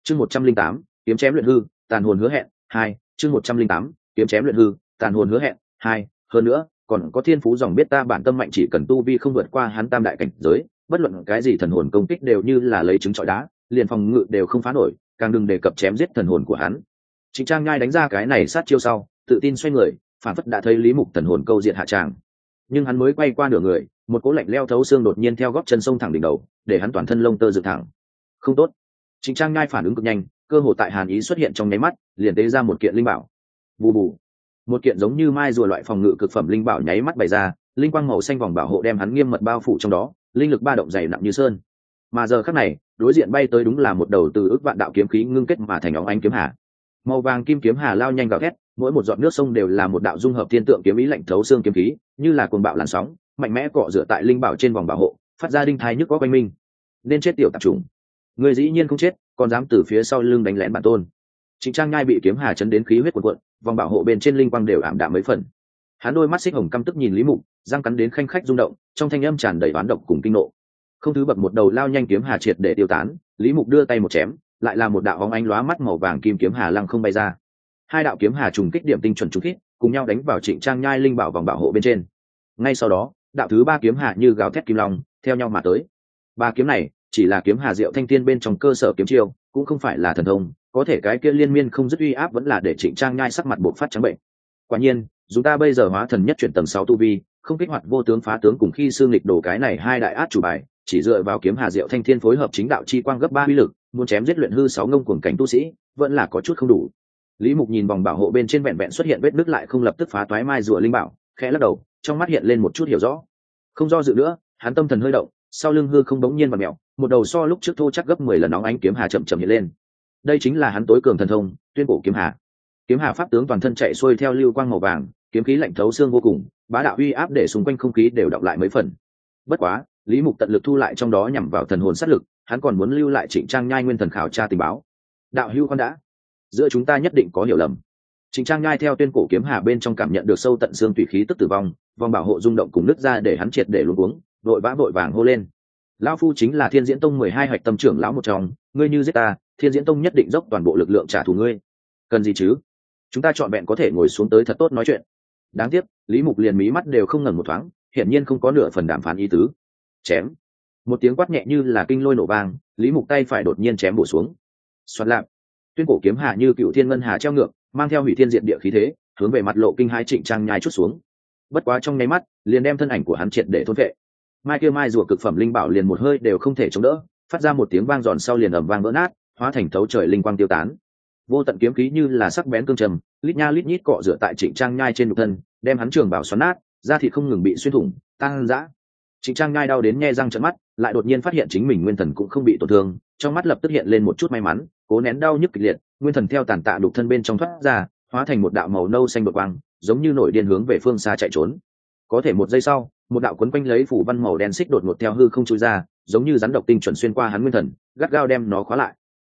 chương 108, kiếm chém luyện hư, tàn hồn hứa hẹn 2. chương 108, kiếm chém luyện hư, tàn hồn hứa hẹn 2. Hơn nữa còn có thiên phú dòng biết ta bản tâm mạnh, chỉ cần tu vi không vượt qua hắn tam đại cảnh giới, bất luận cái gì thần hồn công kích đều như là lấy trứng trọi đá, liền phòng ngự đều không phá nổi, càng đừng đề cập chém giết thần hồn của hắn. Trịnh Trang Nhai đánh ra cái này sát chiêu sau, tự tin xoay người, phản phất đã thấy Lý Mục thần hồn câu diện hạ tràng. Nhưng hắn mới quay qua nửa người, một cỗ lạnh leo thấu xương đột nhiên theo gót chân sông thẳng đỉnh đầu, để hắn toàn thân lông tơ dựng thẳng. Không tốt! Trịnh Trang Nhai phản ứng cực nhanh, cơ hội tại hàn ý xuất hiện trong nháy mắt, liền tế ra một kiện linh bảo. Bù bù! Một kiện giống như mai rùa loại phòng ngự cực phẩm linh bảo nháy mắt bày ra, linh quang màu xanh vòng bảo hộ đem hắn nghiêm mật bao phủ trong đó, linh lực ba động dày nặng như sơn. Mà giờ khắc này, đối diện bay tới đúng là một đầu từ ức vạn đạo kiếm khí ngưng kết mà thành óng ánh kiếm hà. Màu vàng kim kiếm hà lao nhanh gào thét, mỗi một giọt nước sông đều là một đạo dung hợp thiên tượng kiếm ý lạnh thấu xương kiếm khí, như là cuồng bạo làn sóng, mạnh mẽ cọ rửa tại linh bảo trên vòng bảo hộ, phát ra đinh thai nhức có quanh minh. Nên chết tiểu tạp chủng, người dĩ nhiên không chết, còn dám từ phía sau lưng đánh lén bản tôn. Trịnh Trang Nhai bị kiếm hà chấn đến khí huyết cuộn cuộn, vòng bảo hộ bên trên linh quang đều ảm đạm mấy phần. Hắn đôi mắt xích hồng căm tức nhìn Lý Mục, răng cắn đến khanh khách rung động, trong thanh âm tràn đầy oán độc cùng kinh nộ. Không thứ bậc một đầu lao nhanh kiếm hà triệt để tiêu tán, Lý Mục đưa tay một chém, lại là một đạo bóng ánh lóa mắt màu vàng kim kiếm hà lăng không bay ra. Hai đạo kiếm hà trùng kích điểm tinh chuẩn trùng kích, cùng nhau đánh vào Trịnh Trang Nhai linh bảo vòng bảo hộ bên trên. Ngay sau đó, đạo thứ ba kiếm hà như gào thét kim long, theo nhau mà tới. Ba kiếm này chỉ là kiếm hà diệu thanh thiên bên trong cơ sở kiếm chiêu, cũng không phải là thần thông, có thể cái kia liên miên không dứt uy áp vẫn là để Trịnh Trang Nhai sắc mặt bộc phát trắng bệnh. Quả nhiên, dù ta bây giờ hóa thần nhất chuyển tầng 6 tu vi, không kích hoạt vô tướng phá tướng cùng khi xương nghịch đổ cái này hai đại át chủ bài, chỉ dựa vào kiếm hà diệu thanh thiên phối hợp chính đạo chi quang gấp 3 uy lực, muốn chém giết luyện hư 6 ngông cuồng cảnh tu sĩ, vẫn là có chút không đủ. Lý Mục nhìn vòng bảo hộ bên trên vẹn vẹn xuất hiện vết nứt lại không lập tức phá toái mai rùa linh bảo, khẽ lắc đầu, trong mắt hiện lên một chút hiểu rõ. Không do dự nữa, hắn tâm thần hơi động, sau lưng hư không bỗng nhiên vặn mèo, một đầu so lúc trước thô chắc gấp 10 lần nóng ánh kiếm hà chậm chậm hiện lên. Đây chính là hắn tối cường thần thông, Tuyên Cổ kiếm hà. Kiếm hà pháp tướng toàn thân chạy xuôi theo lưu quang màu vàng, kiếm khí lạnh thấu xương vô cùng, bá đạo uy áp để xung quanh không khí đều đọng lại mấy phần. Bất quá, Lý Mục tận lực thu lại trong đó nhằm vào thần hồn sát lực, hắn còn muốn lưu lại Trịnh Trang Nhai nguyên thần khảo tra tình báo. Đạo hữu con đã, giữa chúng ta nhất định có hiểu lầm. Trịnh Trang Nhai theo Tuyên Cổ kiếm hà bên trong cảm nhận được sâu tận xương tùy khí tức tử vong, vòng bảo hộ rung động cùng nứt ra để hắn triệt để luống cuống, vội vàng hô lên: lão phu chính là Thiên Diễn Tông 12 hạch tâm trưởng lão một trong, ngươi như giết ta, Thiên Diễn Tông nhất định dốc toàn bộ lực lượng trả thù ngươi. Cần gì chứ? Chúng ta chọn vẹn có thể ngồi xuống tới thật tốt nói chuyện. Đáng tiếc, Lý Mục liền mí mắt đều không ngẩng một thoáng, hiển nhiên không có nửa phần đàm phán ý tứ. Chém! Một tiếng quát nhẹ như là kinh lôi nổ vang, Lý Mục tay phải đột nhiên chém bổ xuống. Xoạt lạp! Tuyên Cổ kiếm hà như cựu thiên ngân hà treo ngược, mang theo hủy thiên diệt địa khí thế, hướng về mặt lộ kinh hai Trịnh Trang Nhai chút xuống. Bất quá trong nháy mắt, liền đem thân ảnh của hắn triệt để thôn vệ. Mai rùa cực phẩm linh bảo liền một hơi đều không thể chống đỡ, phát ra một tiếng vang giòn sau liền ầm vang vỡ nát, hóa thành thấu trời linh quang tiêu tán. Vô tận kiếm khí như là sắc bén cương trầm, lít nha lít nhít cọ rửa tại Trịnh Trang Nhai trên nhục thân, đem hắn trường bảo xoắn nát, da thịt không ngừng bị xuyên thủng, tăng dã. Trịnh Trang Nhai đau đến nhe răng trợn mắt, lại đột nhiên phát hiện chính mình nguyên thần cũng không bị tổn thương, trong mắt lập tức hiện lên một chút may mắn, cố nén đau nhức kịch liệt, nguyên thần theo tàn tạ đục thân bên trong thoát ra, hóa thành một đạo màu nâu xanh đột quang, giống như nổi điên hướng về phương xa chạy trốn. Có thể một giây sau, một đạo quấn quanh lấy phủ văn màu đen xích đột ngột theo hư không chui ra, giống như rắn độc tinh chuẩn xuyên qua hắn nguyên thần, gắt gao đem nó khóa lại.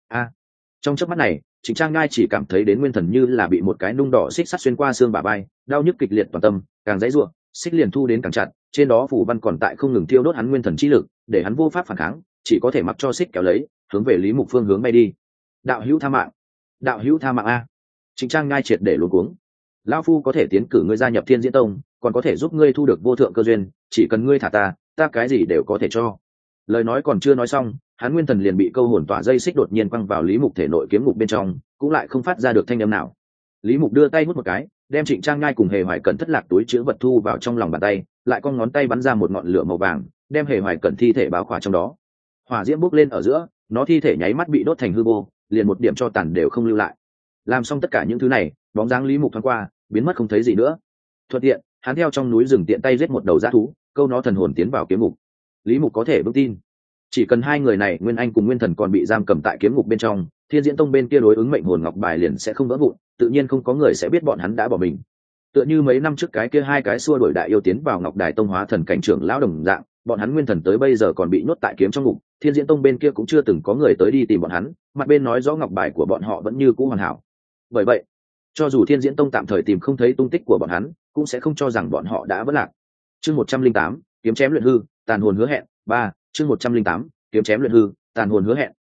Trong chớp mắt này, Trịnh Trang Ngai chỉ cảm thấy đến nguyên thần như là bị một cái nung đỏ xích sắt xuyên qua xương bả vai, đau nhức kịch liệt toàn tâm, càng dãy rủa, xích liền thu đến càng chặt, trên đó phủ văn còn tại không ngừng thiêu đốt hắn nguyên thần chi lực, để hắn vô pháp phản kháng, chỉ có thể mặc cho xích kéo lấy, hướng về Lý Mục phương hướng bay đi. Đạo hữu tha mạng, đạo hữu tha mạng a! Trịnh Trang Ngai triệt để luống cuống. Lão phu có thể tiến cử ngươi gia nhập Thiên Diễn Tông, còn có thể giúp ngươi thu được vô thượng cơ duyên, chỉ cần ngươi thả ta cái gì đều có thể cho. Lời nói còn chưa nói xong, hắn nguyên thần liền bị câu hồn tỏa dây xích đột nhiên quăng vào Lý Mục thể nội kiếm ngục bên trong, cũng lại không phát ra được thanh âm nào. Lý Mục đưa tay hút một cái, đem Trịnh Trang Ngai cùng Hề Hoài Cẩn thất lạc túi chứa vật thu vào trong lòng bàn tay, lại con ngón tay bắn ra một ngọn lửa màu vàng, đem Hề Hoài Cẩn thi thể bao khỏa trong đó. Hỏa diễm bốc lên ở giữa, nó thi thể nháy mắt bị đốt thành hư vô, liền một điểm tro tàn đều không lưu lại. Làm xong tất cả những thứ này, bóng dáng Lý Mục thoáng qua, biến mất không thấy gì nữa. Thuận tiện, hắn theo trong núi rừng tiện tay giết một đầu dã thú, câu nó thần hồn tiến vào kiếm ngục. Lý Mục có thể vững tin, chỉ cần hai người này Nguyên Anh cùng Nguyên Thần còn bị giam cầm tại kiếm ngục bên trong, Thiên Diễn Tông bên kia đối ứng mệnh hồn ngọc bài liền sẽ không vỡ vụn, tự nhiên không có người sẽ biết bọn hắn đã bỏ mình. Tựa như mấy năm trước cái kia hai cái xua đuổi đại yêu tiến vào Ngọc Đài Tông hóa thần cảnh trưởng lão đồng dạng, bọn hắn Nguyên Thần tới bây giờ còn bị nhốt tại kiếm trong ngục, Thiên Diễn Tông bên kia cũng chưa từng có người tới đi tìm bọn hắn, mặt bên nói rõ ngọc bài của bọn họ vẫn như cũ hoàn hảo. Bởi vậy, cho dù Thiên Diễn Tông tạm thời tìm không thấy tung tích của bọn hắn, cũng sẽ không cho rằng bọn họ đã vỡ lạc. Chương 108, kiếm chém luyện hư, tàn hồn hứa hẹn 3. Chương 108, kiếm chém luyện hư, tàn hồn hứa hẹn 3.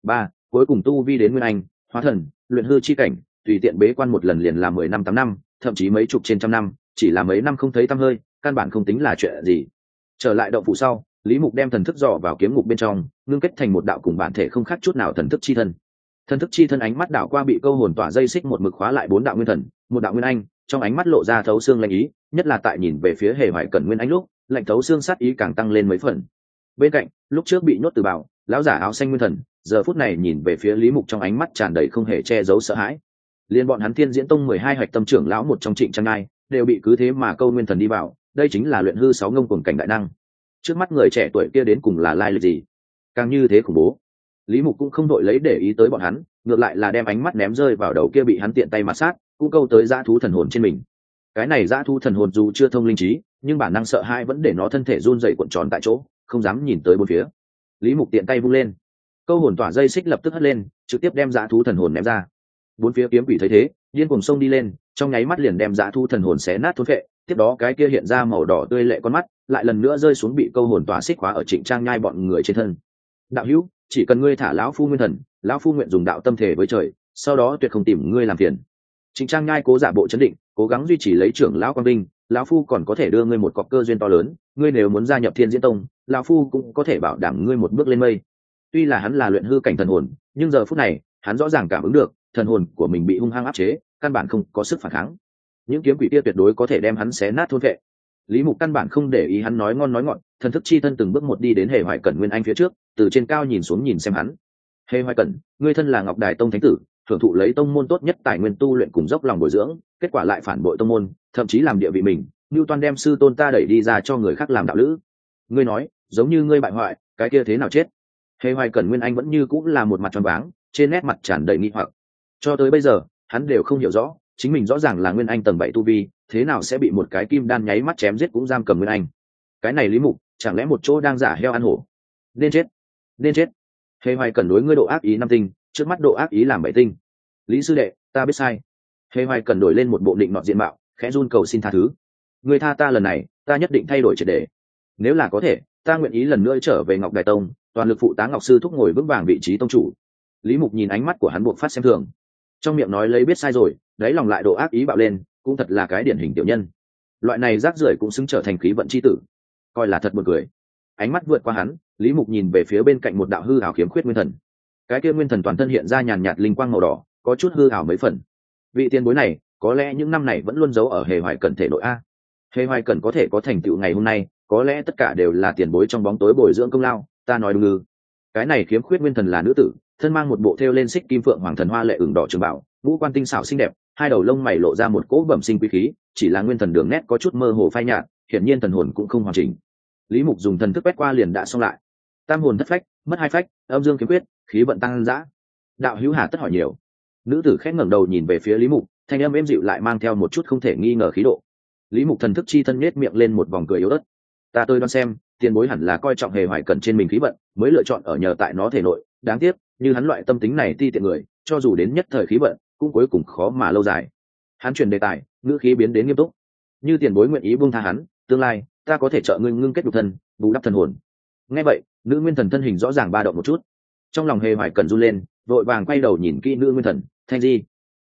cuối cùng tu vi đến nguyên anh, hóa thần, luyện hư chi cảnh, tùy tiện bế quan một lần liền là 10 năm 8 năm, thậm chí mấy chục trên trăm năm, chỉ là mấy năm không thấy tăm hơi, căn bản không tính là chuyện gì. Trở lại động phủ sau, Lý Mục đem thần thức dò vào kiếm ngục bên trong, ngưng kết thành một đạo cùng bản thể không khác chút nào thần thức chi thân. Thần thức chi thân ánh mắt đảo qua bị câu hồn tỏa dây xích một mực khóa lại 4 đạo nguyên thần, một đạo nguyên anh, trong ánh mắt lộ ra thấu xương lạnh ý, nhất là tại nhìn về phía Hề Hoài Cẩn nguyên anh lúc, lạnh thấu xương sát ý càng tăng lên mấy phần. Bên cạnh, lúc trước bị nhốt từ bảo, lão giả áo xanh nguyên thần, giờ phút này nhìn về phía Lý Mục trong ánh mắt tràn đầy không hề che giấu sợ hãi. Liên bọn hắn Thiên Diễn Tông 12 hạch tâm trưởng lão một trong Trịnh Trang Ngai, đều bị cứ thế mà câu nguyên thần đi vào, đây chính là luyện hư 6 ngông cuồng cảnh đại năng. Trước mắt người trẻ tuổi kia đến cùng là lai lịch gì? Càng như thế khủng bố. Lý Mục cũng không đội lấy để ý tới bọn hắn, ngược lại là đem ánh mắt ném rơi vào đầu kia bị hắn tiện tay mà sát, cũng câu tới dã thú thần hồn trên mình. Cái này dã thú thần hồn dù chưa thông linh trí, nhưng bản năng sợ hãi vẫn để nó thân thể run rẩy cuộn tròn tại chỗ, không dám nhìn tới bốn phía. Lý Mục tiện tay vung lên, câu hồn tỏa dây xích lập tức hất lên, trực tiếp đem dã thú thần hồn ném ra. Bốn phía kiếm quỷ thấy thế, điên cuồng xông đi lên, trong nháy mắt liền đem dã thú thần hồn xé nát thôn phệ. Tiếp đó cái kia hiện ra màu đỏ tươi lệ con mắt, lại lần nữa rơi xuống bị câu hồn tỏa xích khóa ở Trịnh Trang Nhai bọn người trên thân. Đạo hữu, chỉ cần ngươi thả lão phu nguyên thần, lão phu nguyện dùng đạo tâm thể với trời, sau đó tuyệt không tìm ngươi làm phiền. Trịnh Trang Nhai cố giả bộ chấn định, cố gắng duy trì lấy trưởng lão quang vinh, lão phu còn có thể đưa ngươi một cọc cơ duyên to lớn, ngươi nếu muốn gia nhập Thiên Diễn Tông, lão phu cũng có thể bảo đảm ngươi một bước lên mây. Tuy là hắn là luyện hư cảnh thần hồn, nhưng giờ phút này, hắn rõ ràng cảm ứng được, thần hồn của mình bị hung hăng áp chế, căn bản không có sức phản kháng. Những kiếm quỷ kia tuyệt đối có thể đem hắn xé nát thôn vệ. Lý Mục căn bản không để ý hắn nói ngon nói ngọt, thần thức chi thân từng bước một đi đến Hề Hoài Cẩn nguyên anh phía trước, từ trên cao nhìn xuống nhìn xem hắn. Hề Hoài Cẩn, ngươi thân là Ngọc Đài Tông thánh tử, hưởng thụ lấy tông môn tốt nhất tài nguyên tu luyện cùng dốc lòng bồi dưỡng, kết quả lại phản bội tông môn, thậm chí làm địa vị mình, Nưu Toan đem sư tôn ta đẩy đi ra cho người khác làm đạo lữ. Ngươi nói, giống như ngươi bại hoại, cái kia thế nào chết? Hề Hoài Cẩn nguyên anh vẫn như cũng là một mặt tròn váng, trên nét mặt tràn đầy nghi hoặc. Cho tới bây giờ, hắn đều không hiểu rõ, chính mình rõ ràng là nguyên anh tầng 7 tu vi, thế nào sẽ bị một cái kim đan nháy mắt chém giết cũng giam cầm nguyên anh? Cái này Lý Mục, chẳng lẽ một chỗ đang giả heo ăn hổ? Nên chết, nên chết. Hề Hoài Cẩn đối ngươi độ ác ý 5 tinh, trước mắt độ ác ý làm 7 tinh. Lý sư đệ, ta biết sai. Hề Hoài Cẩn đổi lên một bộ định nọt diện mạo, khẽ run cầu xin tha thứ. Ngươi tha ta lần này, ta nhất định thay đổi triệt để. Nếu là có thể, ta nguyện ý lần nữa trở về Ngọc Đài Tông, toàn lực phụ tá Ngọc sư thúc ngồi vững vàng vị trí tông chủ. Lý Mục nhìn ánh mắt của hắn buộc phát xem thường, trong miệng nói lấy biết sai rồi, đáy lòng lại độ ác ý bạo lên, cũng thật là cái điển hình tiểu nhân. Loại này rác rưởi cũng xứng trở thành khí vận chi tử, coi là thật buồn cười. Ánh mắt vượt qua hắn, Lý Mục nhìn về phía bên cạnh một đạo hư ảo khiếm khuyết nguyên thần. Cái kia nguyên thần toàn thân hiện ra nhàn nhạt linh quang màu đỏ, có chút hư ảo mấy phần. Vị tiền bối này, có lẽ những năm này vẫn luôn giấu ở Hề Hoài Cẩn thể nội a. Hề Hoài Cẩn có thể có thành tựu ngày hôm nay, có lẽ tất cả đều là tiền bối trong bóng tối bồi dưỡng công lao, ta nói đúng ư? Cái này khiếm khuyết nguyên thần là nữ tử, thân mang một bộ thêu lên xích kim phượng hoàng thần hoa lệ ửng đỏ trường bảo, ngũ quan tinh xảo xinh đẹp, hai đầu lông mày lộ ra một cỗ bẩm sinh quý khí, chỉ là nguyên thần đường nét có chút mơ hồ phai nhạt, hiển nhiên thần hồn cũng không hoàn chỉnh. Lý Mục dùng thần thức quét qua liền đã xong lại. Tam hồn thất phách, mất hai phách, âm dương kiếm quyết, khí vận tăng dã. Đạo hữu hà tất hỏi nhiều. Nữ tử khẽ ngẩng đầu nhìn về phía Lý Mục, thanh âm êm dịu lại mang theo một chút không thể nghi ngờ khí độ. Lý Mục thần thức chi thân nhếch miệng lên một vòng cười yếu ớt. Ta tôi đoán xem, tiền bối hẳn là coi trọng Hề Hoài Cẩn trên mình khí vận, mới lựa chọn ở nhờ tại nó thể nội, đáng tiếc, như hắn loại tâm tính này ti tiện người, cho dù đến nhất thời khí vận, cũng cuối cùng khó mà lâu dài. Hắn chuyển đề tài, ngữ khí biến đến nghiêm túc. Như tiền bối nguyện ý buông tha hắn, tương lai ta có thể trợ ngươi ngưng kết nhục thân, bù đắp thần hồn. Nghe vậy, nữ nguyên thần thân hình rõ ràng ba động một chút, trong lòng Hề Hoài Cẩn run lên, vội vàng quay đầu nhìn kỹ nữ nguyên thần, Thanh Di,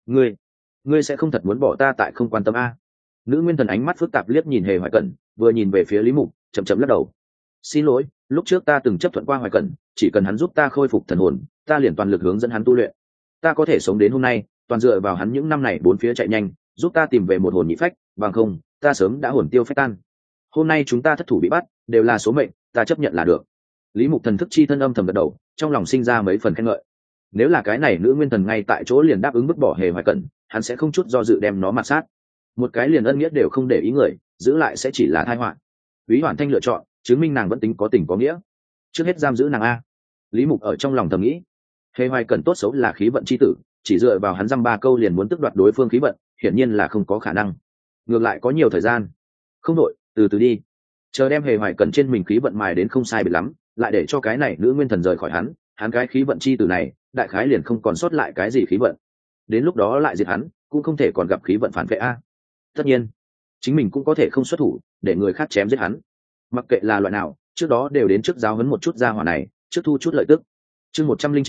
ngươi sẽ không thật muốn bỏ ta tại không quan tâm a? Nữ nguyên thần ánh mắt phức tạp liếc nhìn Hề Hoài Cẩn, vừa nhìn về phía Lý Mục, chậm chậm lắc đầu. Xin lỗi, lúc trước ta từng chấp thuận qua Hoài Cẩn, chỉ cần hắn giúp ta khôi phục thần hồn, ta liền toàn lực hướng dẫn hắn tu luyện. Ta có thể sống đến hôm nay, toàn dựa vào hắn những năm này bốn phía chạy nhanh, giúp ta tìm về một hồn nhị phách, bằng không, ta sớm đã hồn tiêu phách tan. Hôm nay chúng ta thất thủ bị bắt, đều là số mệnh, ta chấp nhận là được. Lý Mục thần thức chi thân âm thầm gật đầu, trong lòng sinh ra mấy phần khen ngợi. Nếu là cái này nữ nguyên thần ngay tại chỗ liền đáp ứng vứt bỏ Hề Hoài Cẩn, hắn sẽ không chút do dự đem nó mặt sát. Một cái liền ân nghĩa đều không để ý người, giữ lại sẽ chỉ là tai họa. Úy Hoàn Thanh lựa chọn, chứng minh nàng vẫn tính có tình có nghĩa. Trước hết giam giữ nàng a. Lý Mục ở trong lòng thầm nghĩ. Hề Hoài Cẩn tốt xấu là khí vận chi tử, chỉ dựa vào hắn dăm ba câu liền muốn tước đoạt đối phương khí vận, hiển nhiên là không có khả năng. Ngược lại có nhiều thời gian. Không đội, từ từ đi. Chờ đem Hề Hoài Cẩn trên mình khí vận mài đến không sai biệt lắm, lại để cho cái này nữ nguyên thần rời khỏi hắn cái khí vận chi tử này, đại khái liền không còn sót lại cái gì khí vận. Đến lúc đó lại diệt hắn, cũng không thể còn gặp khí vận phản vệ a. Tất nhiên, chính mình cũng có thể không xuất thủ, để người khác chém giết hắn. Mặc kệ là loại nào, trước đó đều đến trước giáo huấn một chút gia hỏa này, trước thu chút lợi tức. Chương 109,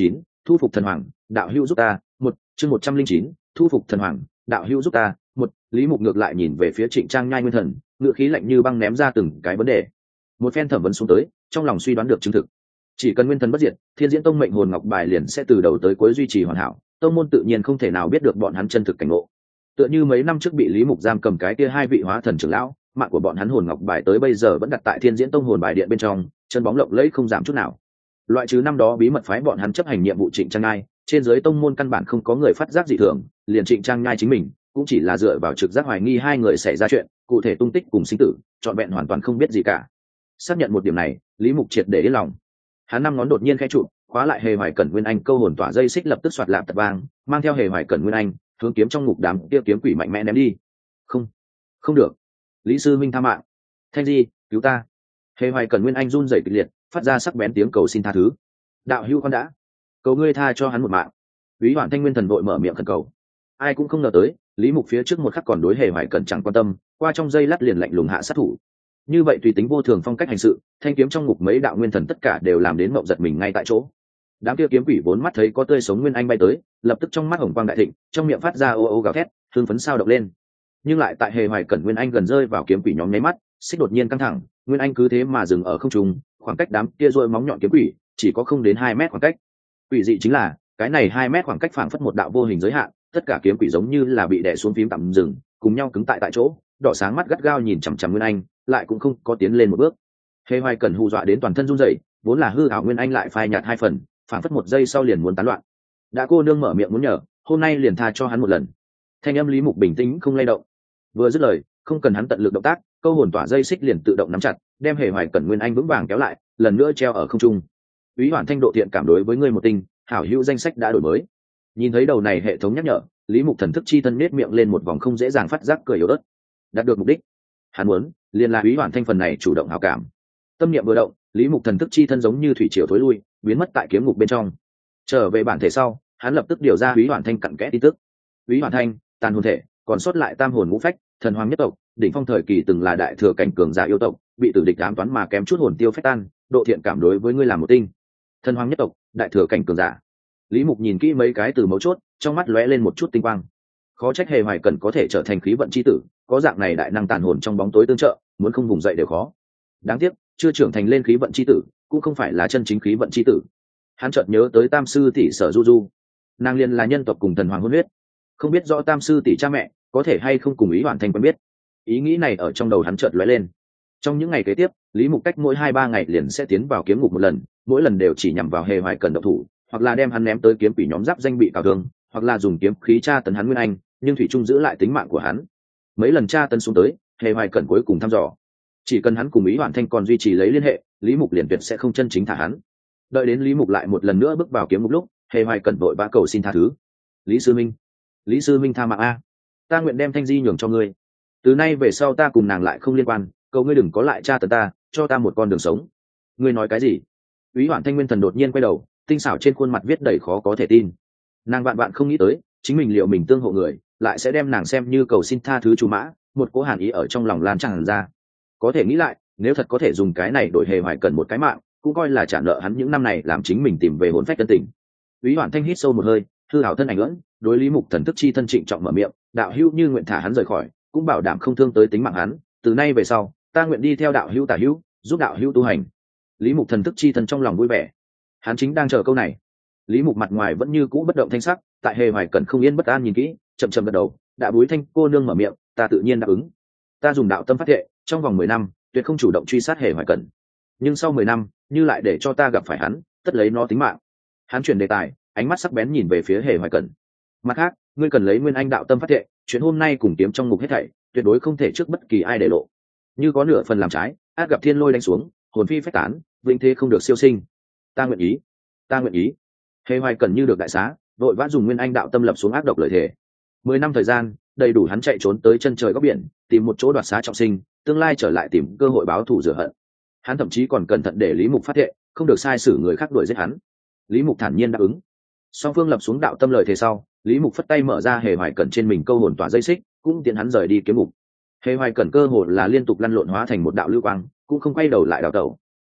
thu phục thần hoàng, đạo hữu giúp ta. Một chương 109, thu phục thần hoàng, đạo hữu giúp ta. Một Lý Mục ngược lại nhìn về phía Trịnh Trang Nhai nguyên thần, ngựa khí lạnh như băng ném ra từng cái vấn đề. Một phen thẩm vấn xuống tới, trong lòng suy đoán được chứng thực. Chỉ cần nguyên thần bất diệt, Thiên Diễn Tông mệnh hồn ngọc bài liền sẽ từ đầu tới cuối duy trì hoàn hảo, tông môn tự nhiên không thể nào biết được bọn hắn chân thực cảnh ngộ. Tựa như mấy năm trước bị Lý Mục giam cầm cái kia hai vị hóa thần trưởng lão, mạng của bọn hắn hồn ngọc bài tới bây giờ vẫn đặt tại Thiên Diễn Tông hồn bài điện bên trong, chân bóng lộng lẫy không giảm chút nào. Loại trừ năm đó bí mật phái bọn hắn chấp hành nhiệm vụ Trịnh Trang Nhai, trên dưới tông môn căn bản không có người phát giác dị thường, liền Trịnh Trang Nhai chính mình cũng chỉ là dựa vào trực giác hoài nghi hai người xảy ra chuyện, cụ thể tung tích cùng sinh tử, trọn vẹn hoàn toàn không biết gì cả. Xác nhận một điểm này, Lý Mục triệt để yên lòng. Hắn năm ngón đột nhiên khẽ trụ, khóa lại Hề Hoài Cẩn Nguyên Anh câu hồn tỏa dây xích lập tức xoạt lạp tập vang, mang theo Hề Hoài Cẩn Nguyên Anh, hướng kiếm trong ngục đám kia kiếm quỷ mạnh mẽ ném đi. Không, không được. Lý sư minh tha mạng. Thanh Di, cứu ta. Hề Hoài Cẩn Nguyên Anh run rẩy kịch liệt, phát ra sắc bén tiếng cầu xin tha thứ. Đạo hữu con đã, cầu ngươi tha cho hắn một mạng. Úy Hoạn Thanh Nguyên thần vội mở miệng khẩn cầu. Ai cũng không ngờ tới, Lý Mục phía trước một khắc còn đối Hề Hoài Cẩn chẳng quan tâm, qua trong giây lát liền lạnh lùng hạ sát thủ. Như vậy tùy tính vô thường phong cách hành sự, thanh kiếm trong ngục mấy đạo nguyên thần tất cả đều làm đến mộng giật mình ngay tại chỗ. Đám kia kiếm quỷ vốn mắt thấy có tươi sống nguyên anh bay tới, lập tức trong mắt hồng quang đại thịnh, trong miệng phát ra ô ô gào thét, hưng phấn sao động lên. Nhưng lại tại Hề Hoài Cẩn Nguyên Anh gần rơi vào kiếm quỷ nhóm nháy mắt, xích đột nhiên căng thẳng, Nguyên Anh cứ thế mà dừng ở không trung, khoảng cách đám kia rôi móng nhọn kiếm quỷ chỉ có không đến 2 mét khoảng cách. Quỷ dị chính là, cái này 2 mét khoảng cách phảng phất một đạo vô hình giới hạn, tất cả kiếm quỷ giống như là bị đè xuống phím tạm dừng, cùng nhau cứng tại chỗ, đỏ sáng mắt gắt gao nhìn chằm chằm Nguyên Anh, lại cũng không có tiến lên một bước. Hề Hoài Cẩn hù dọa đến toàn thân run rẩy, vốn là hư ảo Nguyên Anh lại phai nhạt 2 phần, phảng phất một giây sau liền muốn tán loạn. Đã cô nương mở miệng muốn nhờ, hôm nay liền tha cho hắn một lần. Thanh âm Lý Mục bình tĩnh không lay động. Vừa dứt lời, không cần hắn tận lực động tác, câu hồn tỏa dây xích liền tự động nắm chặt, đem Hề Hoài Cẩn Nguyên Anh vững vàng kéo lại, lần nữa treo ở không trung. Úy Hoạn Thanh độ thiện cảm đối với ngươi một tinh, hảo hữu danh sách đã đổi mới. Nhìn thấy đầu này hệ thống nhắc nhở, Lý Mục thần thức chi thân nết miệng lên một vòng không dễ dàng phát giác cười yếu ớt. Đạt được mục đích, hắn muốn liền là Úy Hoạn Thanh phần này chủ động hảo cảm. Tâm niệm vừa động, Lý Mục thần thức chi thân giống như thủy triều thối lui, biến mất tại kiếm ngục bên trong. Trở về bản thể sau, hắn lập tức điều ra Úy Hoạn Thanh cặn kẽ tin tức. Úy Hoạn Thanh, tàn hồn thể, còn sót lại tam hồn ngũ phách, thần hoàng nhất tộc, đỉnh phong thời kỳ từng là đại thừa cảnh cường giả yêu tộc, bị tử địch ám toán mà kém chút hồn tiêu phách tan, độ thiện cảm đối với ngươi làm một tinh. Thần hoàng nhất tộc, đại thừa cảnh cường giả. Lý Mục nhìn kỹ mấy cái từ mấu chốt, trong mắt lóe lên một chút tinh quang. Khó trách Hề Hoài Cẩn có thể trở thành khí vận chi tử, có dạng này đại năng tàn hồn trong bóng tối tương trợ, muốn không vùng dậy đều khó. Đáng tiếc, chưa trưởng thành lên khí vận chi tử, cũng không phải là chân chính khí vận chi tử. Hắn chợt nhớ tới Tam sư tỷ Sở Du Du, nàng liền là nhân tộc cùng thần hoàng hôn huyết, không biết rõ Tam sư tỷ cha mẹ có thể hay không cùng Ý Hoàn Thanh quen biết. Ý nghĩ này ở trong đầu hắn chợt lóe lên. Trong những ngày kế tiếp, Lý Mục cách mỗi 2-3 ngày liền sẽ tiến vào kiếm ngục một lần, mỗi lần đều chỉ nhằm vào Hề Hoài Cẩn độc thủ, hoặc là đem hắn ném tới kiếm quỷ nhóm giáp danh bị cào thương, hoặc là dùng kiếm khí tra tấn hắn Nguyên Anh, nhưng thủy trung giữ lại tính mạng của hắn. Mấy lần tra tấn xuống tới, Hề Hoài Cẩn cuối cùng thăm dò, chỉ cần hắn cùng Ý Hoàn Thanh còn duy trì lấy liên hệ, Lý Mục liền tuyệt sẽ không chân chính thả hắn. Đợi đến Lý Mục lại một lần nữa bước vào kiếm ngục lúc, Hề Hoài Cẩn vội vã cầu xin tha thứ. Lý sư minh, Lý sư minh tha mạng a, ta nguyện đem Thanh Di nhường cho ngươi. Từ nay về sau ta cùng nàng lại không liên quan, cầu ngươi đừng có lại tra tấn ta, cho ta một con đường sống. Ngươi nói cái gì? Úy Hoạn Thanh Nguyên thần đột nhiên quay đầu, tinh xảo trên khuôn mặt viết đầy khó có thể tin. Nàng vạn vạn không nghĩ tới, chính mình liệu mình tương hộ người, lại sẽ đem nàng xem như cầu xin tha thứ chủ mã, một cỗ hàn ý ở trong lòng lan tràn ra. Có thể nghĩ lại, nếu thật có thể dùng cái này đổi Hề Hoài Cẩn một cái mạng, cũng coi là trả nợ hắn những năm này làm chính mình tìm về hồn phách tân tình. Úy Hoạn Thanh hít sâu một hơi, hư hảo thân ảnh ưỡn, đối Lý Mục thần thức chi thân trịnh trọng mở miệng, đạo hữu như nguyện thả hắn rời khỏi, cũng bảo đảm không thương tới tính mạng hắn, từ nay về sau, ta nguyện đi theo đạo hữu tả hữu, giúp đạo hữu tu hành. Lý Mục thần thức chi thân trong lòng vui vẻ, hắn chính đang chờ câu này. Lý Mục mặt ngoài vẫn như cũ bất động thanh sắc, tại Hề Hoài Cẩn không yên bất an nhìn kỹ, chậm chậm gật đầu, đã búi Thanh cô nương mở miệng, ta tự nhiên đáp ứng. Ta dùng đạo tâm phát thệ, trong vòng 10 năm, tuyệt không chủ động truy sát Hề Hoài Cẩn. Nhưng sau 10 năm, như lại để cho ta gặp phải hắn, tất lấy nó tính mạng. Hắn chuyển đề tài, ánh mắt sắc bén nhìn về phía Hề Hoài Cẩn. Mặt khác, ngươi cần lấy Nguyên Anh đạo tâm phát thệ, chuyện hôm nay cùng kiếm trong ngục hết thảy, tuyệt đối không thể trước bất kỳ ai để lộ. Như có nửa phần làm trái, ác gặp thiên lôi đánh xuống, hồn phi phách tán, vĩnh thế không được siêu sinh. Ta nguyện ý, ta nguyện ý. Hề Hoài Cẩn như được đại xá, vội vã dùng Nguyên Anh đạo tâm lập xuống ác độc lời thề. 10 năm thời gian, đầy đủ hắn chạy trốn tới chân trời góc biển, tìm một chỗ đoạt xá trọng sinh, tương lai trở lại tìm cơ hội báo thù rửa hận. Hắn thậm chí còn cẩn thận để Lý Mục phát thệ, không được sai sử người khác đuổi giết hắn. Lý Mục thản nhiên đáp ứng. Song phương lập xuống đạo tâm lời thề sau, Lý Mục phất tay mở ra Hề Hoài Cẩn trên mình câu hồn tỏa dây xích, cũng tiện hắn rời đi kiếm ngục. Hề Hoài Cẩn cơ hồ là liên tục lăn lộn hóa thành một đạo lưu quang, cũng không quay đầu lại đảo tẩu.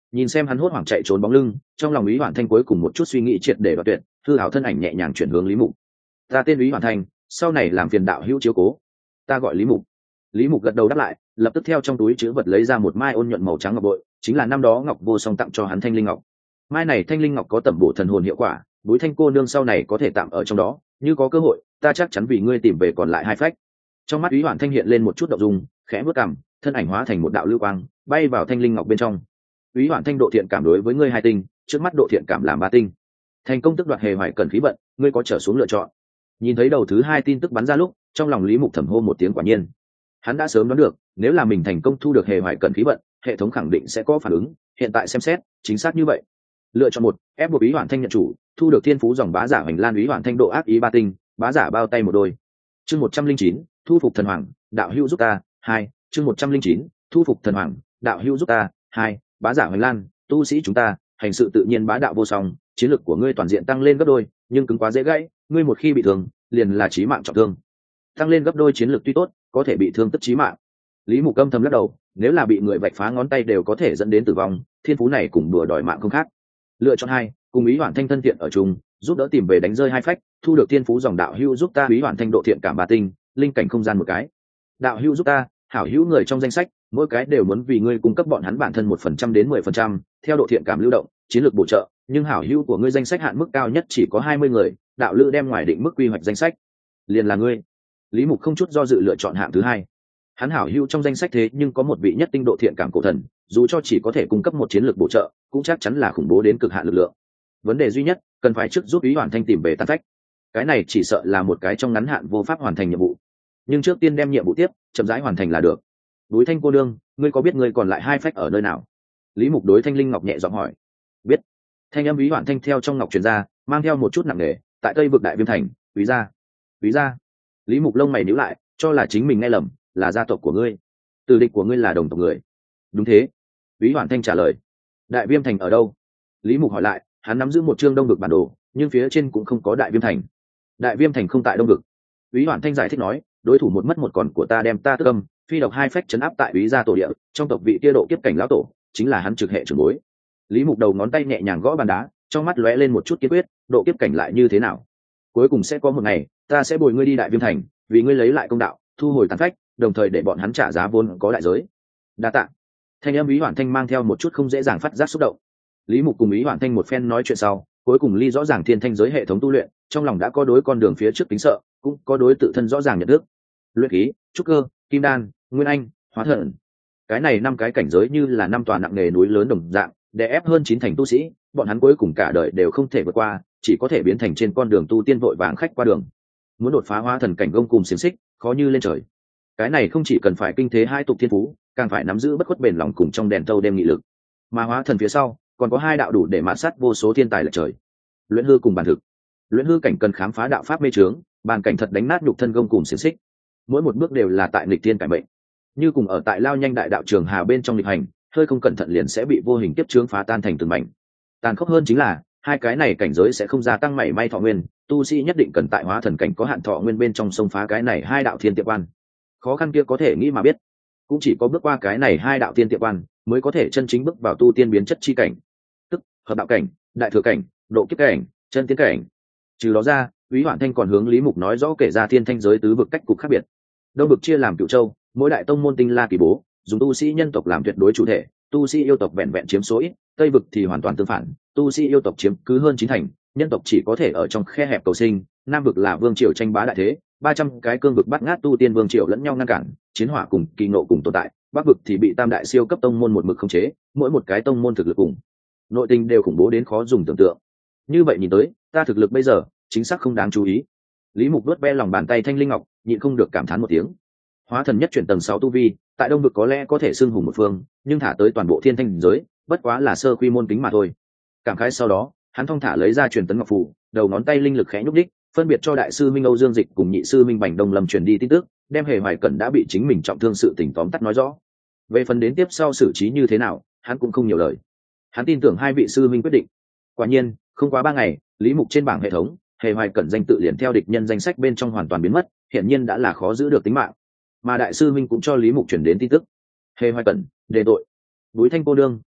Nhìn xem hắn hốt hoảng chạy trốn bóng lưng, trong lòng Lý Hoàn Thanh cuối cùng một chút suy nghĩ triệt để đoạt tuyệt, hư hảo thân ảnh nhẹ nhàng chuyển hướng Lý Mục. Ta tên Lý Hoàn Thanh, sau này làm phiền đạo hữu chiếu cố. Ta gọi Lý Mục. Lý Mục gật đầu đáp lại, lập tức theo trong túi chứa vật lấy ra một mai ôn nhuận màu trắng ngọc bội, chính là năm đó Ngọc Vô Song tặng cho hắn thanh linh ngọc. Mai này thanh linh ngọc có tẩm bổ thần hồn hiệu quả, Bối Thanh cô nương sau này có thể tạm ở trong đó, như có cơ hội, ta chắc chắn vì ngươi tìm về còn lại hai phách. Trong mắt Lý Hoàn Thanh hiện lên một chút động dung, khẽ bước cằm, thân ảnh hóa thành một đạo lưu quang, bay vào thanh linh ngọc bên trong. Lý Hoàn Thanh độ thiện cảm đối với ngươi hai tinh, trước mắt độ thiện cảm làm ba tinh. Thành công tức đoạt hề hoài cần khí vận, ngươi có trở xuống lựa chọn. Nhìn thấy đầu thứ hai tin tức bắn ra lúc, trong lòng Lý Mục thầm hô một tiếng quả nhiên. Hắn đã sớm đoán được, nếu là mình thành công thu được hề hoài cần khí vận, hệ thống khẳng định sẽ có phản ứng, hiện tại xem xét, chính xác như vậy. Lựa chọn một, ép buộc Lý Hoàn Thanh nhận chủ, thu được thiên phú dòng bá giả Hoành Lan Lý Hoàn Thanh độ ác ý ba tinh, bá giả bao tay một đôi. Chương 109, thu phục thần hoàng, đạo hữu giúp ta. 2, chương 109, thu phục thần hoàng, đạo hữu giúp ta. 2, bá giả Hoành Lan, tu sĩ chúng ta, hành sự tự nhiên bá đạo vô song, chiến lược của ngươi toàn diện tăng lên gấp đôi, nhưng cứng quá dễ gãy, ngươi một khi bị thương, liền là chí mạng trọng thương. Tăng lên gấp đôi chiến lược tuy tốt, có thể bị thương tất chí mạng. Lý Mục âm thầm lắc đầu, nếu là bị người vạch phá ngón tay đều có thể dẫn đến tử vong, thiên phú này cùng đùa đòi mạng không khác. Lựa chọn 2, cùng Ý Hoàn Thanh thân thiện ở chung, giúp đỡ tìm về đánh rơi hai phách, thu được thiên phú dòng đạo hữu giúp ta. Ý Hoàn Thanh độ thiện cảm ba tinh, linh cảnh không gian một cái. Đạo hữu giúp ta, hảo hữu người trong danh sách, mỗi cái đều muốn vì ngươi cung cấp bọn hắn bản thân 1% đến 10%, theo độ thiện cảm lưu động, chiến lược bổ trợ, nhưng hảo hữu của ngươi danh sách hạn mức cao nhất chỉ có 20 người, đạo lữ đem ngoài định mức quy hoạch danh sách, liền là ngươi. Lý Mục không chút do dự lựa chọn hạng thứ hai. Hắn hảo hữu trong danh sách thế nhưng có một vị nhất tinh độ thiện cảm cổ thần, dù cho chỉ có thể cung cấp một chiến lược bổ trợ, cũng chắc chắn là khủng bố đến cực hạn lực lượng. Vấn đề duy nhất, cần phải trước giúp Ý Hoàn Thanh tìm về tàn phách. Cái này chỉ sợ là một cái trong ngắn hạn vô pháp hoàn thành nhiệm vụ, nhưng trước tiên đem nhiệm vụ tiếp, chậm rãi hoàn thành là được. Đối Thanh cô đương, ngươi có biết ngươi còn lại hai phách ở nơi nào? Lý Mục đối Thanh linh ngọc nhẹ giọng hỏi. Biết. Thanh âm Ý Hoàn Thanh theo trong ngọc truyền ra, mang theo một chút nặng nề, tại Tây vực Đại Viêm thành. Quý gia. Quý gia. Lý Mục lông mày nhíu lại, cho là chính mình nghe lầm, là gia tộc của ngươi, tử địch của ngươi là đồng tộc người. Đúng thế. Ý Hoàn Thanh trả lời. Đại Viêm thành ở đâu? Lý Mục hỏi lại, hắn nắm giữ một chương đông vực bản đồ, nhưng phía trên cũng không có Đại Viêm thành. Đại Viêm thành không tại đông vực. Ý Hoàn Thanh giải thích nói, đối thủ một mất một còn của ta đem ta tức âm, phi độc hai phách chấn áp tại Úy gia tổ địa, trong tộc vị kia độ kiếp cảnh lão tổ, chính là hắn trực hệ trưởng bối. Lý Mục đầu ngón tay nhẹ nhàng gõ bàn đá, trong mắt lóe lên một chút kiên quyết, độ kiếp cảnh lại như thế nào? Cuối cùng sẽ có một ngày, ta sẽ bồi ngươi đi Đại Viêm thành, vì ngươi lấy lại công đạo, thu hồi tàn phách, đồng thời để bọn hắn trả giá vốn có đại giới. Đa tạ. Thanh âm Ý Hoàn Thanh mang theo một chút không dễ dàng phát giác xúc động. Lý Mục cùng Ý Hoàn Thanh một phen nói chuyện sau, cuối cùng ly rõ ràng thiên thanh giới hệ thống tu luyện, trong lòng đã có đối con đường phía trước kính sợ, cũng có đối tự thân rõ ràng nhận thức. Luyện khí, trúc cơ, kim đan, nguyên anh, hóa thần. Cái này năm cái cảnh giới như là năm tòa nặng nề núi lớn đồng dạng, đè ép hơn 9 thành tu sĩ, bọn hắn cuối cùng cả đời đều không thể vượt qua, chỉ có thể biến thành trên con đường tu tiên vội vàng khách qua đường. Muốn đột phá hóa thần cảnh gông cùng xiềng xích, khó như lên trời. Cái này không chỉ cần phải kinh thế hai tục thiên phú, càng phải nắm giữ bất khuất bền lòng cùng trong đèn thâu đêm nghị lực. Mà hóa thần phía sau, còn có hai đạo đủ để mạt sát vô số thiên tài lệch trời. Luyện hư cùng bản thực. Luyện hư cảnh cần khám phá đạo pháp mê trướng, bàn cảnh thật đánh nát nhục thân gông cùng xiềng xích. Mỗi một bước đều là tại nghịch thiên cải mệnh, như cùng ở tại lao nhanh đại đạo trường hà bên trong lịch hành, hơi không cẩn thận liền sẽ bị vô hình kiếp chướng phá tan thành từng mảnh. Tàn khốc hơn chính là hai cái này cảnh giới sẽ không gia tăng mảy may thọ nguyên, tu sĩ nhất định cần tại hóa thần cảnh có hạn thọ nguyên bên trong xông phá cái này hai đạo thiên tiệm quan. Khó khăn kia có thể nghĩ mà biết, cũng chỉ có bước qua cái này hai đạo thiên tiệm quan mới có thể chân chính bước vào tu tiên biến chất chi cảnh, tức hợp đạo cảnh, đại thừa cảnh, độ kiếp cảnh, chân tiến cảnh. Trừ đó ra, Úy Hoàn Thanh còn hướng Lý Mục nói rõ kể ra thiên thanh giới tứ vực cách cục khác biệt. Đông vực chia làm cựu châu, mỗi đại tông môn tinh la kỳ bố, dùng tu sĩ nhân tộc làm tuyệt đối chủ thể, tu sĩ yêu tộc vẹn vẹn chiếm số ít. Tây vực thì hoàn toàn tương phản, tu sĩ yêu tộc chiếm cứ hơn 9 thành, nhân tộc chỉ có thể ở trong khe hẹp cầu sinh. Nam vực là vương triều tranh bá đại thế, 300 cái cương vực bắt ngát tu tiên vương triều lẫn nhau ngăn cản, chiến hỏa cùng kỳ nộ cùng tồn tại. Bắc vực thì bị tam đại siêu cấp tông môn một mực khống chế, mỗi một cái tông môn thực lực cùng nội tình đều khủng bố đến khó dùng tưởng tượng. Như vậy nhìn tới, ta thực lực bây giờ chính xác không đáng chú ý. Lý Mục đốt ve lòng bàn tay thanh linh ngọc, nhịn không được cảm thán một tiếng. Hóa thần nhất chuyển tầng 6 tu vi, tại đông vực có lẽ có thể xưng hùng một phương, nhưng thả tới toàn bộ thiên thanh giới, bất quá là sơ quy môn kính mà thôi. Cảm khái sau đó, hắn thong thả lấy ra truyền tấn ngọc phù, đầu ngón tay linh lực khẽ nhúc đích, phân biệt cho đại sư Minh Âu Dương Dịch cùng nhị sư Minh Bành Đông Lâm truyền đi tin tức, đem Hề Hoài Cẩn đã bị chính mình trọng thương sự tình tóm tắt nói rõ. Về phần đến tiếp sau xử trí như thế nào, hắn cũng không nhiều lời. Hắn tin tưởng hai vị sư minh quyết định. Quả nhiên, không quá 3 ngày, Lý Mục trên bảng hệ thống, Hề Hoài Cẩn danh tự liền theo địch nhân danh sách bên trong hoàn toàn biến mất, hiển nhiên đã là khó giữ được tính mạng. Mà đại sư Minh cũng cho Lý Mục truyền đến tin tức. Hề Hoài Cẩn, đề tội. Núi Thanh cô đương,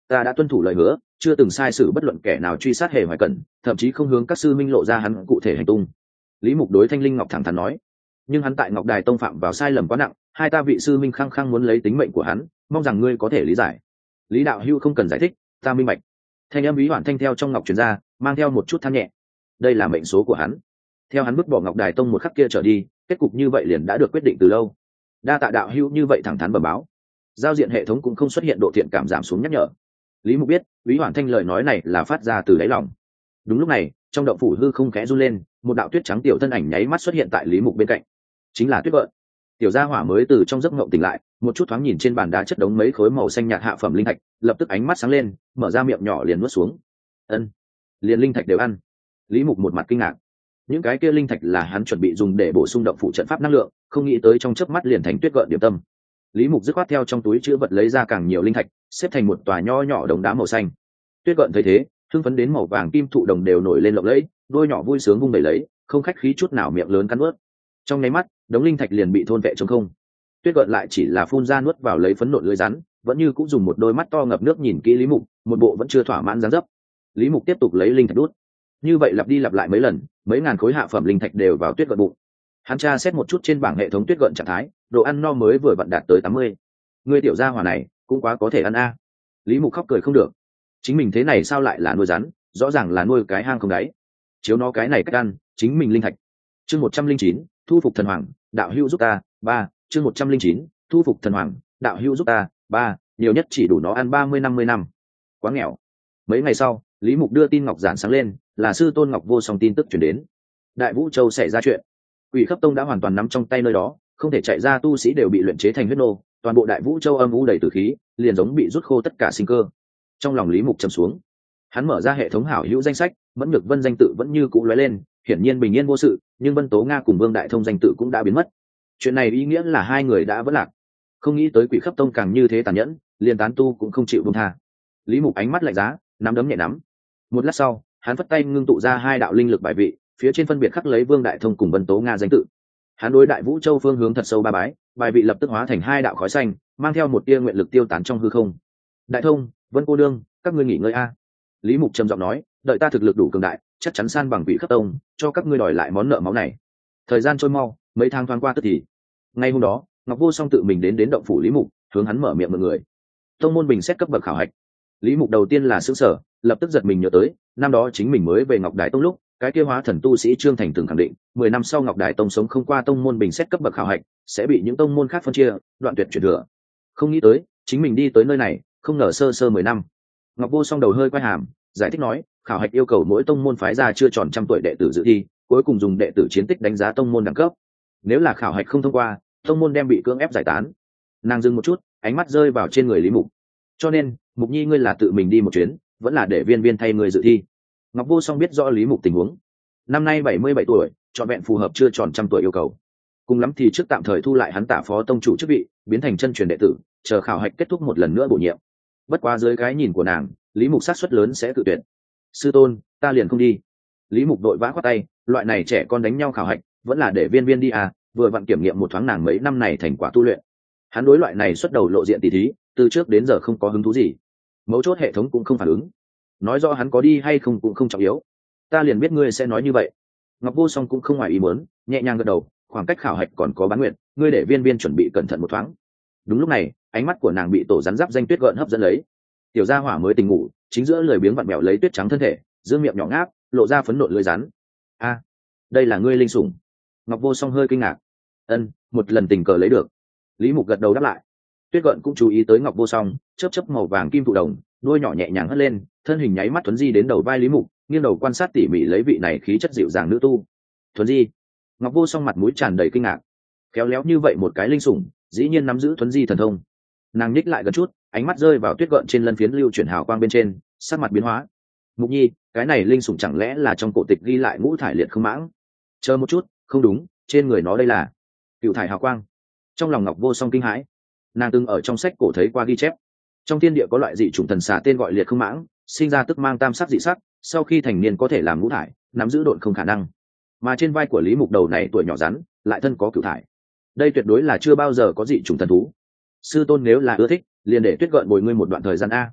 ta đã tuân thủ lời hứa, chưa từng sai sử bất luận kẻ nào truy sát Hề Hoài Cẩn, thậm chí không hướng các sư minh lộ ra hắn cụ thể hành tung. Lý Mục đối Thanh Linh Ngọc thẳng thắn nói. Nhưng hắn tại Ngọc Đài Tông phạm vào sai lầm quá nặng, hai ta vị sư minh khăng khăng muốn lấy tính mệnh của hắn, mong rằng ngươi có thể lý giải. Lý đạo hữu không cần giải thích, ta minh bạch. Thanh âm ý hoạn thanh theo trong ngọc truyền ra, mang theo một chút than nhẹ. Đây là mệnh số của hắn. Theo hắn bước bỏ Ngọc Đài Tông một khắc kia trở đi, kết cục như vậy liền đã được quyết định từ lâu. Đa tạ đạo hữu như vậy thẳng thắn bẩm báo. Giao diện hệ thống cũng không xuất hiện độ thiện cảm giảm xuống nhắc nhở. Lý Mục biết, Úy Hoàn Thanh lời nói này là phát ra từ đáy lòng. Đúng lúc này, trong động phủ hư không khẽ run lên, một đạo tuyết trắng tiểu thân ảnh nháy mắt xuất hiện tại Lý Mục bên cạnh. Chính là Tuyết Gợn. Tiểu gia hỏa mới từ trong giấc ngộng tỉnh lại, một chút thoáng nhìn trên bàn đá chất đống mấy khối màu xanh nhạt hạ phẩm linh thạch, lập tức ánh mắt sáng lên, mở ra miệng nhỏ liền nuốt xuống. Ân, liền linh thạch đều ăn. Lý Mục một mặt kinh ngạc. Những cái kia linh thạch là hắn chuẩn bị dùng để bổ sung động phủ trận pháp năng lượng, không nghĩ tới trong chớp mắt liền thành Tuyết Gợn điểm tâm. Lý Mục dứt khoát theo trong túi chứa vật lấy ra càng nhiều linh thạch, xếp thành một tòa nho nhỏ đồng đá màu xanh. Tuyết Gợn thấy thế, hưng phấn đến màu vàng kim thụ đồng đều nổi lên lộng lẫy, đôi nhỏ vui sướng vung đẩy lấy, không khách khí chút nào miệng lớn cắn nuốt. Trong nháy mắt, đống linh thạch liền bị thôn vệ trống không. Tuyết Gợn lại chỉ là phun ra nuốt vào lấy phấn nộn lưỡi rắn, vẫn như cũng dùng một đôi mắt to ngập nước nhìn kỹ Lý Mục, một bộ vẫn chưa thỏa mãn dáng dấp. Lý Mục tiếp tục lấy linh thạch đút. Như vậy lặp đi lặp lại mấy lần, mấy ngàn khối hạ phẩm linh thạch đều vào Tuyết Gợn bụng. Hắn tra xét một chút trên bảng hệ thống Tuyết Gợn trạng thái, đồ ăn no mới vừa vặn đạt tới 80. Ngươi tiểu gia hỏa này, cũng quá có thể ăn a. Lý Mục khóc cười không được. Chính mình thế này sao lại là nuôi rắn, rõ ràng là nuôi cái hang không đáy. Chiếu nó cái này cách ăn, chính mình linh thạch. Chương 109, thu phục thần hoàng, đạo hữu giúp ta, 3, chương 109, thu phục thần hoàng, đạo hữu giúp ta, 3, nhiều nhất chỉ đủ nó ăn 30-50 năm. Quá nghèo. Mấy ngày sau, Lý Mục đưa tin ngọc giản sáng lên, là sư tôn Ngọc Vô Song tin tức truyền đến. Đại Vũ Châu xảy ra chuyện. Quỷ Khắp Tông đã hoàn toàn nắm trong tay nơi đó, không thể chạy ra tu sĩ đều bị luyện chế thành huyết nô, toàn bộ Đại Vũ Châu âm u đầy tử khí, liền giống bị rút khô tất cả sinh cơ. Trong lòng Lý Mục trầm xuống. Hắn mở ra hệ thống hảo hữu danh sách, Mẫn Nhược Vân danh tự vẫn như cũ lóe lên, hiển nhiên bình yên vô sự, nhưng Vân Tố Nga cùng Vương Đại Thông danh tự cũng đã biến mất. Chuyện này ý nghĩa là hai người đã vỡ lạc. Không nghĩ tới Quỷ Khắp Tông càng như thế tàn nhẫn, liền tán tu cũng không chịu buông tha. Lý Mục ánh mắt lạnh giá, nắm đấm nhẹ nắm. Một lát sau, hắn vất tay ngưng tụ ra hai đạo linh lực bài vị, phía trên phân biệt khắc lấy Vương Đại Thông cùng Vân Tố Nga danh tự. Hắn đối Đại Vũ Châu phương hướng thật sâu ba bái, bài vị lập tức hóa thành hai đạo khói xanh, mang theo một tia nguyện lực tiêu tán trong hư không. Đại Thông, Vân cô đương, các ngươi nghỉ ngơi a. Lý Mục trầm giọng nói, đợi ta thực lực đủ cường đại, chắc chắn san bằng Quỷ Khắp Tông, cho các ngươi đòi lại món nợ máu này. Thời gian trôi mau, mấy tháng thoáng qua tức thì. Ngay hôm đó, Ngọc Vô Song tự mình đến động phủ Lý Mục, hướng hắn mở miệng mọi người. Tông môn bình xét cấp bậc khảo hạch. Lý Mục đầu tiên là sửng sở, lập tức giật mình nhớ tới, năm đó chính mình mới về Ngọc Đài Tông lúc, cái kia hóa thần tu sĩ Trương Thành từng khẳng định, 10 năm sau Ngọc Đài Tông sống không qua tông môn bình xét cấp bậc khảo hạch, sẽ bị những tông môn khác phân chia, đoạn tuyệt truyền thừa. Không nghĩ tới, chính mình đi tới nơi này, không ngờ sơ sơ 10 năm. Ngọc Vô Song đầu hơi quay hàm, giải thích nói, khảo hạch yêu cầu mỗi tông môn phái ra chưa tròn 100 tuổi đệ tử dự thi, cuối cùng dùng đệ tử chiến tích đánh giá tông môn đẳng cấp. Nếu là khảo hạch không thông qua, tông môn đem bị cưỡng ép giải tán. Nàng dừng một chút, ánh mắt rơi vào trên người Lý Mục. Cho nên, Mục Nhi ngươi là tự mình đi một chuyến, vẫn là để viên viên thay người dự thi. Ngọc Vô Song biết rõ Lý Mục tình huống. Năm nay 77 tuổi, trọn vẹn phù hợp chưa tròn 100 tuổi yêu cầu. Cùng lắm thì trước tạm thời thu lại hắn tả phó tông chủ chức vị, biến thành chân truyền đệ tử, chờ khảo hạch kết thúc một lần nữa bổ nhiệm. Bất quá dưới cái nhìn của nàng, Lý Mục xác suất lớn sẽ tự tuyển. Sư tôn, ta liền không đi. Lý Mục đội vã khoát tay, loại này trẻ con đánh nhau khảo hạch, vẫn là để viên viên đi à, vừa vặn kiểm nghiệm một thoáng nàng mấy năm này thành quả tu luyện. Hắn đối loại này xuất đầu lộ diện tỷ thí, từ trước đến giờ không có hứng thú gì. Mấu chốt hệ thống cũng không phản ứng. Nói rõ hắn có đi hay không cũng không trọng yếu. Ta liền biết ngươi sẽ nói như vậy. Ngọc Vô Song cũng không ngoài ý muốn, nhẹ nhàng gật đầu, khoảng cách khảo hạch còn có bán nguyện, ngươi để viên viên chuẩn bị cẩn thận một thoáng. Đúng lúc này, ánh mắt của nàng bị tổ rắn giáp danh Tuyết Gợn hấp dẫn lấy. Tiểu gia hỏa mới tỉnh ngủ, chính giữa lười biếng vặn mèo lấy tuyết trắng thân thể, dương miệng nhỏ ngáp, lộ ra phấn nộn lưỡi rắn. A, đây là ngươi linh sủng. Ngọc Vô Song hơi kinh ngạc. Ân, một lần tình cờ lấy được. Lý Mục gật đầu đáp lại. Tuyết Gợn cũng chú ý tới Ngọc Vô Song, chớp chớp màu vàng kim thụ đồng, đuôi nhỏ nhẹ nhàng hất lên, thân hình nháy mắt thuấn di đến đầu vai Lý Mục, nghiêng đầu quan sát tỉ mỉ lấy vị này khí chất dịu dàng nữ tu. Thuấn di? Ngọc Vô Song mặt mũi tràn đầy kinh ngạc. Khéo léo như vậy một cái linh sủng, dĩ nhiên nắm giữ thuấn di thần thông. Nàng nhích lại gần chút, ánh mắt rơi vào Tuyết Gợn trên lân phiến lưu chuyển hào quang bên trên, sắc mặt biến hóa. Mục Nhi, cái này linh sủng chẳng lẽ là trong cổ tịch ghi lại ngũ thải liệt không mãng? Chờ một chút, không đúng, trên người nó đây là cựu thải hào quang. Trong lòng Ngọc Vô Song kinh hãi. Nàng từng ở trong sách cổ thấy qua ghi chép, trong thiên địa có loại dị chủng thần xà tên gọi liệt không mãng, sinh ra tức mang tam sắc dị sắc, sau khi thành niên có thể làm ngũ thải, nắm giữ độn không khả năng. Mà trên vai của Lý Mục đầu này tuổi nhỏ rắn, lại thân có cửu thải. Đây tuyệt đối là chưa bao giờ có dị chủng thần thú. Sư tôn nếu là ưa thích, liền để Tuyết Gợn bồi ngươi một đoạn thời gian a.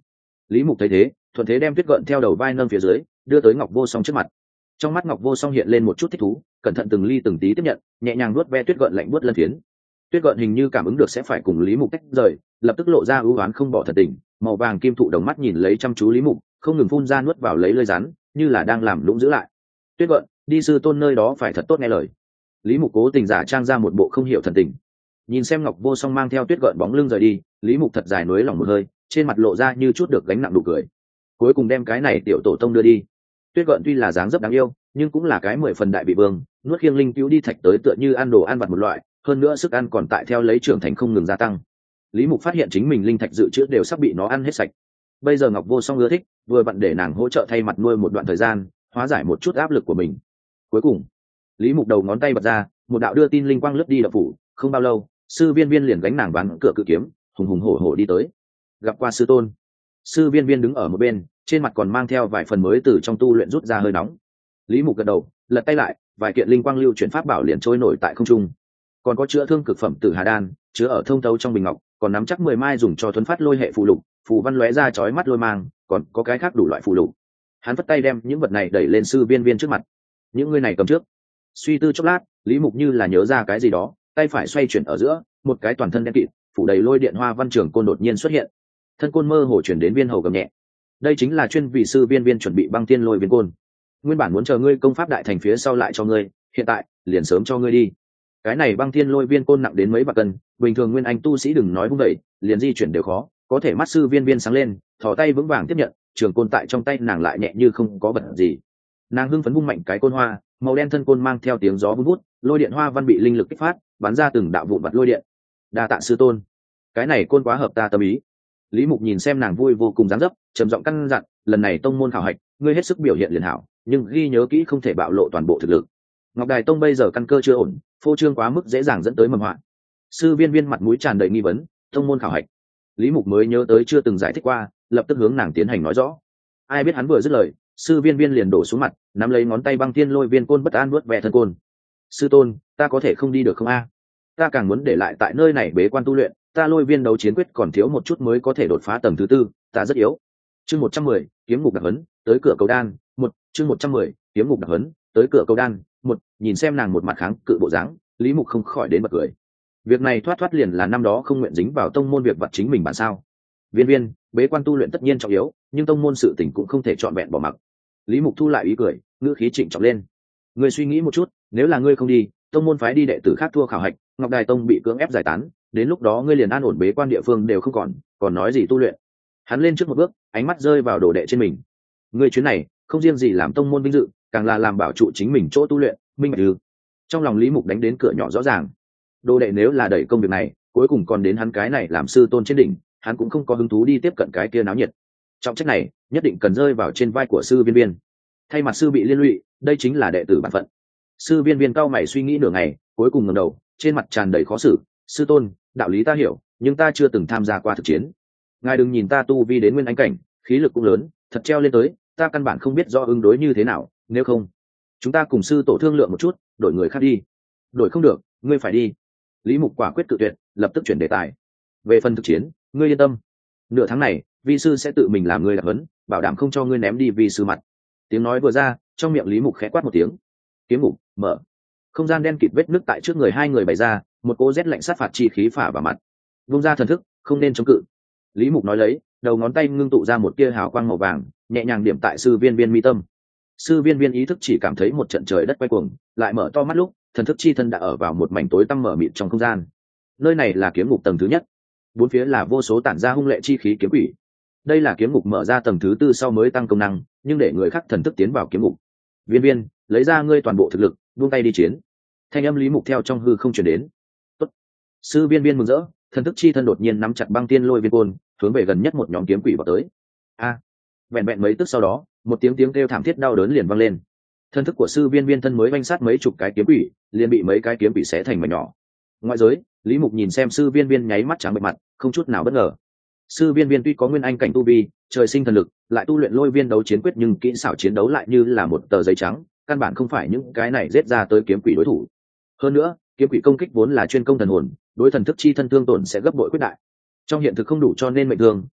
Lý Mục thấy thế, thuận thế đem tuyết gợn theo đầu vai nâng phía dưới, đưa tới Ngọc Vô Song trước mặt. Trong mắt Ngọc Vô Song hiện lên một chút thích thú, cẩn thận từng ly từng tí tiếp nhận, nhẹ nhàng nuốt ve tuyết gợn lạnh buốt lân phiến. Tuyết gợn hình như cảm ứng được sẽ phải cùng Lý Mục tách rời, lập tức lộ ra ưu oán không bỏ thật tình, màu vàng kim thụ đồng mắt nhìn lấy chăm chú Lý Mục, không ngừng phun ra nuốt vào lấy lưỡi rắn, như là đang làm lũng giữ lại. Tuyết gợn, đi sư tôn nơi đó phải thật tốt nghe lời. Lý Mục cố tình giả trang ra một bộ không hiểu thần tình. Nhìn xem Ngọc Vô Song mang theo tuyết gợn bóng lưng rời đi, Lý Mục thật dài nuối lòng một hơi, trên mặt lộ ra như chút được gánh nặng nụ cười. Cuối cùng đem cái này tiểu tổ tông đưa đi. Tuyết gợn tuy là dáng dấp đáng yêu, nhưng cũng là cái 10 phần đại bị vương, nuốt khiêng linh cứu đi thạch tới tựa như ăn đồ ăn vặt một loại, hơn nữa sức ăn còn tại theo lấy trưởng thành không ngừng gia tăng. Lý Mục phát hiện chính mình linh thạch dự trữ đều sắp bị nó ăn hết sạch. Bây giờ Ngọc Vô Song ưa thích, vừa vặn để nàng hỗ trợ thay mặt nuôi một đoạn thời gian, hóa giải một chút áp lực của mình. Cuối cùng, Lý Mục đầu ngón tay bật ra, một đạo đưa tin linh quang lướt đi đập phủ, không bao lâu, sư viên viên liền gánh nàng ván cửa cự kiếm, hùng hùng hổ hổ đi tới. Gặp qua sư tôn. Sư viên viên đứng ở một bên, trên mặt còn mang theo vài phần mới từ trong tu luyện rút ra hơi nóng. Lý Mục gật đầu, lật tay lại, vài kiện linh quang lưu chuyển pháp bảo liền trôi nổi tại không trung. Còn có chữa thương cực phẩm Tử Hà đan, chứa ở thông thấu trong bình ngọc, còn nắm chắc 10 mai dùng cho thuấn phát lôi hệ phù lục, phù văn lóe ra chói mắt lôi mang, còn có cái khác đủ loại phù lục. Hắn vất tay đem những vật này đẩy lên sư viên viên trước mặt. Những người này cầm trước. Suy tư chốc lát, Lý Mục như là nhớ ra cái gì đó, tay phải xoay chuyển ở giữa, một cái toàn thân đen kịt, phủ đầy lôi điện hoa văn trường côn đột nhiên xuất hiện. Thân côn mơ hồ chuyển đến viên hầu gầm nhẹ. Đây chính là chuyên vị sư viên viên chuẩn bị băng tiên lôi viên côn. Nguyên bản muốn chờ ngươi công pháp đại thành phía sau lại cho ngươi, hiện tại liền sớm cho ngươi đi. Cái này băng tiên lôi viên côn nặng đến mấy bạc cân, bình thường nguyên anh tu sĩ đừng nói vung vậy, liền di chuyển đều khó, có thể mắt sư viên viên sáng lên, thò tay vững vàng tiếp nhận, trường côn tại trong tay nàng lại nhẹ như không có vật gì. Nàng hưng phấn vung mạnh cái côn hoa, màu đen thân côn mang theo tiếng gió vun vút, lôi điện hoa văn bị linh lực kích phát, bắn ra từng đạo vụn vặt lôi điện. Đa tạ sư tôn, cái này côn quá hợp ta tâm ý. Lý Mục nhìn xem nàng vui vô cùng dáng dấp, trầm giọng căn dặn, lần này tông môn khảo hạch, ngươi hết sức biểu hiện liền hảo, nhưng ghi nhớ kỹ không thể bạo lộ toàn bộ thực lực. Ngọc Đài tông bây giờ căn cơ chưa ổn, phô trương quá mức dễ dàng dẫn tới mầm họa. Sư viên viên mặt mũi tràn đầy nghi vấn, tông môn khảo hạch. Lý Mục mới nhớ tới chưa từng giải thích qua, lập tức hướng nàng tiến hành nói rõ. Ai biết hắn vừa dứt lời, sư viên viên liền đổ xuống mặt, nắm lấy ngón tay băng tiên lôi viên côn bất an nuốt ve thân côn. Sư tôn, ta có thể không đi được không a? Ta càng muốn để lại tại nơi này bế quan tu luyện, ta lôi viên đấu chiến quyết còn thiếu một chút mới có thể đột phá tầng thứ 4, ta rất yếu. Chương 110, kiếm ngục đặc hấn, tới cửa cầu đan, chương 110, kiếm ngục đặc hấn, tới cửa cầu đan, nhìn xem nàng một mặt kháng cự bộ dáng, Lý Mục không khỏi đến bật cười. Việc này thoát thoát liền là năm đó không nguyện dính vào tông môn việc vặt chính mình bản sao? Viên viên, bế quan tu luyện tất nhiên trọng yếu, nhưng tông môn sự tình cũng không thể trọn vẹn bỏ mặc. Lý Mục thu lại ý cười, ngữ khí trịnh trọng lên. Ngươi suy nghĩ một chút, nếu là ngươi không đi, tông môn phái đi đệ tử khác thua khảo hạch, Ngọc Đài tông bị cưỡng ép giải tán, đến lúc đó ngươi liền an ổn bế quan địa phương đều không còn nói gì tu luyện. Hắn lên trước một bước, ánh mắt rơi vào đồ đệ trên mình. Ngươi chuyến này, không riêng gì làm tông môn vinh dự, càng là làm bảo trụ chính mình chỗ tu luyện, minh bạch ư? Trong lòng Lý Mục đánh đến cửa nhỏ rõ ràng. Đồ đệ nếu là đẩy công việc này, cuối cùng còn đến hắn cái này làm sư tôn trên đỉnh, hắn cũng không có hứng thú đi tiếp cận cái kia náo nhiệt. Trọng trách này, nhất định cần rơi vào trên vai của sư viên viên. Thay mặt sư bị liên lụy, đây chính là đệ tử bản phận. Sư viên viên cau mày suy nghĩ nửa ngày, cuối cùng ngẩng đầu, trên mặt tràn đầy khó xử. Sư tôn, đạo lý ta hiểu, nhưng ta chưa từng tham gia qua thực chiến. Ngài đừng nhìn ta tu vi đến nguyên anh cảnh, khí lực cũng lớn, thật treo lên tới, ta căn bản không biết do ứng đối như thế nào, nếu không, chúng ta cùng sư tổ thương lượng một chút, đổi người khác đi. Đổi không được, ngươi phải đi. Lý Mục quả quyết cự tuyệt, lập tức chuyển đề tài. Về phần thực chiến, ngươi yên tâm, nửa tháng này, vi sư sẽ tự mình làm ngươi đặc huấn, bảo đảm không cho ngươi ném đi vi sư mặt. Tiếng nói vừa ra, trong miệng Lý Mục khẽ quát một tiếng. Kiếm ngục mở. Không gian đen kịt vết nứt tại trước người hai người bày ra, một cỗ rét lạnh sát phạt chi khí phả vào mặt. Vung ra thần thức, không nên chống cự. Lý Mục nói lấy, đầu ngón tay ngưng tụ ra một tia hào quang màu vàng, nhẹ nhàng điểm tại sư viên viên mi tâm. Sư viên viên ý thức chỉ cảm thấy một trận trời đất quay cuồng, lại mở to mắt lúc, thần thức chi thân đã ở vào một mảnh tối tăm mở mịt trong không gian. Nơi này là kiếm ngục tầng thứ nhất, bốn phía là vô số tản ra hung lệ chi khí kiếm quỷ. Đây là kiếm ngục mở ra tầng thứ 4 sau mới tăng công năng, nhưng để người khác thần thức tiến vào kiếm ngục. Viên viên, lấy ra ngươi toàn bộ thực lực, buông tay đi chiến. Thanh âm Lý Mục theo trong hư không truyền đến. Tốt. Sư viên viên mừng rỡ, thần thức chi thân đột nhiên nắm chặt băng tiên lôi viên côn, hướng về gần nhất một nhóm kiếm quỷ vào tới. A! Vẹn vẹn mấy tức sau đó, một tiếng kêu thảm thiết đau đớn liền vang lên. Thân thức của sư viên viên thân mới vanh sát mấy chục cái kiếm quỷ, liền bị mấy cái kiếm quỷ xé thành mảnh nhỏ. Ngoại giới, Lý Mục nhìn xem sư viên viên nháy mắt trắng bệch mặt, không chút nào bất ngờ. Sư viên viên tuy có nguyên anh cảnh tu vi, trời sinh thần lực, lại tu luyện lôi viên đấu chiến quyết, nhưng kỹ xảo chiến đấu lại như là một tờ giấy trắng, căn bản không phải những cái này giết ra tới kiếm quỷ đối thủ. Hơn nữa, kiếm quỷ công kích vốn là chuyên công thần hồn, đối thần thức chi thân thương tổn sẽ gấp bội quyết đại. Trong hiện thực không đủ cho nên mệnh thương,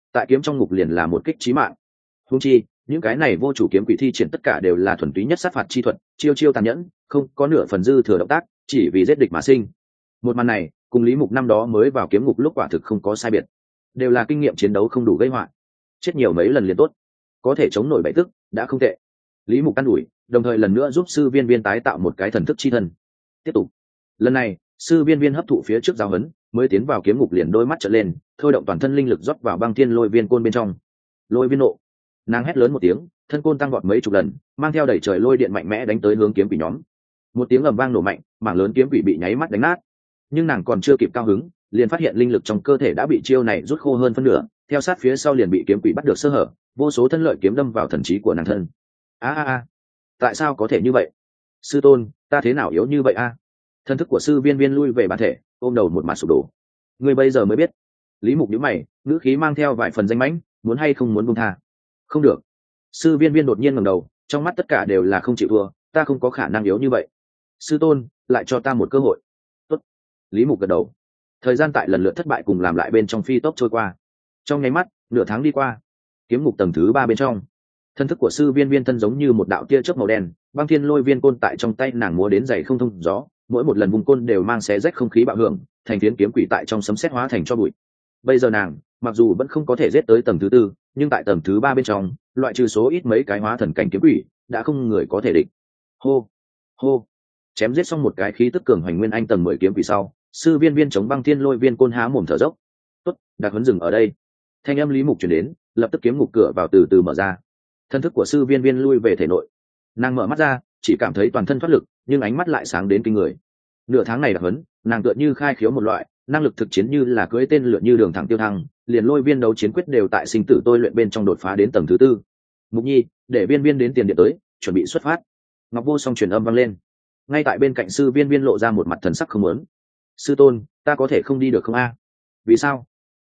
tại kiếm trong ngục liền là một kích chí mạng. Huống chi những cái này vô chủ kiếm quỷ thi triển tất cả đều là thuần túy nhất sát phạt chi thuật, chiêu chiêu tàn nhẫn, không có nửa phần dư thừa động tác, chỉ vì giết địch mà sinh. Một màn này cùng Lý Mục năm đó mới vào kiếm ngục lúc quả thực không có sai biệt, đều là kinh nghiệm chiến đấu không đủ gây họa, chết nhiều mấy lần liền tốt, có thể chống nổi bảy tức đã không tệ. Lý Mục căn ủi, đồng thời lần nữa giúp sư viên viên tái tạo một cái thần thức chi thân. Tiếp tục, lần này sư viên viên hấp thụ phía trước giáo huấn, mới tiến vào kiếm ngục liền đôi mắt trợn lên, thôi động toàn thân linh lực rót vào băng thiên lôi viên côn bên trong. Lôi viên nộ, nàng hét lớn một tiếng, thân côn tăng vọt mấy chục lần, mang theo đẩy trời lôi điện mạnh mẽ đánh tới hướng kiếm quỷ nhóm. Một tiếng ầm vang nổ mạnh, mảng lớn kiếm quỷ bị nháy mắt đánh nát. Nhưng nàng còn chưa kịp cao hứng, liền phát hiện linh lực trong cơ thể đã bị chiêu này rút khô hơn phân nửa, theo sát phía sau liền bị kiếm quỷ bắt được sơ hở, vô số thân lợi kiếm đâm vào thần trí của nàng thân. A, tại sao có thể như vậy? Sư tôn, ta thế nào yếu như vậy a? Thân thức của sư viên viên lui về bản thể, ôm đầu một mặt sụp đổ. Ngươi bây giờ mới biết. Lý Mục nhíu mày, ngữ khí mang theo vài phần danh mãnh, muốn hay không muốn buông tha? Không được. Sư viên viên đột nhiên ngẩng đầu, trong mắt tất cả đều là không chịu thua, ta không có khả năng yếu như vậy. Sư tôn, lại cho ta một cơ hội. Tốt. Lý Mục gật đầu. Thời gian tại lần lượt thất bại cùng làm lại bên trong phi tốc trôi qua. Trong nháy mắt, nửa tháng đi qua. Kiếm ngục tầng thứ 3 bên trong, thân thức của sư viên viên thân giống như một đạo tia chớp màu đen, băng thiên lôi viên côn tại trong tay nàng múa đến dày không thông gió, mỗi một lần vùng côn đều mang xé rách không khí bạo hưởng, thành phiến kiếm quỷ tại trong sấm sét hóa thành cho bụi. Bây giờ nàng mặc dù vẫn không có thể giết tới tầng thứ 4, nhưng tại tầng thứ 3 bên trong, loại trừ số ít mấy cái hóa thần cảnh kiếm quỷ, đã không người có thể địch. Hô, hô, chém giết xong một cái khí tức cường hoành nguyên anh tầng 10 kiếm quỷ sau, sư viên viên chống băng thiên lôi viên côn há mồm thở dốc. Tốt, đặc huấn dừng ở đây. Thanh âm Lý Mục truyền đến, lập tức kiếm ngục cửa vào từ từ mở ra. Thân thức của sư viên viên lui về thể nội, nàng mở mắt ra, chỉ cảm thấy toàn thân thoát lực, nhưng ánh mắt lại sáng đến kinh người. Nửa tháng này đặc huấn, nàng tựa như khai khiếu một loại năng lực thực chiến, như là cưỡi tên lượn như đường thẳng tiêu thăng, liền lôi viên đấu chiến quyết đều tại sinh tử tôi luyện bên trong đột phá đến tầng thứ 4. Mục Nhi, để viên viên đến tiền điện tới, chuẩn bị xuất phát. Ngọc Vô Song truyền âm vang lên. Ngay tại bên cạnh sư viên viên lộ ra một mặt thần sắc không muốn. Sư tôn, ta có thể không đi được không a? Vì sao?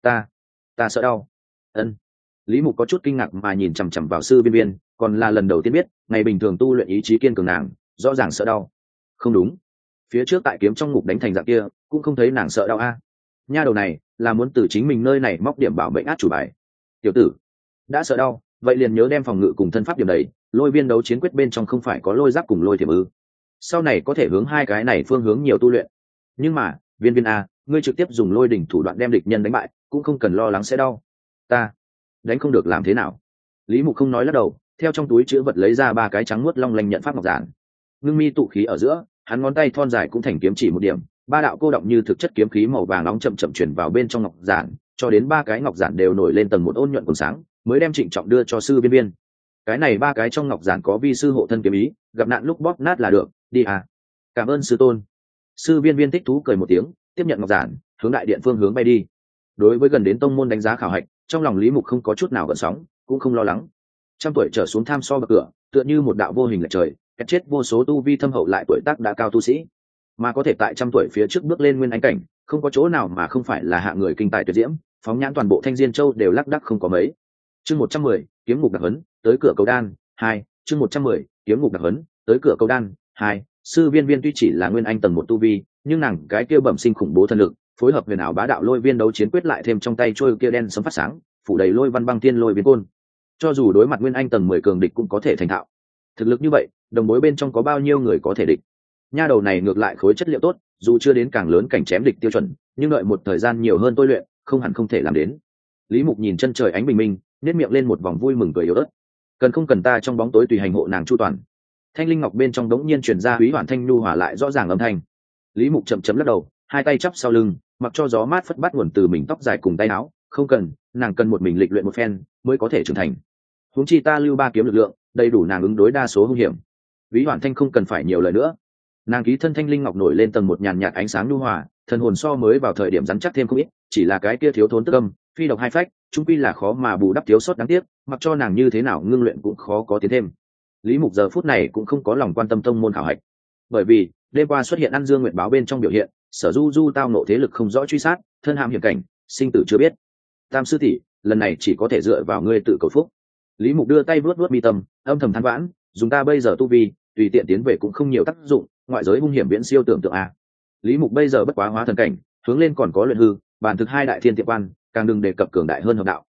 Ta sợ đau. Ân. Lý Mục có chút kinh ngạc mà nhìn chằm chằm vào sư viên viên, còn là lần đầu tiên biết, ngày bình thường tu luyện ý chí kiên cường nàng, rõ ràng sợ đau. Không đúng, phía trước tại kiếm trong ngục đánh thành dạng kia, cũng không thấy nàng sợ đau a. Nha đầu này là muốn từ chính mình nơi này móc điểm bảo mệnh át chủ bài. Tiểu tử, đã sợ đau, vậy liền nhớ đem phòng ngự cùng thân pháp điểm đầy, lôi viên đấu chiến quyết bên trong không phải có lôi giáp cùng lôi thiểm ư? Sau này có thể hướng hai cái này phương hướng nhiều tu luyện. Nhưng mà, viên viên a, ngươi trực tiếp dùng lôi đỉnh thủ đoạn đem địch nhân đánh bại, cũng không cần lo lắng sẽ đau. Ta đánh không được làm thế nào? Lý Mục không nói lắc đầu, theo trong túi chứa vật lấy ra 3 cái trắng muốt long lanh nhận pháp ngọc giản. Ngưng mi tụ khí ở giữa, hắn ngón tay thon dài cũng thành kiếm chỉ một điểm, 3 đạo cô động như thực chất kiếm khí màu vàng nóng chậm chậm chuyển vào bên trong ngọc giản, cho đến 3 cái ngọc giản đều nổi lên tầng một ôn nhuận còn sáng, mới đem trịnh trọng đưa cho sư viên viên. Cái này 3 cái trong ngọc giản có vi sư hộ thân kiếm ý, gặp nạn lúc bóp nát là được, đi à. Cảm ơn sư tôn. Sư viên viên thích thú cười một tiếng, tiếp nhận ngọc giản, hướng đại điện phương hướng bay đi. Đối với gần đến tông môn đánh giá khảo hạch, trong lòng Lý Mục không có chút nào gợn sóng, cũng không lo lắng. Trăm tuổi trở xuống tham so bậc cửa, tựa như một đạo vô hình lệch trời, cách chết vô số tu vi thâm hậu lại tuổi tác đã cao tu sĩ, mà có thể tại trăm tuổi phía trước bước lên nguyên anh cảnh, không có chỗ nào mà không phải là hạng người kinh tài tuyệt diễm, phóng nhãn toàn bộ Thanh Diên Châu đều lác đác không có mấy. Chương 110, kiếm ngục đặc huấn, tới cửa cầu đan 2, chương 110, kiếm ngục đặc huấn, tới cửa cầu đan 2. Sư viên viên tuy chỉ là nguyên anh tầng 1 tu vi, nhưng nàng cái kia bẩm sinh khủng bố thần lực, phối hợp huyền ảo bá đạo lôi viên đấu chiến quyết lại thêm trong tay trôi kia đen sấm phát sáng, phủ đầy lôi văn băng tiên lôi viên côn, cho dù đối mặt nguyên anh tầng 10 cường địch cũng có thể thành thạo. Thực lực như vậy, đồng bối bên trong có bao nhiêu người có thể địch? Nha đầu này ngược lại khối chất liệu tốt, dù chưa đến càng lớn cảnh chém địch tiêu chuẩn, nhưng đợi một thời gian nhiều hơn tôi luyện, không hẳn không thể làm đến. Lý Mục nhìn chân trời ánh bình minh, nét miệng lên một vòng vui mừng cười yếu ớt. Cần không cần ta trong bóng tối tùy hành hộ nàng chu toàn. Thanh linh ngọc bên trong đống nhiên truyền ra húy hoàn thanh nhu hòa lại rõ ràng âm thanh. Lý Mục chậm chậm lắc đầu, hai tay chắp sau lưng, mặc cho gió mát phất bắt nguồn từ mình tóc dài cùng tay áo, không cần, nàng cần một mình lịch luyện một phen mới có thể trưởng thành. Huống chi ta lưu 3 kiếm lực lượng, đầy đủ nàng ứng đối đa số hung hiểm. Húy hoàn thanh không cần phải nhiều lời nữa. Nàng ký thân thanh linh ngọc nổi lên tầng một nhàn nhạt ánh sáng nhu hòa, thần hồn so mới vào thời điểm rắn chắc thêm không ít, chỉ là cái kia thiếu thốn tức âm, phi độc hai phách, chung quy là khó mà bù đắp thiếu sót đáng tiếc, mặc cho nàng như thế nào ngưng luyện cũng khó có tiến thêm. Lý Mục giờ phút này cũng không có lòng quan tâm tông môn khảo hạch, bởi vì đêm qua xuất hiện ăn dương nguyện báo bên trong biểu hiện, Sở Du Du tao nộ thế lực không rõ truy sát, thân hãm hiểm cảnh, sinh tử chưa biết. Tam sư tỷ, lần này chỉ có thể dựa vào ngươi tự cầu phúc. Lý Mục đưa tay vuốt vuốt mi tâm, âm thầm than vãn, dùng ta bây giờ tu vi, tùy tiện tiến về cũng không nhiều tác dụng, ngoại giới hung hiểm viễn siêu tưởng tượng a. Lý Mục bây giờ bất quá hóa thần cảnh, hướng lên còn có luyện hư, bản thực 2 đại thiên tiệm quan, càng đừng đề cập cường đại hơn hợp đạo,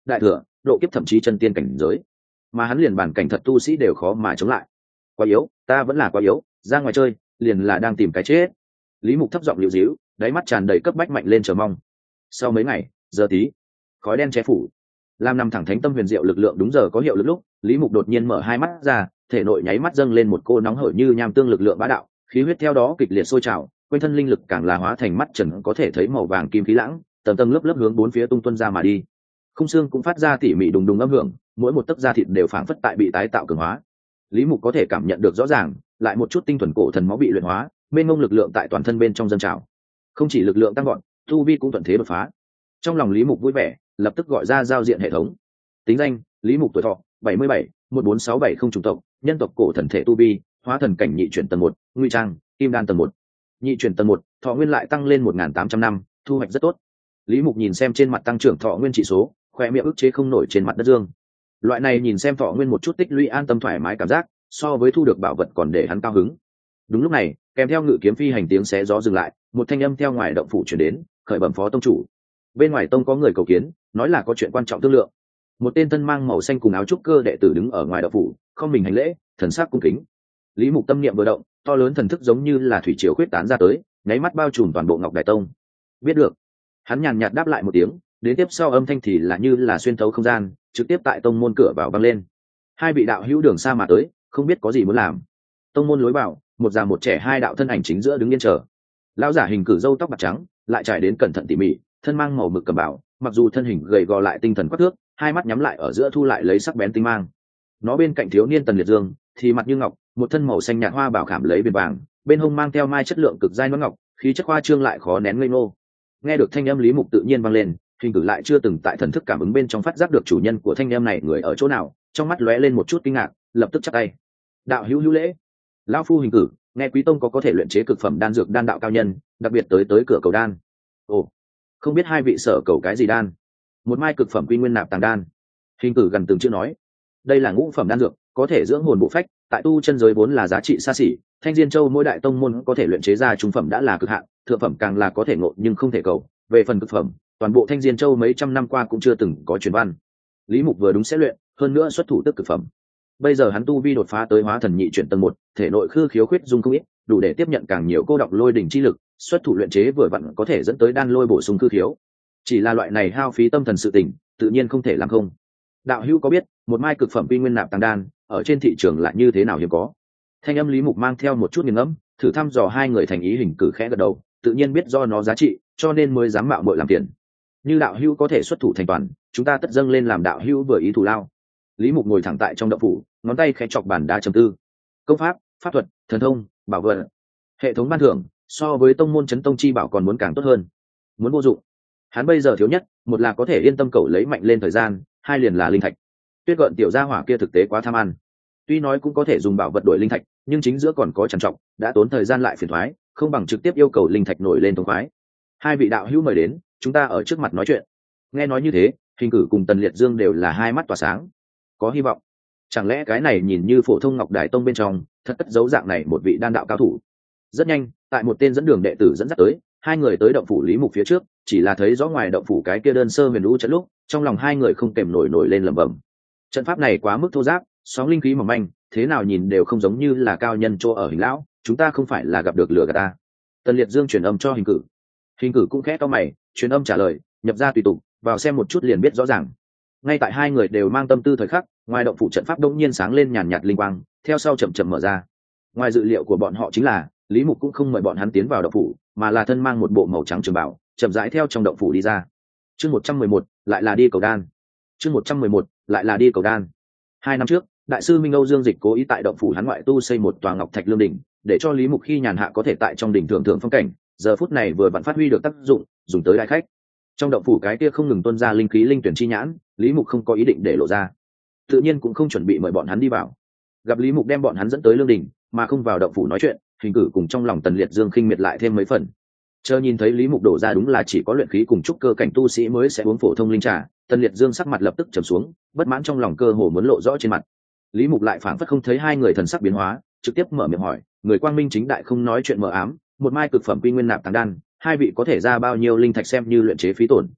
đại thừa, độ kiếp thậm chí chân tiên cảnh giới, mà hắn liền bản cảnh thật tu sĩ đều khó mà chống lại. Quá yếu, ta vẫn là quá yếu, ra ngoài chơi liền là đang tìm cái chết. Lý Mục thấp giọng liễu díu, đáy mắt tràn đầy cấp bách mạnh lên chờ mong. Sau mấy ngày, giờ tí, khói đen che phủ, làm nằm thẳng thánh tâm huyền diệu lực lượng đúng giờ có hiệu lực lúc, Lý Mục đột nhiên mở hai mắt ra, thể nội nháy mắt dâng lên một cô nóng hởi như nham tương lực lượng bá đạo, khí huyết theo đó kịch liệt sôi trào, quanh thân linh lực càng là hóa thành mắt trần có thể thấy màu vàng kim khí lãng, tầng tầng lớp lớp hướng bốn phía tung tuân ra mà đi. Khung xương cũng phát ra tỉ mỉ đùng đùng âm hưởng, mỗi một tấc da thịt đều phảng phất tại bị tái tạo cường hóa. Lý Mục có thể cảm nhận được rõ ràng, lại một chút tinh thuần cổ thần máu bị luyện hóa, mênh mông lực lượng tại toàn thân bên trong dâng trào. Không chỉ lực lượng tăng gọn, tu vi cũng thuận thế đột phá. Trong lòng Lý Mục vui vẻ, lập tức gọi ra giao diện hệ thống. Tính danh: Lý Mục, tuổi thọ 77, 14670 chủng tộc, nhân tộc cổ thần thể, tu vi hóa thần cảnh nhị chuyển tầng 1, nguy trang kim đan tầng 1. Nhị chuyển tầng 1, thọ nguyên lại tăng lên 1800 năm, thu hoạch rất tốt. Lý Mục nhìn xem trên mặt tăng trưởng thọ nguyên chỉ số, khoe miệng ức chế không nổi trên mặt đất dương. Loại này nhìn xem thọ nguyên một chút tích lũy an tâm thoải mái cảm giác, so với thu được bảo vật còn để hắn cao hứng. Đúng lúc này, kèm theo ngự kiếm phi hành tiếng xé gió dừng lại, một thanh âm theo ngoài động phủ truyền đến, khởi bẩm phó tông chủ. Bên ngoài tông có người cầu kiến, nói là có chuyện quan trọng thương lượng. Một tên thân mang màu xanh cùng áo trúc cơ đệ tử đứng ở ngoài động phủ, không mình hành lễ, thần sắc cung kính. Lý Mục tâm niệm vừa động, to lớn thần thức giống như là thủy triều khuyết tán ra tới, nháy mắt bao trùm toàn bộ Ngọc Đài Tông. Biết được. Hắn nhàn nhạt đáp lại một tiếng, đến tiếp sau âm thanh thì là như là xuyên thấu không gian, trực tiếp tại tông môn cửa vào vang lên. Hai vị đạo hữu đường xa mà tới, không biết có gì muốn làm. Tông môn lối vào, một già một trẻ hai đạo thân ảnh chính giữa đứng yên chờ. Lão giả hình cử râu tóc bạc trắng, lại trải đến cẩn thận tỉ mỉ, thân mang màu mực cầm bảo, mặc dù thân hình gầy gò lại tinh thần quắc thước, hai mắt nhắm lại ở giữa thu lại lấy sắc bén tinh mang. Nó bên cạnh thiếu niên Tần Liệt Dương, thì mặt như ngọc, một thân màu xanh nhạt hoa bảo khảm lấy viền vàng, bên hông mang theo mai chất lượng cực giai nón ngọc, khí chất hoa trương lại khó nén ngây ngô. Nghe được thanh âm Lý Mục tự nhiên vang lên, hình cử lại chưa từng tại thần thức cảm ứng bên trong phát giác được chủ nhân của thanh âm này người ở chỗ nào, trong mắt lóe lên một chút kinh ngạc, lập tức chắp tay. Đạo hữu hữu lễ. Lão phu hình cử, nghe quý tông có thể luyện chế cực phẩm đan dược đan đạo cao nhân, đặc biệt tới cửa cầu đan. Ồ, không biết hai vị sở cầu cái gì đan? Một mai cực phẩm quy nguyên nạp tàng đan. Hình cử gần từng chữ nói, đây là ngũ phẩm đan dược, có thể dưỡng hồn bộ phách, tại tu chân giới vốn là giá trị xa xỉ. Thanh Diên Châu mỗi đại tông môn có thể luyện chế ra trung phẩm đã là cực hạn, thượng phẩm càng là có thể ngộ nhưng không thể cầu. Về phần cực phẩm, toàn bộ Thanh Diên Châu mấy trăm năm qua cũng chưa từng có truyền văn. Lý Mục vừa đúng sẽ luyện, hơn nữa xuất thủ tức cực phẩm. Bây giờ hắn tu vi đột phá tới hóa thần nhị chuyển tầng 1, thể nội khư khiếu khuyết dung không ít, đủ để tiếp nhận càng nhiều cô đọng lôi đỉnh chi lực, xuất thủ luyện chế vừa vặn có thể dẫn tới đan lôi bổ sung khư khiếu. Chỉ là loại này hao phí tâm thần sự tình, tự nhiên không thể làm không. Đạo hữu có biết, một mai cực phẩm quy nguyên nạp tàng đan, ở trên thị trường lại như thế nào hiếm có? Thanh âm Lý Mục mang theo một chút nghiền ngẫm, thử thăm dò hai người thành ý. Hình cử khẽ gật đầu, tự nhiên biết do nó giá trị, cho nên mới dám mạo muội làm tiền. Như đạo hữu có thể xuất thủ thành toàn, chúng ta tất dâng lên làm đạo hữu vừa ý thù lao. Lý Mục ngồi thẳng tại trong động phủ, ngón tay khẽ chọc bàn đá trầm tư. Công pháp, pháp thuật, thần thông, bảo vật, hệ thống ban thưởng, so với tông môn chấn tông chi bảo còn muốn càng tốt hơn. Muốn vô dụng, hắn bây giờ thiếu nhất, một là có thể yên tâm cầu lấy mạnh lên thời gian, hai liền là linh thạch. Tuyết gợn tiểu gia hỏa kia thực tế quá tham ăn. Tuy nói cũng có thể dùng bảo vật đổi linh thạch, nhưng chính giữa còn có trằn trọc, đã tốn thời gian lại phiền toái, không bằng trực tiếp yêu cầu linh thạch nổi lên thông khoái. Hai vị đạo hữu mời đến, chúng ta ở trước mặt nói chuyện. Nghe nói như thế, Hình cử cùng Tần Liệt Dương đều là hai mắt tỏa sáng. Có hy vọng. Chẳng lẽ cái này nhìn như phổ thông Ngọc Đài Tông bên trong, thật cất giấu dạng này một vị đan đạo cao thủ? Rất nhanh, tại một tên dẫn đường đệ tử dẫn dắt tới, hai người tới động phủ Lý Mục phía trước, chỉ là thấy rõ ngoài động phủ cái kia đơn sơ huyền lũ trận lúc, trong lòng hai người không kèm nổi lên lẩm bẩm. Trận pháp này quá mức thô ráp, sóng linh khí mỏng manh, thế nào nhìn đều không giống như là cao nhân chỗ ở Hình lão, chúng ta không phải là gặp được lừa gạt ta. Tần Liệt Dương truyền âm cho Hình cử. Hình cử cũng khẽ cau mày, truyền âm trả lời, nhập ra tùy tục, vào xem một chút liền biết rõ ràng. Ngay tại hai người đều mang tâm tư thời khắc, ngoài động phủ trận pháp đột nhiên sáng lên nhàn nhạt linh quang, theo sau chậm chậm mở ra. Ngoài dự liệu của bọn họ chính là, Lý Mục cũng không mời bọn hắn tiến vào động phủ, mà là thân mang một bộ màu trắng trường bào, chậm rãi theo trong động phủ đi ra. Chương 111, lại là đi cầu đan. Chương 111, lại là đi cầu đan. 2 năm trước, đại sư Minh Âu Dương Dịch cố ý tại động phủ hắn ngoại tu xây một tòa ngọc thạch lương đỉnh, để cho Lý Mục khi nhàn hạ có thể tại trong đỉnh thưởng thưởng phong cảnh, giờ phút này vừa vặn phát huy được tác dụng, dùng tới đại khách. Trong động phủ cái kia không ngừng tuôn ra linh khí linh tuyển chi nhãn, Lý Mục không có ý định để lộ ra, tự nhiên cũng không chuẩn bị mời bọn hắn đi vào. Gặp Lý Mục đem bọn hắn dẫn tới lương đỉnh, mà không vào động phủ nói chuyện, Hình cử cùng trong lòng Tần Liệt Dương khinh miệt lại thêm mấy phần. Chờ nhìn thấy Lý Mục đổ ra đúng là chỉ có luyện khí cùng trúc cơ cảnh tu sĩ mới sẽ uống phổ thông linh trà, Tần Liệt Dương sắc mặt lập tức trầm xuống, bất mãn trong lòng cơ hồ muốn lộ rõ trên mặt. Lý Mục lại phảng phất không thấy hai người thần sắc biến hóa, trực tiếp mở miệng hỏi, người quang minh chính đại không nói chuyện mờ ám, một mai cực phẩm quy nguyên nạp tàng đan, hai vị có thể ra bao nhiêu linh thạch xem như luyện chế phí tổn?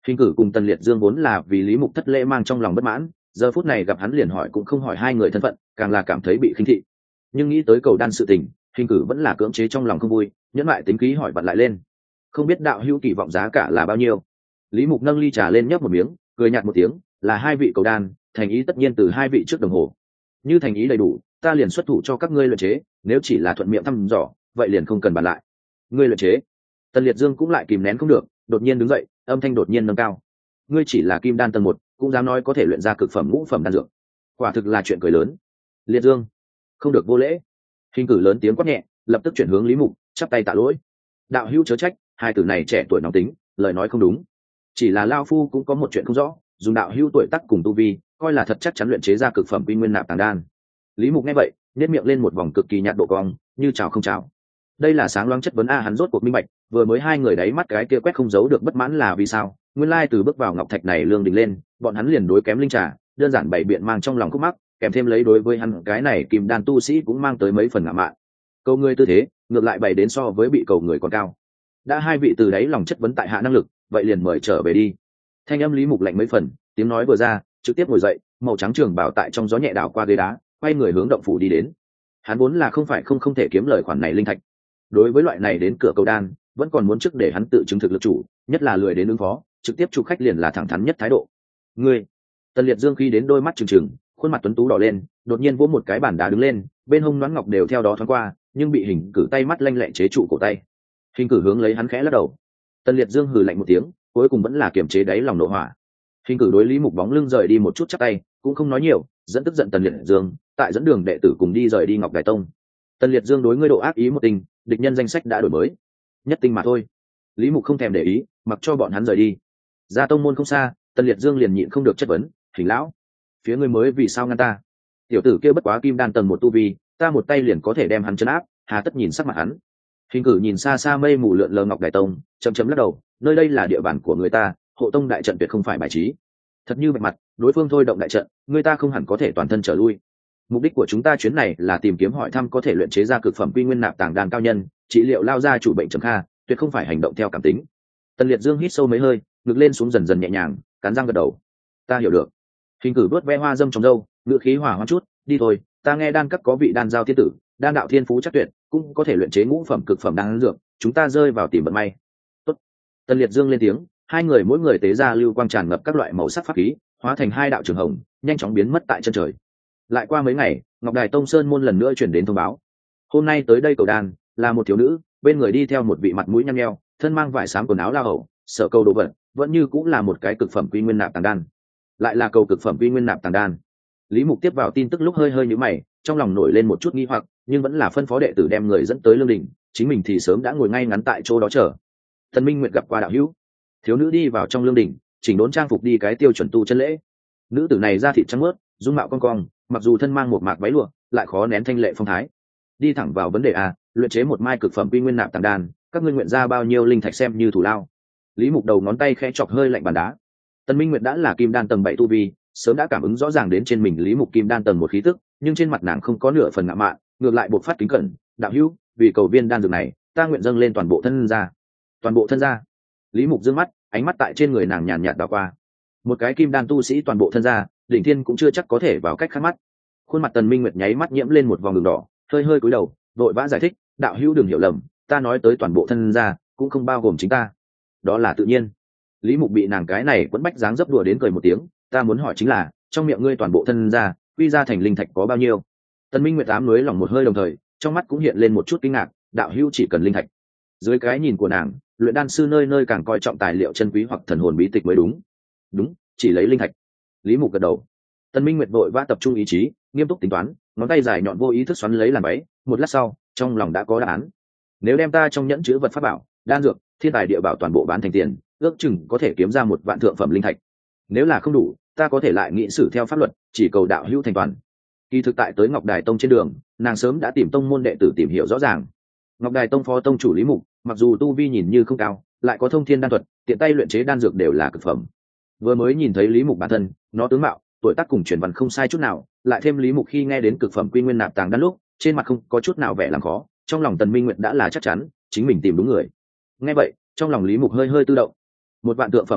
Hình cử cùng Tần Liệt Dương vốn là vì Lý Mục thất lễ mang trong lòng bất mãn, giờ phút này gặp hắn liền hỏi cũng không hỏi hai người thân phận, càng là cảm thấy bị khinh thị. Nhưng nghĩ tới cầu đan sự tình, Hình cử vẫn là cưỡng chế trong lòng không vui, nhẫn lại tính khí hỏi vặn lại lên. Không biết đạo hữu kỳ vọng giá cả là bao nhiêu? Lý Mục nâng ly trà lên nhấp một miếng, cười nhạt một tiếng, là hai vị cầu đan, thành ý tất nhiên từ hai vị trước đồng hồ. Như thành ý đầy đủ, ta liền xuất thủ cho các ngươi luyện chế, nếu chỉ là thuận miệng thăm dò, vậy liền không cần bàn lại. Ngươi luyện chế? Tần Liệt Dương cũng lại kìm nén không được, đột nhiên đứng dậy, âm thanh đột nhiên nâng cao. Ngươi chỉ là kim đan tầng 1, cũng dám nói có thể luyện ra cực phẩm ngũ phẩm đan dược, quả thực là chuyện cười lớn. Liệt Dương, không được vô lễ. Hình cử lớn tiếng quát nhẹ, lập tức chuyển hướng Lý Mục, chắp tay tạ lỗi. Đạo hữu chớ trách, hai tử này trẻ tuổi nóng tính, lời nói không đúng. Chỉ là lao phu cũng có một chuyện không rõ, dùng đạo hữu tuổi tác cùng tu vi, coi là thật chắc chắn luyện chế ra cực phẩm quy nguyên nạp tàng đan. Lý Mục nghe vậy, nhếch miệng lên một vòng cực kỳ nhạt độ cong, như chào không chào. Đây là sáng loáng chất vấn a, hắn rốt cuộc minh bạch, vừa mới hai người đáy mắt cái kia quét không giấu được bất mãn là vì sao? Nguyên lai từ bước vào ngọc thạch này lương đình lên, bọn hắn liền đối kém linh trà, đơn giản bày biện mang trong lòng khúc mắc, kèm thêm lấy đối với hắn cái này kim đan tu sĩ cũng mang tới mấy phần ngạo mạn. Cầu người tư thế, ngược lại bày đến so với bị cầu người còn cao. Đã hai vị từ đáy lòng chất vấn tại hạ năng lực, vậy liền mời trở về đi. Thanh âm Lý Mục lạnh mấy phần, tiếng nói vừa ra, trực tiếp ngồi dậy, màu trắng trường bảo tại trong gió nhẹ đảo qua ghế đá, quay người hướng động phủ đi đến. Hắn vốn là không thể kiếm lời khoản này linh thạch. Đối với loại này đến cửa cầu đan, vẫn còn muốn trước để hắn tự chứng thực lực chủ, nhất là lười đến ứng phó, trực tiếp chụp khách liền là thẳng thắn nhất thái độ. Ngươi, Tần Liệt Dương khi đến đôi mắt trừng trừng, khuôn mặt tuấn tú đỏ lên, đột nhiên vỗ một cái bàn đá đứng lên, bên hông nón ngọc đều theo đó thoáng qua, nhưng bị hình cử tay mắt lanh lẹ chế trụ cổ tay. Hình cử hướng lấy hắn khẽ lắc đầu. Tần Liệt Dương hừ lạnh một tiếng, cuối cùng vẫn là kiềm chế đáy lòng nộ hỏa. Hình cử đối Lý Mục bóng lưng rời đi một chút chắp tay, cũng không nói nhiều, dẫn tức giận Tần Liệt Dương, tại dẫn đường đệ tử cùng đi rời đi Ngọc Đài Tông. Tần Liệt Dương đối ngươi độ ác ý một tình, địch nhân danh sách đã đổi mới, nhất tinh mà thôi. Lý Mục không thèm để ý, mặc cho bọn hắn rời đi. Ra tông môn không xa, Tần Liệt Dương liền nhịn không được chất vấn, Hình lão, phía ngươi mới vì sao ngăn ta? Tiểu tử kia bất quá kim đan tầng 1 tu vi, ta một tay liền có thể đem hắn trấn áp, hà tất nhìn sắc mặt hắn. Hình cử nhìn xa xa mây mù lượn lờ Ngọc Đài Tông, chậm chậm lắc đầu, nơi đây là địa bàn của người ta, hộ tông đại trận tuyệt không phải bài trí. Thật như bạch mặt, đối phương thôi động đại trận, người ta không hẳn có thể toàn thân trở lui. Mục đích của chúng ta chuyến này là tìm kiếm hỏi thăm có thể luyện chế ra cực phẩm quy nguyên nạp tàng đan cao nhân, trị liệu lao ra chủ bệnh trầm kha, tuyệt không phải hành động theo cảm tính. Tần Liệt Dương hít sâu mấy hơi, ngực lên xuống dần dần nhẹ nhàng, cắn răng gật đầu. Ta hiểu được. Hình cử đuốt ve hoa dâm trong râu, ngựa khí hỏa hoãn chút, đi thôi, ta nghe đan các có vị đan giao thiên tử, đan đạo thiên phú chắc tuyệt, cũng có thể luyện chế ngũ phẩm cực phẩm đan dược, chúng ta rơi vào tìm vận may. Tốt. Tần Liệt Dương lên tiếng, hai người mỗi người tế ra lưu quang tràn ngập các loại màu sắc pháp khí, hóa thành hai đạo trường hồng, nhanh chóng biến mất tại chân trời. Lại qua mấy ngày, Ngọc Đài Tông Sơn môn lần nữa chuyển đến thông báo. Hôm nay tới đây cầu đan là một thiếu nữ, bên người đi theo một vị mặt mũi nhăn nheo, thân mang vải xám quần áo la hầu, sở cầu đồ vật, vẫn như cũng là một cái cực phẩm quy nguyên nạp tàng đan. Lại là cầu cực phẩm quy nguyên nạp tàng đan. Lý Mục tiếp vào tin tức lúc hơi hơi nhíu mày, trong lòng nổi lên một chút nghi hoặc, nhưng vẫn là phân phó đệ tử đem người dẫn tới lương đình, chính mình thì sớm đã ngồi ngay ngắn tại chỗ đó chờ. Thần Minh Nguyệt gặp qua đạo hữu. Thiếu nữ đi vào trong lương đình, chỉnh đốn trang phục đi cái tiêu chuẩn tu chân lễ. Nữ tử này da thịt trắng mướt, dung mạo cong cong, mặc dù thân mang một mạc váy lụa, lại khó nén thanh lệ phong thái. Đi thẳng vào vấn đề a, luyện chế một mai cực phẩm quy nguyên nạp tàng đan, các ngươi nguyện ra bao nhiêu linh thạch xem như thủ lao? Lý Mục đầu ngón tay khẽ chọc hơi lạnh bàn đá. Tần Minh Nguyệt đã là kim đan tầng 7 tu vi, sớm đã cảm ứng rõ ràng đến trên mình Lý Mục kim đan tầng 1 khí tức, nhưng trên mặt nàng không có nửa phần ngạo mạn, ngược lại bộc phát kính cẩn, đạo hữu, vì cầu viên đan dược này, ta nguyện dâng lên toàn bộ thân gia. Toàn bộ thân gia? Lý Mục dương mắt, ánh mắt tại trên người nàng nhàn nhạt đảo qua. Một cái kim đan tu sĩ toàn bộ thân gia, đỉnh thiên cũng chưa chắc có thể vào cách khác mắt. Khuôn mặt Tần Minh Nguyệt nháy mắt nhiễm lên một vòng đường đỏ, hơi hơi cúi đầu, vội vã giải thích, đạo hữu đừng hiểu lầm, ta nói tới toàn bộ thân gia, cũng không bao gồm chính ta. Đó là tự nhiên. Lý Mục bị nàng cái này quấn bách dáng dấp đùa đến cười một tiếng, ta muốn hỏi chính là, trong miệng ngươi toàn bộ thân gia, quy ra thành linh thạch có bao nhiêu? Tần Minh Nguyệt ám núi lòng một hơi đồng thời, trong mắt cũng hiện lên một chút kinh ngạc, đạo hữu chỉ cần linh thạch. Dưới cái nhìn của nàng, luyện đan sư nơi nơi càng coi trọng tài liệu chân quý hoặc thần hồn bí tịch mới đúng. Đúng, chỉ lấy linh thạch. Lý Mục gật đầu. Tần Minh Nguyệt vội vã tập trung ý chí, nghiêm túc tính toán, ngón tay dài nhọn vô ý thức xoắn lấy làn váy, một lát sau, trong lòng đã có đáp án. Nếu đem ta trong nhẫn chứa vật pháp bảo, đan dược, thiên tài địa bảo toàn bộ bán thành tiền, ước chừng có thể kiếm ra một vạn thượng phẩm linh thạch. Nếu là không đủ, ta có thể lại nghị xử theo pháp luật, chỉ cầu đạo hữu thành toàn. Kỳ thực tại tới Ngọc Đài Tông trên đường, nàng sớm đã tìm tông môn đệ tử tìm hiểu rõ ràng. Ngọc Đài Tông phó tông chủ Lý Mục, mặc dù tu vi nhìn như không cao, lại có thông thiên đan thuật, tiện tay luyện chế đan dược đều là cực phẩm. Vừa mới nhìn thấy Lý Mục bản thân, nó tướng mạo, tuổi tác cùng truyền văn không sai chút nào, lại thêm Lý Mục khi nghe đến cực phẩm quy nguyên nạp tàng đan lúc, trên mặt không có chút nào vẻ làm khó, trong lòng Tần Minh Nguyệt đã là chắc chắn, chính mình tìm đúng người. Nghe vậy, trong lòng Lý Mục hơi hơi tự động. Một vạn thượng phẩm linh thạch,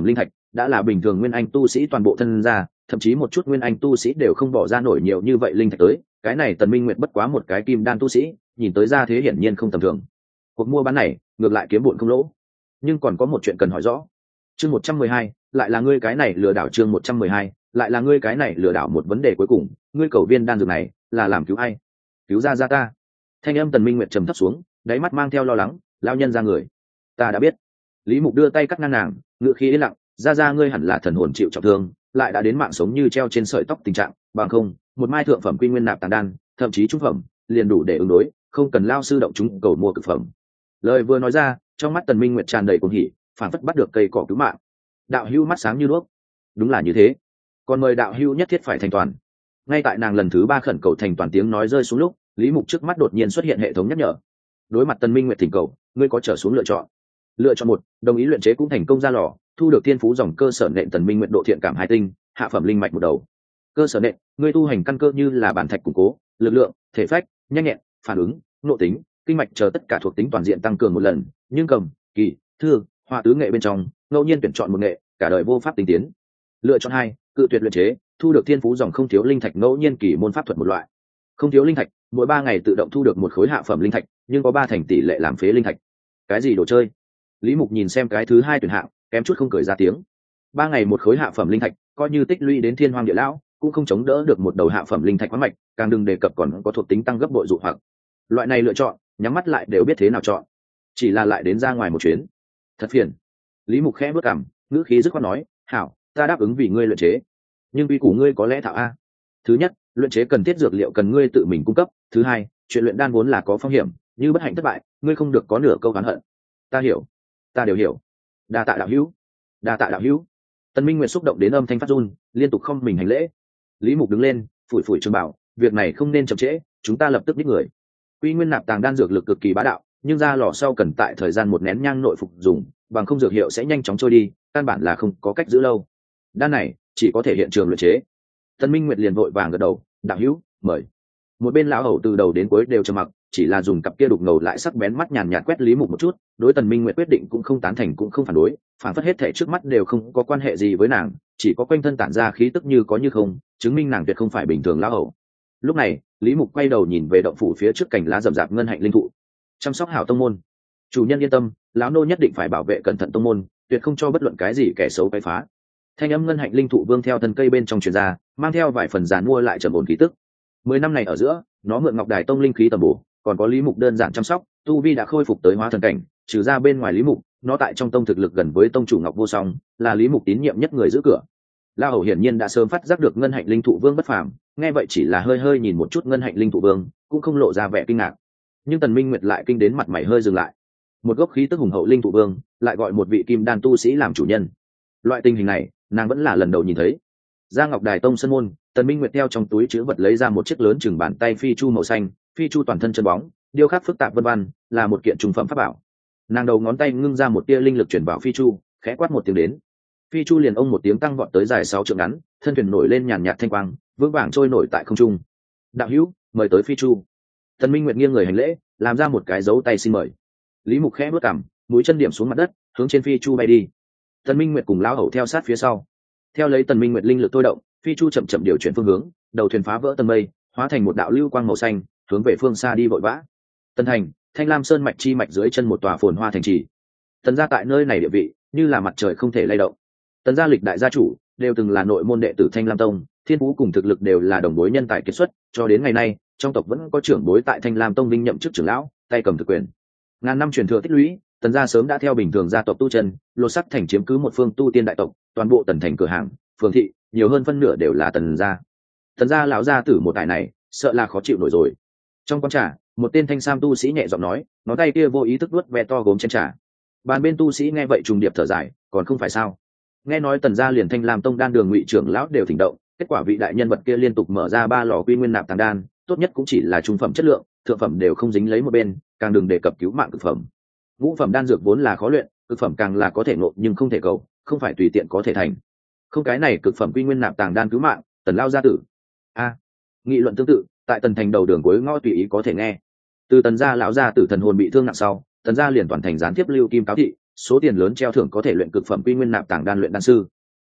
đã là bình thường nguyên anh tu sĩ toàn bộ thân ra, thậm chí một chút nguyên anh tu sĩ đều không bỏ ra nổi nhiều như vậy linh thạch tới, cái này Tần Minh Nguyệt bất quá một cái kim đan tu sĩ, nhìn tới ra thế hiển nhiên không tầm thường. Cuộc mua bán này ngược lại kiếm bộn không lỗ. Nhưng còn có một chuyện cần hỏi rõ. Chương 112, lại là ngươi cái này lừa đảo. Chương 112, lại là ngươi cái này lừa đảo. Một vấn đề cuối cùng, ngươi cầu viên đan dược này là làm cứu ai? Cứu ra ta. Thanh âm Tần Minh Nguyệt trầm thấp xuống, đáy mắt mang theo lo lắng, lao nhân ra người. Ta đã biết. Lý Mục đưa tay cắt ngang nàng, ngựa khí yên lặng, ra ngươi hẳn là thần hồn chịu trọng thương, lại đã đến mạng sống như treo trên sợi tóc tình trạng, bằng không, một mai thượng phẩm quy nguyên nạp tàng đan, thậm chí trung phẩm, liền đủ để ứng đối, không cần lao sư động chúng cầu mua cực phẩm. Lời vừa nói ra, trong mắt Tần Minh Nguyệt tràn đầy cuồng hỉ, phản phất bắt được cây cỏ cứu mạng. Đạo hữu mắt sáng như đuốc. Đúng là như thế. Còn mời đạo hữu nhất thiết phải thành toàn. Ngay tại nàng lần thứ 3 khẩn cầu thành toàn tiếng nói rơi xuống lúc, Lý Mục trước mắt đột nhiên xuất hiện hệ thống nhắc nhở. Đối mặt Tần Minh Nguyệt thỉnh cầu, ngươi có trở xuống lựa chọn. Lựa chọn 1, đồng ý luyện chế cũng thành công ra lò, thu được thiên phú dòng cơ sở nện Tần Minh Nguyệt độ thiện cảm 2 tinh, hạ phẩm linh mạch một đầu. Cơ sở nện, ngươi tu hành căn cơ như là bản thạch củng cố, lực lượng, thể phách, nhanh nhẹn, phản ứng, nội tính, kinh mạch chờ tất cả thuộc tính toàn diện tăng cường một lần, nhưng cầm, kỳ, thư, họa tứ nghệ bên trong, ngẫu nhiên tuyển chọn một nghệ, cả đời vô pháp tinh tiến. Lựa chọn 2, cự tuyệt luyện chế, thu được thiên phú dòng không thiếu linh thạch ngẫu nhiên kỳ môn pháp thuật một loại. Không thiếu linh thạch, mỗi 3 ngày tự động thu được một khối hạ phẩm linh thạch, nhưng có 3 thành tỷ lệ làm phế linh thạch. Cái gì đồ chơi? Lý Mục nhìn xem cái thứ 2 tuyển hạng, kém chút không cười ra tiếng. 3 ngày một khối hạ phẩm linh thạch, coi như tích lũy đến thiên hoang địa lão, cũng không chống đỡ được một đầu hạ phẩm linh thạch khoáng mạch, càng đừng đề cập còn có thuộc tính tăng gấp bội dụ hoặc. Loại này lựa chọn, nhắm mắt lại đều biết thế nào chọn. Chỉ là lại đến ra ngoài một chuyến. Thật phiền. Lý Mục khẽ bước cằm, ngữ khí dứt khoát nói, "Hảo, ta đáp ứng vì ngươi luyện chế. Nhưng quy củ ngươi có lẽ thạo a. Thứ nhất, luyện chế cần thiết dược liệu cần ngươi tự mình cung cấp. Thứ hai, chuyện luyện đan vốn là có phong hiểm, như bất hạnh thất bại, ngươi không được có nửa câu oán hận." Ta hiểu, ta đều hiểu. Đa tạ đạo hữu, đa tạ đạo hữu. Tần Minh Nguyệt xúc động đến âm thanh phát run, liên tục không mình hành lễ. Lý Mục đứng lên, phủi phủi trường bảo, việc này không nên chậm trễ, chúng ta lập tức đích người. Quy nguyên nạp tàng đan dược lực cực kỳ bá đạo, nhưng ra lò sau cần tại thời gian một nén nhang nội phục dùng, bằng không dược hiệu sẽ nhanh chóng trôi đi, căn bản là không có cách giữ lâu. Đan này chỉ có thể hiện trường luyện chế. Tần Minh Nguyệt liền vội vàng gật đầu, đạo hữu, mời. Một bên lão hầu từ đầu đến cuối đều trầm mặc, chỉ là dùng cặp kia đục ngầu lại sắc bén mắt nhàn nhạt quét Lý Mục một chút, đối Tần Minh Nguyệt quyết định cũng không tán thành cũng không phản đối, phản phất hết thảy trước mắt đều không có quan hệ gì với nàng, chỉ có quanh thân tản ra khí tức như có như không, chứng minh nàng tuyệt không phải bình thường lão hầu. Lúc này, Lý Mục quay đầu nhìn về động phủ phía trước cành lá rậm rạp ngân hạnh linh thụ. Chăm sóc hảo tông môn. Chủ nhân yên tâm, lão nô nhất định phải bảo vệ cẩn thận tông môn, tuyệt không cho bất luận cái gì kẻ xấu quấy phá. Thanh âm ngân hạnh linh thụ vương theo thân cây bên trong truyền ra, mang theo vài phần giàn mua lại trầm ổn khí tức. 10 năm này ở giữa, nó mượn Ngọc Đài tông linh khí tầm bổ, còn có Lý Mục đơn giản chăm sóc, tu vi đã khôi phục tới hóa thần cảnh, trừ ra bên ngoài Lý Mục, nó tại trong tông thực lực gần với tông chủ Ngọc Vô Song, là Lý Mục tín nhiệm nhất người giữ cửa. La Hầu hiển nhiên đã sớm phát giác được ngân hạnh linh thụ vương bất phàm, nghe vậy chỉ là hơi hơi nhìn một chút ngân hạnh linh thụ vương, cũng không lộ ra vẻ kinh ngạc. Nhưng Tần Minh Nguyệt lại kinh đến mặt mày hơi dừng lại. Một gốc khí tức hùng hậu linh thụ vương, lại gọi một vị kim đan tu sĩ làm chủ nhân. Loại tình hình này, nàng vẫn là lần đầu nhìn thấy. Ra Ngọc Đài tông sân môn, Tần Minh Nguyệt theo trong túi trữ vật lấy ra một chiếc lớn chừng bàn tay phi chu màu xanh, phi chu toàn thân chân bóng, điêu khắc phức tạp vân vân, là một kiện trùng phẩm pháp bảo. Nàng đầu ngón tay ngưng ra một tia linh lực chuyển vào phi chu, khẽ quát một tiếng đến. Phi chu liền ông một tiếng tăng vọt tới dài 6 trượng ngắn, thân thuyền nổi lên nhàn nhạt thanh quang, vững vàng trôi nổi tại không trung. Đạo hữu, mời tới phi chu. Tần Minh Nguyệt nghiêng người hành lễ, làm ra một cái dấu tay xin mời. Lý Mục khẽ bước cằm, mũi chân điểm xuống mặt đất, hướng trên phi chu bay đi. Tần Minh Nguyệt cùng lão hầu theo sát phía sau. Theo lấy Tần Minh Nguyệt linh lực thôi động, phi chu chậm chậm điều chuyển phương hướng, đầu thuyền phá vỡ tầng mây, hóa thành một đạo lưu quang màu xanh, hướng về phương xa đi vội vã. Tần thành, Thanh Lam Sơn mạch chi mạch dưới chân một tòa phồn hoa thành trì. Tần gia tại nơi này địa vị như là mặt trời không thể lay động. Tần gia lịch đại gia chủ đều từng là nội môn đệ tử Thanh Lam Tông, thiên phú cùng thực lực đều là đồng bối nhân tài kiệt xuất, cho đến ngày nay, trong tộc vẫn có trưởng bối tại Thanh Lam Tông vinh nhậm chức trưởng lão, tay cầm thực quyền. Ngàn năm truyền thừa tích lũy, Tần gia sớm đã theo bình thường gia tộc tu chân, lột sắc thành chiếm cứ một phương tu tiên đại tộc, toàn bộ Tần thành cửa hàng, phường thị, nhiều hơn phân nửa đều là Tần gia. Tần gia lão gia tử một tài này, sợ là khó chịu nổi rồi. Trong quán trà, một tên thanh sam tu sĩ nhẹ giọng nói, ngón tay kia vô ý thức vuốt ve to gốm chén trà. Bàn bên tu sĩ nghe vậy trùng điệp thở dài, còn không phải sao? Nghe nói Tần gia liền Thanh Lam Tông đan đường ngụy trưởng lão đều thỉnh động, kết quả vị đại nhân vật kia liên tục mở ra 3 lò quy nguyên nạp tàng đan, tốt nhất cũng chỉ là trung phẩm chất lượng, thượng phẩm đều không dính lấy một bên, càng đừng đề cập cứu mạng cực phẩm. Ngũ phẩm đan dược vốn là khó luyện, cực phẩm càng là có thể ngộ nhưng không thể cầu, không phải tùy tiện có thể thành. Không cái này cực phẩm quy nguyên nạp tàng đan cứu mạng, Tần lao gia tử. Nghị luận tương tự, tại Tần thành đầu đường cuối ngõ tùy ý có thể nghe. Từ Tần gia lão gia tử thần hồn bị thương nặng sau, Tần gia liền toàn thành gián tiếp lưu kim cáo thị, số tiền lớn treo thưởng có thể luyện cực phẩm quy nguyên nạp tàng đan luyện đan sư,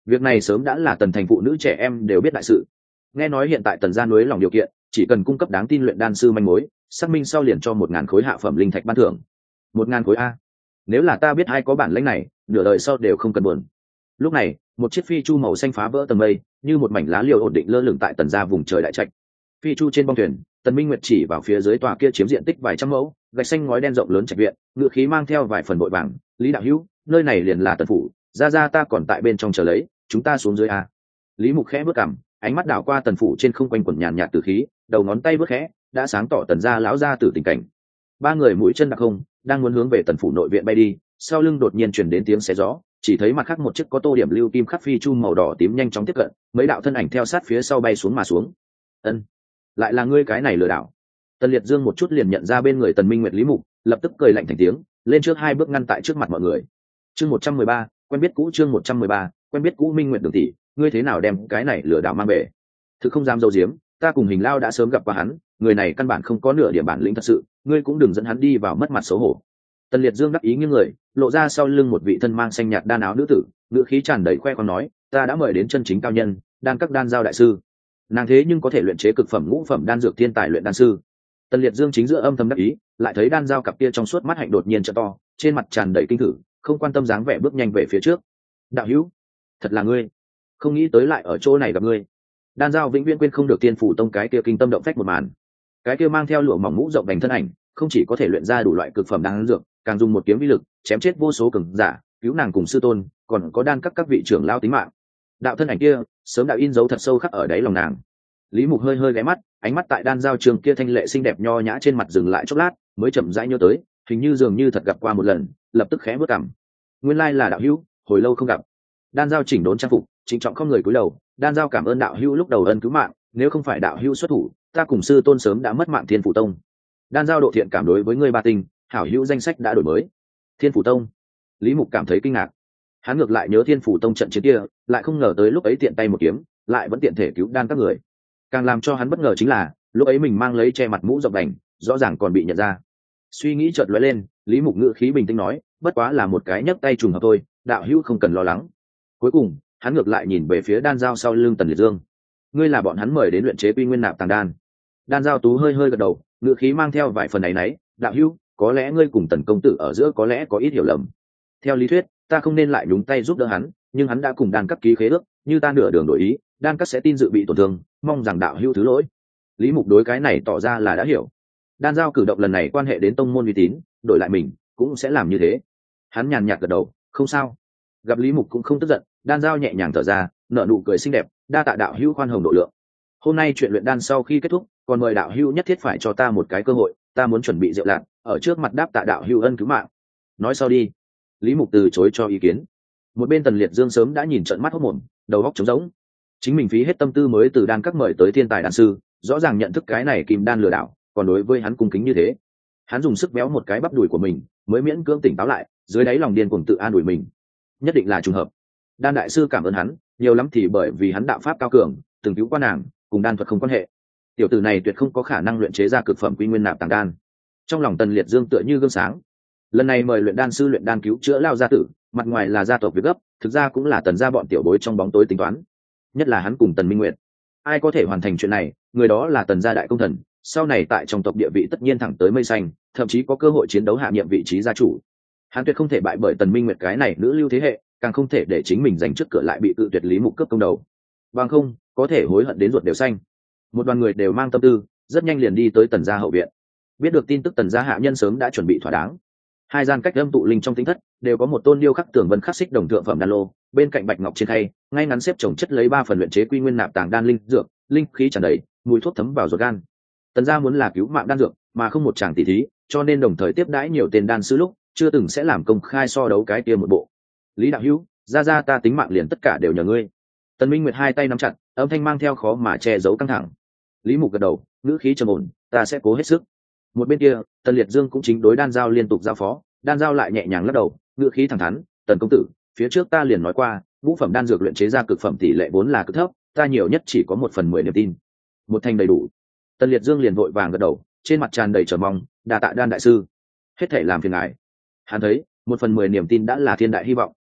Việc này sớm đã là Tần thành phụ nữ trẻ em đều biết đại sự. Nghe nói hiện tại Tần gia nối lòng điều kiện, chỉ cần cung cấp đáng tin luyện đan sư manh mối, xác minh sau liền cho 1.000 khối hạ phẩm linh thạch ban thưởng. 1.000 khối a. Nếu là ta biết ai có bản lĩnh này, nửa đời sau đều không cần buồn. Lúc này, một chiếc phi chu màu xanh phá vỡ tầng mây, như một mảnh lá liều ổn định lơ lửng tại Tần gia vùng trời đại trạch. Phi chu trên bong thuyền, Tần Minh Nguyệt chỉ vào phía dưới tòa kia chiếm diện tích vài trăm mẫu, gạch xanh ngói đen rộng lớn trạch viện, ngựa khí mang theo vài phần bội vàng. Lý đạo hữu, nơi này liền là Tần phủ, ra ta còn tại bên trong chờ lấy, chúng ta xuống dưới a. Lý Mục khẽ bước cằm, ánh mắt đảo qua Tần phủ trên không quanh quẩn nhàn nhạt tử khí, đầu ngón tay bước khẽ, đã sáng tỏ Tần gia lão gia tử tình cảnh. Ba người mũi chân đặc không, đang muốn hướng về Tần phủ nội viện bay đi, sau lưng đột nhiên truyền đến tiếng xé gió, chỉ thấy mặt khác một chiếc có tô điểm lưu kim khắc phi chu màu đỏ tím nhanh chóng tiếp cận, mấy đạo thân ảnh theo sát phía sau bay xuống mà xuống. Ân, lại là ngươi cái này lừa đảo. Tần Liệt Dương một chút liền nhận ra bên người Tần Minh Nguyệt Lý Mục, lập tức cười lạnh thành tiếng, lên trước hai bước ngăn tại trước mặt mọi người. Chương 113, quen biết cũ. Chương 113, quen biết cũ. Minh Nguyệt Đường tỷ, ngươi thế nào đem cái này lừa đảo mang về? Thực không dám dâu diếm, ta cùng Hình Lao đã sớm gặp qua hắn, người này căn bản không có nửa điểm bản lĩnh thật sự, ngươi cũng đừng dẫn hắn đi vào mất mặt xấu hổ. Tần Liệt Dương đắc ý nghiêng người, lộ ra sau lưng một vị thân mang xanh nhạt đan áo nữ tử, ngữ khí tràn đầy khoe khoang nói, ta đã mời đến chân chính cao nhân, đan các đan giao đại sư. Nàng thế nhưng có thể luyện chế cực phẩm ngũ phẩm đan dược thiên tài luyện đan sư. Tần Liệt Dương chính giữa âm thầm đắc ý, lại thấy đan giao cặp kia trong suốt mắt hạnh đột nhiên trợ to, trên mặt tràn đầy kinh thử, không quan tâm dáng vẻ bước nhanh về phía trước. Đạo hữu, thật là ngươi, không nghĩ tới lại ở chỗ này gặp ngươi. Đan giao vĩnh viễn quên không được Tiên Phủ Tông cái kia kinh tâm động phách một màn. Cái kia mang theo lụa mỏng mũ rộng đành thân ảnh, không chỉ có thể luyện ra đủ loại cực phẩm đan dược, càng dùng một kiếm vi lực chém chết vô số cường giả, cứu nàng cùng sư tôn, còn có đan các vị trưởng lao tính mạng. Đạo thân ảnh kia sớm đã in dấu thật sâu khắc ở đáy lòng nàng. Lý Mục hơi hơi ghé mắt, ánh mắt tại đan giao trường kia thanh lệ xinh đẹp nho nhã trên mặt dừng lại chốc lát, mới chậm rãi nhớ tới, hình như dường như thật gặp qua một lần, lập tức khẽ bước cằm. Nguyên lai là đạo hữu, hồi lâu không gặp. Đan giao chỉnh đốn trang phục, trịnh trọng không người cúi đầu, đan giao cảm ơn đạo hữu lúc đầu ân cứu mạng, nếu không phải đạo hữu xuất thủ, ta cùng sư tôn sớm đã mất mạng Thiên Phủ Tông. Đan giao độ thiện cảm đối với ngươi ba tinh, hảo hữu danh sách đã đổi mới. Thiên Phủ Tông. Lý Mục cảm thấy kinh ngạc. Hắn ngược lại nhớ Thiên Phủ Tông trận chiến kia, lại không ngờ tới lúc ấy tiện tay một kiếm, lại vẫn tiện thể cứu đan các người. Càng làm cho hắn bất ngờ chính là, lúc ấy mình mang lấy che mặt mũ rộng đành, rõ ràng còn bị nhận ra. Suy nghĩ chợt lóe lên, Lý Mục ngữ khí bình tĩnh nói, bất quá là một cái nhấc tay trùng hợp thôi, đạo hữu không cần lo lắng. Cuối cùng, hắn ngược lại nhìn về phía đan giao sau lưng Tần Liệt Dương. Ngươi là bọn hắn mời đến luyện chế quy nguyên nạp tàng đan. Đan giao tú hơi hơi gật đầu, ngữ khí mang theo vài phần áy náy, đạo hữu, có lẽ ngươi cùng Tần công tử ở giữa có lẽ có ít hiểu lầm. Theo lý thuyết, ta không nên lại nhúng tay giúp đỡ hắn, nhưng hắn đã cùng đan các ký khế ước, như ta nửa đường đổi ý, đan các sẽ tin dự bị tổn thương, mong rằng đạo hữu thứ lỗi. Lý Mục đối cái này tỏ ra là đã hiểu. Đan giao cử động lần này quan hệ đến tông môn uy tín, đổi lại mình cũng sẽ làm như thế. Hắn nhàn nhạt gật đầu, không sao. Gặp Lý Mục cũng không tức giận, đan giao nhẹ nhàng thở ra, nở nụ cười xinh đẹp, đa tạ đạo hữu khoan hồng độ lượng. Hôm nay chuyện luyện đan sau khi kết thúc, còn mời đạo hữu nhất thiết phải cho ta một cái cơ hội, ta muốn chuẩn bị rượu lạc, ở trước mặt đáp tạ đạo hữu ân cứu mạng. Nói sau đi. Lý Mục từ chối cho ý kiến. Một bên Tần Liệt Dương sớm đã nhìn trợn mắt hốt mồm, đầu óc trống rỗng. Chính mình phí hết tâm tư mới từ đan các mời tới thiên tài đan sư, rõ ràng nhận thức cái này kim đan lừa đảo, còn đối với hắn cung kính như thế. Hắn dùng sức béo một cái bắp đùi của mình, mới miễn cưỡng tỉnh táo lại, dưới đáy lòng điên cuồng tự an ủi mình. Nhất định là trùng hợp. Đan đại sư cảm ơn hắn, nhiều lắm thì bởi vì hắn đạo pháp cao cường, từng cứu qua nàng, cùng đan thuật không quan hệ. Tiểu tử này tuyệt không có khả năng luyện chế ra cực phẩm quy nguyên nạp tàng đan. Trong lòng Tần Liệt Dương tựa như gương sáng. Lần này mời luyện đan sư luyện đan cứu chữa lao gia tử, mặt ngoài là gia tộc việc gấp, thực ra cũng là Tần gia bọn tiểu bối trong bóng tối tính toán. Nhất là hắn cùng Tần Minh Nguyệt, ai có thể hoàn thành chuyện này, người đó là Tần gia đại công thần, sau này tại trong tộc địa vị tất nhiên thẳng tới mây xanh, thậm chí có cơ hội chiến đấu hạ nhiệm vị trí gia chủ. Hắn tuyệt không thể bại bởi Tần Minh Nguyệt cái này nữ lưu thế hệ, càng không thể để chính mình giành trước cửa lại bị tự tuyệt Lý Mục cướp công đầu. Bằng không, có thể hối hận đến ruột đều xanh. Một đoàn người đều mang tâm tư, rất nhanh liền đi tới Tần gia hậu viện. Biết được tin tức Tần gia hạ nhân sớm đã chuẩn bị thỏa đáng. Hai gian cách âm tụ linh trong tính thất đều có một tôn điêu khắc tường vân khắc xích đồng thượng phẩm đan lô, bên cạnh bạch ngọc trên khay ngay ngắn xếp chồng chất lấy 3 phần luyện chế quy nguyên nạp tàng đan linh dược, linh khí tràn đầy, mùi thuốc thấm vào ruột gan. Tần gia muốn là cứu mạng đan dược, mà không một chàng tỷ thí, cho nên đồng thời tiếp đãi nhiều tên đan sư lúc, chưa từng sẽ làm công khai so đấu cái kia một bộ. Lý đạo hữu, ra ta tính mạng liền tất cả đều nhờ ngươi. Tần Minh Nguyệt hai tay nắm chặt, âm thanh mang theo khó mà che giấu căng thẳng. Lý Mục gật đầu, ngữ khí trầm ổn, ta sẽ cố hết sức. Một bên kia, Tần Liệt Dương cũng chính đối đan giao liên tục giao phó, đan giao lại nhẹ nhàng lắc đầu, ngữ khí thẳng thắn, Tần công tử, phía trước ta liền nói qua, ngũ phẩm đan dược luyện chế ra cực phẩm tỷ lệ vốn là cực thấp, ta nhiều nhất chỉ có 1/10 niềm tin. Một thành đầy đủ. Tần Liệt Dương liền vội vàng gật đầu, trên mặt tràn đầy chờ mong, đa tạ đan đại sư, hết thảy làm phiền ngài. Hắn thấy 1/10 niềm tin đã là thiên đại hy vọng.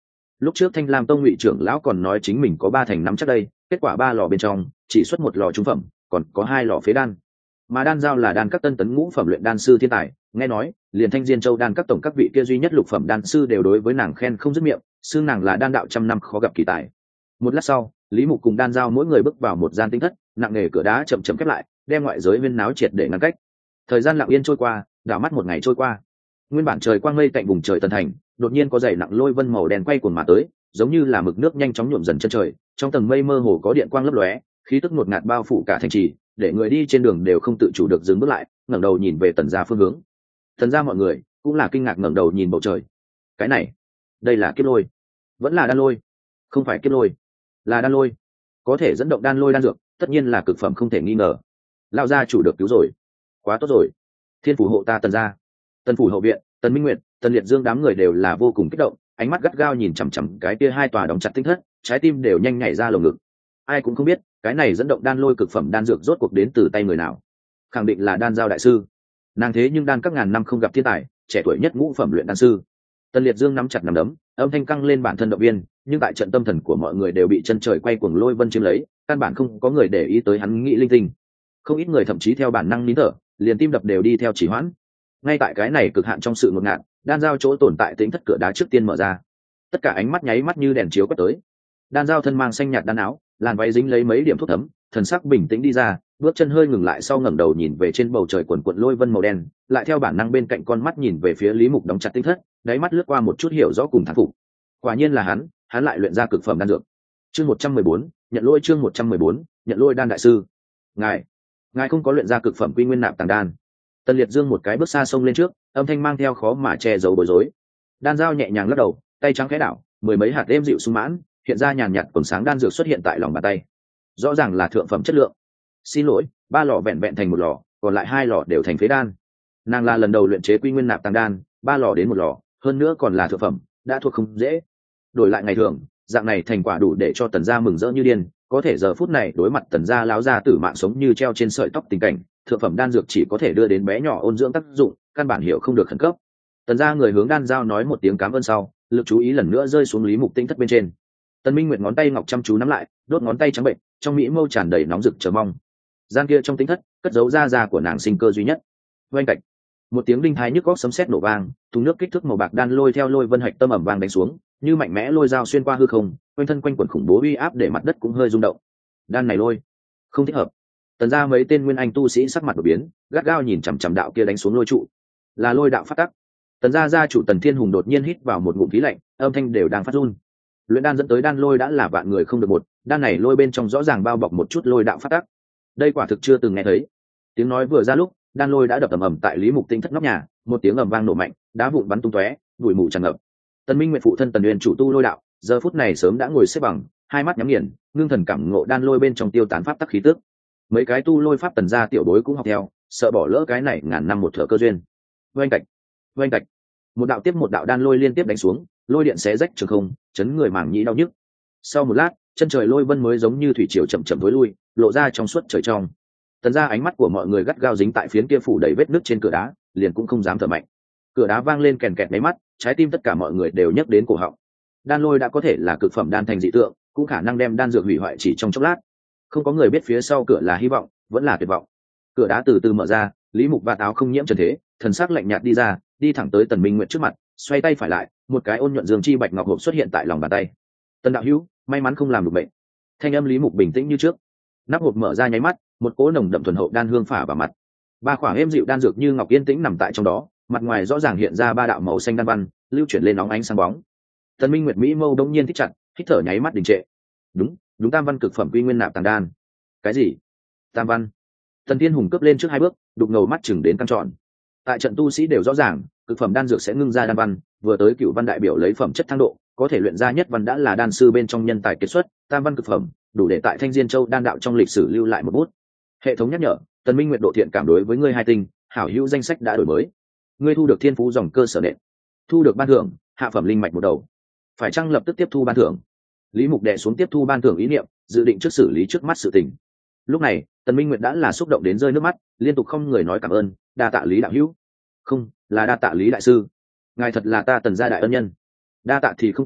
Lúc trước Thanh Lam Tông Ngụy trưởng lão còn nói chính mình có 3 thành năm chắc đây, kết quả 3 lò bên trong chỉ xuất 1 lò trung phẩm, còn có 2 lò phế đan. Mà đan giao là đan các tân tấn ngũ phẩm luyện đan sư thiên tài, nghe nói liền Thanh Diên Châu đan các tổng các vị kia duy nhất lục phẩm đan sư đều đối với nàng khen không dứt miệng, xưng nàng là đan đạo trăm năm khó gặp kỳ tài. Một lát sau, Lý Mục cùng đan giao mỗi người bước vào một gian tinh thất, nặng nề cửa đá chậm chậm khép lại, đem ngoại giới huyên náo triệt để ngăn cách. Thời gian lặng yên trôi qua, đảo mắt một ngày trôi qua. Nguyên bản trời quang mây cạnh vùng trời Tần Thành, đột nhiên có dày nặng lôi vân màu đen quay cuồng mà tới, giống như là mực nước nhanh chóng nhuộm dần chân trời, trong tầng mây mơ hồ có điện quang lấp lóe, khí tức ngột ngạt bao phủ cả thành trì, để người đi trên đường đều không tự chủ được dừng bước lại, ngẩng đầu nhìn về Tần gia phương hướng. Tần gia mọi người cũng là kinh ngạc ngẩng đầu nhìn bầu trời. Cái này, đây là kiếp lôi, vẫn là đan lôi? Không phải kiếp lôi, là đan lôi. Có thể dẫn động đan lôi đan dược, tất nhiên là cực phẩm không thể nghi ngờ. Lão gia chủ được cứu rồi, quá tốt rồi. Thiên phủ hộ ta Tần gia. Tần phủ hậu viện, Tần Minh Nguyệt, Tần Liệt Dương đám người đều là vô cùng kích động, ánh mắt gắt gao nhìn chằm chằm cái kia 2 tòa đóng chặt tinh thất, trái tim đều nhanh nhảy ra lồng ngực. Ai cũng không biết, cái này dẫn động đan lôi cực phẩm đan dược rốt cuộc đến từ tay người nào. Khẳng định là đan giao đại sư. Nàng thế nhưng đan các ngàn năm không gặp thiên tài, trẻ tuổi nhất ngũ phẩm luyện đan sư. Tần Liệt Dương nắm chặt nắm đấm, âm thanh căng lên bản thân động viên, nhưng tại trận tâm thần của mọi người đều bị chân trời quay cuồng lôi vân chiếm lấy, căn bản không có người để ý tới hắn nghĩ linh tinh. Không ít người thậm chí theo bản năng nín thở, liền tim đập đều đi theo chỉ hoãn. Ngay tại cái này cực hạn trong sự ngột ngạt, đan giao chỗ tồn tại tính thất cửa đá trước tiên mở ra. Tất cả ánh mắt nháy mắt như đèn chiếu quét tới. Đan giao thân mang xanh nhạt đan áo, làn váy dính lấy mấy điểm thuốc thấm, thần sắc bình tĩnh đi ra, bước chân hơi ngừng lại sau ngẩng đầu nhìn về trên bầu trời quần quận lôi vân màu đen, lại theo bản năng bên cạnh con mắt nhìn về phía Lý Mục đóng chặt tinh thất, đáy mắt lướt qua một chút hiểu rõ cùng thán phục. Quả nhiên là hắn lại luyện ra cực phẩm đan dược. Chương 114, nhận lôi chương 114, nhận lôi đan đại sư. Ngài không có luyện ra cực phẩm quy nguyên nạp tàng đan. Tần Liệt Dương một cái bước xa sông lên trước, âm thanh mang theo khó mà che giấu bối rối. Đan giao nhẹ nhàng lắc đầu, tay trắng khẽ đảo, mười mấy hạt êm dịu sung mãn, hiện ra nhàn nhạt quầng sáng đan dược xuất hiện tại lòng bàn tay. Rõ ràng là thượng phẩm chất lượng. Xin lỗi, 3 lò vẹn vẹn thành 1 lò, còn lại 2 lò đều thành phế đan. Nàng là lần đầu luyện chế quy nguyên nạp tàng đan, 3 lò đến 1 lò, hơn nữa còn là thượng phẩm, đã thuộc không dễ. Đổi lại ngày thường, dạng này thành quả đủ để cho Tần gia mừng rỡ như điên, có thể giờ phút này đối mặt Tần gia láo gia tử mạng sống như treo trên sợi tóc tình cảnh, thượng phẩm đan dược chỉ có thể đưa đến bé nhỏ ôn dưỡng tác dụng, căn bản hiểu không được khẩn cấp. Tần gia người hướng đan giao nói một tiếng cảm ơn sau, lực chú ý lần nữa rơi xuống Lý Mục tinh thất bên trên. Tần Minh Nguyệt ngón tay ngọc chăm chú nắm lại, đốt ngón tay trắng bệnh, trong mỹ mâu tràn đầy nóng rực chờ mong. Gian kia trong tinh thất, cất giấu ra của nàng sinh cơ duy nhất. Oanh cạnh, một tiếng đinh thái nhức góc sấm sét nổ vang, thùng nước kích thước màu bạc đan lôi theo lôi vân hạch tâm ẩm vang đánh xuống, như mạnh mẽ lôi dao xuyên qua hư không, quanh thân quanh quẩn khủng bố uy áp để mặt đất cũng hơi rung động. Đan này lôi, không thích hợp. Tần gia mấy tên nguyên anh tu sĩ sắc mặt đổi biến, gắt gao nhìn chằm chằm đạo kia đánh xuống lôi trụ, là lôi đạo phát tắc. Tần gia gia chủ Tần Thiên Hùng đột nhiên hít vào một ngụm khí lạnh, âm thanh đều đang phát run. Luyện đan dẫn tới đan lôi đã là vạn người không được một, đan này lôi bên trong rõ ràng bao bọc một chút lôi đạo phát tắc. Đây quả thực chưa từng nghe thấy. Tiếng nói vừa ra lúc, đan lôi đã đập ầm ầm tại Lý Mục tinh thất nóc nhà, một tiếng ầm vang nổ mạnh, đá vụn bắn tung tóe, bụi mù tràn ngập. Tần Minh Nguyệt phụ thân Tần Uyên chủ tu lôi đạo, giờ phút này sớm đã ngồi xếp bằng, hai mắt nhắm nghiền, ngưng thần cảm ngộ đan lôi bên trong tiêu tán pháp tắc khí tức. Mấy cái tu lôi pháp Tần gia tiểu bối cũng học theo, sợ bỏ lỡ cái này ngàn năm một thở cơ duyên. Oanh cạch, oanh cạch, một đạo tiếp một đạo đan lôi liên tiếp đánh xuống, lôi điện xé rách trường không, chấn người màng nhĩ đau nhức. Sau một lát, chân trời lôi vân mới giống như thủy triều chậm chậm tối lui, lộ ra trong suốt trời trong. Tần gia ánh mắt của mọi người gắt gao dính tại phiến kia phủ đầy vết nứt trên cửa đá, liền cũng không dám thở mạnh. Cửa đá vang lên kèn kẹt mấy mắt, trái tim tất cả mọi người đều nhấc đến cổ họng. Đan lôi đã có thể là cực phẩm đan thành dị tượng, cũng khả năng đem đan dược hủy hoại chỉ trong chốc lát. Không có người biết phía sau cửa là hy vọng, vẫn là tuyệt vọng. Cửa đá từ từ mở ra, Lý Mục vạt áo không nhiễm trần thế, thần sắc lạnh nhạt đi ra, đi thẳng tới Tần Minh Nguyệt trước mặt, xoay tay phải lại, một cái ôn nhuận dương chi bạch ngọc hộp xuất hiện tại lòng bàn tay. Tần đạo hữu, may mắn không làm được bệnh. Thanh âm Lý Mục bình tĩnh như trước. Nắp hộp mở ra nháy mắt, một cỗ nồng đậm thuần hậu đan hương phả vào mặt. 3 khoảng êm dịu đan dược như ngọc yên tĩnh nằm tại trong đó, mặt ngoài rõ ràng hiện ra 3 đạo màu xanh đan văn, lưu chuyển lên óng ánh sáng bóng. Tần Minh Nguyệt mỹ mâu đống nhiên thích chặt, hít thở nháy mắt đình trệ. Đúng tam văn cực phẩm quy nguyên nạp tàng đan. Cái gì? Tam văn? Tần Thiên Hùng cướp lên trước 2 bước, đục ngầu mắt chừng đến căng tròn. Tại trận tu sĩ đều rõ ràng, cực phẩm đan dược sẽ ngưng ra đan văn, vừa tới cửu văn đại biểu lấy phẩm chất thăng độ, có thể luyện ra nhất văn đã là đan sư bên trong nhân tài kiệt xuất, tam văn cực phẩm, đủ để tại Thanh Diên Châu đan đạo trong lịch sử lưu lại một bút. Hệ thống nhắc nhở, Tần Minh Nguyệt độ thiện cảm đối với ngươi 2 tinh, hảo hữu danh sách đã đổi mới. Ngươi thu được thiên phú dòng cơ sở nện, thu được ban thưởng, hạ phẩm linh mạch một đầu. Phải chăng lập tức tiếp thu ban thưởng? Lý Mục đè xuống tiếp thu ban thưởng ý niệm, dự định trước xử lý trước mắt sự tình. Lúc này, Tần Minh Nguyệt đã là xúc động đến rơi nước mắt, liên tục không người nói cảm ơn, đa tạ Lý đạo hữu. Không, là đa tạ Lý đại sư. Ngài thật là ta Tần gia đại ân nhân. Đa tạ thì không cần,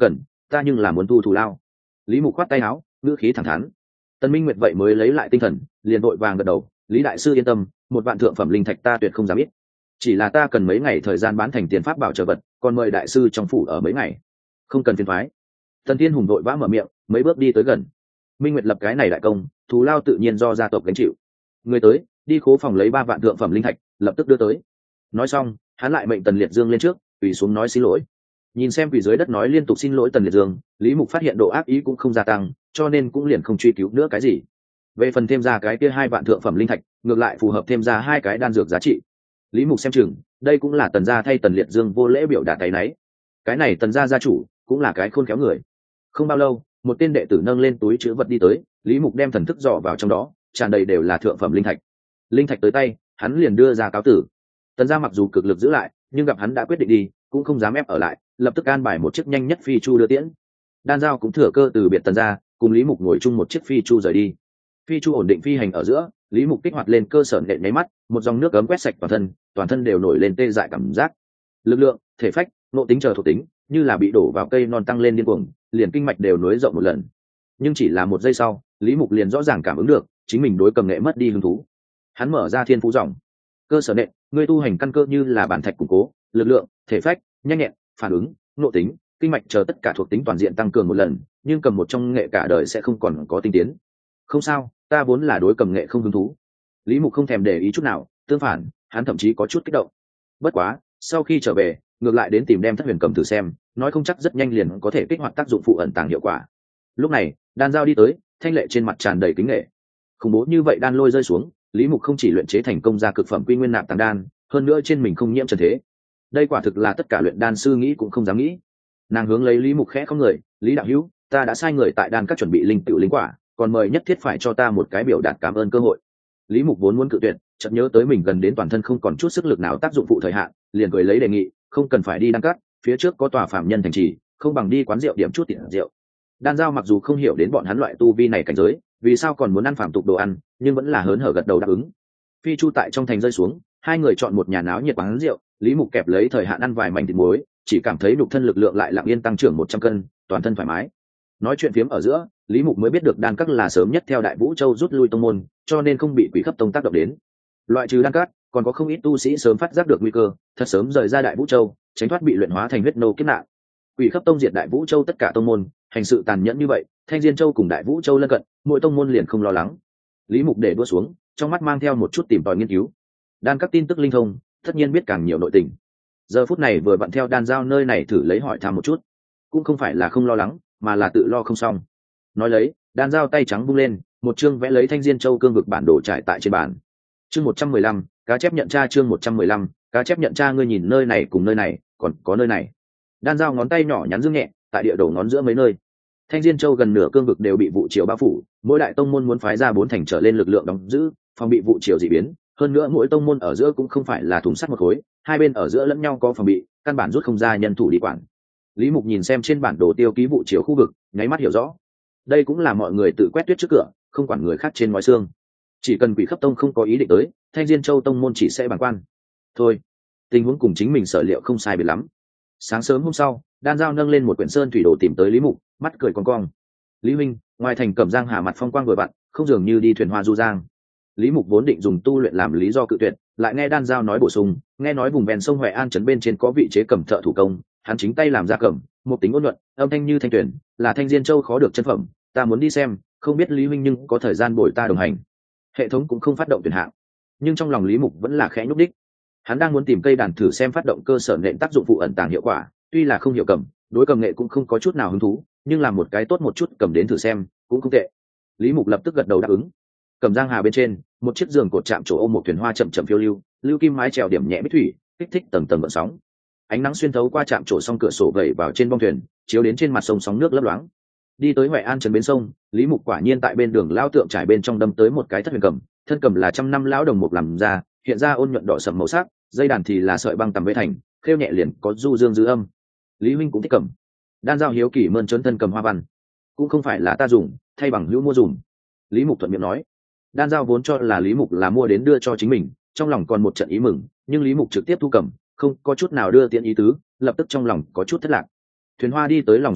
ta nhưng là muốn thu thù lao. Lý Mục khoát tay áo, ngữ khí thẳng thắn. Tần Minh Nguyệt vậy mới lấy lại tinh thần, liền vội vàng gật đầu, Lý đại sư yên tâm, 1 vạn thượng phẩm linh thạch ta tuyệt không dám ít. Chỉ là ta cần mấy ngày thời gian bán thành tiền pháp bảo trợ vật, còn mời đại sư trong phủ ở mấy ngày. Không cần phiền toái. Tần Thiên Hùng vội vã mở miệng, mấy bước đi tới gần. Minh Nguyệt lập cái này đại công, thù lao tự nhiên do gia tộc gánh chịu. Người tới, đi khố phòng lấy 3 vạn thượng phẩm linh thạch, lập tức đưa tới. Nói xong, hắn lại mệnh Tần Liệt Dương lên trước, quỳ xuống nói xin lỗi. Nhìn xem quỳ dưới đất nói liên tục xin lỗi Tần Liệt Dương, Lý Mục phát hiện độ ác ý cũng không gia tăng, cho nên cũng liền không truy cứu nữa cái gì. Về phần thêm ra cái kia 2 vạn thượng phẩm linh thạch, ngược lại phù hợp thêm ra 2 cái đan dược giá trị. Lý Mục xem chừng, đây cũng là Tần gia thay Tần Liệt Dương vô lễ biểu đạt tay nấy. Cái này Tần gia gia chủ, cũng là cái khôn khéo người. Không bao lâu, một tên đệ tử nâng lên túi chứa vật đi tới, Lý Mục đem thần thức dò vào trong đó, tràn đầy đều là thượng phẩm linh thạch. Linh thạch tới tay, hắn liền đưa ra cáo tử. Tần gia mặc dù cực lực giữ lại, nhưng gặp hắn đã quyết định đi, cũng không dám ép ở lại, lập tức an bài một chiếc nhanh nhất phi chu đưa tiễn. Đan Giao cũng thừa cơ từ biệt Tần gia, cùng Lý Mục ngồi chung một chiếc phi chu rời đi. Phi chu ổn định phi hành ở giữa, Lý Mục kích hoạt lên cơ sở nện nháy mắt, một dòng nước ấm quét sạch toàn thân đều nổi lên tê dại cảm giác. Lực lượng, thể phách, nộ tính chờ thuộc tính, như là bị đổ vào cây non tăng lên điên cuồng, liền kinh mạch đều nối rộng một lần. Nhưng chỉ là 1 giây sau, Lý Mục liền rõ ràng cảm ứng được, chính mình đối cầm nghệ mất đi hứng thú. Hắn mở ra thiên phú dòng. Cơ sở nện, ngươi tu hành căn cơ như là bản thạch củng cố, lực lượng, thể phách, nhanh nhẹn, phản ứng, nộ tính, kinh mạch chờ tất cả thuộc tính toàn diện tăng cường một lần, nhưng cầm một trong nghệ cả đời sẽ không còn có tinh tiến. Không sao, ta vốn là đối cầm nghệ không hứng thú. Lý Mục không thèm để ý chút nào, tương phản, hắn thậm chí có chút kích động. Bất quá, sau khi trở về, ngược lại đến tìm đem Thất Huyền cầm thử xem, nói không chắc rất nhanh liền có thể kích hoạt tác dụng phụ ẩn tàng hiệu quả. Lúc này, Đan Giao đi tới, thanh lệ trên mặt tràn đầy kính nghệ. Khủng bố như vậy đan lôi rơi xuống, Lý Mục không chỉ luyện chế thành công ra cực phẩm quy nguyên nạp tàng đan, hơn nữa trên mình không nhiễm trần thế. Đây quả thực là tất cả luyện đan sư nghĩ cũng không dám nghĩ. Nàng hướng lấy Lý Mục khẽ không người, Lý đạo hữu, ta đã sai người tại đan các chuẩn bị linh tiểu linh quả, còn mời nhất thiết phải cho ta một cái biểu đạt cảm ơn cơ hội. Lý Mục vốn muốn cự tuyệt, chợt nhớ tới mình gần đến toàn thân không còn chút sức lực nào tác dụng phụ thời hạn, liền cười lấy đề nghị, không cần phải đi đan các, phía trước có tòa phạm nhân thành trì, không bằng đi quán rượu điểm chút tiền rượu. Đan Giao mặc dù không hiểu đến bọn hắn loại tu vi này cảnh giới, vì sao còn muốn ăn phàm tục đồ ăn, nhưng vẫn là hớn hở gật đầu đáp ứng. Phi chu tại trong thành rơi xuống, 2 người chọn một nhà náo nhiệt quán rượu, Lý Mục kẹp lấy thời hạn ăn vài mảnh thịt muối, chỉ cảm thấy nhục thân lực lượng lại lặng yên tăng trưởng 100 cân, toàn thân thoải mái. Nói chuyện phiếm ở giữa, Lý Mục mới biết được đan các là sớm nhất theo Đại Vũ Châu rút lui tông môn, cho nên không bị Quỷ Khấp Tông tác động đến. Loại trừ đan các, còn có không ít tu sĩ sớm phát giác được nguy cơ, thật sớm rời ra Đại Vũ Châu, tránh thoát bị luyện hóa thành huyết nô kiếp nạn. Quỷ Khấp Tông diệt Đại Vũ Châu tất cả tông môn, hành sự tàn nhẫn như vậy, Thanh Diên Châu cùng Đại Vũ Châu lân cận, mỗi tông môn liền không lo lắng. Lý Mục để đua xuống, trong mắt mang theo một chút tìm tòi nghiên cứu. Đan các tin tức linh thông, tất nhiên biết càng nhiều nội tình. Giờ phút này vừa bận theo Đan Giao nơi này thử lấy hỏi thăm một chút, cũng không phải là không lo lắng, mà là tự lo không xong. Nói lấy, Đan Giao tay trắng bung lên, một chương vẽ lấy Thanh Diên Châu cương vực bản đồ trải tại trên bàn. Chương 115, cá chép nhận tra. Chương 115, cá chép nhận tra. Ngươi nhìn nơi này cùng nơi này, còn có nơi này. Đan Giao ngón tay nhỏ nhắn dương nhẹ, tại địa đầu ngón giữa mấy nơi. Thanh Diên Châu gần nửa cương vực đều bị vụ triều bao phủ, mỗi đại tông môn muốn phái ra 4 thành trở lên lực lượng đóng giữ, phòng bị vụ triều dị biến. Hơn nữa mỗi tông môn ở giữa cũng không phải là thùng sắt một khối, hai bên ở giữa lẫn nhau có phòng bị, căn bản rút không ra nhân thủ đi quản. Lý Mục nhìn xem trên bản đồ tiêu ký vụ triều khu vực, nháy mắt hiểu rõ. Đây cũng là mọi người tự quét tuyết trước cửa, không quản người khác trên ngói xương. Chỉ cần Quỷ Khấp Tông không có ý định tới, Thanh Diên Châu tông môn chỉ sẽ bàng quan. Thôi, tình huống cùng chính mình sở liệu không sai biệt lắm. Sáng sớm hôm sau, Đan Giao nâng lên một quyển sơn thủy đồ tìm tới Lý Mục, mắt cười con cong. Lý huynh, ngoài thành Cẩm Giang Hà mặt phong quang vừa vặn, không dường như đi thuyền hoa du giang. Lý Mục vốn định dùng tu luyện làm lý do cự tuyệt, lại nghe Đan Giao nói bổ sung, nghe nói vùng ven sông Hoài An trấn bên trên có vị chế cẩm thợ thủ công, hắn chính tay làm ra cẩm, một tính ôn nhuận, âm thanh như thanh tuyển, là Thanh Diên Châu khó được chân phẩm, ta muốn đi xem, không biết Lý huynh nhưng có thời gian bồi ta đồng hành. Hệ thống cũng không phát động tuyển hạng, nhưng trong lòng Lý Mục vẫn là khẽ nhúc đích. Hắn đang muốn tìm cây đàn thử xem phát động cơ sở nện tác dụng phụ ẩn tàng hiệu quả, tuy là không hiểu cầm, đối cầm nghệ cũng không có chút nào hứng thú, nhưng làm một cái tốt một chút cầm đến thử xem cũng không tệ. Lý Mục lập tức gật đầu đáp ứng. Cẩm Giang Hà bên trên, một chiếc giường cột chạm chỗ ôm một thuyền hoa chậm chậm phiêu lưu, lưu kim mái chèo điểm nhẹ bích thủy, kích thích tầng tầng gợn sóng. Ánh nắng xuyên thấu qua chạm trổ song cửa sổ gầy vào trên bong thuyền, chiếu đến trên mặt sông sóng nước lấp loáng. Đi tới Hoài An trấn bến sông, Lý Mục quả nhiên tại bên đường lao tượng trải bên trong đâm tới một cái thất huyền cầm, thân cầm là 100 năm lão đồng mục làm ra, hiện ra ôn nhuận đỏ sẫm màu sắc, dây đàn thì là sợi băng tầm vẽ thành, khêu nhẹ liền có du dương dư âm. Lý huynh cũng thích cầm. Đan Giao hiếu kỳ mơn trớn thân cầm hoa văn, cũng không phải là ta dùng, thay bằng hữu mua dùng. Lý Mục thuận miệng nói. Đan Giao vốn cho là Lý Mục là mua đến đưa cho chính mình, trong lòng còn một trận ý mừng, nhưng Lý Mục trực tiếp thu cầm, không có chút nào đưa tiện ý tứ, lập tức trong lòng có chút thất lạc. Thuyền hoa đi tới lòng sông lúc,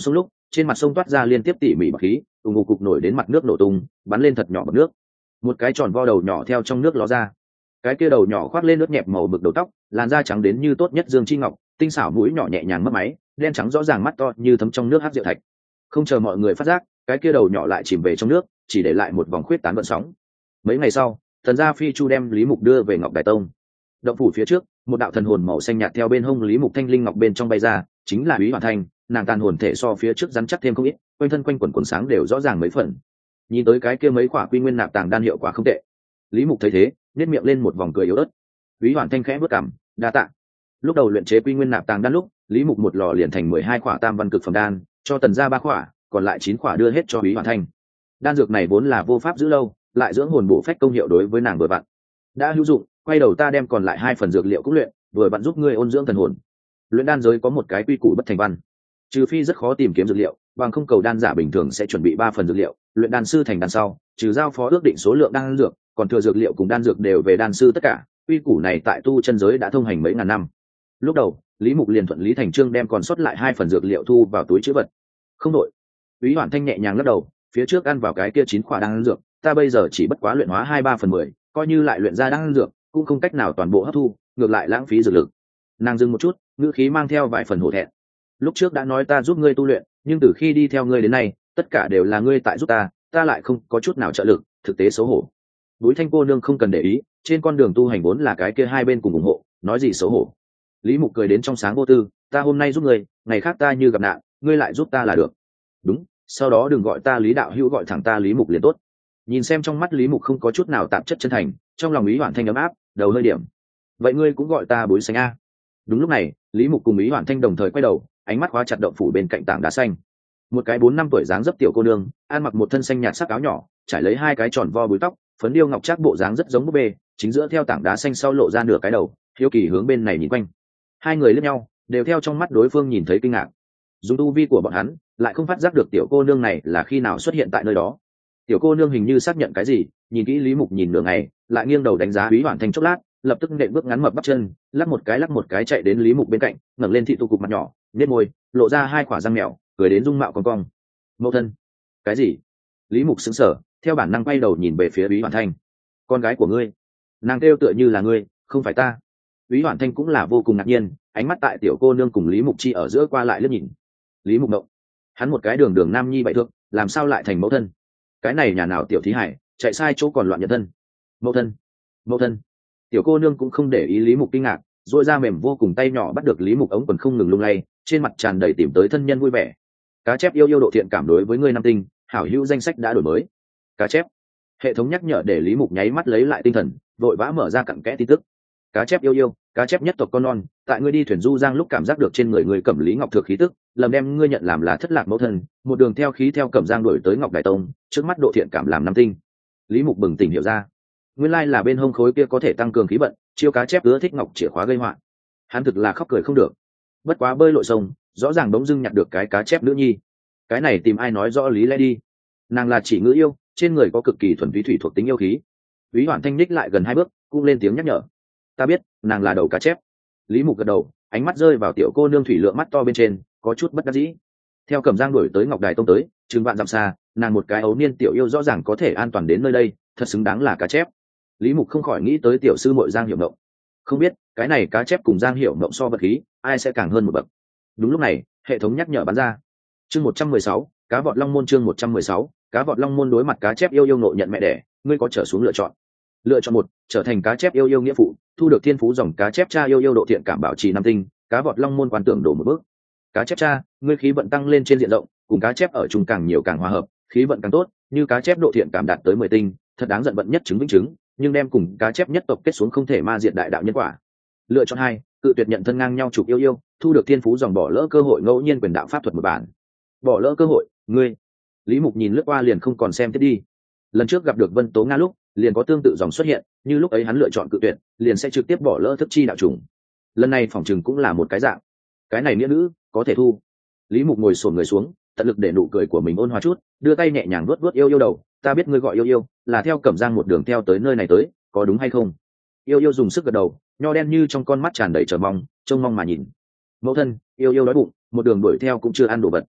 trên mặt sông toát ra liên tiếp tỉ mỉ bọt khí, ùng ục cục nổi đến mặt nước nổ tung, bắn lên thật nhỏ bọt nước. Một cái tròn vo đầu nhỏ theo trong nước ló ra. Cái kia đầu nhỏ khoác lên nước nhẹp màu mực đầu tóc, làn da trắng đến như tốt nhất dương chi ngọc, tinh xảo mũi nhỏ nhẹ nhàng mấp máy, đen trắng rõ ràng mắt to như thấm trong nước hắc rượu thạch. Không chờ mọi người phát giác, cái kia đầu nhỏ lại chìm về trong nước, chỉ để lại một vòng khuyết tán gợn sóng. Mấy ngày sau, thần gia phi chu đem Lý Mục đưa về Ngọc Đài Tông. Động phủ phía trước, một đạo thần hồn màu xanh nhạt theo bên hông Lý Mục thanh linh ngọc bên trong bay ra, chính là Úy Hoàn Thanh. Nàng tàn hồn thể so phía trước rắn chắc thêm không ít, quanh thân quanh quần quần sáng đều rõ ràng mấy phần. Nhìn tới cái kia mấy quả quy nguyên nạp tàng đan hiệu quả không tệ. Lý Mục thấy thế, nhếch miệng lên một vòng cười yếu ớt. Úy Hoàn Thanh khẽ bước cằm, đa tạ. Lúc đầu luyện chế quy nguyên nạp tàng đan lúc, Lý Mục một lò liền thành 12 quả tam văn cực phẩm đan, cho tần gia 3 quả, còn lại 9 quả đưa hết cho Úy Hoàn Thanh. Đan dược này vốn là vô pháp giữ lâu, lại dưỡng hồn bổ phách công hiệu đối với nàng vừa vặn. Đã hữu dụng, quay đầu ta đem còn lại 2 phần dược liệu cũng luyện, vừa vặn giúp ngươi ôn dưỡng thần hồn. Luyện đan giới có một cái quy củ bất thành văn, trừ phi rất khó tìm kiếm dược liệu, bằng không cầu đan giả bình thường sẽ chuẩn bị 3 phần dược liệu, luyện đan sư thành đan sau, trừ giao phó ước định số lượng đan dược, còn thừa dược liệu cùng đan dược đều về đan sư tất cả. Quy củ này tại tu chân giới đã thông hành mấy ngàn năm. Lúc đầu, Lý Mục liền thuận lý thành chương đem còn sót lại 2 phần dược liệu thu vào túi trữ vật. Không đổi. Úy Hoàn Thanh nhẹ nhàng lắc đầu, phía trước ăn vào cái kia 9 quả đan dược, ta bây giờ chỉ bất quá luyện hóa 2/3/10, coi như lại luyện ra đan dược, cũng không cách nào toàn bộ hấp thu, ngược lại lãng phí dược lực. Nàng dừng một chút, ngữ khí mang theo vài phần hổ thẹn. Lúc trước đã nói ta giúp ngươi tu luyện, nhưng từ khi đi theo ngươi đến nay, tất cả đều là ngươi tại giúp ta lại không có chút nào trợ lực, thực tế xấu hổ. Bùi Thanh cô nương không cần để ý, trên con đường tu hành vốn là cái kia hai bên cùng ủng hộ, nói gì xấu hổ. Lý Mục cười đến trong sáng vô tư, ta hôm nay giúp ngươi, ngày khác ta như gặp nạn, ngươi lại giúp ta là được. Đúng, sau đó đừng gọi ta Lý đạo hữu, gọi thẳng ta Lý Mục liền tốt. Nhìn xem trong mắt Lý Mục không có chút nào tạp chất chân thành, trong lòng Ý Hoàn Thanh ấm áp, đầu hơi điểm. Vậy ngươi cũng gọi ta Bùi Xanh a. Đúng lúc này, Lý Mục cùng Ý Hoàn Thanh đồng thời quay đầu, ánh mắt khóa chặt động phủ bên cạnh tảng đá xanh. Một cái 4-5 tuổi dáng dấp tiểu cô nương, ăn mặc một thân xanh nhạt sắc áo nhỏ, trải lấy 2 cái tròn vo búi tóc, phấn điêu ngọc trác bộ dáng rất giống búp bê, chính giữa theo tảng đá xanh sau lộ ra nửa cái đầu, hiếu kỳ hướng bên này nhìn quanh. Hai người liếc nhau, đều theo trong mắt đối phương nhìn thấy kinh ngạc. Dùng tu vi của bọn hắn, lại không phát giác được tiểu cô nương này là khi nào xuất hiện tại nơi đó. Tiểu cô nương hình như xác nhận cái gì, nhìn kỹ Lý Mục nhìn nửa ngày, lại nghiêng đầu đánh giá Úy Hoàn Thanh chốc lát, lập tức nện bước ngắn mập bắp chân, lắc một cái chạy đến Lý Mục bên cạnh, ngẩng lên thị tụ cục mặt nhỏ, nhếch môi, lộ ra 2 quả răng mèo, cười đến dung mạo cong cong. Mẫu thân? Cái gì? Lý Mục sững sờ, theo bản năng quay đầu nhìn về phía Úy Hoàn Thanh. Con gái của ngươi? Nàng kêu tựa như là ngươi, không phải ta. Úy Hoàn Thanh cũng là vô cùng ngạc nhiên, ánh mắt tại tiểu cô nương cùng Lý Mục chi ở giữa qua lại liếc nhìn. Lý Mục động, hắn một cái đường đường nam nhi bậy thượng, làm sao lại thành mẫu thân? Cái này nhà nào tiểu thí hải, chạy sai chỗ còn loạn nhận thân. Mẫu thân, mẫu thân. Tiểu cô nương cũng không để ý Lý Mục kinh ngạc, duỗi ra mềm vô cùng tay nhỏ bắt được Lý Mục ống quần không ngừng lung lay, trên mặt tràn đầy tìm tới thân nhân vui vẻ. Cá chép yêu độ thiện cảm đối với ngươi nam tinh, hảo hữu danh sách đã đổi mới. Cá chép. Hệ thống nhắc nhở để Lý Mục nháy mắt lấy lại tinh thần, vội vã mở ra cặn kẽ tin tức. Cá chép yêu, cá chép nhất tộc con non, tại ngươi đi thuyền du giang lúc cảm giác được trên người ngươi Cẩm Lý Ngọc Thược khí tức, lầm đem ngươi nhận làm là thất lạc mẫu thân, một đường theo khí theo Cẩm Giang đuổi tới Ngọc Đài Tông, trước mắt độ thiện cảm làm nam tinh. Lý Mục bừng tỉnh hiểu ra, nguyên lai là bên hông khối kia có thể tăng cường khí vận, chiêu cá chép ưa thích ngọc chìa khóa gây họa. Hắn thực là khóc cười không được. Bất quá bơi lội sông, rõ ràng bỗng dưng nhặt được cái cá chép nữ nhi. Cái này tìm ai nói rõ lý lẽ đi. Nàng là chỉ ngữ yêu, trên người có cực kỳ thuần túy thủy thuộc tính yêu khí. Úy Hoàn Thanh ních lại gần 2 bước, cũng lên tiếng nhắc nhở. Ta biết, nàng là đầu cá chép. Lý Mục gật đầu, ánh mắt rơi vào tiểu cô nương thủy lượng mắt to bên trên, có chút bất đắc dĩ. Theo Cẩm Giang đuổi tới Ngọc Đài Tông tới, chừng vạn dặm xa, nàng một cái ấu niên tiểu yêu rõ ràng có thể an toàn đến nơi đây, thật xứng đáng là cá chép. Lý Mục không khỏi nghĩ tới tiểu sư muội Giang Hiểu Mộng. Không biết, cái này cá chép cùng Giang Hiểu Mộng so vật khí, ai sẽ càng hơn một bậc. Đúng lúc này, hệ thống nhắc nhở bắn ra. Chương 116, cá vọt long môn. Chương 116, cá vọt long môn. Đối mặt cá chép yêu nộ nhận mẹ đẻ, ngươi có trở xuống lựa chọn. Lựa chọn 1, trở thành cá chép yêu nghĩa phụ, thu được thiên phú dòng cá chép cha yêu độ thiện cảm bảo trì 5 tinh, cá vọt long môn quan tưởng đổ một bước. Cá chép cha, ngươi khí vận tăng lên trên diện rộng, cùng cá chép ở chung càng nhiều càng hòa hợp, khí vận càng tốt, như cá chép độ thiện cảm đạt tới 10 tinh, thật đáng giận vận nhất chứng vĩnh chứng, nhưng đem cùng cá chép nhất tộc kết xuống không thể ma diệt đại đạo nhân quả. Lựa chọn 2, cự tuyệt nhận thân ngang nhau chụp yêu, thu được thiên phú dòng bỏ lỡ cơ hội ngẫu nhiên quyền đạo pháp thuật một bản. Bỏ lỡ cơ hội, ngươi. Lý Mục nhìn lướt qua liền không còn xem tiếp đi. Lần trước gặp được Vân Tố Nga lúc, liền có tương tự dòng xuất hiện, như lúc ấy hắn lựa chọn cự tuyệt, liền sẽ trực tiếp bỏ lỡ thức chi đạo chủng. Lần này phỏng chừng cũng là một cái dạng. Cái này nghĩa nữ, có thể thu. Lý Mục ngồi xổm người xuống, tận lực để nụ cười của mình ôn hòa chút, đưa tay nhẹ nhàng vuốt yêu đầu, ta biết ngươi gọi yêu, là theo Cẩm Giang một đường theo tới nơi này tới, có đúng hay không? Yêu dùng sức gật đầu, nho đen như trong con mắt tràn đầy chờ mong, trông mong mà nhìn. Mẫu thân, yêu đói bụng, một đường đuổi theo cũng chưa ăn đồ vật.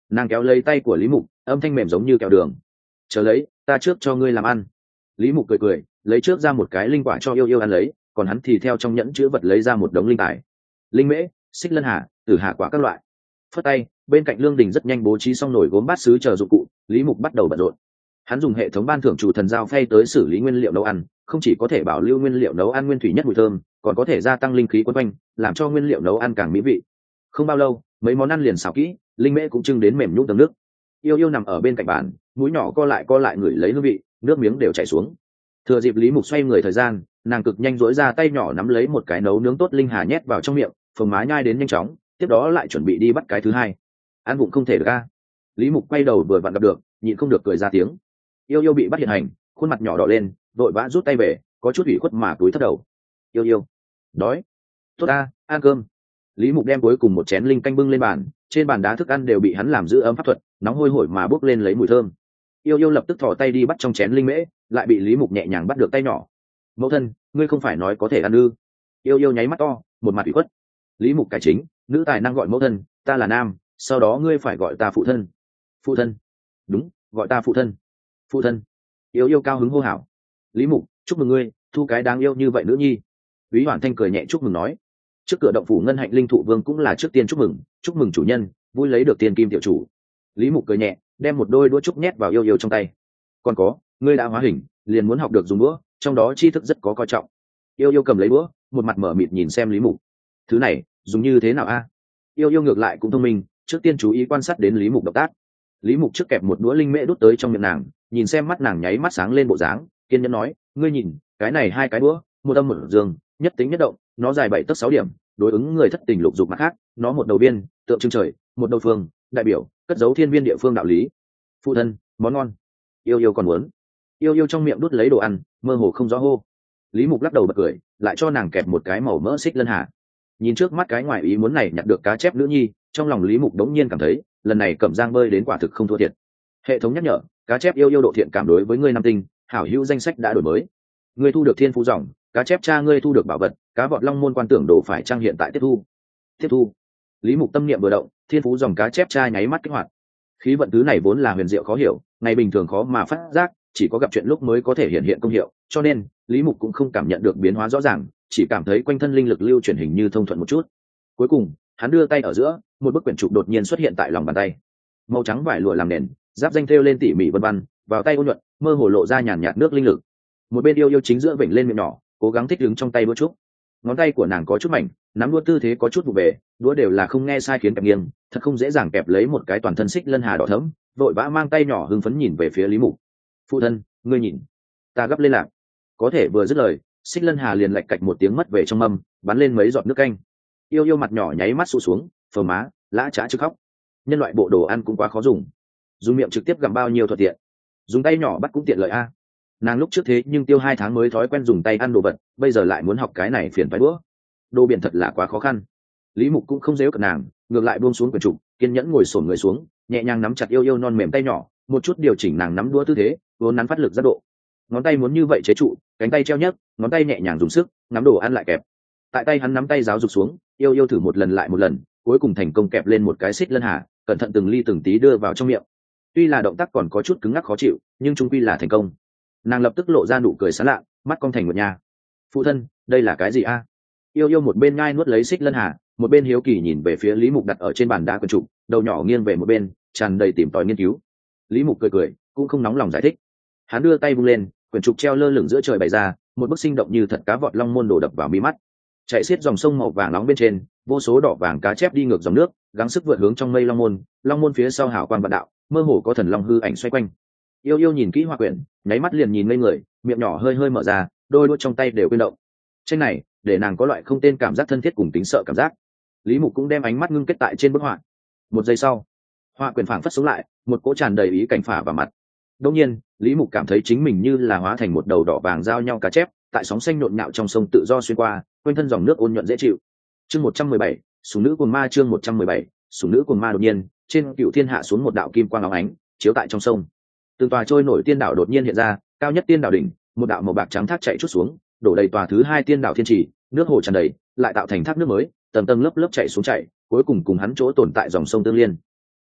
Nàng kéo lấy tay của Lý Mục, âm thanh mềm giống như kẹo đường. Chờ lấy, ta trước cho ngươi làm ăn. Lý Mục cười cười, lấy trước ra một cái linh quả cho yêu yêu ăn lấy, còn hắn thì theo trong nhẫn chữ vật lấy ra một đống linh tài, linh mễ, xích lân hà, tử hà quả các loại. Phất tay, bên cạnh lương đình rất nhanh bố trí xong nồi gốm bát sứ chờ dụng cụ. Lý Mục bắt đầu bận rộn. Hắn dùng hệ thống ban thưởng chủ thần giao phay tới xử lý nguyên liệu nấu ăn, không chỉ có thể bảo lưu nguyên liệu nấu ăn nguyên thủy nhất mùi thơm, còn có thể gia tăng linh khí quấn quanh, làm cho nguyên liệu nấu ăn càng mỹ vị. Không bao lâu, mấy món ăn liền xào kỹ, linh mễ cũng trưng đến mềm nhũn tầng nước. Yêu yêu nằm ở bên cạnh bàn, mũi nhỏ co lại ngửi lấy hương vị, nước miếng đều chảy xuống. Thừa dịp Lý Mục xoay người thời gian, nàng cực nhanh duỗi ra tay nhỏ nắm lấy một cái nấu nướng tốt linh hà nhét vào trong miệng, phồng má nhai đến nhanh chóng, tiếp đó lại chuẩn bị đi bắt cái thứ hai. Ăn vụng không thể được a. Lý Mục quay đầu vừa vặn gặp được, nhịn không được cười ra tiếng. Yêu yêu bị bắt hiện hành, khuôn mặt nhỏ đỏ lên, vội vã rút tay về, có chút ủy khuất mà túi thấp đầu. Yêu yêu, đói. Tốt a, ăn cơm. Lý Mục đem cuối cùng một chén linh canh bưng lên bàn, trên bàn đá thức ăn đều bị hắn làm giữ ấm pháp thuật, nóng hôi hổi mà bốc lên lấy mùi thơm. Yêu yêu lập tức thò tay đi bắt trong chén linh mễ, lại bị Lý Mục nhẹ nhàng bắt được tay nhỏ. Mẫu thân, ngươi không phải nói có thể ăn ư? Yêu yêu nháy mắt to, một mặt ủy khuất. Lý Mục cải chính, nữ tài năng gọi mẫu thân, ta là nam, sau đó ngươi phải gọi ta phụ thân. Phụ thân? Đúng, gọi ta phụ thân. Phụ thân. Yêu yêu cao hứng hô hào. Lý Mục, chúc mừng ngươi, thu cái đáng yêu như vậy nữ nhi. Úy Hoàn Thanh cười nhẹ chúc mừng nói. Trước cửa động phủ ngân hạnh linh thụ vương cũng là trước tiên chúc mừng chủ nhân, vui lấy được tiền kim tiểu chủ. Lý Mục cười nhẹ, đem một đôi đũa trúc nhét vào yêu yêu trong tay. Còn có, ngươi đã hóa hình, liền muốn học được dùng đũa, trong đó tri thức rất có coi trọng. Yêu yêu cầm lấy đũa, một mặt mở mịt nhìn xem Lý Mục. Thứ này dùng như thế nào a? Yêu yêu ngược lại cũng thông minh, trước tiên chú ý quan sát đến Lý Mục động tác. Lý Mục trước kẹp một đũa linh mễ đút tới trong miệng nàng, nhìn xem mắt nàng nháy mắt sáng lên bộ dáng, kiên nhẫn nói, ngươi nhìn, cái này hai cái đũa, một âm một dương, nhất tính nhất động, nó dài 7 tấc 6 điểm, đối ứng người thất tình lục dục mặt khác, nó một đầu biên, tượng trưng trời, một đầu phương, đại biểu cất giấu thiên viên địa phương đạo lý. Phụ thân, món ngon. Yêu yêu còn muốn. Yêu yêu trong miệng đút lấy đồ ăn, mơ hồ không rõ hô. Lý Mục lắc đầu bật cười, lại cho nàng kẹp một cái màu mỡ xích lân hà. Nhìn trước mắt cái ngoài ý muốn này nhặt được cá chép nữ nhi, trong lòng Lý Mục đống nhiên cảm thấy, lần này Cẩm Giang bơi đến quả thực không thua thiệt. Hệ thống nhắc nhở, cá chép yêu yêu độ thiện cảm đối với ngươi nam tinh, hảo hữu danh sách đã đổi mới. Ngươi thu được thiên phú dòng, cá chép cha ngươi thu được bảo vật, cá vọt long môn quan tưởng đồ phải trang hiện tại tiếp thu. Tiếp thu. Lý Mục tâm niệm vừa động, thiên phú dòng cá chép cha nháy mắt kích hoạt. Khí vận thứ này vốn là huyền diệu khó hiểu, ngày bình thường khó mà phát giác, chỉ có gặp chuyện lúc mới có thể hiện hiện công hiệu, cho nên Lý Mục cũng không cảm nhận được biến hóa rõ ràng, chỉ cảm thấy quanh thân linh lực lưu chuyển hình như thông thuận một chút. Cuối cùng, hắn đưa tay ở giữa, một bức quyển trục đột nhiên xuất hiện tại lòng bàn tay. Màu trắng vải lụa làm nền, giáp danh thêu lên tỉ mỉ vân vân, vào tay ôn nhuận, mơ hồ lộ ra nhàn nhạt nước linh lực. Một bên yêu yêu chính giữa vểnh lên miệng nhỏ, cố gắng thích ứng trong tay đũa trúc. Ngón tay của nàng có chút mảnh, nắm đũa tư thế có chút vụ về, đũa đều là không nghe sai khiến kẹp nghiêng, thật không dễ dàng kẹp lấy một cái toàn thân xích lân hà đỏ thẫm, vội vã mang tay nhỏ hưng phấn nhìn về phía Lý Mục. Phụ thân, ngươi nhìn, ta gấp lên lạc. Có thể vừa dứt lời, xích lân hà liền lạch cạch một tiếng mất về trong mâm, bắn lên mấy giọt nước canh. Yêu yêu mặt nhỏ nháy mắt sụ xuống, phờ má, lã chã chứ khóc. Nhân loại bộ đồ ăn cũng quá khó dùng miệng trực tiếp gặm bao nhiêu thuận tiện, dùng tay nhỏ bắt cũng tiện lợi a. Nàng lúc trước thế nhưng tiêu 2 tháng mới thói quen dùng tay ăn đồ vật, bây giờ lại muốn học cái này phiền phái đũa. Đồ biển thật là quá khó khăn. Lý Mục cũng không dễ cận nàng, ngược lại buông xuống quyển trục, kiên nhẫn ngồi xổm người xuống, nhẹ nhàng nắm chặt yêu yêu non mềm tay nhỏ, một chút điều chỉnh nàng nắm đũa tư thế, vốn nắn phát lực giác độ. Ngón tay muốn như vậy chế trụ, cánh tay treo nhấc, ngón tay nhẹ nhàng dùng sức, nắm đồ ăn lại kẹp. Tại tay hắn nắm tay giáo dục xuống, yêu yêu thử một lần lại một lần, cuối cùng thành công kẹp lên một cái xích lân hà, cẩn thận từng ly từng tí đưa vào trong miệng. Tuy là động tác còn có chút cứng ngắc khó chịu, nhưng chung quy là thành công. Nàng lập tức lộ ra nụ cười sán lạ, mắt cong thành một nhà. Phụ thân, đây là cái gì a? Yêu yêu một bên ngai nuốt lấy xích lân hà, một bên hiếu kỳ nhìn về phía Lý Mục đặt ở trên bàn đá quyển trục, đầu nhỏ nghiêng về một bên, tràn đầy tìm tòi nghiên cứu. Lý Mục cười cười, cũng không nóng lòng giải thích. Hắn đưa tay vung lên, quyển trục treo lơ lửng giữa trời bày ra, một bức sinh động như thật cá vọt long môn đổ đập vào mi mắt. Chạy xiết dòng sông màu vàng nóng bên trên, vô số đỏ vàng cá chép đi ngược dòng nước, gắng sức vượt hướng trong mây long môn phía sau hào quang vạn đạo, mơ hồ có thần long hư ảnh xoay quanh. Yêu yêu nhìn kỹ hoa quyển, nháy mắt liền nhìn ngây người, miệng nhỏ hơi hơi mở ra, đôi đũa trong tay đều quyên động. Tranh này, để nàng có loại không tên cảm giác thân thiết cùng tính sợ cảm giác. Lý Mục cũng đem ánh mắt ngưng kết tại trên bức họa. Một giây sau, họa quyển phảng phất sống lại, một cỗ tràn đầy ý cảnh phả vào mặt. Đương nhiên, Lý Mục cảm thấy chính mình như là hóa thành một đầu đỏ vàng giao nhau cá chép, tại sóng xanh nhộn nhạo trong sông tự do xuyên qua, quanh thân dòng nước ôn nhuận dễ chịu. Chương 117, sủng nữ cuồng ma. Chương 117, sủng nữ cuồng ma. Đột nhiên, trên cựu thiên hạ xuống một đạo kim quang óng ánh, chiếu tại trong sông. Từng tòa trôi nổi tiên đảo đột nhiên hiện ra, cao nhất tiên đảo đỉnh, một đạo màu bạc trắng thác chạy chút xuống, đổ đầy tòa thứ 2 tiên đảo thiên trì, nước hồ tràn đầy, lại tạo thành thác nước mới, tầng tầng lớp lớp chạy xuống chảy, cuối cùng cùng hắn chỗ tồn tại dòng sông tương liên.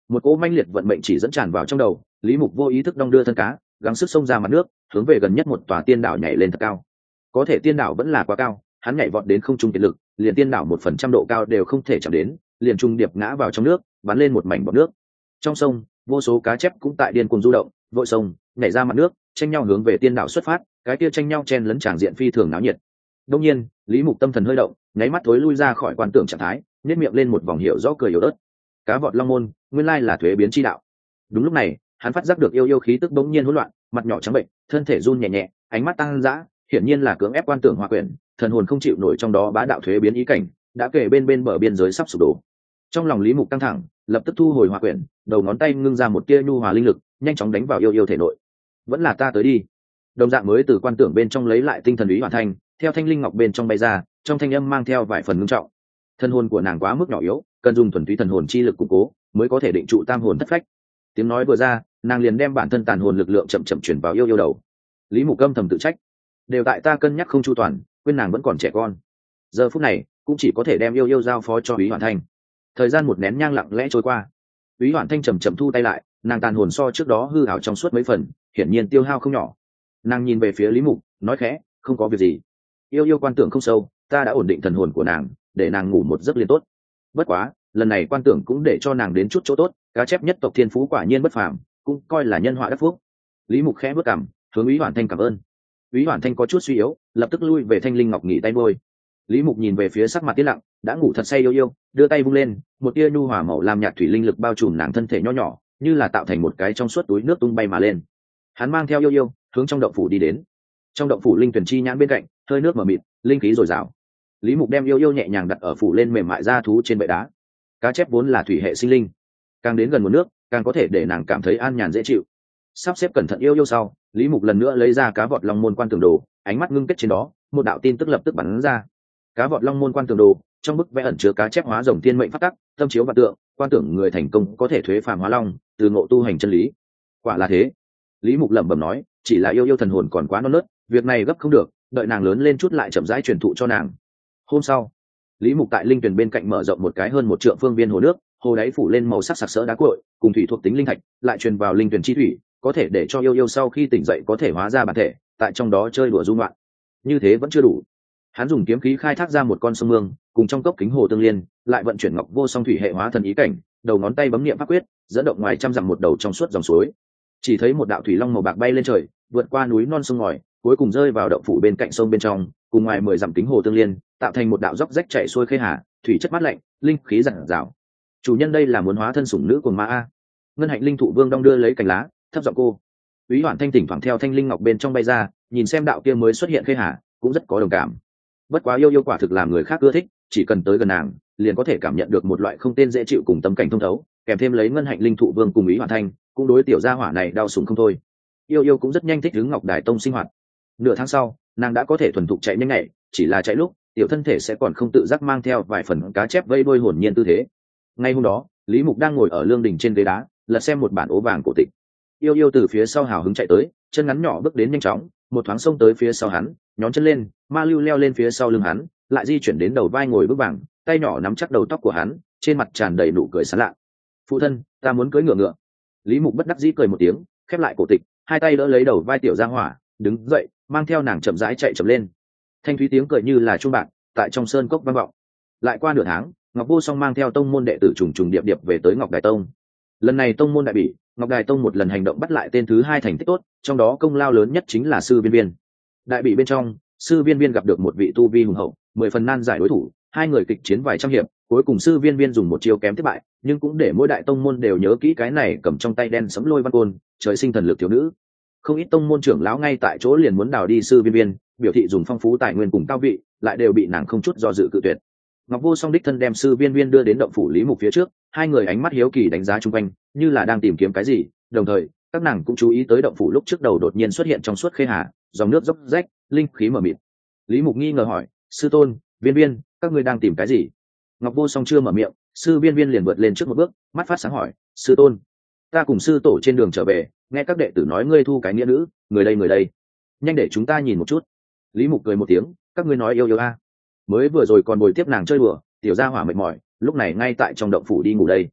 Một cỗ manh liệt vận mệnh chỉ dẫn tràn vào trong đầu, Lý Mục vô ý thức đong đưa thân cá, gắng sức xông ra mặt nước, hướng về gần nhất một tòa tiên đảo nhảy lên thật cao. Có thể tiên đảo vẫn là quá cao, hắn nhảy vọt đến không trung kiệt lực, liền tiên đảo 1% độ cao đều không thể chạm đến, liền trung điệp ngã vào trong nước, bắn lên một mảnh bọt nước. Trong sông, vô số cá chép cũng tại điên cuồng du động, vội sông, nhảy ra mặt nước, tranh nhau hướng về tiên đảo xuất phát, cái kia tranh nhau chen lấn tràng diện phi thường náo nhiệt. Đương nhiên, Lý Mục tâm thần hơi động, nháy mắt thối lui ra khỏi quan tưởng trạng thái, nhếch miệng lên một vòng hiểu rõ cười yếu ớt. Cá vọt long môn, nguyên lai là thuế biến chi đạo. Đúng lúc này, hắn phát giác được yêu khí tức bỗng nhiên hỗn loạn, mặt nhỏ trắng bệnh, thân thể run nhẹ nhẹ, ánh mắt tăng dã, hiển nhiên là cưỡng ép quan tưởng hòa quyển, thần hồn không chịu nổi trong đó bá đạo thuế biến ý cảnh, đã kể bên bờ biên giới sắp sụp đổ. Trong lòng Lý Mục căng thẳng, lập tức thu hồi hòa quyển, đầu ngón tay ngưng ra một tia nhu hòa linh lực, nhanh chóng đánh vào yêu thể nội. Vẫn là ta tới đi. Đồng dạng mới từ quan tưởng bên trong lấy lại tinh thần ý hoàn thành, theo thanh linh ngọc bên trong bay ra, trong thanh âm mang theo vài phần ngưng trọng. Thân hồn của nàng quá mức nhỏ yếu, cần dùng thuần túy thần hồn chi lực củng cố, mới có thể định trụ tam hồn thất phách. Tiếng nói vừa ra, nàng liền đem bản thân tàn hồn lực lượng chậm chậm chuyển vào yêu đầu. Lý Mục âm thầm tự trách, đều tại ta cân nhắc không chu toàn, quên nàng vẫn còn trẻ con. Giờ phút này, cũng chỉ có thể đem yêu giao phó cho Úy Hoàn Thanh. Thời gian một nén nhang lặng lẽ trôi qua, Úy Hoàn Thanh chậm chậm thu tay lại, nàng tàn hồn so trước đó hư ảo trong suốt mấy phần, hiển nhiên tiêu hao không nhỏ. Nàng nhìn về phía Lý Mục, nói khẽ, không có việc gì. Yêu quan tưởng không sâu, ta đã ổn định thần hồn của nàng, để nàng ngủ một giấc liền tốt. Bất quá, lần này quan tưởng cũng để cho nàng đến chút chỗ tốt, cá chép nhất tộc thiên phú quả nhiên bất phàm, cũng coi là nhân họa đắc phúc. Lý Mục khẽ bước cằm, hướng Úy Hoàn Thanh cảm ơn. Úy Hoàn Thanh có chút suy yếu, lập tức lui về thanh linh ngọc nghỉ tay môi. Lý Mục nhìn về phía sắc mặt tiết lặng, đã ngủ thật say yêu, đưa tay vung lên, một tia nhu hòa màu lam nhạt thủy linh lực bao trùm nàng thân thể nho nhỏ, như là tạo thành một cái trong suốt túi nước tung bay mà lên. Hắn mang theo yêu, hướng trong động phủ đi đến. Trong động phủ linh tuyển chi nhãn bên cạnh, hơi nước mờ mịt, linh khí dồi dào. Lý Mục đem yêu nhẹ nhàng đặt ở phủ lên mềm mại da thú trên bệ đá. Cá chép vốn là thủy hệ sinh linh, càng đến gần nguồn nước, càng có thể để nàng cảm thấy an nhàn dễ chịu. Sắp xếp cẩn thận yêu sau, Lý Mục lần nữa lấy ra cá vọt long môn quan tường đồ, ánh mắt ngưng kết trên đó, một đạo tin tức lập tức bắn ra. Cá vọt long môn quan tường đồ, trong bức vẽ ẩn chứa cá chép hóa rồng thiên mệnh pháp tắc, tâm chiếu vạn tượng, quan tưởng người thành công có thể thuế phàm hóa long, từ ngộ tu hành chân lý. Quả là thế. Lý Mục lẩm bẩm nói, chỉ là yêu thần hồn còn quá non nớt, việc này gấp không được, đợi nàng lớn lên chút lại chậm rãi truyền thụ cho nàng. Hôm sau, Lý Mục tại linh tuyển bên cạnh mở rộng một cái hơn 1 trượng phương viên hồ nước, hồ đáy phủ lên màu sắc sặc sỡ đá cuội, cùng thủy thuộc tính linh thạch, lại truyền vào linh tuyển chi thủy, có thể để cho yêu sau khi tỉnh dậy có thể hóa ra bản thể, tại trong đó chơi đùa du ngoạn. Như thế vẫn chưa đủ. Hắn dùng kiếm khí khai thác ra một con sông mương, cùng trong cốc kính hồ tương liên, lại vận chuyển ngọc vô song thủy hệ hóa thần ý cảnh, đầu ngón tay bấm niệm pháp quyết, dẫn động ngoài trăm dặm một đầu trong suốt dòng suối. Chỉ thấy một đạo thủy long màu bạc bay lên trời, vượt qua núi non sông ngòi, cuối cùng rơi vào động phủ bên cạnh sông bên trong, cùng ngoài 10 dặm kính hồ tương liên, tạo thành một đạo dốc rách chảy xuôi khê hà, thủy chất mát lạnh, linh khí dặn dào. Chủ nhân đây là muốn hóa thân sủng nữ của ma a. Ngân hạnh linh thụ vương đong đưa lấy cành lá, thấp giọng cô. Úy Hoàn Thanh thỉnh thoảng theo thanh linh ngọc bên trong bay ra, nhìn xem đạo kia mới xuất hiện khê hà, cũng rất có đồng cảm. Bất quá yêu quả thực làm người khác ưa thích, chỉ cần tới gần nàng, liền có thể cảm nhận được một loại không tên dễ chịu cùng tâm cảnh thông thấu, kèm thêm lấy ngân hạnh linh thụ vương cùng Úy Hoàn Thanh, cũng đối tiểu gia hỏa này đau sủng không thôi. Yêu cũng rất nhanh thích ứng Ngọc Đài Tông sinh hoạt. Nửa tháng sau, nàng đã có thể thuần thục chạy nhanh nhạy, chỉ là chạy lúc, tiểu thân thể sẽ còn không tự giác mang theo vài phần cá chép vây đuôi hồn nhiên tư thế. Ngay hôm đó, Lý Mục đang ngồi ở lương đình trên ghế đá, lật xem một bản ố vàng cổ tịch. Yêu từ phía sau hào hứng chạy tới, chân ngắn nhỏ bước đến nhanh chóng, một thoáng xông tới phía sau hắn, nhón chân lên, ma lưu leo lên phía sau lưng hắn, lại di chuyển đến đầu vai ngồi bước vàng, tay nhỏ nắm chắc đầu tóc của hắn, trên mặt tràn đầy nụ cười sảng lạ. Phụ thân, ta muốn cưỡi ngựa. Lý Mục bất đắc dĩ cười một tiếng, khép lại cổ tịch, hai tay đỡ lấy đầu vai tiểu gia hỏa, đứng dậy, mang theo nàng chậm rãi chạy chậm lên. Thanh thúy tiếng cười như là chuông bạc, tại trong sơn cốc vang vọng. Lại qua nửa tháng, Ngọc Vô Song mang theo tông môn đệ tử trùng điệp về tới Ngọc Đài Tông. Lần này tông môn đại bỉ, Ngọc Đài Tông một lần hành động bắt lại tên thứ 2 thành tích tốt, trong đó công lao lớn nhất chính là sư Viên. Đại bỉ bên trong, sư Viên gặp được một vị tu vi hùng hậu, 10 phần nan giải đối thủ, hai người kịch chiến vài trăm hiệp, cuối cùng sư Viên dùng một chiêu kém thất bại, nhưng cũng để mỗi đại tông môn đều nhớ kỹ cái này cầm trong tay đen sẫm lôi văn côn, trời sinh thần lực thiếu nữ. Không ít tông môn trưởng lão ngay tại chỗ liền muốn đào đi sư Viên, biểu thị dùng phong phú tài nguyên cùng cao vị, lại đều bị nàng không chút do dự cự tuyệt. Ngọc Vô Song đích thân đem sư Viên đưa đến động phủ Lý Mục phía trước, hai người ánh mắt hiếu kỳ đánh giá chung quanh, như là đang tìm kiếm cái gì, đồng thời, các nàng cũng chú ý tới động phủ lúc trước đầu đột nhiên xuất hiện trong suốt khê hà, dòng nước dốc rách, linh khí mờ mịt. Lý Mục nghi ngờ hỏi, sư tôn, Viên, các ngươi đang tìm cái gì? Ngọc Vô Song chưa mở miệng, sư Viên liền vượt lên trước một bước, mắt phát sáng hỏi, sư tôn, ta cùng sư tổ trên đường trở về, nghe các đệ tử nói ngươi thu cái nghĩa nữ, người đây, nhanh để chúng ta nhìn một chút. Lý Mục cười một tiếng, các ngươi nói yêu a. Mới vừa rồi còn bồi tiếp nàng chơi đùa, tiểu gia hỏa mệt mỏi, lúc này ngay tại trong động phủ đi ngủ đây.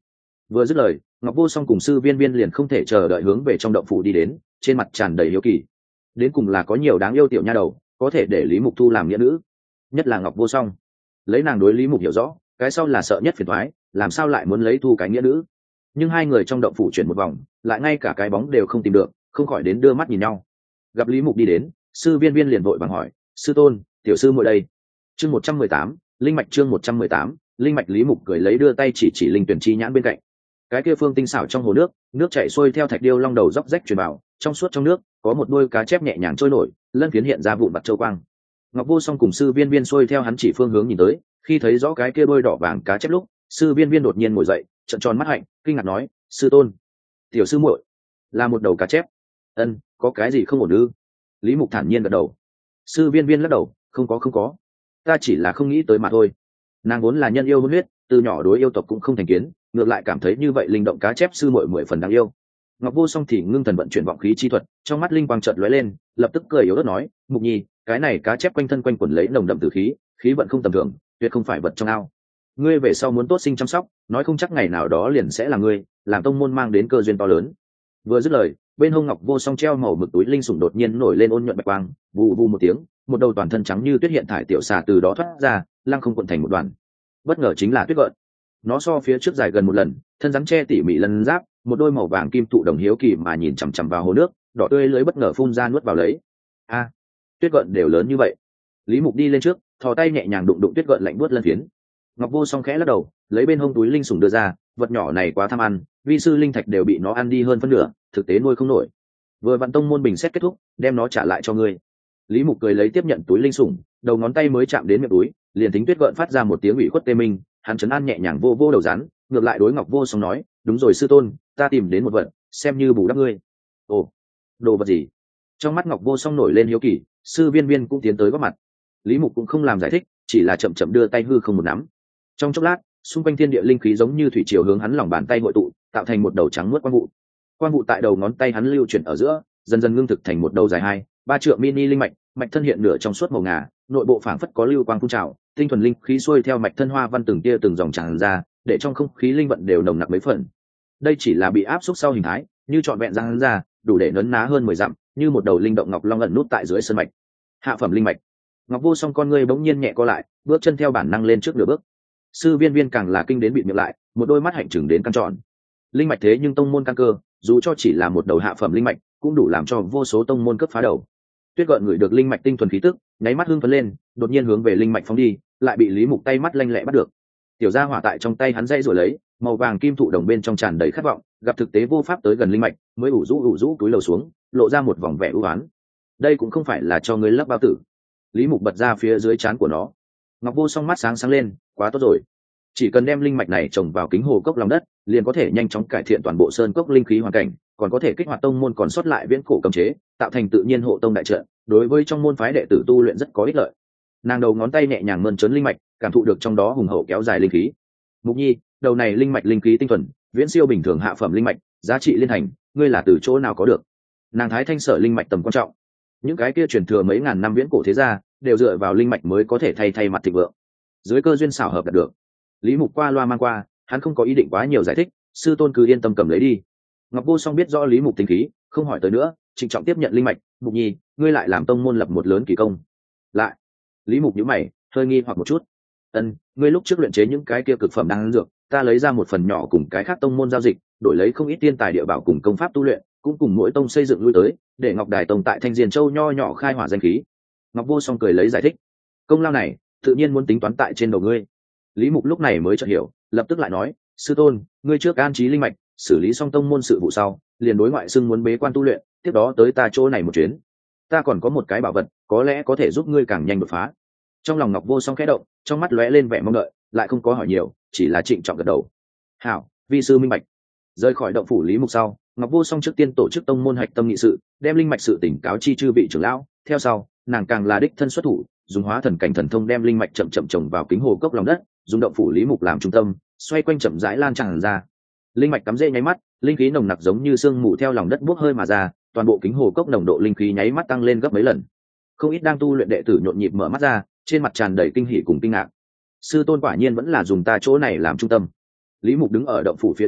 Vừa dứt lời, Ngọc Vô Song cùng sư viên viên liền không thể chờ đợi hướng về trong động phủ đi đến, trên mặt tràn đầy hiếu kỳ. Đến cùng là có nhiều đáng yêu tiểu nha đầu có thể để Lý Mục thu làm nghĩa nữ, nhất là Ngọc Vô Song. Lấy nàng đối Lý Mục hiểu rõ, cái sau là sợ nhất phiền toái, làm sao lại muốn lấy thu cái nghĩa nữ. Nhưng hai người trong động phủ chuyển một vòng, lại ngay cả cái bóng đều không tìm được, không khỏi đến đưa mắt nhìn nhau. Gặp Lý Mục đi đến, sư viên viên liền vội vàng hỏi: sư tôn, tiểu sư muội đây? Chương 118, linh mạch. Chương 118, linh mạch. Lý Mục cười lấy đưa tay chỉ chỉ linh tuyển chi nhãn bên cạnh. Cái kia phương tinh xảo trong hồ nước, nước chảy xuôi theo thạch điêu long đầu róc rách truyền vào, trong suốt trong nước có một đôi cá chép nhẹ nhàng trôi nổi, lân phiến hiện ra vụn vặt châu quang. Ngọc Vô Song cùng sư viên viên xuôi theo hắn chỉ phương hướng nhìn tới, khi thấy rõ cái kia đôi đỏ vàng cá chép lúc, sư viên viên đột nhiên ngồi dậy, trợn tròn mắt hạnh, kinh ngạc nói: sư tôn, tiểu sư muội là một đầu cá chép. Ân, có cái gì không ổn ư? Lý Mục thản nhiên gật đầu. Sư viên viên lắc đầu: không có, ta chỉ là không nghĩ tới mà thôi. Nàng vốn là nhân yêu hôn huyết, từ nhỏ đối yêu tộc cũng không thành kiến, ngược lại cảm thấy như vậy linh động cá chép sư muội mười phần đáng yêu. Ngọc Vô Song thì ngưng thần vận chuyển vọng khí chi thuật, trong mắt linh quang chợt lóe lên, lập tức cười yếu ớt nói: Mục Nhi, cái này cá chép quanh thân quanh quẩn lấy nồng đậm tử khí, khí vận không tầm thường, tuyệt không phải vật trong ao. Ngươi về sau muốn tốt sinh chăm sóc, nói không chắc ngày nào đó liền sẽ là ngươi, làm tông môn mang đến cơ duyên to lớn. Vừa dứt lời, bên hông Ngọc Vô Song treo màu mực túi linh sủng đột nhiên nổi lên ôn nhuận bạch quang, vù vù một tiếng, một đầu toàn thân trắng như tuyết hiện thải tiểu xà từ đó thoát ra, lăng không cuộn thành một đoàn. Bất ngờ chính là tuyết gợn. Nó so phía trước dài gần một lần, thân rắn che tỉ mỉ lân giáp, một đôi màu vàng kim tụ đồng hiếu kỳ mà nhìn chằm chằm vào hồ nước, đỏ tươi lưới bất ngờ phun ra nuốt vào lấy. A, tuyết gợn đều lớn như vậy. Lý Mục đi lên trước, thò tay nhẹ nhàng đụng đụng tuyết gợn lạnh buốt lân phiến. Ngọc Vô Song khẽ lắc đầu, lấy bên hông túi linh sủng đưa ra, vật nhỏ này quá tham ăn, vi sư linh thạch đều bị nó ăn đi hơn phân nửa, thực tế nuôi không nổi. Vừa vạn tông môn bình xét kết thúc, đem nó trả lại cho ngươi. Lý Mục cười lấy tiếp nhận túi linh sủng, đầu ngón tay mới chạm đến miệng túi, liền tính tuyết gợn phát ra một tiếng ủy khuất tê minh, hắn trấn an nhẹ nhàng vô vô đầu rắn, ngược lại đối Ngọc Vô Song nói: đúng rồi sư tôn, ta tìm đến một vật, xem như bù đắp ngươi. Ồ, đồ vật gì? Trong mắt Ngọc Vô Song nổi lên hiếu kỳ, sư viên viên cũng tiến tới góp mặt. Lý Mục cũng không làm giải thích, chỉ là chậm chậm đưa tay hư không một nắm. Trong chốc lát, xung quanh thiên địa linh khí giống như thủy triều hướng hắn lòng bàn tay hội tụ, tạo thành một đầu trắng muốt quang vụ. Quang vụ tại đầu ngón tay hắn lưu chuyển ở giữa, dần dần ngưng thực thành một đầu dài 2-3 trượng mini linh mạch, mạch thân hiện nửa trong suốt màu ngà, nội bộ phảng phất có lưu quang phun trào, tinh thuần linh khí xuôi theo mạch thân hoa văn từng tia từng dòng tràn ra, để trong không khí linh vận đều nồng nặc mấy phần. Đây chỉ là bị áp xúc sau hình thái, như trọn vẹn răng ra, đủ để nấn ná hơn 10 dặm, như một đầu linh động ngọc long ẩn nút tại dưới sơn mạch. Hạ phẩm linh mạch. Ngọc Vô Song con ngươi bỗng nhiên nhẹ co lại, bước chân theo bản năng lên trước nửa bước. Sư viên viên càng là kinh đến bịt miệng lại, một đôi mắt hạnh chừng đến căng tròn. Linh mạch thế nhưng tông môn căn cơ, dù cho chỉ là một đầu hạ phẩm linh mạch, cũng đủ làm cho vô số tông môn cấp phá đầu. Tuyết gợn ngửi được linh mạch tinh thuần khí tức, nháy mắt hưng phấn lên, đột nhiên hướng về linh mạch phóng đi, lại bị Lý Mục tay mắt lanh lẹ bắt được. Tiểu gia hỏa tại trong tay hắn dây rồi lấy, màu vàng kim thụ đồng bên trong tràn đầy khát vọng, gặp thực tế vô pháp tới gần linh mạch, mới ủ rũ túi lầu xuống, lộ ra một vòng vẻ ưu ái. Đây cũng không phải là cho ngươi lấp bao tử. Lý Mục bật ra phía dưới trán của nó. Ngọc Vô Song mắt sáng sáng lên, quá tốt rồi. Chỉ cần đem linh mạch này trồng vào kính hồ cốc lòng đất, liền có thể nhanh chóng cải thiện toàn bộ sơn cốc linh khí hoàn cảnh, còn có thể kích hoạt tông môn còn sót lại viễn cổ cấm chế, tạo thành tự nhiên hộ tông đại trận, đối với trong môn phái đệ tử tu luyện rất có ích lợi. Nàng đầu ngón tay nhẹ nhàng mơn trớn linh mạch, cảm thụ được trong đó hùng hậu kéo dài linh khí. Mục Nhi, đầu này linh mạch linh khí tinh thuần, viễn siêu bình thường hạ phẩm linh mạch, giá trị liên thành, ngươi là từ chỗ nào có được? Nàng thái thanh sở linh mạch tầm quan trọng. Những cái kia truyền thừa mấy ngàn năm viễn cổ thế gia, đều dựa vào linh mạch mới có thể thay mặt thịnh vượng. Dưới cơ duyên xảo hợp đạt được. Lý Mục qua loa mang qua, hắn không có ý định quá nhiều giải thích, sư tôn cứ yên tâm cầm lấy đi. Ngọc Vô Song biết rõ Lý Mục tính khí, không hỏi tới nữa, trịnh trọng tiếp nhận linh mạch. Mục Nhi, ngươi lại làm tông môn lập một lớn kỳ công. Lại. Lý Mục nhíu mày, hơi nghi hoặc một chút. Ân, ngươi lúc trước luyện chế những cái kia cực phẩm đan dược, ta lấy ra một phần nhỏ cùng cái khác tông môn giao dịch, đổi lấy không ít tiên tài địa bảo cùng công pháp tu luyện, cũng cùng mỗi tông xây dựng lui tới, để Ngọc Đài tông tại Thanh Diền Châu nho nhỏ khai hỏa danh khí. Ngọc Vô Song cười lấy giải thích, công lao này tự nhiên muốn tính toán tại trên đầu ngươi. Lý Mục lúc này mới chợt hiểu, lập tức lại nói, sư tôn, ngươi trước an trí linh mạch, xử lý xong tông môn sự vụ sau, liền đối ngoại xưng muốn bế quan tu luyện, tiếp đó tới ta chỗ này một chuyến. Ta còn có một cái bảo vật, có lẽ có thể giúp ngươi càng nhanh đột phá. Trong lòng Ngọc Vô Song khẽ động, trong mắt lóe lên vẻ mong đợi, lại không có hỏi nhiều, chỉ là trịnh trọng gật đầu. Hảo, vi sư minh bạch. Rời khỏi động phủ Lý Mục sau, Ngọc Vô Song trước tiên tổ chức tông môn hạch tâm nghị sự, đem linh mạch sự tỉnh cáo chi chư vị trưởng lão. Theo sau, nàng càng là đích thân xuất thủ, dùng hóa thần cảnh thần thông đem linh mạch chậm chậm trồng vào kính hồ cốc lòng đất, dùng động phủ Lý Mục làm trung tâm, xoay quanh chậm rãi lan tràn ra. Linh mạch cắm rễ nháy mắt, linh khí nồng nặc giống như sương mù theo lòng đất bốc hơi mà ra, toàn bộ kính hồ cốc nồng độ linh khí nháy mắt tăng lên gấp mấy lần. Không ít đang tu luyện đệ tử nhộn nhịp mở mắt ra, trên mặt tràn đầy kinh hỉ cùng kinh ngạc. Sư tôn quả nhiên vẫn là dùng ta chỗ này làm trung tâm. Lý Mục đứng ở động phủ phía trước,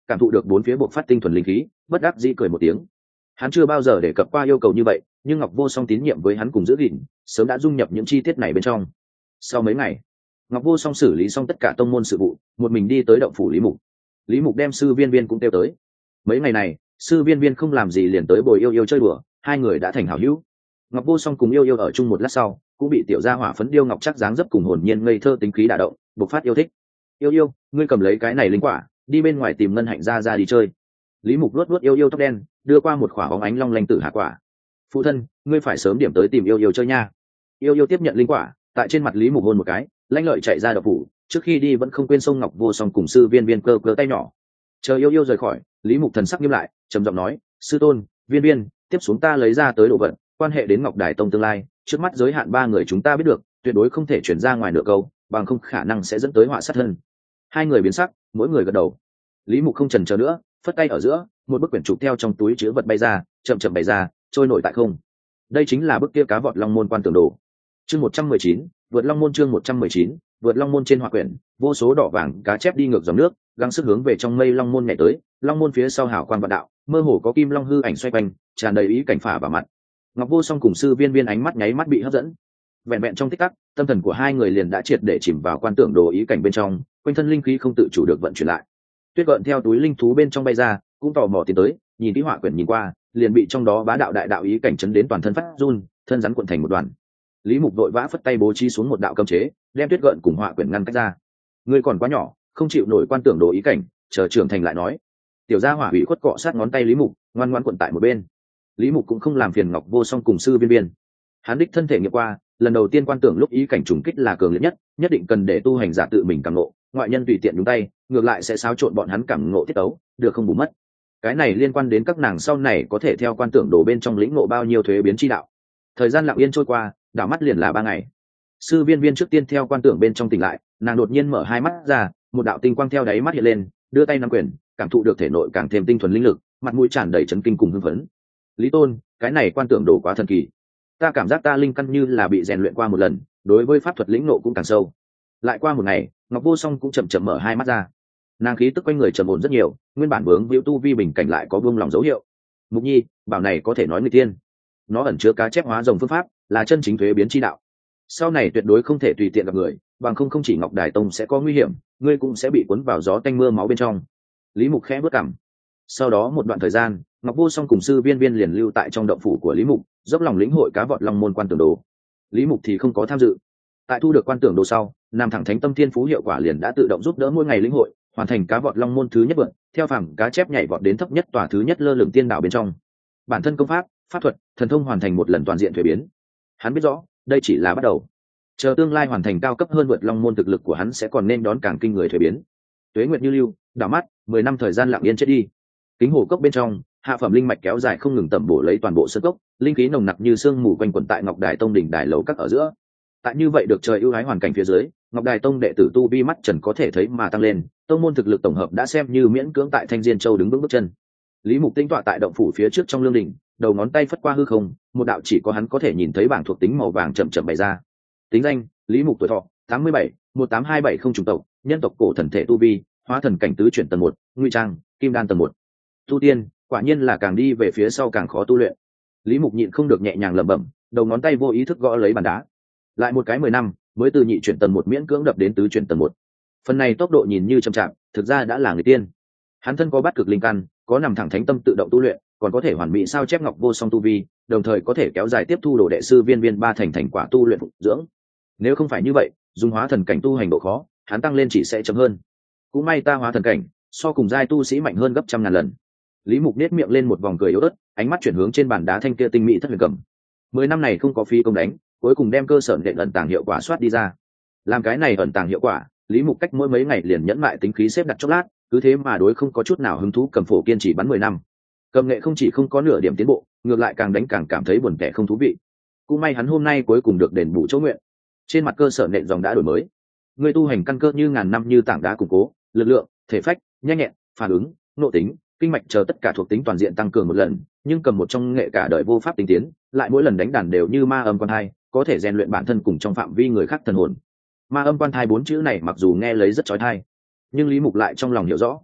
cảm thụ được bốn phía bộc phát tinh thuần linh khí, bất đắc dĩ cười một tiếng. Hắn chưa bao giờ đề cập qua yêu cầu như vậy, nhưng Ngọc Vô Song tín nhiệm với hắn cùng giữ gìn, sớm đã dung nhập những chi tiết này bên trong. Sau mấy ngày, Ngọc Vô Song xử lý xong tất cả tông môn sự vụ, một mình đi tới động phủ Lý Mục. Lý Mục đem sư Viên Viên cũng kêu tới. Mấy ngày này, sư Viên Viên không làm gì liền tới bồi yêu yêu chơi đùa, hai người đã thành hảo hữu. Ngọc Vô Song cùng yêu yêu ở chung một lát sau, cũng bị tiểu gia hỏa phấn điêu ngọc chắc dáng dấp cùng hồn nhiên ngây thơ tính khí đả động, bộc phát yêu thích. Yêu yêu, ngươi cầm lấy cái này linh quả, đi bên ngoài tìm ngân hạnh ra đi chơi. Lý Mục luốt luốt yêu yêu tóc đen, đưa qua một quả bóng ánh long lanh tử hạ quả. Phụ thân, ngươi phải sớm điểm tới tìm yêu yêu chơi nha. Yêu yêu tiếp nhận linh quả, tại trên mặt Lý Mục hôn một cái, lanh lợi chạy ra động phủ, trước khi đi vẫn không quên sông Ngọc Vô Song cùng sư Viên Viên cơ tay nhỏ. Chờ yêu yêu rời khỏi, Lý Mục thần sắc nghiêm lại, trầm giọng nói, sư tôn, Viên Viên, tiếp xuống ta lấy ra tới đồ vật, quan hệ đến Ngọc Đài Tông tương lai, trước mắt giới hạn 3 người chúng ta biết được, tuyệt đối không thể chuyển ra ngoài nửa câu, bằng không khả năng sẽ dẫn tới họa sát thân. Hai người biến sắc, mỗi người gật đầu. Lý Mục không chần chờ nữa, phất tay ở giữa, một bức quyển trục theo trong túi chứa vật bay ra, chậm chậm bay ra, trôi nổi tại không. Đây chính là bức kia cá vọt long môn quan tưởng đồ. Chương 119, vượt long môn. Chương 119, vượt long môn. Trên họa quyển, vô số đỏ vàng cá chép đi ngược dòng nước, gắng sức hướng về trong mây long môn nhảy tới. Long môn phía sau hào quang vạn đạo, mơ hồ có kim long hư ảnh xoay quanh, tràn đầy ý cảnh phả vào mặt. Ngọc Vô Song cùng sư Viên Viên ánh mắt nháy mắt bị hấp dẫn. Vẹn vẹn trong tích tắc, tâm thần của hai người liền đã triệt để chìm vào quan tưởng đồ ý cảnh bên trong, quanh thân linh khí không tự chủ được vận chuyển lại. Tuyết gợn theo túi linh thú bên trong bay ra, cũng tò mò tiến tới, nhìn kỹ họa quyển nhìn qua, liền bị trong đó bá đạo đại đạo ý cảnh chấn đến toàn thân phát run, thân rắn cuộn thành một đoàn. Lý Mục vội vã phất tay bố trí xuống một đạo cấm chế, đem Tuyết gợn cùng họa quyển ngăn cách ra. Ngươi còn quá nhỏ, không chịu nổi quan tưởng đồ ý cảnh, chờ trưởng thành lại nói. Tiểu gia hỏa ủy khuất cọ sát ngón tay Lý Mục, ngoan ngoãn cuộn tại một bên. Lý Mục cũng không làm phiền Ngọc Vô Song cùng sư Viên Viên. Hắn đích thân thể nghiệm qua, lần đầu tiên quan tưởng lúc ý cảnh trùng kích là cường liệt nhất, nhất định cần để tu hành giả tự mình cảm ngộ, ngoại nhân tùy tiện nhúng tay, ngược lại sẽ xáo trộn bọn hắn cảm ngộ tiết tấu, được không bù mất. Cái này liên quan đến các nàng sau này có thể theo quan tưởng đồ bên trong lĩnh ngộ bao nhiêu thuế biến chi đạo. Thời gian lặng yên trôi qua, đảo mắt liền là 3 ngày. Sư Viên Viên trước tiên theo quan tưởng bên trong tỉnh lại, nàng đột nhiên mở hai mắt ra, một đạo tinh quang theo đáy mắt hiện lên, đưa tay nắm quyền, cảm thụ được thể nội càng thêm tinh thuần linh lực, mặt mũi tràn đầy chấn kinh cùng hưng phấn. Lý Tôn, cái này quan tưởng đồ quá thần kỳ. Ta cảm giác ta linh căn như là bị rèn luyện qua một lần, đối với pháp thuật lĩnh ngộ cũng càng sâu. Lại qua một ngày, Ngọc Vô Song cũng chậm chậm mở hai mắt ra. Nàng khí tức quanh người trầm ổn rất nhiều, nguyên bản vướng víu tu vi bình cảnh lại có buông lòng dấu hiệu. Mục Nhi, bảo này có thể nói người tiên. Nó ẩn chứa cá chép hóa rồng phương pháp, là chân chính thuế biến chi đạo. Sau này tuyệt đối không thể tùy tiện gặp người, bằng không chỉ Ngọc Đài Tông sẽ có nguy hiểm, ngươi cũng sẽ bị cuốn vào gió tanh mưa máu bên trong. Lý Mục khẽ bước cằm. Sau đó một đoạn thời gian, Ngọc Vô Song cùng sư Viên Viên liền lưu tại trong động phủ của Lý Mục, dốc lòng lĩnh hội cá vọt long môn quan tưởng đồ. Lý Mục thì không có tham dự. Tại thu được quan tưởng đồ sau, Nam Thẳng Thánh Tâm Thiên Phú hiệu quả liền đã tự động giúp đỡ mỗi ngày lĩnh hội, hoàn thành cá vọt long môn thứ nhất vượt, theo phẳng cá chép nhảy vọt đến thấp nhất tòa thứ nhất lơ lửng tiên đảo bên trong. Bản thân công pháp, pháp thuật, thần thông hoàn thành một lần toàn diện thuế biến. Hắn biết rõ, đây chỉ là bắt đầu. Chờ tương lai hoàn thành cao cấp hơn vượt long môn, thực lực của hắn sẽ còn nên đón càng kinh người thuế biến. Tuế nguyệt như lưu, đảo mắt, 10 năm thời gian lặng yên chết đi. Kính hồ cốc bên trong, hạ phẩm linh mạch kéo dài không ngừng tẩm bổ lấy toàn bộ sơn cốc, linh khí nồng nặc như sương mù quanh quẩn tại Ngọc Đài Tông đỉnh đài lầu các ở giữa. Tại như vậy được trời ưu ái hoàn cảnh phía dưới, Ngọc Đài Tông đệ tử tu vi mắt trần có thể thấy mà tăng lên, tông môn thực lực tổng hợp đã xem như miễn cưỡng tại Thanh Diên Châu đứng vững bước chân. Lý Mục tinh tọa tại động phủ phía trước trong lương đình, đầu ngón tay phất qua hư không, một đạo chỉ có hắn có thể nhìn thấy bảng thuộc tính màu vàng chậm chậm bày ra. Tính danh: Lý Mục, tuổi thọ 87, 18270 chủng tộc, nhân tộc cổ thần thể, tu vi hóa thần cảnh tứ chuyển tầng 1, ngụy trang kim đan tầng 1. Tu tiên, quả nhiên là càng đi về phía sau càng khó tu luyện. Lý Mục nhịn không được nhẹ nhàng lẩm bẩm, đầu ngón tay vô ý thức gõ lấy bàn đá. Lại một cái 10 năm, mới từ nhị chuyển tầng 1 miễn cưỡng đập đến tứ chuyển tầng 1. Phần này tốc độ nhìn như chậm chạp, thực ra đã là người tiên. Hắn thân có bát cực linh căn, có nằm thẳng thánh tâm tự động tu luyện, còn có thể hoàn mỹ sao chép Ngọc Vô Song tu vi, đồng thời có thể kéo dài tiếp thu đồ đệ sư Viên Viên 3 thành quả tu luyện phục dưỡng. Nếu không phải như vậy, dùng hóa thần cảnh tu hành độ khó, hắn tăng lên chỉ sẽ chậm hơn. Cũng may ta hóa thần cảnh, so cùng giai tu sĩ mạnh hơn gấp trăm ngàn lần. Lý Mục nét miệng lên một vòng cười yếu ớt, ánh mắt chuyển hướng trên bàn đá thanh kia tinh mỹ thất huyền cầm. 10 năm này không có phí công đánh, cuối cùng đem cơ sở nện ẩn tàng hiệu quả soát đi ra. Làm cái này ẩn tàng hiệu quả, Lý Mục cách mỗi mấy ngày liền nhẫn mại tính khí xếp đặt chốc lát, cứ thế mà đối không có chút nào hứng thú cầm phổ kiên trì bắn 10 năm. Cầm nghệ không chỉ không có nửa điểm tiến bộ, ngược lại càng đánh càng cảm thấy buồn tẻ không thú vị. Cũng may hắn hôm nay cuối cùng được đền bù chỗ nguyện. Trên mặt cơ sở nện dòng đã đổi mới. Người tu hành căn cơ như ngàn năm như tảng đá củng cố, lực lượng, thể phách, nhanh nhẹn, phản ứng, nội tính, kinh mạch chờ tất cả thuộc tính toàn diện tăng cường một lần, nhưng cầm một trong nghệ cả đời vô pháp tinh tiến, lại mỗi lần đánh đàn đều như ma âm quan thai, có thể rèn luyện bản thân cùng trong phạm vi người khác thần hồn. Ma âm quan thai 4 chữ này mặc dù nghe lấy rất chói tai, nhưng Lý Mục lại trong lòng hiểu rõ,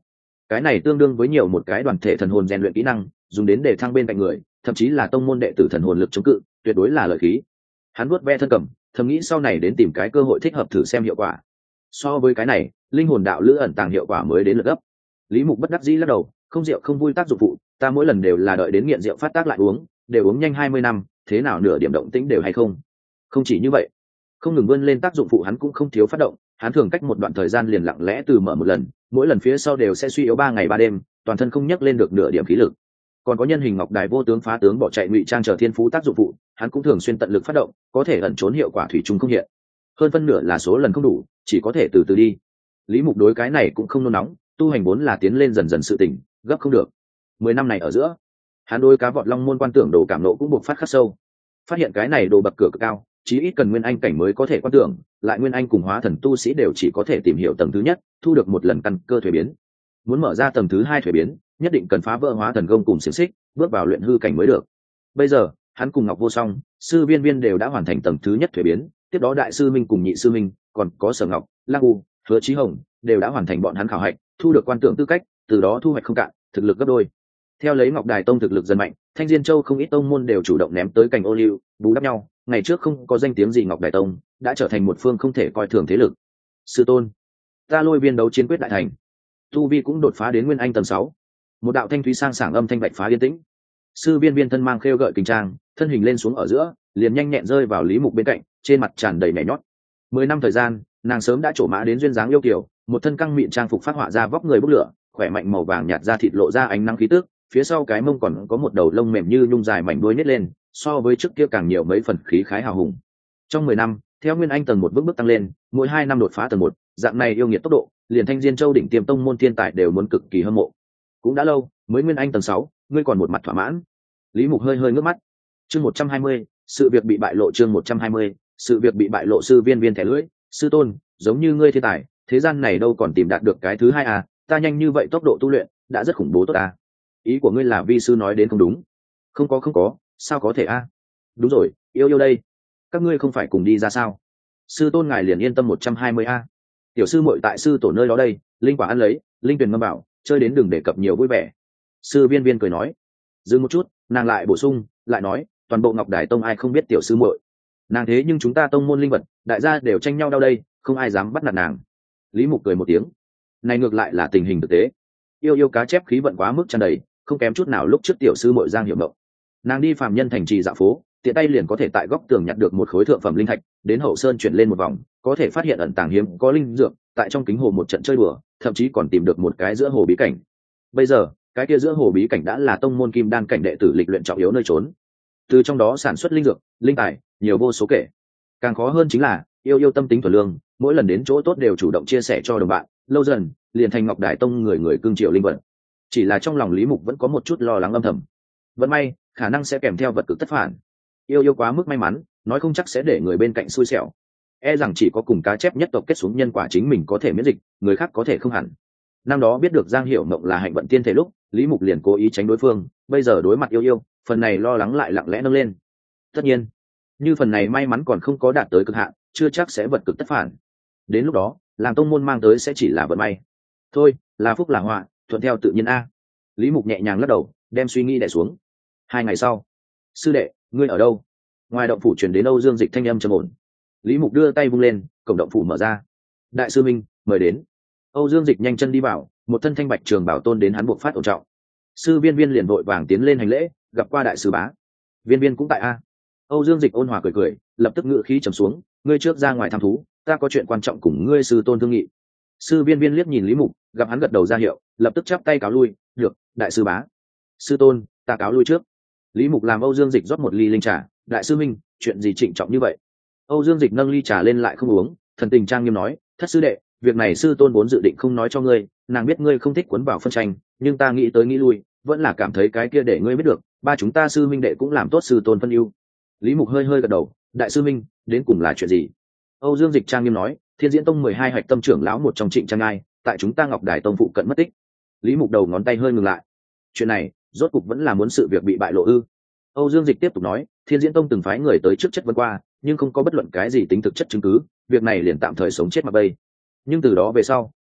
cái này tương đương với nhiều một cái đoàn thể thần hồn rèn luyện kỹ năng, dùng đến để thăng bên cạnh người, thậm chí là tông môn đệ tử thần hồn lực chống cự, tuyệt đối là lợi khí. Hắn vuốt ve thân cầm, thầm nghĩ sau này đến tìm cái cơ hội thích hợp thử xem hiệu quả. So với cái này, linh hồn đạo lữ ẩn tàng hiệu quả mới đến lượt gấp. Lý Mục bất đắc dĩ lắc đầu, không rượu không vui tác dụng phụ, ta mỗi lần đều là đợi đến nghiện rượu phát tác lại uống, đều uống nhanh 20 năm, thế nào nửa điểm động tĩnh đều hay không. Không chỉ như vậy, không ngừng vươn lên tác dụng phụ hắn cũng không thiếu phát động, hắn thường cách một đoạn thời gian liền lặng lẽ từ mở một lần, mỗi lần phía sau đều sẽ suy yếu 3 ngày 3 đêm, toàn thân không nhấc lên được nửa điểm khí lực. Còn có nhân hình ngọc đài vô tướng phá tướng bỏ chạy ngụy trang chờ thiên phú tác dụng phụ, hắn cũng thường xuyên tận lực phát động, có thể ẩn trốn hiệu quả thủy chung không hiện. Hơn phân nửa là số lần không đủ, chỉ có thể từ từ đi. Lý Mục đối cái này cũng không nôn nóng, tu hành vốn là tiến lên dần dần sự tỉnh, gấp không được. 10 năm này ở giữa, hắn đối cá vọt long môn quan tưởng đồ cảm nộ cũng buộc phát khắc sâu. Phát hiện cái này đồ bậc cửa cực cao, chí ít cần nguyên anh cảnh mới có thể quan tưởng, lại nguyên anh cùng hóa thần tu sĩ đều chỉ có thể tìm hiểu tầng thứ nhất, thu được một lần căn cơ thuế biến. Muốn mở ra tầng thứ 2 thuế biến, nhất định cần phá vỡ hóa thần công cùng xiển xích, bước vào luyện hư cảnh mới được. Bây giờ, hắn cùng Ngọc Vô Song, sư viên viên đều đã hoàn thành tầng thứ nhất thuế biến, tiếp đó đại sư minh cùng nhị sư minh, còn có Sở Ngọc, Lăng U, Hứa Chí Hồng đều đã hoàn thành bọn hắn khảo hạch, thu được quan tưởng tư cách, từ đó thu hoạch không cạn, thực lực gấp đôi. Theo lấy Ngọc Đài Tông thực lực dần mạnh, Thanh Diên Châu không ít tông môn đều chủ động ném tới cành ô liu, bù đắp nhau. Ngày trước không có danh tiếng gì Ngọc Đài Tông, đã trở thành một phương không thể coi thường thế lực. Sư tôn, ta Lôi Viên đấu chiến quyết đại thành, tu vi cũng đột phá đến nguyên anh tầng 6. Một đạo thanh thúy sang sảng âm thanh bạch phá yên tĩnh. Sư viên viên thân mang khêu gợi kình trang, thân hình lên xuống ở giữa, liền nhanh nhẹn rơi vào Lý Mục bên cạnh, trên mặt tràn đầy nhảy nhót. 10 năm thời gian, nàng sớm đã trổ mã đến duyên dáng yêu kiều, một thân căng mịn trang phục phát họa ra vóc người bốc lửa, khỏe mạnh màu vàng nhạt da thịt lộ ra ánh nắng khí tức, phía sau cái mông còn có một đầu lông mềm như nhung dài mảnh đuôi nết lên, so với trước kia càng nhiều mấy phần khí khái hào hùng. Trong 10 năm, theo nguyên anh tầng 1 bước bước tăng lên, mỗi 2 năm đột phá tầng 1, dạng này yêu nghiệt tốc độ, liền Thanh Diên Châu đỉnh tiêm tông môn thiên tài đều muốn cực kỳ hâm mộ. Cũng đã lâu, mới nguyên anh tầng 6, ngươi còn một mặt thỏa mãn. Lý Mục hơi hơi ngước mắt. Chương 120, sự việc bị bại lộ. Chương 120, sự việc bị bại lộ. Sư viên viên thẻ lưỡi, sư tôn, giống như ngươi thiên tài, thế gian này đâu còn tìm đạt được cái thứ hai à, ta nhanh như vậy tốc độ tu luyện, đã rất khủng bố tốt à. Ý của ngươi là vi sư nói đến không đúng? Không có, sao có thể a? Đúng rồi, yêu đây, các ngươi không phải cùng đi ra sao? Sư tôn ngài liền yên tâm 120 a. Tiểu sư muội tại sư tổ nơi đó đây, linh quả ăn lấy, linh tuyền ngâm bảo, chơi đến đừng đề cập nhiều vui vẻ. Sư viên viên cười nói. Dừng một chút, nàng lại bổ sung, lại nói, toàn bộ Ngọc Đài Tông ai không biết tiểu sư muội. Nàng thế nhưng chúng ta tông môn linh vật, đại gia đều tranh nhau đau đây, không ai dám bắt nạt nàng. Lý Mục cười một tiếng. Này ngược lại là tình hình thực tế. Yêu cá chép khí vận quá mức tràn đầy, không kém chút nào lúc trước tiểu sư muội Giang Hiểu Mộng. Nàng đi phàm nhân thành trì dạo phố, tiện tay liền có thể tại góc tường nhặt được một khối thượng phẩm linh thạch, đến hậu sơn chuyển lên một vòng, có thể phát hiện ẩn tàng hiếm có linh dược, tại trong kính hồ một trận chơi đùa, thậm chí còn tìm được một cái giữa hồ bí cảnh. Bây giờ, cái kia giữa hồ bí cảnh đã là tông môn kim đan cảnh đệ tử lịch luyện trọng yếu nơi trốn. Từ trong đó sản xuất linh dược, linh tài, nhiều vô số kể. Càng khó hơn chính là, yêu tâm tính thuần lương, mỗi lần đến chỗ tốt đều chủ động chia sẻ cho đồng bạn, lâu dần, liền thành Ngọc Đài Tông người cưng chiều linh vật. Chỉ là trong lòng Lý Mục vẫn có một chút lo lắng âm thầm. Vẫn may, khả năng sẽ kèm theo vật cực tất phản. Yêu quá mức may mắn, nói không chắc sẽ để người bên cạnh xui xẻo. E rằng chỉ có cùng cá chép nhất tộc kết xuống nhân quả chính mình có thể miễn dịch, người khác có thể không hẳn. Năm đó biết được Giang Hiểu Mộng là hạnh vận tiên thể lúc, Lý Mục liền cố ý tránh đối phương, bây giờ đối mặt yêu, phần này lo lắng lại lặng lẽ nâng lên. Tất nhiên, như phần này may mắn còn không có đạt tới cực hạn, chưa chắc sẽ vật cực tất phản. Đến lúc đó, làm tông môn mang tới sẽ chỉ là vận may. Thôi, là phúc là họa, thuận theo tự nhiên a. Lý Mục nhẹ nhàng lắc đầu, đem suy nghĩ đè xuống. 2 ngày sau, sư đệ, ngươi ở đâu? Ngoài động phủ truyền đến Âu Dương Dịch thanh âm trầm ổn. Lý Mục đưa tay vung lên, cổng động phủ mở ra. Đại sư minh, mời đến. Âu Dương Dịch nhanh chân đi vào, một thân thanh bạch trường bảo tôn đến hắn buộc phát ổn trọng. Sư viên viên liền vội vàng tiến lên hành lễ, gặp qua đại sư bá. Viên viên cũng tại a. Âu Dương Dịch ôn hòa cười, lập tức ngự khí trầm xuống, ngươi trước ra ngoài thăm thú, ta có chuyện quan trọng cùng ngươi sư tôn thương nghị. Sư viên viên liếc nhìn Lý Mục, gặp hắn gật đầu ra hiệu, lập tức chắp tay cáo lui, được, đại sư bá. Sư tôn, ta cáo lui trước. Lý Mục làm Âu Dương Dịch rót một ly linh trà, đại sư minh, chuyện gì trịnh trọng như vậy? Âu Dương Dịch nâng ly trà lên lại không uống, thần tình trang nghiêm nói, thất sư đệ, việc này sư tôn vốn dự định không nói cho ngươi, nàng biết ngươi không thích cuốn vào phân tranh, nhưng ta nghĩ tới nghĩ lui, vẫn là cảm thấy cái kia để ngươi biết được, ba chúng ta sư minh đệ cũng làm tốt sư tôn phân ưu. Lý Mục hơi gật đầu, đại sư minh, đến cùng là chuyện gì? Âu Dương Dịch trang nghiêm nói, Thiên Diễn Tông 12 hạch tâm trưởng lão một trong Trịnh Trang Ngai, tại chúng ta Ngọc Đài Tông phụ cận mất tích. Lý Mục đầu ngón tay hơi ngừng lại. Chuyện này, rốt cục vẫn là muốn sự việc bị bại lộ ư? Âu Dương Dịch tiếp tục nói, Thiên Diễn Tông từng phái người tới trước chất vấn qua, nhưng không có bất luận cái gì tính thực chất chứng cứ, việc này liền tạm thời sống chết mà bây. Nhưng từ đó về sau,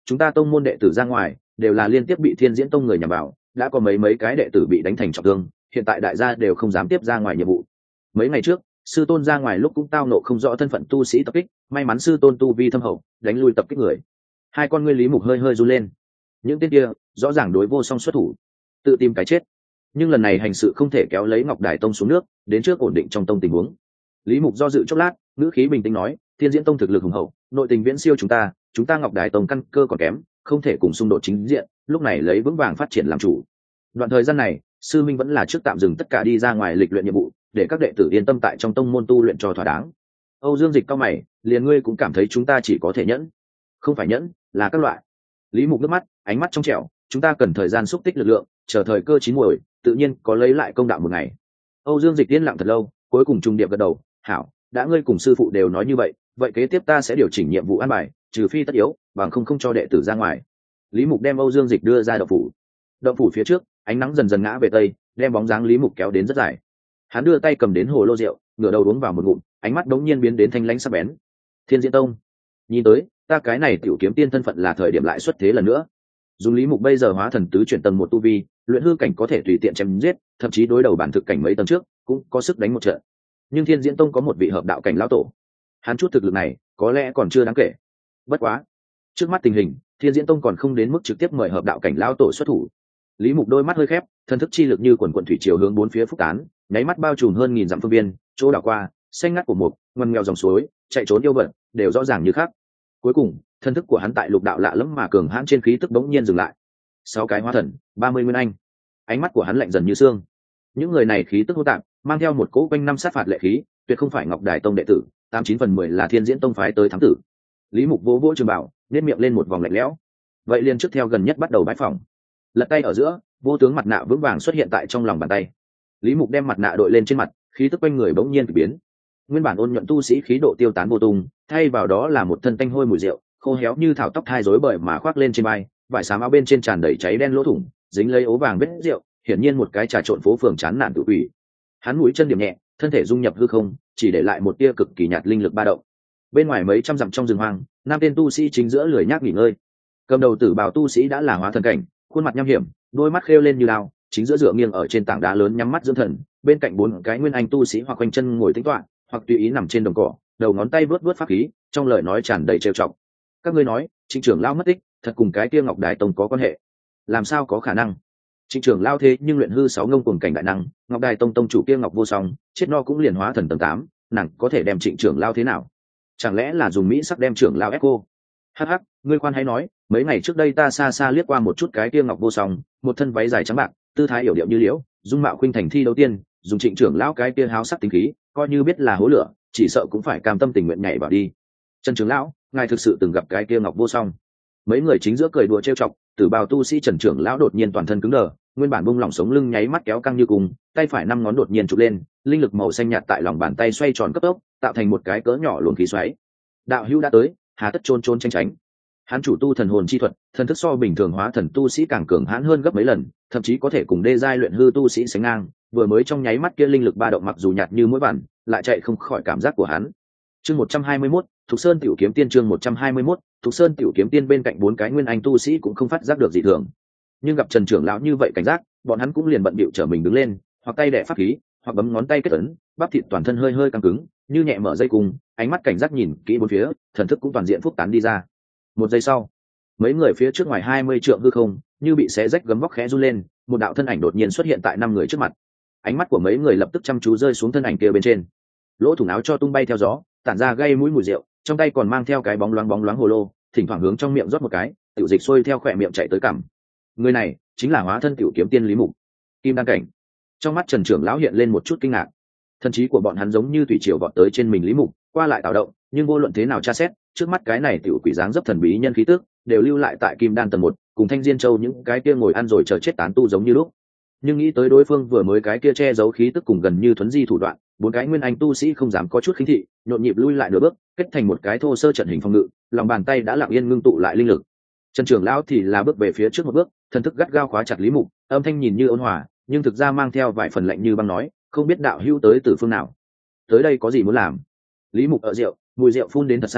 chúng ta tông môn đệ tử ra ngoài đều là liên tiếp bị Thiên Diễn Tông người nhằm vào, đã có mấy cái đệ tử bị đánh thành trọng thương, hiện tại đại gia đều không dám tiếp ra ngoài nhiệm vụ. Mấy ngày trước sư tôn ra ngoài lúc cũng tao nộ không rõ thân phận tu sĩ tập kích, may mắn sư tôn tu vi thâm hậu, đánh lui tập kích người. Hai con ngươi Lý Mục hơi hơi run lên. Những tên kia rõ ràng đối vô song xuất thủ, tự tìm cái chết, nhưng lần này hành sự không thể kéo lấy Ngọc Đài Tông xuống nước, đến trước ổn định trong tông tình huống. Lý Mục do dự chốc lát, ngữ khí bình tĩnh nói, Thiên Diễn Tông thực lực hùng hậu, nội tình viễn siêu chúng ta Ngọc Đài Tông căn cơ còn kém, không thể cùng xung đột chính diện, lúc này lấy vững vàng phát triển làm chủ. Đoạn thời gian này sư minh vẫn là trước tạm dừng tất cả đi ra ngoài lịch luyện nhiệm vụ, để các đệ tử yên tâm tại trong tông môn tu luyện cho thỏa đáng. Âu Dương Dịch cao mày, liền ngươi cũng cảm thấy chúng ta chỉ có thể nhẫn? Không phải nhẫn, là các loại. Lý Mục nước mắt, ánh mắt trong trẻo, chúng ta cần thời gian xúc tích lực lượng, chờ thời cơ chín muồi, tự nhiên có lấy lại công đạo một ngày. Âu Dương Dịch yên lặng thật lâu, cuối cùng trùng điệp gật đầu, hảo, đã ngươi cùng sư phụ đều nói như vậy, vậy kế tiếp ta sẽ điều chỉnh nhiệm vụ an bài, trừ phi tất yếu, bằng không cho đệ tử ra ngoài. Lý Mục đem Âu Dương Dịch đưa ra động phủ. Động phủ phía trước, ánh nắng dần dần ngã về tây, đem bóng dáng Lý Mục kéo đến rất dài. Hắn đưa tay cầm đến hồ lô rượu, ngửa đầu uống vào một ngụm, ánh mắt đống nhiên biến đến thanh lãnh sắc bén. Thiên Diễn Tông, nhìn tới ta cái này tiểu kiếm tiên thân phận là thời điểm lại xuất thế lần nữa. Dùng Lý Mục bây giờ hóa thần tứ chuyển tầng một tu vi, luyện hư cảnh có thể tùy tiện chém giết, thậm chí đối đầu bản thực cảnh mấy tầng trước cũng có sức đánh một trận. Nhưng Thiên Diễn Tông có một vị hợp đạo cảnh lão tổ, hắn chút thực lực này có lẽ còn chưa đáng kể. Bất quá, trước mắt tình hình, Thiên Diễn Tông còn không đến mức trực tiếp mời hợp đạo cảnh lão tổ xuất thủ. Lý Mục đôi mắt hơi khép, thần thức chi lực như quần quần thủy triều hướng bốn phía phúc tán, nháy mắt bao trùm hơn nghìn dặm phương viên, chỗ đảo qua, xanh ngắt của một ngoằn nghèo dòng suối, chạy trốn yêu vật, đều rõ ràng như khác. Cuối cùng, thần thức của hắn tại lục đạo lạ lẫm mà cường hãn trên khí tức bỗng nhiên dừng lại. 6 cái hóa thần, 30 nguyên anh. Ánh mắt của hắn lạnh dần như xương. Những người này khí tức hỗn tạp, mang theo một cỗ quanh năm sát phạt lệ khí, tuyệt không phải Ngọc Đài Tông đệ tử, 89/10 là Thiên Diễn Tông phái tới thám tử. Lý Mục vỗ vỗ trường bảo, nhếch miệng lên một vòng lạnh lẽo. Vậy liền trước theo gần nhất bắt đầu bái phỏng. Lật tay ở giữa, vô tướng mặt nạ vững vàng xuất hiện tại trong lòng bàn tay. Lý Mục đem mặt nạ đội lên trên mặt, khí tức quanh người bỗng nhiên kỳ biến. Nguyên bản ôn nhuận tu sĩ khí độ tiêu tán vô tung, thay vào đó là một thân tanh hôi mùi rượu, khô héo như thảo tóc thai rối bời mà khoác lên trên vai, vải xám áo bên trên tràn đầy cháy đen lỗ thủng, dính lấy ố vàng vết rượu, hiển nhiên một cái trà trộn phố phường chán nản tự quỷ. Hắn mũi chân điểm nhẹ, thân thể dung nhập hư không, chỉ để lại một tia cực kỳ nhạt linh lực ba động. Bên ngoài mấy trăm dặm trong rừng hoang, năm tên tu sĩ chính giữa lười nhác nghỉ ngơi. Cầm đầu tử bào tu sĩ đã là hóa thần cảnh, khuôn mặt nham hiểm, đôi mắt khêu lên như lao, chính giữa dựa nghiêng ở trên tảng đá lớn nhắm mắt dưỡng thần. Bên cạnh 4 cái nguyên anh tu sĩ hoặc quanh chân ngồi tĩnh tọa, hoặc tùy ý nằm trên đồng cỏ, đầu ngón tay vớt vớt pháp khí, trong lời nói tràn đầy trêu chọc. Các ngươi nói, Trịnh trưởng lão mất tích, thật cùng cái kia Ngọc Đài Tông có quan hệ? Làm sao có khả năng? Trịnh trưởng lão thế nhưng luyện hư 6 ngông cuồng cảnh đại năng, Ngọc Đài Tông tông chủ kia Ngọc Vô Song, chết no cũng liền hóa thần tầng 8, nàng có thể đem Trịnh trưởng lão thế nào? Chẳng lẽ là dùng mỹ sắc đem trưởng lão ép cô? Hắc hắc, ngươi khoan hãy nói, mấy ngày trước đây ta xa xa liếc qua một chút cái kia Ngọc Vô Song, một thân váy dài trắng bạc, tư thái yểu điệu như liễu, dung mạo khuynh thành thi đấu tiên, dùng Trịnh trưởng lão cái kia háo sắc tính khí, coi như biết là hố lửa, chỉ sợ cũng phải cam tâm tình nguyện nhảy vào đi. Trần trưởng lão, ngài thực sự từng gặp cái kia Ngọc Vô Song? Mấy người chính giữa cười đùa trêu chọc, tử bào tu sĩ Trần trưởng lão đột nhiên toàn thân cứng đờ, nguyên bản bung lỏng sống lưng nháy mắt kéo căng như cùng, tay phải 5 ngón đột nhiên chụp lên, linh lực màu xanh nhạt tại lòng bàn tay xoay tròn cấp tốc, tạo thành một cái cỡ nhỏ luồng khí xoáy. Đạo hữu đã tới, hà tất trôn tranh tránh. Hắn chủ tu thần hồn chi thuật, thần thức so bình thường hóa thần tu sĩ càng cường hãn hơn gấp mấy lần, thậm chí có thể cùng đê giai luyện hư tu sĩ sánh ngang. Vừa mới trong nháy mắt kia linh lực ba động mặc dù nhạt như mũi vằn, lại chạy không khỏi cảm giác của hắn. Chương 121, Thục Sơn Tiểu Kiếm Tiên. Chương 121, Thục Sơn Tiểu Kiếm Tiên. Bên cạnh 4 cái nguyên anh tu sĩ cũng không phát giác được dị thường, nhưng gặp Trần trưởng lão như vậy cảnh giác, bọn hắn cũng liền bận bịu trở mình đứng lên, hoặc tay đè pháp khí, hoặc bấm ngón tay kết ấn, bắp thịt toàn thân hơi hơi căng cứng, như nhẹ mở dây cung, ánh mắt cảnh giác nhìn kỹ bốn phía, thần thức cũng toàn diện phúc tán đi ra. Một giây sau, mấy người phía trước ngoài 20 trượng hư không, như bị xé rách gấm vóc khẽ run lên, một đạo thân ảnh đột nhiên xuất hiện tại 5 người trước mặt. Ánh mắt của mấy người lập tức chăm chú rơi xuống thân ảnh kia bên trên. Lỗ thủng áo cho tung bay theo gió, tản ra gây mũi mùi rượu, trong tay còn mang theo cái bóng loáng hồ lô, thỉnh thoảng hướng trong miệng rót một cái, tiểu dịch xuôi theo khỏe miệng chạy tới cằm. Người này chính là hóa thân Tiểu Kiếm Tiên Lý Mục, kim đan cảnh. Trong mắt Trần trưởng lão hiện lên một chút kinh ngạc. Thần trí của bọn hắn giống như thủy triều vọt tới trên mình Lý Mục, qua lại tạo động, nhưng vô luận thế nào tra xét, trước mắt cái này tiểu quỷ dáng dấp thần bí nhân khí tức, đều lưu lại tại kim đan tầng 1, cùng Thanh Diên Châu những cái kia ngồi ăn rồi chờ chết tán tu giống như lúc. Nhưng nghĩ tới đối phương vừa mới cái kia che giấu khí tức cùng gần như thuấn di thủ đoạn, 4 cái nguyên anh tu sĩ không dám có chút khinh thị, nhộn nhịp lui lại nửa bước, kết thành một cái thô sơ trận hình phòng ngự, lòng bàn tay đã lặng yên ngưng tụ lại linh lực. Trần trưởng lão thì là bước về phía trước một bước, thần thức gắt gao khóa chặt Lý Mục, âm thanh nhìn như ôn hòa, nhưng thực ra mang theo vài phần lạnh như băng nói, không biết đạo hữu tới từ phương nào, tới đây có gì muốn làm? Lý Mục ở rượu, mùi rượu phun đến thật xa,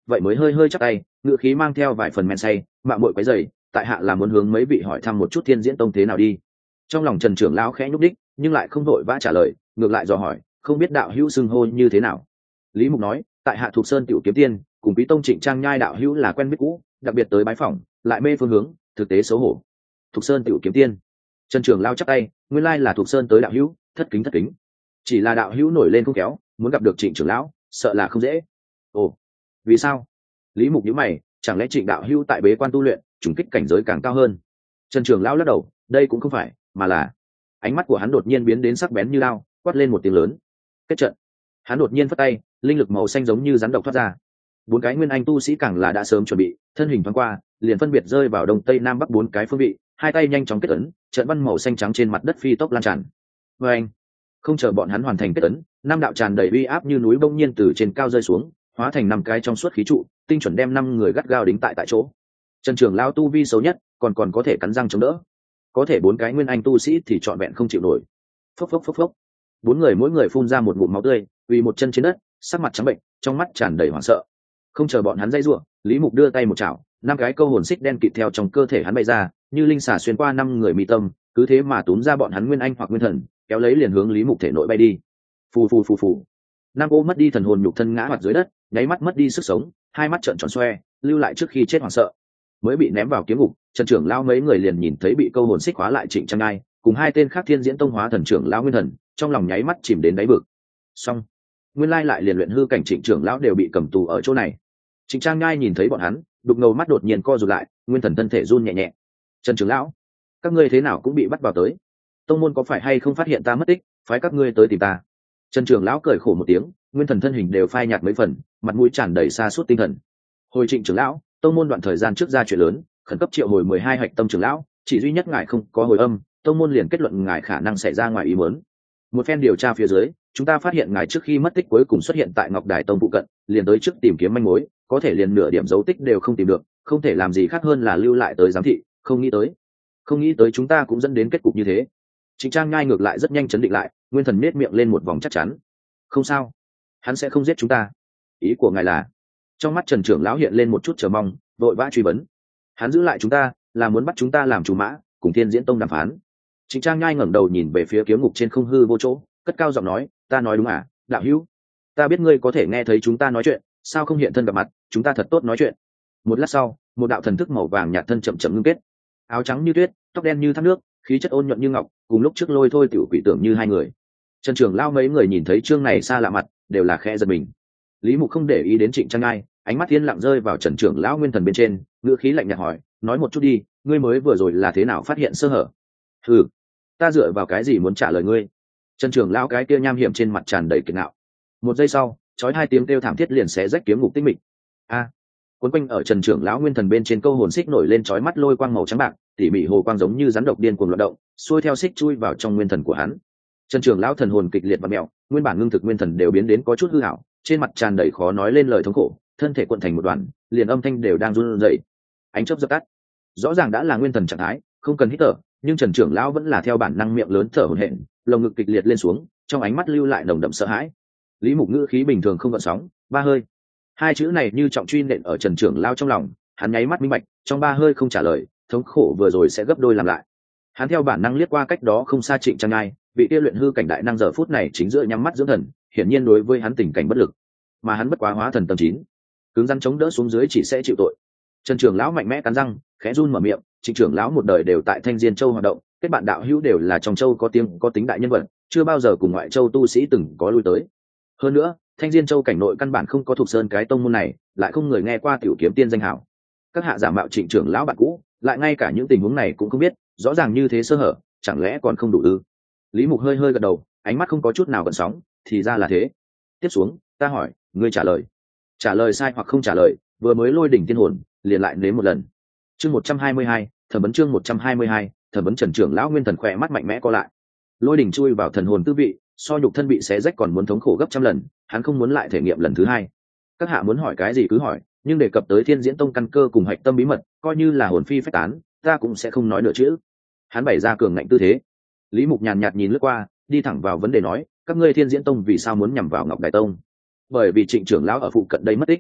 vậy mới hơi hơi chắc tay, ngựa khí mang theo vài phần men say, mạo muội quấy rầy, tại hạ là muốn hướng mấy vị hỏi thăm một chút Thiên Diễn Tông thế nào đi. Trong lòng Trần trưởng lão khẽ nhúc đích, nhưng lại không vội vã trả lời, ngược lại dò hỏi, không biết đạo hữu xưng hô như thế nào. Lý Mục nói, tại hạ thuộc Sơn Tiểu Kiếm Tiên, cùng Quý Tông Trịnh Trang Nhai đạo hữu là quen biết cũ, đặc biệt tới bái phỏng, lại mê phương hướng, thực tế xấu hổ. Thuộc Sơn Tiểu Kiếm Tiên. Trần trưởng lão chắp tay, nguyên lai là thuộc Sơn tới đạo hữu, thất kính. Chỉ là đạo hữu nổi lên không kéo, muốn gặp được Trịnh trưởng lão, sợ là không dễ. Ồ, vì sao? Lý Mục nhíu mày, chẳng lẽ Trịnh đạo hữu tại bế quan tu luyện, trùng kích cảnh giới càng cao hơn? Trần trưởng lão lắc đầu, đây cũng không phải, mà là ánh mắt của hắn đột nhiên biến đến sắc bén như lao, quát lên một tiếng lớn. Kết trận. Hắn đột nhiên phất tay, linh lực màu xanh giống như rắn độc thoát ra. Bốn cái nguyên anh tu sĩ càng là đã sớm chuẩn bị, thân hình thoáng qua, liền phân biệt rơi vào đông tây nam bắc bốn cái phương vị, hai tay nhanh chóng kết ấn, trận văn màu xanh trắng trên mặt đất phi tốc lan tràn. Và anh, không chờ bọn hắn hoàn thành kết ấn, năm đạo tràn đầy uy áp như núi bỗng nhiên từ trên cao rơi xuống, hóa thành năm cái trong suốt khí trụ, tinh chuẩn đem năm người gắt gao đính tại chỗ. Trần Trường lao tu vi xấu nhất, còn có thể cắn răng chống đỡ, có thể bốn cái nguyên anh tu sĩ thì trọn vẹn không chịu nổi. Phốc. Bốn người mỗi người phun ra một ngụm máu tươi, quỳ một chân trên đất, sắc mặt trắng bệnh, trong mắt tràn đầy hoảng sợ. Không chờ bọn hắn dây rủa, Lý Mục đưa tay một chảo, năm cái câu hồn xích đen kịt theo trong cơ thể hắn bay ra, như linh xà xuyên qua năm người mi tâm, cứ thế mà túm ra bọn hắn nguyên anh hoặc nguyên thần, kéo lấy liền hướng Lý Mục thể nội bay đi. Phù. Nam ô mất đi thần hồn nhục thân ngã hoạt dưới đất, nháy mắt mất đi sức sống, hai mắt trợn tròn xoe, lưu lại trước khi chết hoảng sợ. Mới bị ném vào kiếm ngục, Trần trưởng lão mấy người liền nhìn thấy bị câu hồn xích hóa lại Trịnh Trang Ngai, cùng hai tên khác Thiên Diễn Tông hóa thần trưởng lão nguyên thần, trong lòng nháy mắt chìm đến đáy vực. Xong, nguyên lai lại liền luyện hư cảnh Trịnh trưởng lão đều bị cầm tù ở chỗ này. Trịnh Trang Ngai nhìn thấy bọn hắn, đục ngầu mắt đột nhiên co rụt lại, nguyên thần thân thể run nhẹ nhẹ. Trần trưởng lão, các ngươi thế nào cũng bị bắt vào tới? Tông môn có phải hay không phát hiện ta mất tích, phái các ngươi tới tìm ta? Trần trưởng lão cười khổ một tiếng, nguyên thần thân hình đều phai nhạt mấy phần, mặt mũi tràn đầy sa sút tinh thần. Hồi Trịnh trưởng lão, tông môn đoạn thời gian trước ra chuyện lớn, khẩn cấp triệu hồi 12 hạch tâm trưởng lão, chỉ duy nhất ngài không có hồi âm, tông môn liền kết luận ngài khả năng xảy ra ngoài ý muốn. Một phen điều tra phía dưới, chúng ta phát hiện ngài trước khi mất tích cuối cùng xuất hiện tại Ngọc Đài Tông phụ cận, liền tới trước tìm kiếm manh mối, có thể liền nửa điểm dấu tích đều không tìm được, không thể làm gì khác hơn là lưu lại tới giám thị, không nghĩ tới chúng ta cũng dẫn đến kết cục như thế. Trịnh Trang Nhai ngược lại rất nhanh chấn định lại, nguyên thần nết miệng lên một vòng chắc chắn. Không sao, hắn sẽ không giết chúng ta. Ý của ngài là? Trong mắt Trần trưởng lão hiện lên một chút chờ mong, vội vã truy vấn. Hắn giữ lại chúng ta là muốn bắt chúng ta làm chủ mã, cùng Thiên Diễn Tông đàm phán. Trịnh Trang Nhai ngẩng đầu nhìn về phía kiếm ngục trên không hư vô chỗ, cất cao giọng nói, ta nói đúng à, đạo hữu? Ta biết ngươi có thể nghe thấy chúng ta nói chuyện, sao không hiện thân gặp mặt, chúng ta thật tốt nói chuyện. Một lát sau, một đạo thần thức màu vàng nhạt thân chậm chậm ngưng kết, áo trắng như tuyết, tóc đen như thác nước, khí chất ôn nhuận như ngọc, cùng lúc trước Lôi Thôi tiểu quỷ tưởng như hai người. Trần trưởng lao mấy người nhìn thấy chương này xa lạ mặt, đều là khẽ giật mình. Lý Mục không để ý đến Trịnh Trang Nhai, ánh mắt thiên lặng rơi vào Trần trưởng lão nguyên thần bên trên, ngữ khí lạnh nhạt hỏi, nói một chút đi, ngươi mới vừa rồi là thế nào phát hiện sơ hở? Ừ, ta dựa vào cái gì muốn trả lời ngươi? Trần trưởng lão cái kia nham hiểm trên mặt tràn đầy kiệt ngạo. Một giây sau, chói hai tiếng kêu thảm thiết liền xé rách kiếm ngục tinh mịch. A, cuốn quanh ở Trần trưởng lão nguyên thần bên trên câu hồn xích nổi lên chói mắt lôi quang màu trắng bạc, tỉ mỉ hồ quang giống như rắn độc điên cuồng loạn động, xuôi theo xích chui vào trong nguyên thần của hắn. Trần trưởng lão thần hồn kịch liệt và mèo, nguyên bản ngưng thực nguyên thần đều biến đến có chút hư ảo, trên mặt tràn đầy khó nói lên lời thống khổ, thân thể cuộn thành một đoàn, liền âm thanh đều đang run rẩy. Ánh chớp dập tắt. Rõ ràng đã là nguyên thần trạng thái, không cần hít thở, nhưng Trần trưởng lão vẫn là theo bản năng miệng lớn thở hổn hển, lồng ngực kịch liệt lên xuống, trong ánh mắt lưu lại nồng đậm sợ hãi. Lý Mục ngữ khí bình thường không gợn sóng, ba hơi. Hai chữ này như trọng truy nện ở Trần trưởng lão trong lòng, hắn nháy mắt minh bạch, trong ba hơi không trả lời, thống khổ vừa rồi sẽ gấp đôi làm lại. Hắn theo bản năng liếc qua cách đó không xa Trịnh Trang Ngai, vị kia luyện hư cảnh đại năng giờ phút này chính giữa nhắm mắt dưỡng thần, hiển nhiên đối với hắn tình cảnh bất lực, mà hắn bất quá hóa thần tầng 9, cứng rắn chống đỡ xuống dưới chỉ sẽ chịu tội. Trần trưởng lão mạnh mẽ cắn răng, khẽ run mở miệng, Trịnh trưởng lão một đời đều tại Thanh Diên Châu hoạt động, kết bạn đạo hữu đều là trong châu có tiếng có tính đại nhân vật, chưa bao giờ cùng ngoại châu tu sĩ từng có lui tới. Hơn nữa, Thanh Diên Châu cảnh nội căn bản không có thuộc sơn cái tông môn này, lại không người nghe qua Tiểu Kiếm Tiên danh hảo. Các hạ giả mạo Trịnh trưởng lão bạn cũ, lại ngay cả những tình huống này cũng không biết, rõ ràng như thế sơ hở, chẳng lẽ còn không đủ ư? Lý Mục hơi hơi gật đầu, ánh mắt không có chút nào gợn sóng, thì ra là thế. Tiếp xuống, ta hỏi, ngươi trả lời sai hoặc không trả lời, vừa mới lôi đỉnh tiên hồn, liền lại nếm một lần. Chương 122, thẩm vấn chương 122, thẩm vấn Trần trưởng lão nguyên thần khỏe mắt mạnh mẽ co lại. Lôi đỉnh chui vào thần hồn tư vị, so nhục thân bị xé rách còn muốn thống khổ gấp trăm lần, hắn không muốn lại thể nghiệm lần thứ hai. Các hạ muốn hỏi cái gì cứ hỏi, nhưng đề cập tới Thiên Diễn Tông căn cơ cùng hạch tâm bí mật, coi như là hồn phi phách tán, ta cũng sẽ không nói nữa chữ. Hắn bày ra cường ngạnh tư thế. Lý Mục nhàn nhạt nhìn lướt qua, đi thẳng vào vấn đề nói, các ngươi Thiên Diễn Tông vì sao muốn nhằm vào Ngọc Đài Tông? Bởi vì Trịnh trưởng lão ở phụ cận đây mất tích.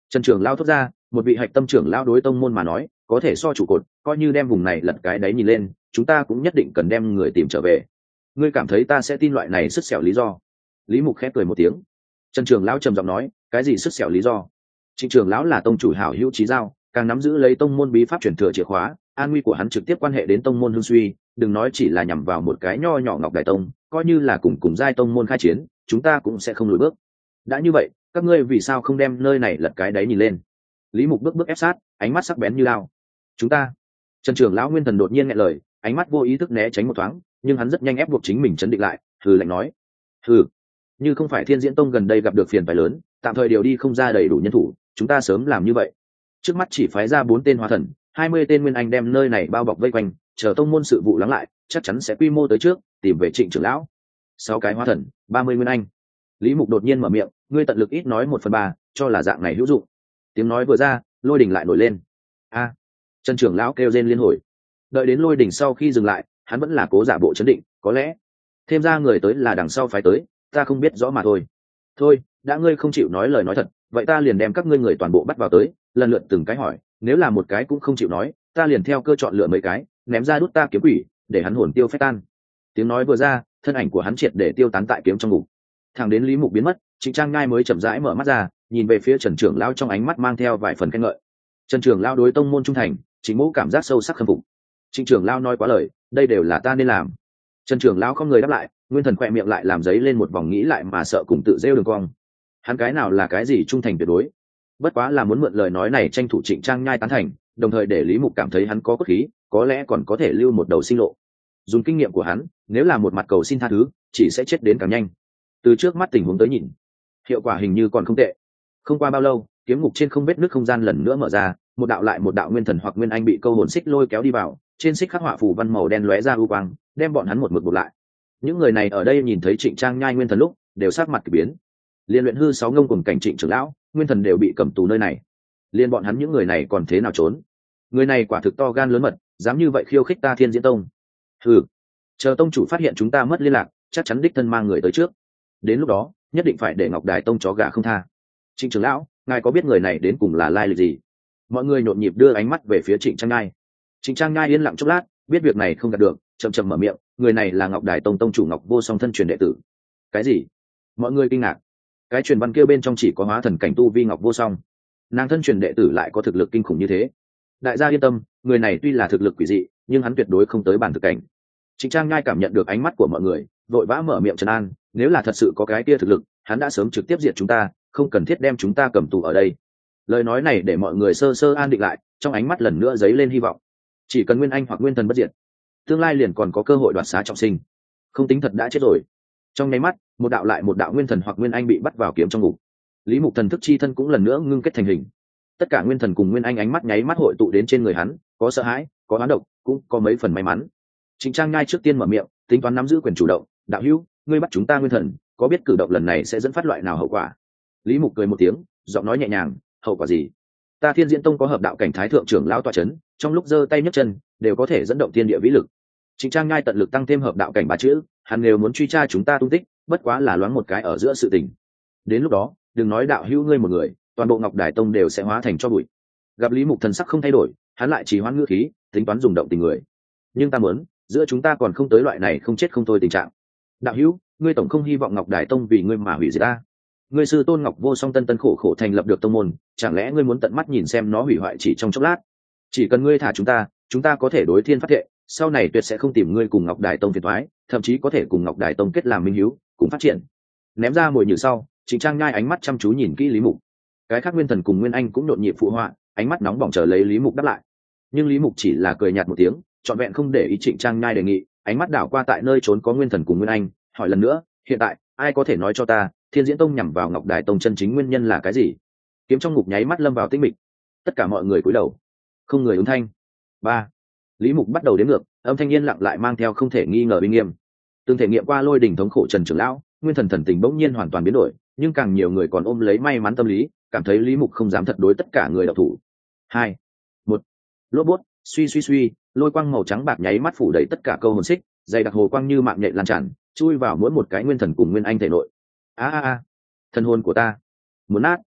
Trần trưởng lao thốt ra, một vị hạch tâm trưởng lao đối tông môn mà nói có thể so trụ cột, coi như đem vùng này lật cái đáy nhìn lên, chúng ta cũng nhất định cần đem người tìm trở về. Ngươi cảm thấy ta sẽ tin loại này sứt sẹo lý do? Lý Mục khép cười một tiếng. Trần trưởng lão trầm giọng nói, cái gì sứt sẹo lý do? Trịnh trưởng lão là tông chủ hảo hữu chí giao, càng nắm giữ lấy tông môn bí pháp truyền thừa chìa khóa, an nguy của hắn trực tiếp quan hệ đến tông môn hưng suy, đừng nói chỉ là nhằm vào một cái nho nhỏ Ngọc Đài tông, coi như là cùng giai tông môn khai chiến, chúng ta cũng sẽ không lùi bước. Đã như vậy, các ngươi vì sao không đem nơi này lật cái đáy nhìn lên? Lý Mục bước ép sát, ánh mắt sắc bén như lao. Chúng ta. Trần trưởng lão Nguyên Thần đột nhiên nghẹn lời, ánh mắt vô ý thức né tránh một thoáng, nhưng hắn rất nhanh ép buộc chính mình trấn định lại, hừ lạnh nói: "Hừ, như không phải Thiên Diễn Tông gần đây gặp được phiền phải lớn, tạm thời điều đi không ra đầy đủ nhân thủ, chúng ta sớm làm như vậy. Trước mắt chỉ phái ra 4 tên hóa thần, 20 tên nguyên anh đem nơi này bao bọc vây quanh, chờ tông môn sự vụ lắng lại, chắc chắn sẽ quy mô tới trước, tìm về Trịnh trưởng lão. 6 cái hóa thần, 30 nguyên anh." Lý Mục đột nhiên mở miệng, ngươi tận lực ít nói 1/3, cho là dạng này hữu dụng. Tiếng nói vừa ra, lôi đình lại nổi lên. A! Trần trưởng lão kêu rên liên hồi. Đợi đến lôi đình sau khi dừng lại, hắn vẫn là cố giả bộ trấn định, có lẽ thêm ra người tới là đằng sau phái tới, ta không biết rõ mà thôi. Thôi, đã ngươi không chịu nói lời nói thật, vậy ta liền đem các ngươi người toàn bộ bắt vào tới, lần lượt từng cái hỏi, nếu là một cái cũng không chịu nói, ta liền theo cơ chọn lựa mấy cái, ném ra đút ta kiếm quỷ, để hắn hồn tiêu phách tan. Tiếng nói vừa ra, thân ảnh của hắn triệt để tiêu tán tại kiếm trong ngục. Thẳng đến Lý Mục biến mất, Trịnh Trang Ngai mới chậm rãi mở mắt ra, nhìn về phía Trần trưởng lão trong ánh mắt mang theo vài phần khen ngợi. Trần trưởng lão đối tông môn trung thành, Trịnh Mỗ cảm giác sâu sắc khâm phục. Trịnh trưởng lão nói quá lời, đây đều là ta nên làm. Trần trưởng lão không người đáp lại, Nguyên Thần khỏe miệng lại làm giấy lên một vòng nghĩ lại mà sợ cùng tự rêu đường cong. Hắn cái nào là cái gì trung thành tuyệt đối, bất quá là muốn mượn lời nói này tranh thủ Trịnh Trang Nhai tán thành, đồng thời để Lý Mục cảm thấy hắn có cốt khí, có lẽ còn có thể lưu một đầu sinh lộ. Dùng kinh nghiệm của hắn, nếu là một mặt cầu xin tha thứ, chỉ sẽ chết đến càng nhanh. Từ trước mắt tình huống tới nhìn, hiệu quả hình như còn không tệ. Không qua bao lâu, kiếm ngục trên không vết nước không gian lần nữa mở ra, một đạo lại một đạo nguyên thần hoặc nguyên anh bị câu hồn xích lôi kéo đi vào, trên xích khắc họa phù văn màu đen lóe ra u quang, đem bọn hắn một mực buộc lại. Những người này ở đây nhìn thấy Trịnh Trang Nhai nguyên thần lúc, đều sắc mặt kỳ biến. Liên luyện hư 6 ngông cùng cảnh Trịnh trưởng lão, nguyên thần đều bị cầm tù nơi này. Liên bọn hắn những người này còn thế nào trốn? Người này quả thực to gan lớn mật, dám như vậy khiêu khích ta Thiên Diễn Tông. Hừ, chờ tông chủ phát hiện chúng ta mất liên lạc, chắc chắn đích thân mang người tới trước. Đến lúc đó, nhất định phải để Ngọc Đài Tông chó gà không tha. Trịnh trưởng lão, ngài có biết người này đến cùng là lai lịch gì? Mọi người nhộn nhịp đưa ánh mắt về phía Trịnh Trang Nhai. Trịnh Trang Nhai yên lặng chốc lát, biết việc này không gạt được, chậm chậm mở miệng, người này là Ngọc Đài Tông tông chủ Ngọc Vô Song thân truyền đệ tử. Cái gì? Mọi người kinh ngạc. Cái truyền văn kia bên trong chỉ có hóa thần cảnh tu vi Ngọc Vô Song, nàng thân truyền đệ tử lại có thực lực kinh khủng như thế. Đại gia yên tâm, người này tuy là thực lực quỷ dị, nhưng hắn tuyệt đối không tới bản thực cảnh. Trịnh Trang Nhai cảm nhận được ánh mắt của mọi người, vội vã mở miệng trấn an, nếu là thật sự có cái kia thực lực, hắn đã sớm trực tiếp diệt chúng ta, không cần thiết đem chúng ta cầm tù ở đây. Lời nói này để mọi người sơ sơ an định lại, trong ánh mắt lần nữa dấy lên hy vọng. Chỉ cần nguyên anh hoặc nguyên thần bất diệt, tương lai liền còn có cơ hội đoạt xá trọng sinh. Không tính thật đã chết rồi. Trong nháy mắt, một đạo lại một đạo nguyên thần hoặc nguyên anh bị bắt vào kiếm trong ngục. Lý Mục thần thức chi thân cũng lần nữa ngưng kết thành hình. Tất cả nguyên thần cùng nguyên anh ánh mắt nháy mắt hội tụ đến trên người hắn, có sợ hãi, có oán độc, cũng có mấy phần may mắn. Trịnh Trang Nhai trước tiên mở miệng, tính toán nắm giữ quyền chủ động, đạo hữu, ngươi bắt chúng ta nguyên thần, có biết cử động lần này sẽ dẫn phát loại nào hậu quả? Lý Mục cười một tiếng, giọng nói nhẹ nhàng, hậu quả gì? Ta Thiên Diễn Tông có hợp đạo cảnh thái thượng trưởng lão tọa chấn, trong lúc giơ tay nhấc chân đều có thể dẫn động thiên địa vĩ lực. Trịnh Trang Nhai tận lực tăng thêm hợp đạo cảnh 3 chữ, hắn nếu muốn truy tra chúng ta tung tích, bất quá là loáng một cái ở giữa sự tình. Đến lúc đó, đừng nói đạo hữu ngươi một người, toàn bộ Ngọc Đài Tông đều sẽ hóa thành tro bụi. Gặp Lý Mục thần sắc không thay đổi, hắn lại chỉ hoãn ngữ khí, tính toán dùng động tình người. Nhưng ta muốn, giữa chúng ta còn không tới loại này không chết không thôi tình trạng. Đạo hữu, ngươi tổng không hy vọng Ngọc Đài Tông vì ngươi mà hủy diệt ta. Ngươi sư tôn Ngọc Vô Song tân tân khổ khổ thành lập được tông môn, chẳng lẽ ngươi muốn tận mắt nhìn xem nó hủy hoại chỉ trong chốc lát? Chỉ cần ngươi thả chúng ta có thể đối thiên phát thệ, sau này tuyệt sẽ không tìm ngươi cùng Ngọc Đài Tông phiền toái, thậm chí có thể cùng Ngọc Đài Tông kết làm minh hữu, cùng phát triển. Ném ra mồi nhử sau, Trịnh Trang Nhai ánh mắt chăm chú nhìn kỹ Lý Mục. Cái khác nguyên thần cùng nguyên anh cũng nhộn nhịp phụ họa, ánh mắt nóng bỏng chờ lấy Lý Mục đáp lại. Nhưng Lý Mục chỉ là cười nhạt một tiếng, trọn vẹn không để ý Trịnh Trang Nhai đề nghị, ánh mắt đảo qua tại nơi trốn có nguyên thần cùng nguyên anh, hỏi lần nữa, hiện tại ai có thể nói cho ta, Thiên Diễn Tông nhằm vào Ngọc Đài Tông chân chính nguyên nhân là cái gì? Kiếm trong ngục nháy mắt lâm vào tĩnh mịch. Tất cả mọi người cúi đầu, không người ứng thanh. 3. Lý Mục bắt đầu đếm ngược, âm thanh yên lặng lại mang theo không thể nghi ngờ uy nghiêm. Từng thể nghiệm qua lôi đỉnh thống khổ Trần trưởng lão, nguyên thần thần tình bỗng nhiên hoàn toàn biến đổi, nhưng càng nhiều người còn ôm lấy may mắn tâm lý, cảm thấy Lý Mục không dám thật đối tất cả người đạo thủ. 2. 1. Lốp bút, suy, lôi quang màu trắng bạc nháy mắt phủ đầy tất cả câu hồn xích, dày đặc hồ quang như mạng nhện lan tràn, chui vào mỗi một cái nguyên thần cùng nguyên anh thể nội. A, thần hồn của ta muốn nát.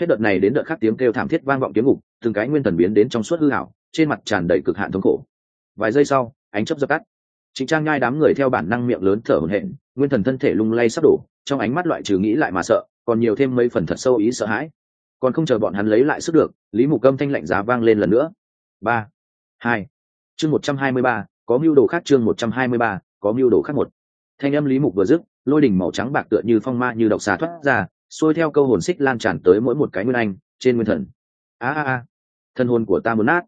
Hết đợt này đến đợt khác tiếng kêu thảm thiết vang vọng kiếm ngục, từng cái nguyên thần biến đến trong suốt hư ảo, trên mặt tràn đầy cực hạn thống khổ. Vài giây sau, ánh chớp dập tắt. Trịnh Trang Nhai đám người theo bản năng miệng lớn thở hổn hển, nguyên thần thân thể lung lay sắp đổ, trong ánh mắt loại trừ nghĩ lại mà sợ, còn nhiều thêm mấy phần thật sâu ý sợ hãi. Còn không chờ bọn hắn lấy lại sức được, Lý Mục Âm thanh lạnh giá vang lên lần nữa. 3, 2, chương 123, có mưu đồ khác chương 123, có mưu đồ khác một. Thanh âm Lý Mục vừa dứt, lôi đỉnh màu trắng bạc tựa như phong ma như độc xà thoát ra, xuôi theo câu hồn xích lan tràn tới mỗi một cái nguyên anh trên nguyên thần. Thân hồn của ta muốn nát.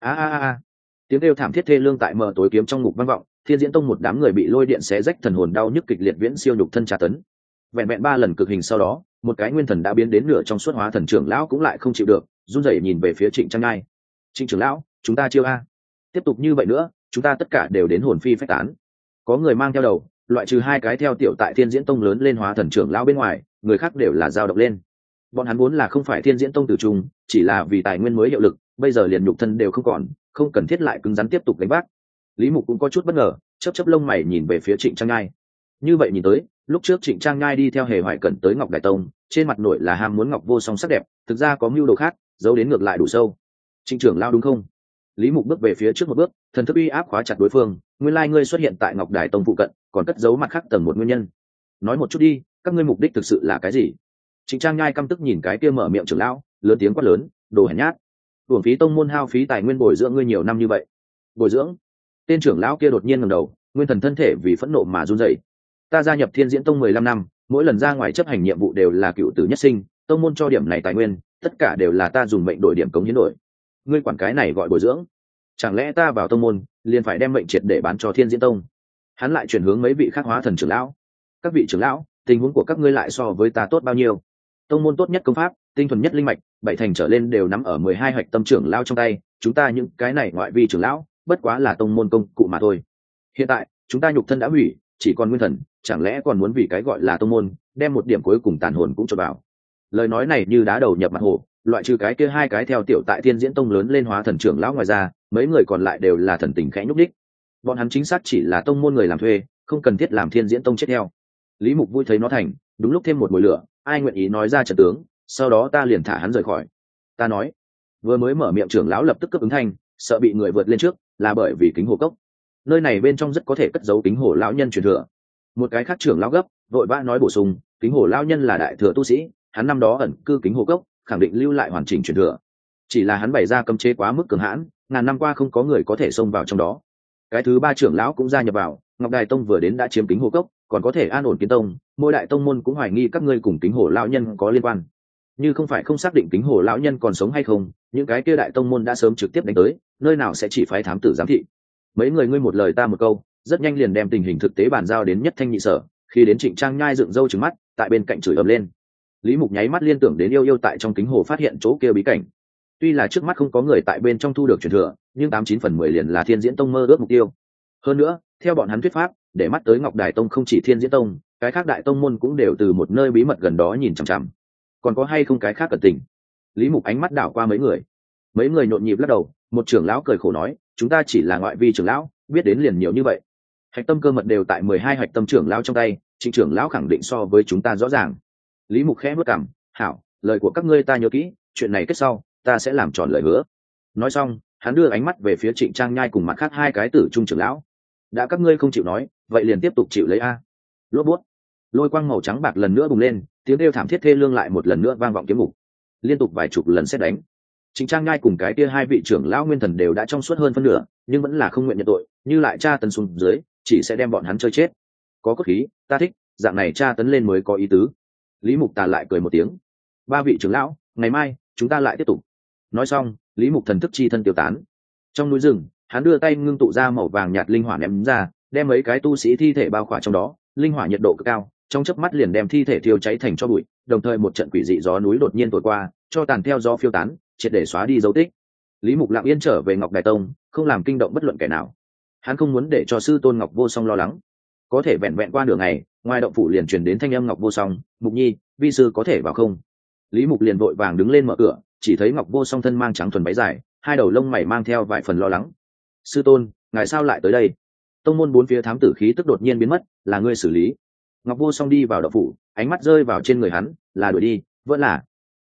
Tiếng kêu thảm thiết thê lương tại mờ tối kiếm trong ngục vang vọng, Thiên Diễn Tông một đám người bị lôi điện xé rách thần hồn đau nhức kịch liệt viễn siêu nhục thân tra tấn. Vẹn vẹn 3 lần cực hình sau đó, một cái nguyên thần đã biến đến nửa trong suốt hóa thần trưởng lão cũng lại không chịu được, run rẩy nhìn về phía Trịnh Trang Nhai. Trịnh trưởng lão, chúng ta chiêu a. Tiếp tục như vậy nữa, chúng ta tất cả đều đến hồn phi phách tán. Có người mang theo đầu, loại trừ 2 cái theo tiểu tại Thiên Diễn Tông lớn lên hóa thần trưởng lão bên ngoài, người khác đều là dao động lên. Bọn hắn vốn là không phải Thiên Diễn Tông tử trung, chỉ là vì tài nguyên mới hiệu lực, bây giờ liền nhục thân đều không còn, không cần thiết lại cứng rắn tiếp tục đánh bác. Lý Mục cũng có chút bất ngờ, chớp lông mày nhìn về phía Trịnh Trang Nhai. Như vậy nhìn tới, lúc trước Trịnh Trang Nhai đi theo Hề Hoài Cẩn tới Ngọc Đại Tông, trên mặt nổi là ham muốn Ngọc Vô Song sắc đẹp, thực ra có mưu đồ khác, giấu đến ngược lại đủ sâu. Trịnh trưởng lão đúng không? Lý Mục bước về phía trước một bước, thần thức uy áp khóa chặt đối phương, nguyên lai ngươi xuất hiện tại Ngọc Đại Tông phụ cận, còn cất giấu mặt khác tầng một nguyên nhân. Nói một chút đi, các ngươi mục đích thực sự là cái gì? Trịnh Trang Nhai căm tức nhìn cái kia mở miệng trưởng lão, lớn tiếng quát lớn, đồ hèn nhát. Uổng phí tông môn hao phí tài nguyên bồi dưỡng ngươi nhiều năm như vậy. Bồi dưỡng? Tên trưởng lão kia đột nhiên ngẩng đầu, nguyên thần thân thể vì phẫn nộ mà run rẩy. Ta gia nhập Thiên Diễn Tông 15 năm, mỗi lần ra ngoài chấp hành nhiệm vụ đều là cựu tử nhất sinh, tông môn cho điểm này tài nguyên, tất cả đều là ta dùng mệnh đổi điểm cống hiến đổi. Ngươi quản cái này gọi bồi dưỡng? Chẳng lẽ ta vào tông môn liền phải đem mệnh triệt để bán cho Thiên Diễn Tông? Hắn lại chuyển hướng mấy vị khác hóa thần trưởng lão. Các vị trưởng lão, tình huống của các ngươi lại so với ta tốt bao nhiêu? Tông môn tốt nhất công pháp, tinh thuần nhất linh mạch, 7 thành trở lên đều nắm ở 12 hạch tâm trưởng lão trong tay, chúng ta những cái này ngoại vi trưởng lão, bất quá là tông môn công cụ mà thôi. Hiện tại, chúng ta nhục thân đã hủy, chỉ còn nguyên thần, chẳng lẽ còn muốn vì cái gọi là tông môn, đem một điểm cuối cùng tàn hồn cũng cho vào. Lời nói này như đá đầu nhập mặt hồ, loại trừ cái kia 2 cái theo tiểu tại Thiên Diễn Tông lớn lên hóa thần trưởng lão ngoài ra, mấy người còn lại đều là thần tình khẽ nhúc đích. Bọn hắn chính xác chỉ là tông môn người làm thuê, không cần thiết làm Thiên Diễn Tông chết theo. Lý Mục vui thấy nó thành, đúng lúc thêm một mùi lửa, ai nguyện ý nói ra trận tướng, sau đó ta liền thả hắn rời khỏi. Ta nói. Vừa mới mở miệng trưởng lão lập tức cấp ứng thanh, sợ bị người vượt lên trước, là bởi vì Kính Hồ Cốc. Nơi này bên trong rất có thể cất giấu Kính Hồ lão nhân truyền thừa. Một cái khác trưởng lão gấp, vội vã nói bổ sung, Kính Hồ lão nhân là đại thừa tu sĩ, hắn năm đó ẩn cư Kính Hồ Cốc, khẳng định lưu lại hoàn chỉnh truyền thừa. Chỉ là hắn bày ra cấm chế quá mức cường hãn, ngàn năm qua không có người có thể xông vào trong đó. Cái thứ 3 trưởng lão cũng gia nhập vào, Ngọc Đài Tông vừa đến đã chiếm Kính Hồ Cốc, còn có thể an ổn kiến tông, mỗi đại tông môn cũng hoài nghi các ngươi cùng Kính Hồ lão nhân có liên quan. Như không phải không xác định Kính Hồ lão nhân còn sống hay không, những cái kia đại tông môn đã sớm trực tiếp đánh tới, nơi nào sẽ chỉ phái thám tử giám thị. Mấy người ngươi một lời ta một câu, rất nhanh liền đem tình hình thực tế bàn giao đến Nhất Thanh Nhị Sở, khi đến Trịnh Trang Nhai dựng râu trừng mắt, tại bên cạnh chửi ầm lên. Lý Mục nháy mắt liên tưởng đến yêu tại trong Kính Hồ phát hiện chỗ kia bí cảnh. Tuy là trước mắt không có người tại bên trong thu được truyền thừa, nhưng 89 phần 10 liền là Thiên Diễn Tông mơ ước mục tiêu. Hơn nữa, theo bọn hắn thuyết pháp, để mắt tới Ngọc Đài Tông không chỉ Thiên Diễn Tông, cái khác đại tông môn cũng đều từ một nơi bí mật gần đó nhìn chằm chằm. Còn có hay không cái khác cẩn tình? Lý Mục ánh mắt đảo qua mấy người nhộn nhịp lắc đầu, một trưởng lão cười khổ nói, chúng ta chỉ là ngoại vi trưởng lão, biết đến liền nhiều như vậy. Hạch tâm cơ mật đều tại 12 hạch tâm trưởng lão trong tay, Trịnh trưởng lão khẳng định so với chúng ta rõ ràng. Lý Mục khẽ bước cằm, hảo, lời của các ngươi ta nhớ kỹ, chuyện này kết sau, ta sẽ làm tròn lời hứa. Nói xong, hắn đưa ánh mắt về phía Trịnh Trang Nhai cùng mặt khác 2 cái tử trung trưởng lão. Đã các ngươi không chịu nói, vậy liền tiếp tục chịu lấy a. Lốp bút, lôi quang màu trắng bạc lần nữa bùng lên, tiếng kêu thảm thiết thê lương lại một lần nữa vang vọng kiếm ngục. Liên tục vài chục lần xét đánh. Trịnh Trang Nhai cùng cái kia 2 vị trưởng lão nguyên thần đều đã trong suốt hơn phân nửa, nhưng vẫn là không nguyện nhận tội, như lại tra tấn xuống dưới, chỉ sẽ đem bọn hắn chơi chết. Có cốt khí, ta thích, dạng này tra tấn lên mới có ý tứ. Lý Mục Tà lại cười một tiếng. 3 vị trưởng lão, ngày mai chúng ta lại tiếp tục. Nói xong, Lý Mục thần thức chi thân tiêu tán. Trong núi rừng, hắn đưa tay ngưng tụ ra màu vàng nhạt linh hỏa ném ra, đem mấy cái tu sĩ thi thể bao khỏa trong đó, linh hỏa nhiệt độ cực cao, trong chớp mắt liền đem thi thể thiêu cháy thành tro bụi, đồng thời một trận quỷ dị gió núi đột nhiên thổi qua, cho tàn theo gió phiêu tán, triệt để xóa đi dấu tích. Lý Mục lặng yên trở về Ngọc Đài Tông, không làm kinh động bất luận kẻ nào. Hắn không muốn để cho sư tôn Ngọc Vô Song lo lắng. Có thể vẹn vẹn qua nửa ngày, ngoài động phủ liền truyền đến thanh âm Ngọc Vô Song, "Mục Nhi, vi sư có thể vào không?" Lý Mục liền vội vàng đứng lên mở cửa, chỉ thấy Ngọc Vô Song thân mang trắng thuần váy dài, 2 đầu lông mày mang theo vài phần lo lắng. "Sư tôn, ngài sao lại tới đây?" Tông môn 4 phía thám tử khí tức đột nhiên biến mất, "Là ngươi xử lý." Ngọc Vô Song đi vào động phủ, ánh mắt rơi vào trên người hắn, "Là đuổi đi, vẫn là?"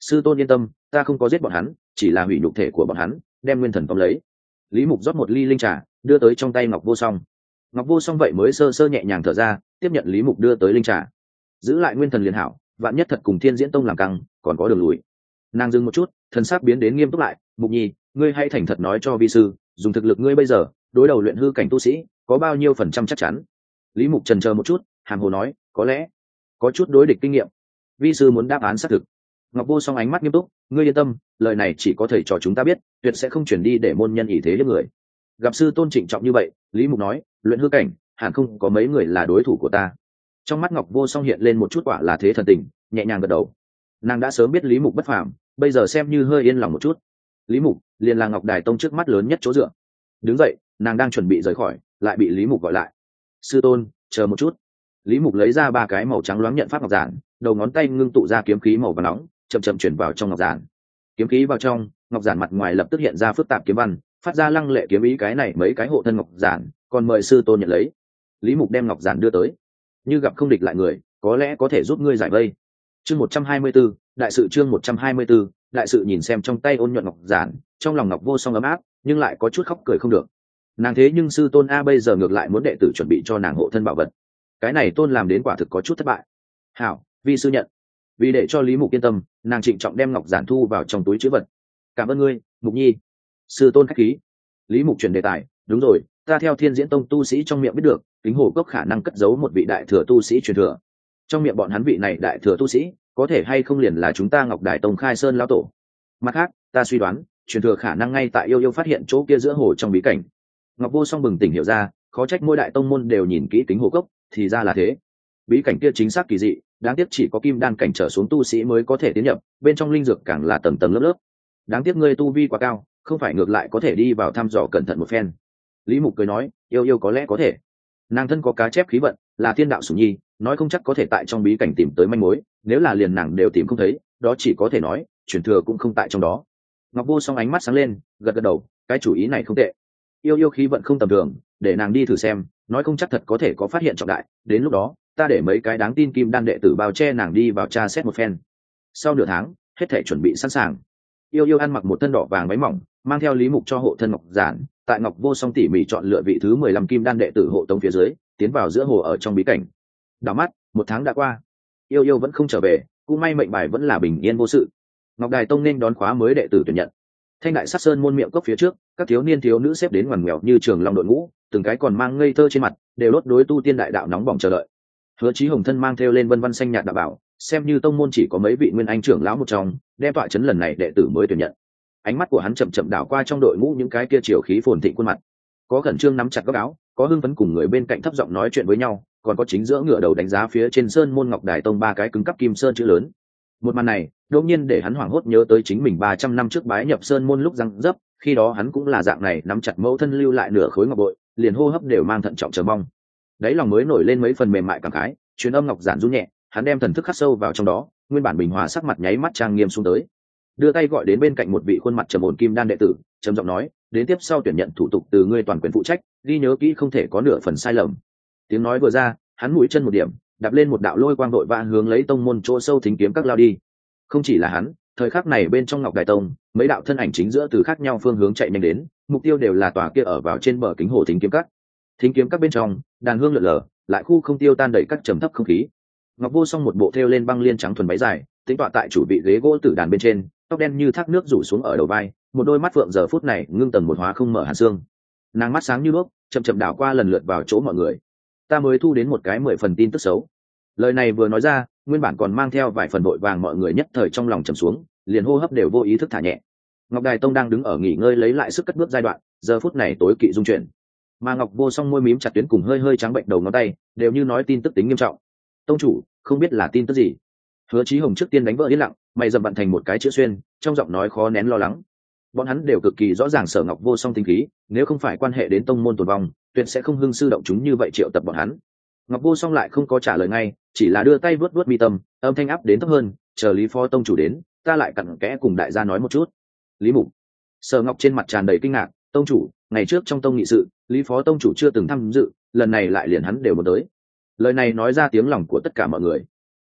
Sư tôn yên tâm, ta không có giết bọn hắn, chỉ là hủy nhục thể của bọn hắn, đem nguyên thần tóm lấy. Lý Mục rót một ly linh trà đưa tới trong tay Ngọc Vô Song. Ngọc Vô Song vậy mới sơ sơ nhẹ nhàng thở ra, tiếp nhận Lý Mục đưa tới linh trà. Giữ lại nguyên thần liền hảo, vạn nhất thật cùng Thiên Diễn Tông làm căng, còn có đường lùi. Nàng dừng một chút, thần sắc biến đến nghiêm túc lại. Mục Nhi, ngươi hãy thành thật nói cho vi sư, dùng thực lực ngươi bây giờ đối đầu luyện hư cảnh tu sĩ có bao nhiêu phần trăm chắc chắn? Lý Mục chần chờ một chút, hàm hồ nói, có lẽ có chút đối địch kinh nghiệm. Vi sư muốn đáp án xác thực. Ngọc Vô Song ánh mắt nghiêm túc, ngươi yên tâm, lời này chỉ có thầy trò chúng ta biết, tuyệt sẽ không chuyển đi để môn nhân ý thế hiếp người. Gặp sư tôn trịnh trọng như vậy, Lý Mục nói, luyện hư cảnh hẳn không có mấy người là đối thủ của ta. Trong mắt Ngọc Vô Song hiện lên một chút quả là thế thần tình, nhẹ nhàng gật đầu. Nàng đã sớm biết Lý Mục bất phàm, bây giờ xem như hơi yên lòng một chút. Lý Mục liền là Ngọc Đài Tông trước mắt lớn nhất chỗ dựa. Đứng dậy, nàng đang chuẩn bị rời khỏi, lại bị Lý Mục gọi lại. Sư tôn, chờ một chút. Lý Mục lấy ra ba cái màu trắng loáng nhận pháp ngọc giản, đầu ngón tay ngưng tụ ra kiếm khí màu vàng nóng, chậm chậm chuyển vào trong ngọc giản. Kiếm khí vào trong ngọc giản, mặt ngoài lập tức hiện ra phức tạp kiếm văn, phát ra lăng lệ kiếm ý. Cái này mấy cái hộ thân ngọc giản, còn mời sư tôn nhận lấy. Lý Mục đem ngọc giản đưa tới. Như gặp không địch lại người, có lẽ có thể giúp ngươi giải vây. Chương 124, đại sự. Chương 124, đại sự. Nhìn xem trong tay ôn nhuận ngọc giản, trong lòng Ngọc Vô Song ấm áp, nhưng lại có chút khóc cười không được. Nàng thế nhưng sư tôn a bây giờ ngược lại muốn đệ tử chuẩn bị cho nàng hộ thân bảo vật, cái này tôn làm đến quả thực có chút thất bại. Hảo, vi sư nhận. Vì để cho Lý Mục yên tâm, nàng trịnh trọng đem ngọc giản thu vào trong túi trữ vật. Cảm ơn ngươi, Mục Nhi. Sư tôn khách khí. Lý Mục chuyển đề tài, đúng rồi, ta theo Thiên Diễn Tông tu sĩ trong miệng biết được, Kính Hồ Cốc khả năng cất giấu một vị đại thừa tu sĩ truyền thừa. Trong miệng bọn hắn vị này đại thừa tu sĩ, có thể hay không liền là chúng ta Ngọc Đài Tông Khai Sơn lão tổ. Mặt khác, ta suy đoán, truyền thừa khả năng ngay tại yêu yêu phát hiện chỗ kia giữa hồ trong bí cảnh. Ngọc Vô Song bừng tỉnh hiểu ra, khó trách mỗi đại tông môn đều nhìn kỹ Kính Hồ Cốc, thì ra là thế. Bí cảnh kia chính xác kỳ dị, đáng tiếc chỉ có kim đan cảnh trở xuống tu sĩ mới có thể tiến nhập, bên trong linh dược càng là tầng tầng lớp lớp. Đáng tiếc ngươi tu vi quá cao, không phải ngược lại có thể đi vào thăm dò cẩn thận một phen. Lý Mục cười nói, yêu yêu có lẽ có thể. Nàng thân có cá chép khí vận, là thiên đạo sủng nhi, nói không chắc có thể tại trong bí cảnh tìm tới manh mối, nếu là liền nàng đều tìm không thấy, đó chỉ có thể nói truyền thừa cũng không tại trong đó. Ngọc Vô Song ánh mắt sáng lên, gật gật đầu, cái chủ ý này không tệ. Yêu yêu khí vận không tầm thường, để nàng đi thử xem, nói không chắc thật có thể có phát hiện trọng đại, đến lúc đó ta để mấy cái đáng tin kim đan đệ tử bao che nàng đi vào tra xét một phen. Sau nửa tháng, hết thể chuẩn bị sẵn sàng. Yêu yêu ăn mặc một thân đỏ vàng váy mỏng, mang theo Lý Mục cho hộ thân ngọc giản, tại Ngọc Vô Song tỉ mỉ chọn lựa vị thứ 15 kim đan đệ tử hộ tống phía dưới, tiến vào giữa hồ ở trong bí cảnh. Đảo mắt, một tháng đã qua, yêu yêu vẫn không trở về, cũng may mệnh bài vẫn là bình yên vô sự. Ngọc Đài Tông nên đón khóa mới đệ tử tuyển nhận. Thanh Đại Sát Sơn môn miệng cốc phía trước, các thiếu niên thiếu nữ xếp đến ngoằn ngoèo như trường long đội ngũ, từng cái còn mang ngây thơ trên mặt, đều đốt đối tu tiên đại đạo nóng bỏng chờ đợi. Hứa Chí Hồng thân mang theo lên vân vân xanh nhạt đạo bảo, xem như tông môn chỉ có mấy vị nguyên anh trưởng lão một trong, đem tọa chấn lần này đệ tử mới tuyển nhận. Ánh mắt của hắn chậm chậm đảo qua trong đội ngũ những cái kia chiều khí phồn thịnh khuôn mặt, có khẩn trương nắm chặt góc áo, có hưng phấn cùng người bên cạnh thấp giọng nói chuyện với nhau, còn có chính giữa ngựa đầu đánh giá phía trên sơn môn Ngọc Đài Tông ba cái cứng cắp kim sơn chữ lớn. Một màn này đột nhiên để hắn hoảng hốt nhớ tới chính mình 300 năm trước bái nhập sơn môn lúc răng dấp, khi đó hắn cũng là dạng này, nắm chặt mẫu thân lưu lại nửa khối ngọc bội, liền hô hấp đều mang thận trọng chờ mong. Đấy lòng mới nổi lên mấy phần mềm mại cảm khái, truyền âm ngọc giản run nhẹ, hắn đem thần thức khắc sâu vào trong đó, nguyên bản bình hòa sắc mặt nháy mắt trang nghiêm xuống tới, đưa tay gọi đến bên cạnh một vị khuôn mặt trầm ổn kim đan đệ tử, trầm giọng nói, đến tiếp sau tuyển nhận thủ tục từ ngươi toàn quyền phụ trách, ghi nhớ kỹ không thể có nửa phần sai lầm. Tiếng nói vừa ra, hắn mũi chân một điểm, đạp lên một đạo lôi quang đội vã hướng lấy tông môn chỗ sâu thính kiếm các lao đi. Không chỉ là hắn, thời khắc này bên trong Ngọc Đài Tông, mấy đạo thân ảnh chính giữa từ khác nhau phương hướng chạy nhanh đến, mục tiêu đều là tòa kia ở vào trên bờ kính hồ thính kiếm các. Thính kiếm các bên trong, đàn hương lượn lờ, lại khu không tiêu tan đầy các trầm thấp không khí. Ngọc Vô Song một bộ thêu lên băng liên trắng thuần váy dài, tính tọa tại chủ vị ghế gỗ tử đàn bên trên, tóc đen như thác nước rủ xuống ở đầu vai, một đôi mắt phượng giờ phút này ngưng tầng một hóa không mở hàn xương. Nàng mắt sáng như đuốc, chậm chậm đảo qua lần lượt vào chỗ mọi người. Ta mới thu đến một cái 10 phần tin tức xấu. Lời này vừa nói ra, nguyên bản còn mang theo vài phần vội vàng mọi người nhất thời trong lòng trầm xuống, liền hô hấp đều vô ý thức thả nhẹ. Ngọc Đài Tông đang đứng ở nghỉ ngơi lấy lại sức cất bước giai đoạn, giờ phút này tối kỵ dung chuyển. Mà Ngọc Vô Song môi mím chặt tuyến cùng hơi hơi trắng bệnh đầu ngón tay, đều như nói tin tức tính nghiêm trọng. Tông chủ, không biết là tin tức gì? Hứa Chí Hồng trước tiên đánh vỡ yên lặng, mày dầm bận thành một cái chữ xuyên, trong giọng nói khó nén lo lắng. Bọn hắn đều cực kỳ rõ ràng Sở Ngọc Vô Song tính khí, nếu không phải quan hệ đến tông môn tồn vong, tuyệt sẽ không hưng sư động chúng như vậy triệu tập bọn hắn. Ngọc Vô Song lại không có trả lời ngay, chỉ là đưa tay vuốt vuốt mi tâm, âm thanh áp đến thấp hơn, chờ Lý Phó tông chủ đến, ta lại cặn kẽ cùng đại gia nói một chút. Lý Mục. Sở Ngọc trên mặt tràn đầy kinh ngạc, tông chủ, ngày trước trong tông nghị sự, Lý Phó tông chủ chưa từng tham dự, lần này lại liền hắn đều muốn tới. Lời này nói ra tiếng lòng của tất cả mọi người.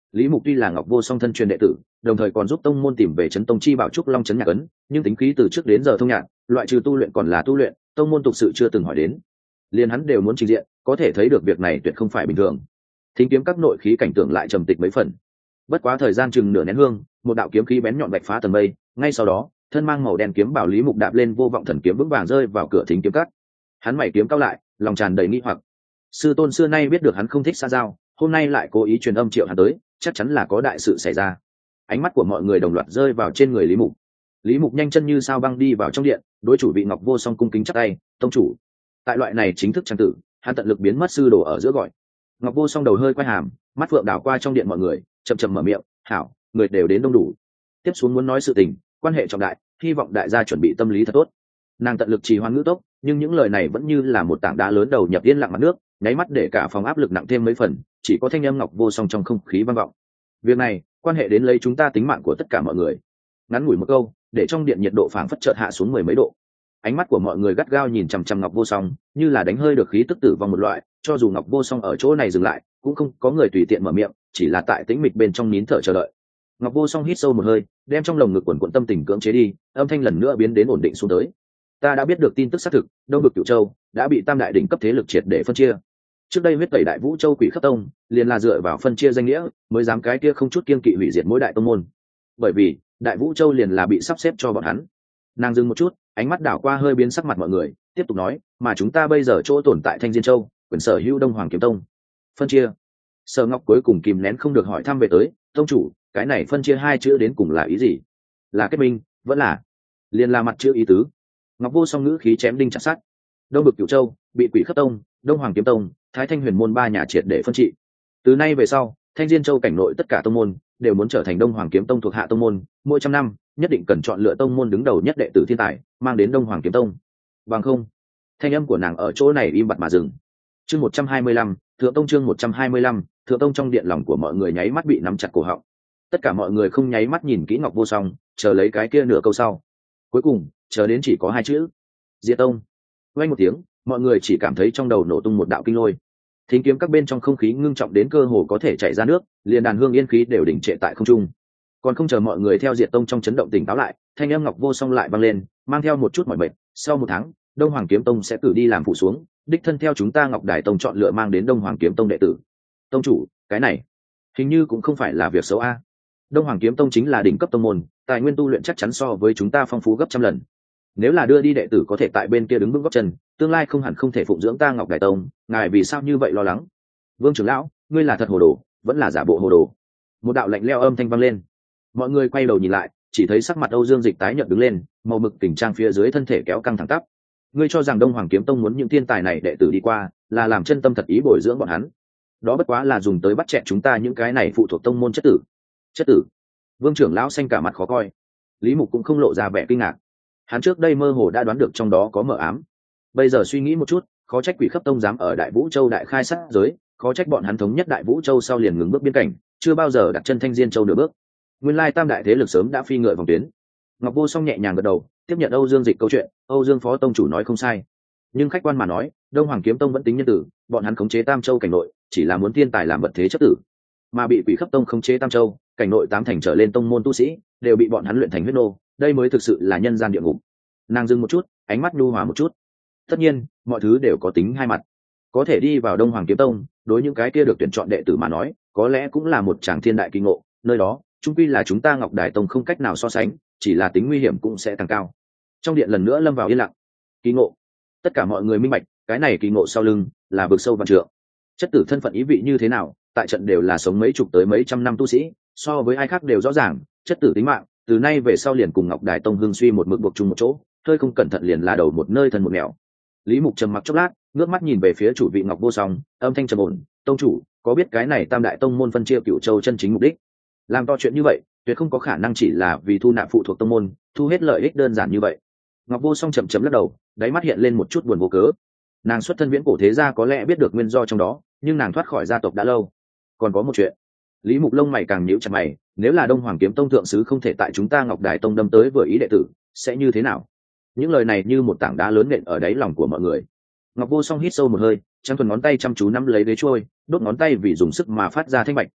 Lý Mục tuy là Ngọc Vô Song thân truyền đệ tử, đồng thời còn giúp tông môn tìm về Trấn Tông chi bảo trúc long trấn nhạc ấn, nhưng tính khí từ trước đến giờ thông nhạc, loại trừ tu luyện còn là tu luyện, tông môn tục sự chưa từng hỏi đến. Liền hắn đều muốn trình diện, có thể thấy được việc này tuyệt không phải bình thường. Thính kiếm các nội khí cảnh tượng lại trầm tịch mấy phần. Bất quá thời gian chừng nửa nén hương, một đạo kiếm khí bén nhọn bạch phá tầng mây, ngay sau đó, thân mang màu đen kiếm bảo Lý Mục đạp lên vô vọng thần kiếm vững vàng rơi vào cửa thính kiếm các. Hắn mày kiếm cao lại, lòng tràn đầy nghi hoặc. Sư tôn xưa nay biết được hắn không thích xa giao, hôm nay lại cố ý truyền âm triệu hắn tới, chắc chắn là có đại sự xảy ra. Ánh mắt của mọi người đồng loạt rơi vào trên người Lý Mục. Lý Mục nhanh chân như sao băng đi vào trong điện, đối chủ vị Ngọc Vô Song cung kính chắp tay, tông chủ. Tại loại này chính thức trang tử, hắn tận lực biến mất sư đồ ở giữa gọi. Ngọc Vô Song đầu hơi quay hàm, mắt phượng đảo qua trong điện mọi người, chậm chậm mở miệng, hảo, người đều đến đông đủ. Tiếp xuống muốn nói sự tình, quan hệ trọng đại, hy vọng đại gia chuẩn bị tâm lý thật tốt. Nàng tận lực trì hoãn ngữ tốc, nhưng những lời này vẫn như là một tảng đá lớn đầu nhập yên lặng mặt nước, nháy mắt để cả phòng áp lực nặng thêm mấy phần, chỉ có thanh âm Ngọc Vô Song trong không khí vang vọng. Việc này quan hệ đến lấy chúng ta tính mạng của tất cả mọi người. Ngắn ngủi một câu, để trong điện nhiệt độ phảng phất chợt hạ xuống mười mấy độ. Ánh mắt của mọi người gắt gao nhìn chằm chằm Ngọc Vô Song, như là đánh hơi được khí tức tử vong một loại. Cho dù Ngọc Vô Song ở chỗ này dừng lại, cũng không có người tùy tiện mở miệng, chỉ là tại tĩnh mịch bên trong nín thở chờ đợi. Ngọc Vô Song hít sâu một hơi, đem trong lồng ngực quần quần tâm tình cưỡng chế đi, âm thanh lần nữa biến đến ổn định xuống tới. Ta đã biết được tin tức xác thực, Đông Vực Cửu Châu đã bị tam đại đỉnh cấp thế lực triệt để phân chia. Trước đây huyết tẩy Đại Vũ Châu Quỷ Khất Tông, liền là dựa vào phân chia danh nghĩa, mới dám cái kia không chút kiêng kỵ hủy diệt mỗi đại tông môn. Bởi vì, Đại Vũ Châu liền là bị sắp xếp cho bọn hắn. Nàng dừng một chút, ánh mắt đảo qua hơi biến sắc mặt mọi người, tiếp tục nói, mà chúng ta bây giờ chỗ tồn tại Thanh Diên Châu, quyền sở hữu Đông Hoàng Kiếm Tông. Phân chia. Sở Ngọc cuối cùng kìm nén không được hỏi thăm về tới, tông chủ, cái này phân chia hai chữ đến cùng là ý gì? Là kết minh, vẫn là liền là mặt chữ ý tứ. Ngọc Vô Song ngữ khí chém đinh chặt sắt. Đông Vực Cửu Châu bị Quỷ Khất Tông, Đông Hoàng Kiếm Tông, Thái Thanh Huyền môn ba nhà triệt để phân trị. Từ nay về sau, Thanh Diên Châu cảnh nội tất cả tông môn đều muốn trở thành Đông Hoàng Kiếm Tông thuộc hạ tông môn, mỗi trăm năm nhất định cần chọn lựa tông môn đứng đầu nhất đệ tử thiên tài, mang đến Đông Hoàng Kiếm Tông. Bằng không, thanh âm của nàng ở chỗ này im bặt mà dừng. Chương 125, Thượng Tông chương 125, Thượng Tông trong điện lòng của mọi người nháy mắt bị nắm chặt cổ họng. Tất cả mọi người không nháy mắt nhìn kỹ Ngọc Vô Song, chờ lấy cái kia nửa câu sau. Cuối cùng, chờ đến chỉ có hai chữ: Diệt Tông. Vang một tiếng, mọi người chỉ cảm thấy trong đầu nổ tung một đạo kinh lôi. Thính kiếm các bên trong không khí ngưng trọng đến cơ hồ có thể chảy ra nước, liền đàn hương yên khí đều đỉnh trệ tại không trung. Còn không chờ mọi người theo Diệt Tông trong chấn động tỉnh táo lại, thanh âm Ngọc Vô Song lại vang lên, mang theo một chút mỏi mệt. Sau một tháng, Đông Hoàng Kiếm Tông sẽ cử đi làm phụ xuống, đích thân theo chúng ta Ngọc Đài Tông chọn lựa mang đến Đông Hoàng Kiếm Tông đệ tử. Tông chủ, cái này hình như cũng không phải là việc xấu a. Đông Hoàng Kiếm Tông chính là đỉnh cấp tông môn, tài nguyên tu luyện chắc chắn so với chúng ta phong phú gấp trăm lần. Nếu là đưa đi đệ tử có thể tại bên kia đứng vững gót chân, tương lai không hẳn không thể phụng dưỡng ta Ngọc Đài Tông, ngài vì sao như vậy lo lắng? Vương trưởng lão, ngươi là thật hồ đồ, vẫn là giả bộ hồ đồ? Một đạo lạnh lẽo âm thanh vang lên. Mọi người quay đầu nhìn lại, chỉ thấy sắc mặt Âu Dương Dịch tái nhợt đứng lên, màu mực kình trang phía dưới thân thể kéo căng thẳng tắp. Ngươi cho rằng Đông Hoàng Kiếm Tông muốn những thiên tài này đệ tử đi qua, là làm chân tâm thật ý bồi dưỡng bọn hắn? Đó bất quá là dùng tới bắt chẹn chúng ta những cái này phụ thuộc tông môn chất tử. Chất tử? Vương trưởng lão xanh cả mặt khó coi. Lý Mục cũng không lộ ra vẻ kinh ngạc. Hắn trước đây mơ hồ đã đoán được trong đó có mờ ám. Bây giờ suy nghĩ một chút, khó trách Quỷ Khất Tông dám ở Đại Vũ Châu đại khai sát giới, khó trách bọn hắn thống nhất Đại Vũ Châu sau liền ngừng bước biên cảnh, chưa bao giờ đặt chân Thanh Diên Châu nửa bước. Nguyên lai tam đại thế lực sớm đã phi ngựa vòng tuyến. Ngọc Vô Song nhẹ nhàng gật đầu, tiếp nhận Âu Dương Dịch câu chuyện, Âu Dương phó tông chủ nói không sai. Nhưng khách quan mà nói, Đông Hoàng Kiếm Tông vẫn tính nhân tử, bọn hắn khống chế Tam Châu cảnh nội, chỉ là muốn thiên tài làm vật thế chất tử. Mà bị Quỷ Khất Tông khống chế Tam Châu, cảnh nội tám thành trở lên tông môn tu sĩ, đều bị bọn hắn luyện thành huyết nô, đây mới thực sự là nhân gian địa ngục. Nàng dừng một chút, ánh mắt nhu hòa một chút. Tất nhiên, mọi thứ đều có tính hai mặt. Có thể đi vào Đông Hoàng Kiếm Tông, đối những cái kia được tuyển chọn đệ tử mà nói, có lẽ cũng là một tràng thiên đại kỳ ngộ, nơi đó, chung quy là chúng ta Ngọc Đài Tông không cách nào so sánh, chỉ là tính nguy hiểm cũng sẽ tăng cao. Trong điện lần nữa lâm vào yên lặng. Kỳ ngộ. Tất cả mọi người minh bạch, cái này kỳ ngộ sau lưng là vực sâu vạn trượng. Chất tử thân phận ý vị như thế nào, tại trận đều là sống mấy chục tới mấy trăm năm tu sĩ, so với ai khác đều rõ ràng, chất tử tính mạng, từ nay về sau liền cùng Ngọc Đài Tông hưng suy một mực buộc chung một chỗ, hơi không cẩn thận liền là đầu một nơi thân một nẻo. Lý Mục trầm mặc chốc lát, ngước mắt nhìn về phía chủ vị Ngọc Vô Song, âm thanh trầm ổn, tông chủ, có biết cái này tam đại tông môn phân chia Cửu Châu chân chính mục đích? Làm to chuyện như vậy, tuyệt không có khả năng chỉ là vì thu nạp phụ thuộc tông môn, thu hết lợi ích đơn giản như vậy. Ngọc Vô Song chậm chậm lắc đầu, đáy mắt hiện lên một chút buồn vô cớ. Nàng xuất thân viễn cổ thế gia có lẽ biết được nguyên do trong đó, nhưng nàng thoát khỏi gia tộc đã lâu. Còn có một chuyện. Lý Mục lông mày càng nhíu chặt mày, nếu là Đông Hoàng Kiếm Tông thượng sứ không thể tại chúng ta Ngọc Đài Tông đâm tới vừa ý đệ tử, sẽ như thế nào? Những lời này như một tảng đá lớn nện ở đáy lòng của mọi người. Ngọc Vô Song hít sâu một hơi, trắng thuần ngón tay chăm chú nắm lấy ghế trôi, đốt ngón tay vì dùng sức mà phát ra thanh bạch,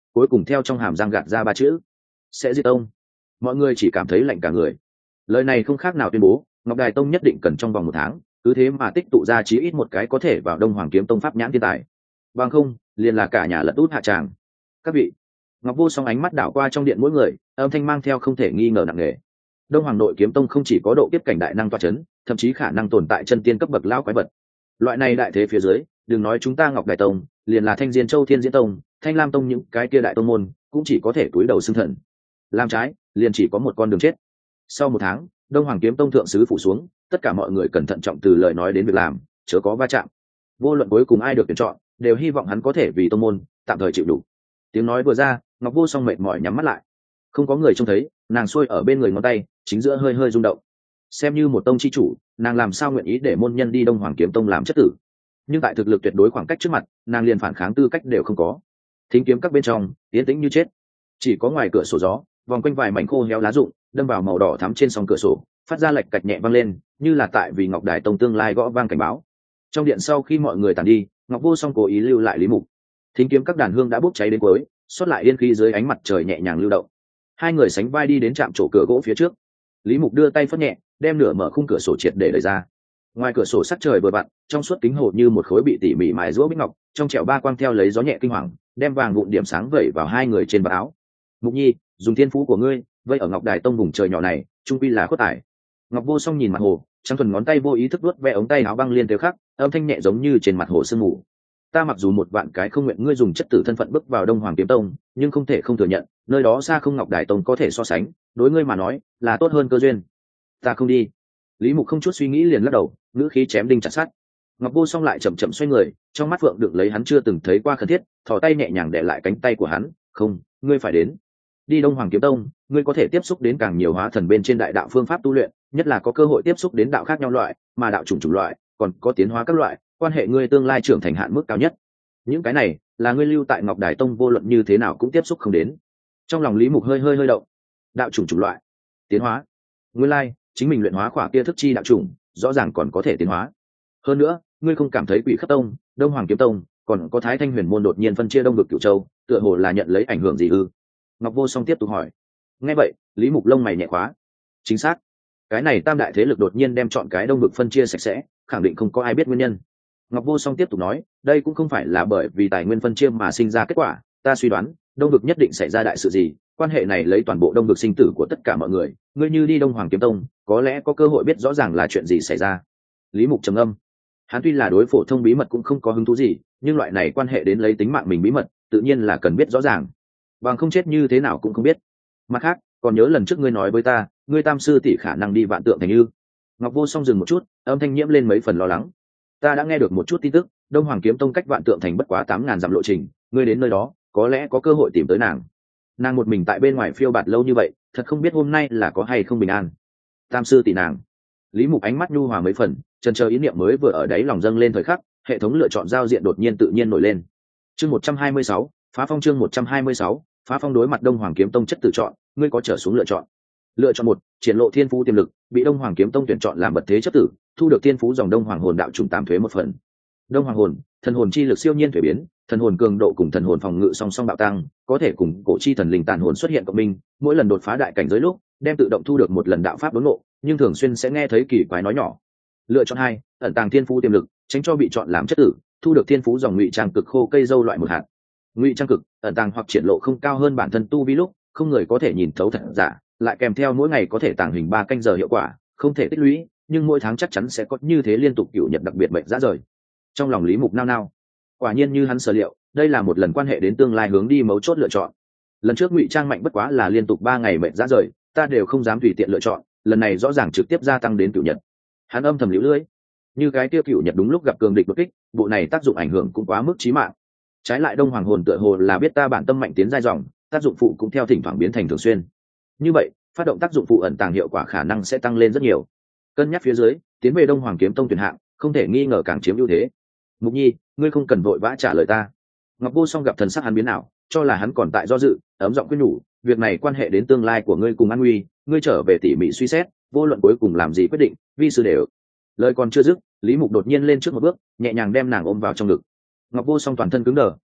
cuối cùng theo trong hàm răng gạt ra ba chữ: sẽ diệt tông. Mọi người chỉ cảm thấy lạnh cả người. Lời này không khác nào tuyên bố Ngọc Đài tông nhất định cần trong vòng 1 tháng cứ thế mà tích tụ ra chí ít một cái có thể vào Đông Hoàng kiếm tông pháp nhãn thiên tài, bằng không liền là cả nhà lật út hạ tràng. Các vị. Ngọc Vô Song ánh mắt đảo qua trong điện mỗi người, âm thanh mang theo không thể nghi ngờ nặng nề. Đông Hoàng nội kiếm tông không chỉ có độ kiếp cảnh đại năng toa chấn, thậm chí khả năng tồn tại chân tiên cấp bậc lão quái vật. Loại này đại thế phía dưới, đừng nói chúng ta Ngọc Đài tông, liền là Thanh Diên Châu Thiên Diễn tông, Thanh Lam tông những cái kia đại tông môn cũng chỉ có thể cúi đầu xưng thần. Làm trái, liền chỉ có một con đường chết. Sau 1 tháng, Đông Hoàng kiếm tông thượng sứ phủ xuống, tất cả mọi người cẩn thận trọng từ lời nói đến việc làm, chớ có va chạm. Vô luận cuối cùng ai được tuyển chọn, đều hy vọng hắn có thể vì tông môn tạm thời chịu đủ. Tiếng nói vừa ra, Ngọc Vô Song mệt mỏi nhắm mắt lại. Không có người trông thấy, nàng xuôi ở bên người ngón tay chính giữa hơi hơi rung động. Xem như một tông chi chủ, nàng làm sao nguyện ý để môn nhân đi Đông Hoàng kiếm tông làm chất tử? Nhưng tại thực lực tuyệt đối khoảng cách trước mặt, nàng liền phản kháng tư cách đều không có. Thính kiếm các bên trong yên tĩnh như chết, chỉ có ngoài cửa sổ gió vòng quanh vài mảnh khô héo lá rụng đâm vào màu đỏ thắm trên song cửa sổ, phát ra lệch cạch nhẹ vang lên, như là tại vì Ngọc Đài tông tương lai gõ vang cảnh báo. Trong điện sau khi mọi người tàn đi, Ngọc Vô Song cố ý lưu lại Lý Mục. Thính kiếm các đàn hương đã bốc cháy đến cuối, xuất lại yên khí dưới ánh mặt trời nhẹ nhàng lưu động. Hai người sánh vai đi đến trạm chỗ cửa gỗ phía trước. Lý Mục đưa tay phất nhẹ, đem nửa mở khung cửa sổ triệt để đẩy ra. Ngoài cửa sổ sắc trời vừa vặn, trong suốt kính hồ như một khối bị tỉ mỉ mài rũa bích ngọc, trong trẻo ba quang theo lấy gió nhẹ kinh hoàng, đem vàng vụn điểm sáng vẩy vào hai người trên bờ áo. Mục Nhi, dùng thiên phú của ngươi, vây ở Ngọc Đài tông vùng trời nhỏ này, trung quy là khuất tài. Ngọc Vô Song nhìn mặt hồ, trắng thuần ngón tay vô ý thức vuốt ve ống tay áo băng liên tiêu khắc, âm thanh nhẹ giống như trên mặt hồ sương mù. Ta mặc dù một vạn cái không nguyện ngươi dùng chất tử thân phận bước vào Đông Hoàng kiếm tông, nhưng không thể không thừa nhận, nơi đó xa không Ngọc Đài tông có thể so sánh, đối ngươi mà nói là tốt hơn cơ duyên. Ta không đi. Lý Mục không chút suy nghĩ liền lắc đầu, ngữ khí chém đinh chặt sắt. Ngọc Vô Song lại chậm chậm xoay người, trong mắt phượng đựng lấy hắn chưa từng thấy qua khẩn thiết, thò tay nhẹ nhàng để lại cánh tay của hắn. Không, ngươi phải đến. Đi Đông Hoàng kiếm tông, ngươi có thể tiếp xúc đến càng nhiều hóa thần bên trên đại đạo phương pháp tu luyện, nhất là có cơ hội tiếp xúc đến đạo khác nhau loại, mà đạo chủng chủng loại, còn có tiến hóa các loại, quan hệ ngươi tương lai trưởng thành hạn mức cao nhất. Những cái này là ngươi lưu tại Ngọc Đài tông vô luận như thế nào cũng tiếp xúc không đến. Trong lòng Lý Mục hơi động. Đạo chủng chủng loại, tiến hóa. Nguyên lai, chính mình luyện hóa khỏa kia thức chi đạo chủng, rõ ràng còn có thể tiến hóa. Hơn nữa, ngươi không cảm thấy Quỷ Khất tông, Đông Hoàng kiếm tông, còn có Thái Thanh Huyền môn đột nhiên phân chia Đông vực Cửu Châu, tựa hồ là nhận lấy ảnh hưởng gì ư? Ngọc Vô Song tiếp tục hỏi. Nghe vậy, Lý Mục lông mày nhẹ khóa. Chính xác, cái này tam đại thế lực đột nhiên đem chọn cái Đông vực phân chia sạch sẽ, khẳng định không có ai biết nguyên nhân. Ngọc Vô Song tiếp tục nói, đây cũng không phải là bởi vì tài nguyên phân chia mà sinh ra kết quả, ta suy đoán Đông vực nhất định xảy ra đại sự gì, quan hệ này lấy toàn bộ Đông vực sinh tử của tất cả mọi người, ngươi như đi Đông Hoàng kiếm tông, có lẽ có cơ hội biết rõ ràng là chuyện gì xảy ra. Lý Mục trầm âm. Hắn tuy là đối phổ thông bí mật cũng không có hứng thú gì, nhưng loại này quan hệ đến lấy tính mạng mình bí mật, tự nhiên là cần biết rõ ràng. Bằng không chết như thế nào cũng không biết. Mặt khác, còn nhớ lần trước ngươi nói với ta, ngươi tam sư tỷ khả năng đi Vạn Tượng thành ư? Ngọc Vô Song dừng một chút, âm thanh nhiễm lên mấy phần lo lắng. Ta đã nghe được một chút tin tức, Đông Hoàng kiếm tông cách Vạn Tượng thành bất quá 8.000 dặm lộ trình, ngươi đến nơi đó, có lẽ có cơ hội tìm tới nàng. Nàng một mình tại bên ngoài phiêu bạt lâu như vậy, thật không biết hôm nay là có hay không bình an. Tam sư tỷ nàng. Lý Mục ánh mắt nhu hòa mấy phần, chần chờ ý niệm mới vừa ở đáy lòng dâng lên thời khắc, hệ thống lựa chọn giao diện đột nhiên tự nhiên nổi lên. Chương 126, phá phong. Chương 126, phá phong. Đối mặt Đông Hoàng kiếm tông chất tự chọn, ngươi có trở xuống lựa chọn. Lựa chọn 1, triển lộ thiên phú tiềm lực, bị Đông Hoàng kiếm tông tuyển chọn làm bậc thế chất tử, thu được thiên phú dòng Đông Hoàng hồn đạo trùng 8 thuế 1 phần. Đông Hoàng hồn, thần hồn chi lực siêu nhiên thuế biến, thần hồn cường độ cùng thần hồn phòng ngự song song bạo tăng, có thể cùng cổ chi thần linh tàn hồn xuất hiện cộng minh, mỗi lần đột phá đại cảnh giới lúc, đem tự động thu được một lần đạo pháp đốn ngộ, nhưng thường xuyên sẽ nghe thấy kỳ quái nói nhỏ. Lựa chọn 2, ẩn tàng thiên phú tiềm lực, tránh cho bị chọn làm chất tử, thu được thiên phú dòng ngụy trang cực khô cây dâu loại 1 hạt. Ngụy trang cực, ẩn tàng hoặc triển lộ không cao hơn bản thân tu vi lúc, không người có thể nhìn thấu thật giả, lại kèm theo mỗi ngày có thể tàng hình 3 canh giờ hiệu quả, không thể tích lũy, nhưng mỗi tháng chắc chắn sẽ có như thế liên tục cửu nhật đặc biệt mệnh dã rời. Trong lòng Lý Mục nao nao. Quả nhiên như hắn sở liệu, đây là một lần quan hệ đến tương lai hướng đi mấu chốt lựa chọn. Lần trước ngụy trang mạnh bất quá là liên tục 3 ngày mệnh dã rời, ta đều không dám tùy tiện lựa chọn, lần này rõ ràng trực tiếp gia tăng đến cửu nhật. Hắn âm thầm liễu lưỡi. Như cái tiêu cửu nhật đúng lúc gặp cường địch đột kích, bộ này tác dụng ảnh hưởng cũng quá mức chí mạng. Trái lại Đông Hoàng hồn tựa hồ là biết ta bản tâm mạnh tiến giai dòng, tác dụng phụ cũng theo thỉnh thoảng biến thành thường xuyên. Như vậy, phát động tác dụng phụ ẩn tàng hiệu quả khả năng sẽ tăng lên rất nhiều. Cân nhắc phía dưới, tiến về Đông Hoàng kiếm tông tuyển hạng, không thể nghi ngờ càng chiếm ưu thế. Mục Nhi, ngươi không cần vội vã trả lời ta. Ngọc Vô Song gặp thần sắc hắn biến ảo, cho là hắn còn tại do dự, ấm giọng khuyên nhủ, việc này quan hệ đến tương lai của ngươi cùng an nguy, ngươi trở về tỉ mỉ suy xét, vô luận cuối cùng làm gì quyết định, vi sư đều. Lời còn chưa dứt, Lý Mục đột nhiên lên trước một bước, nhẹ nhàng đem nàng ôm vào trong ngực. Ngọc Vô Song toàn thân cứng đờ,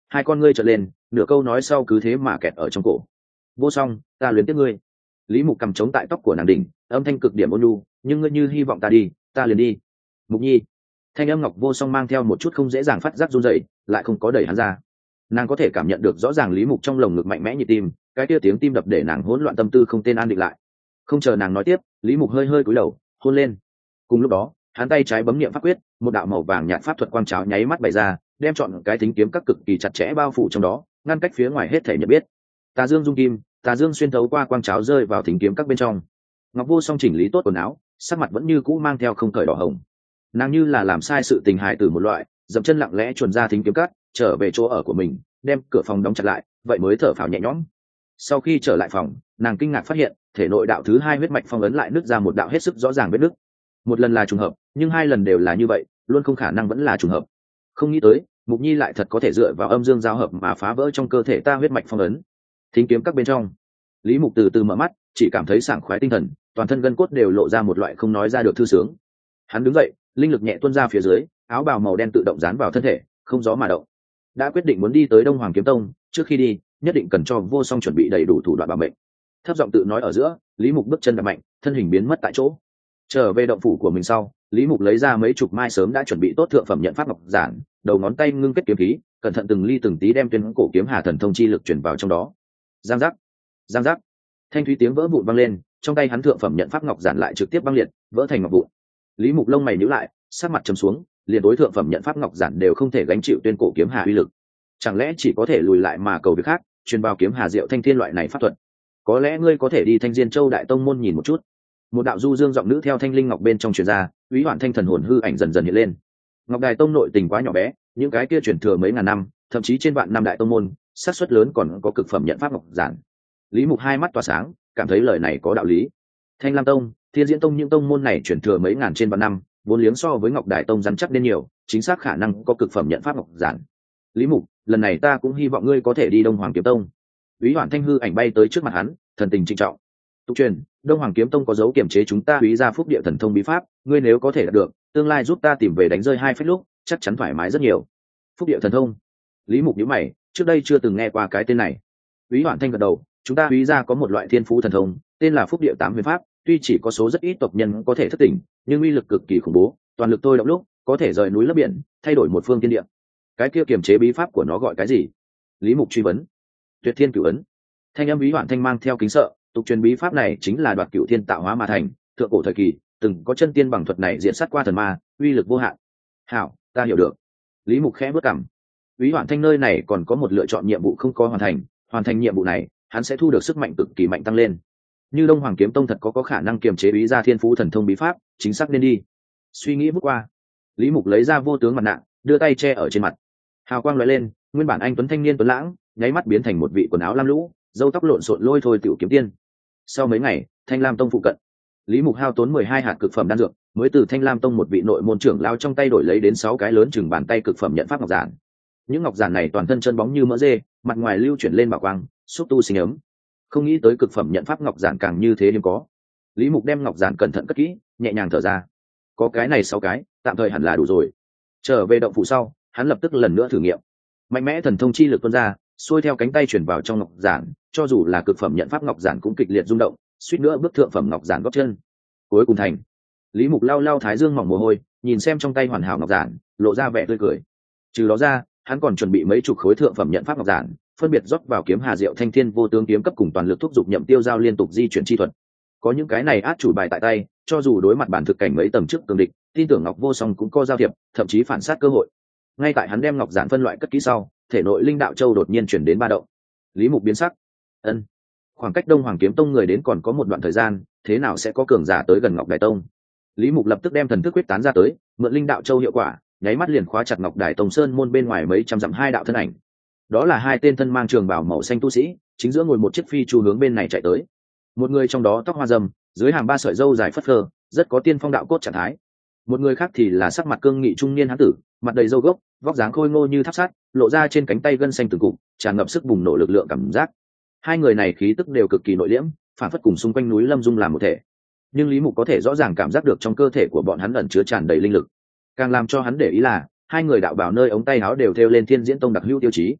hai con ngươi trợn lên, nửa câu nói sau cứ thế mà kẹt ở trong cổ. Vô Song, ta luyến tiếc ngươi. Lý Mục cầm trống tại tóc của nàng đỉnh, âm thanh cực điểm ôn nhu, nhưng ngươi như hy vọng ta đi, ta liền đi. Mục Nhi. Thanh âm Ngọc Vô Song mang theo một chút không dễ dàng phát giác run rẩy, lại không có đẩy hắn ra. Nàng có thể cảm nhận được rõ ràng Lý Mục trong lồng ngực mạnh mẽ nhịp tim, cái kia tiếng tim đập để nàng hỗn loạn tâm tư không tên an định lại. Không chờ nàng nói tiếp, Lý Mục hơi hơi cúi đầu, hôn lên. Cùng lúc đó, hắn tay trái bấm niệm pháp quyết, một đạo màu vàng nhạt pháp thuật quang cháo nháy mắt bày ra, đem chọn cái thính kiếm các cực kỳ chặt chẽ bao phủ trong đó, ngăn cách phía ngoài hết thể nhận biết. Tà dương dung kim, tà dương xuyên thấu qua quang cháo rơi vào thính kiếm các bên trong. Ngọc Vô Song chỉnh lý tốt quần áo, sắc mặt vẫn như cũ mang theo không cởi đỏ hồng. Nàng như là làm sai sự tình hại từ một loại, dậm chân lặng lẽ chuồn ra thính kiếm các, trở về chỗ ở của mình, đem cửa phòng đóng chặt lại, vậy mới thở phào nhẹ nhõm. Sau khi trở lại phòng, nàng kinh ngạc phát hiện thể nội đạo thứ hai huyết mạch phong ấn lại nứt ra một đạo hết sức rõ ràng vết nứt. Một lần là trùng hợp, nhưng hai lần đều là như vậy, luôn không khả năng vẫn là trùng hợp. Không nghĩ tới Mục Nhi lại thật có thể dựa vào âm dương giao hợp mà phá vỡ trong cơ thể ta huyết mạch phong ấn. Thính kiếm các bên trong, Lý Mục từ từ mở mắt, chỉ cảm thấy sảng khoái tinh thần, toàn thân gân cốt đều lộ ra một loại không nói ra được thư sướng. Hắn đứng dậy, linh lực nhẹ tuôn ra phía dưới, áo bào màu đen tự động dán vào thân thể, không gió mà động. Đã quyết định muốn đi tới Đông Hoàng Kiếm Tông, trước khi đi nhất định cần cho Vô Song chuẩn bị đầy đủ thủ đoạn bảo mệnh. Thấp giọng tự nói ở giữa, Lý Mục bước chân đập mạnh, thân hình biến mất tại chỗ. Trở về động phủ của mình sau, Lý Mục lấy ra mấy chục mai sớm đã chuẩn bị tốt thượng phẩm nhận pháp ngọc giản, đầu ngón tay ngưng kết kiếm khí, cẩn thận từng ly từng tí đem tuyên cổ kiếm hà thần thông chi lực chuyển vào trong đó. Giang giác, giang giác, thanh thúy tiếng vỡ vụn vang lên, trong tay hắn thượng phẩm nhận pháp ngọc giản lại trực tiếp băng liệt, vỡ thành ngọc vụn. Lý Mục lông mày nhíu lại, sắc mặt trầm xuống, liền đối thượng phẩm nhận pháp ngọc giản đều không thể gánh chịu tuyên cổ kiếm hà uy lực, chẳng lẽ chỉ có thể lùi lại mà cầu việc khác, truyền vào kiếm hà diệu thanh thiên loại này pháp thuật? Có lẽ ngươi có thể đi Thanh Diên Châu đại tông môn nhìn một chút. Một đạo du dương giọng nữ theo thanh linh ngọc bên trong truyền ra, úy hoạn thanh thần hồn hư ảnh dần dần hiện lên. Ngọc Đài tông nội tình quá nhỏ bé, những cái kia truyền thừa mấy ngàn năm, thậm chí trên vạn năm đại tông môn, xác suất lớn còn có cực phẩm nhận pháp ngọc giản. Lý Mục hai mắt tỏa sáng, cảm thấy lời này có đạo lý. Thanh Lam tông, Thiên Diễn tông, những tông môn này truyền thừa mấy ngàn trên vạn năm, vốn liếng so với Ngọc Đài tông rắn chắc nên nhiều, chính xác khả năng có cực phẩm nhận pháp ngọc giản. Lý Mục, lần này ta cũng hy vọng ngươi có thể đi Đông Hoàng Kiếm Tông. Úy Hoạn thanh hư ảnh bay tới trước mặt hắn, thần tình trịnh trọng. Tục truyền, Đông Hoàng Kiếm Tông có dấu kiểm chế chúng ta úy ra phúc địa thần thông bí pháp, ngươi nếu có thể đạt được, tương lai giúp ta tìm về đánh rơi hai phách lúc, chắc chắn thoải mái rất nhiều. Phúc địa thần thông? Lý Mục nhíu mày, trước đây chưa từng nghe qua cái tên này. Úy Hoạn thanh gật đầu, chúng ta úy ra có một loại thiên phú thần thông, tên là Phúc địa tám huyền pháp, tuy chỉ có số rất ít tộc nhân có thể thức tỉnh, nhưng uy lực cực kỳ khủng bố, toàn lực tôi động lúc, có thể rời núi lấp biển, thay đổi một phương thiên địa. Cái kia kiềm chế bí pháp của nó gọi cái gì? Lý Mục truy vấn. Tuyệt thiên cửu ấn. Thanh âm Úy Hoạn thanh mang theo kính sợ, tục truyền bí pháp này chính là đoạt cửu thiên tạo hóa mà thành, thượng cổ thời kỳ từng có chân tiên bằng thuật này diện sát qua thần ma, uy lực vô hạn. Hảo, ta hiểu được. Lý Mục khẽ bước cằm. Úy Hoạn thanh nơi này còn có một lựa chọn nhiệm vụ không có hoàn thành nhiệm vụ này, hắn sẽ thu được sức mạnh cực kỳ mạnh tăng lên. Như Đông Hoàng Kiếm Tông thật có khả năng kiềm chế úy ra thiên phú thần thông bí pháp, chính xác nên đi. Suy nghĩ bước qua, Lý Mục lấy ra vô tướng mặt nạ, đưa tay che ở trên mặt. Hào quang lóe lên, nguyên bản anh tuấn thanh niên tuấn lãng, nháy mắt biến thành một vị quần áo lam lũ, râu tóc lộn xộn lôi thôi tiểu kiếm tiên. Sau mấy ngày, Thanh Lam Tông phụ cận, Lý Mục hao tốn 12 hạt cực phẩm đan dược, mới từ Thanh Lam Tông một vị nội môn trưởng lao trong tay đổi lấy đến 6 cái lớn chừng bàn tay cực phẩm nhận pháp ngọc giản. Những ngọc giản này toàn thân chân bóng như mỡ dê, mặt ngoài lưu chuyển lên bảo quang, xúc tu sinh ấm. Không nghĩ tới cực phẩm nhận pháp ngọc giản càng như thế hiếm có. Lý Mục đem ngọc giản cẩn thận cất kỹ, nhẹ nhàng thở ra. Có cái này 6 cái, tạm thời hẳn là đủ rồi. Trở về động phủ sau, hắn lập tức lần nữa thử nghiệm. Mạnh mẽ thần thông chi lực tuôn ra, xuôi theo cánh tay chuyển vào trong ngọc giản, cho dù là cực phẩm nhận pháp ngọc giản cũng kịch liệt rung động, suýt nữa bước thượng phẩm ngọc giản gót chân. Cuối cùng thành. Lý Mục lau lau thái dương mỏng mồ hôi, nhìn xem trong tay hoàn hảo ngọc giản, lộ ra vẻ tươi cười. Trừ đó ra, hắn còn chuẩn bị mấy chục khối thượng phẩm nhận pháp ngọc giản, phân biệt rót vào kiếm hà diệu thanh thiên vô tướng kiếm cấp cùng toàn lực thúc giục nhậm tiêu giao liên tục di chuyển chi thuật. Có những cái này át chủ bài tại tay, cho dù đối mặt bản thực cảnh mấy tầm trước cường địch, tin tưởng Ngọc Vô Song cũng có giao thiệp, thậm chí phản sát cơ hội. Ngay tại hắn đem ngọc giản phân loại cất kỹ sau, thể nội linh đạo châu đột nhiên chuyển đến ba động. Lý Mục biến sắc. Ân, khoảng cách Đông Hoàng Kiếm Tông người đến còn có một đoạn thời gian, thế nào sẽ có cường giả tới gần Ngọc Đài Tông? Lý Mục lập tức đem thần thức quyết tán ra tới, mượn linh đạo châu hiệu quả, nháy mắt liền khóa chặt Ngọc Đài Tông sơn môn bên ngoài mấy trăm dặm hai đạo thân ảnh. Đó là hai tên thân mang trường bào màu xanh tu sĩ, chính giữa ngồi một chiếc phi chu hướng bên này chạy tới. Một người trong đó tóc hoa râm, dưới hàm ba sợi râu dài phất phơ, rất có tiên phong đạo cốt trạng thái. Một người khác thì là sắc mặt cương nghị trung niên hán tử, mặt đầy râu gốc, vóc dáng khôi ngô như tháp sắt, lộ ra trên cánh tay gân xanh từng cục, tràn ngập sức bùng nổ lực lượng cảm giác. Hai người này khí tức đều cực kỳ nội liễm, phản phất cùng xung quanh núi lâm dung làm một thể. Nhưng Lý Mục có thể rõ ràng cảm giác được trong cơ thể của bọn hắn ẩn chứa tràn đầy linh lực. Càng làm cho hắn để ý là, hai người đạo bào nơi ống tay áo đều thêu lên Thiên Diễn Tông đặc hữu tiêu chí.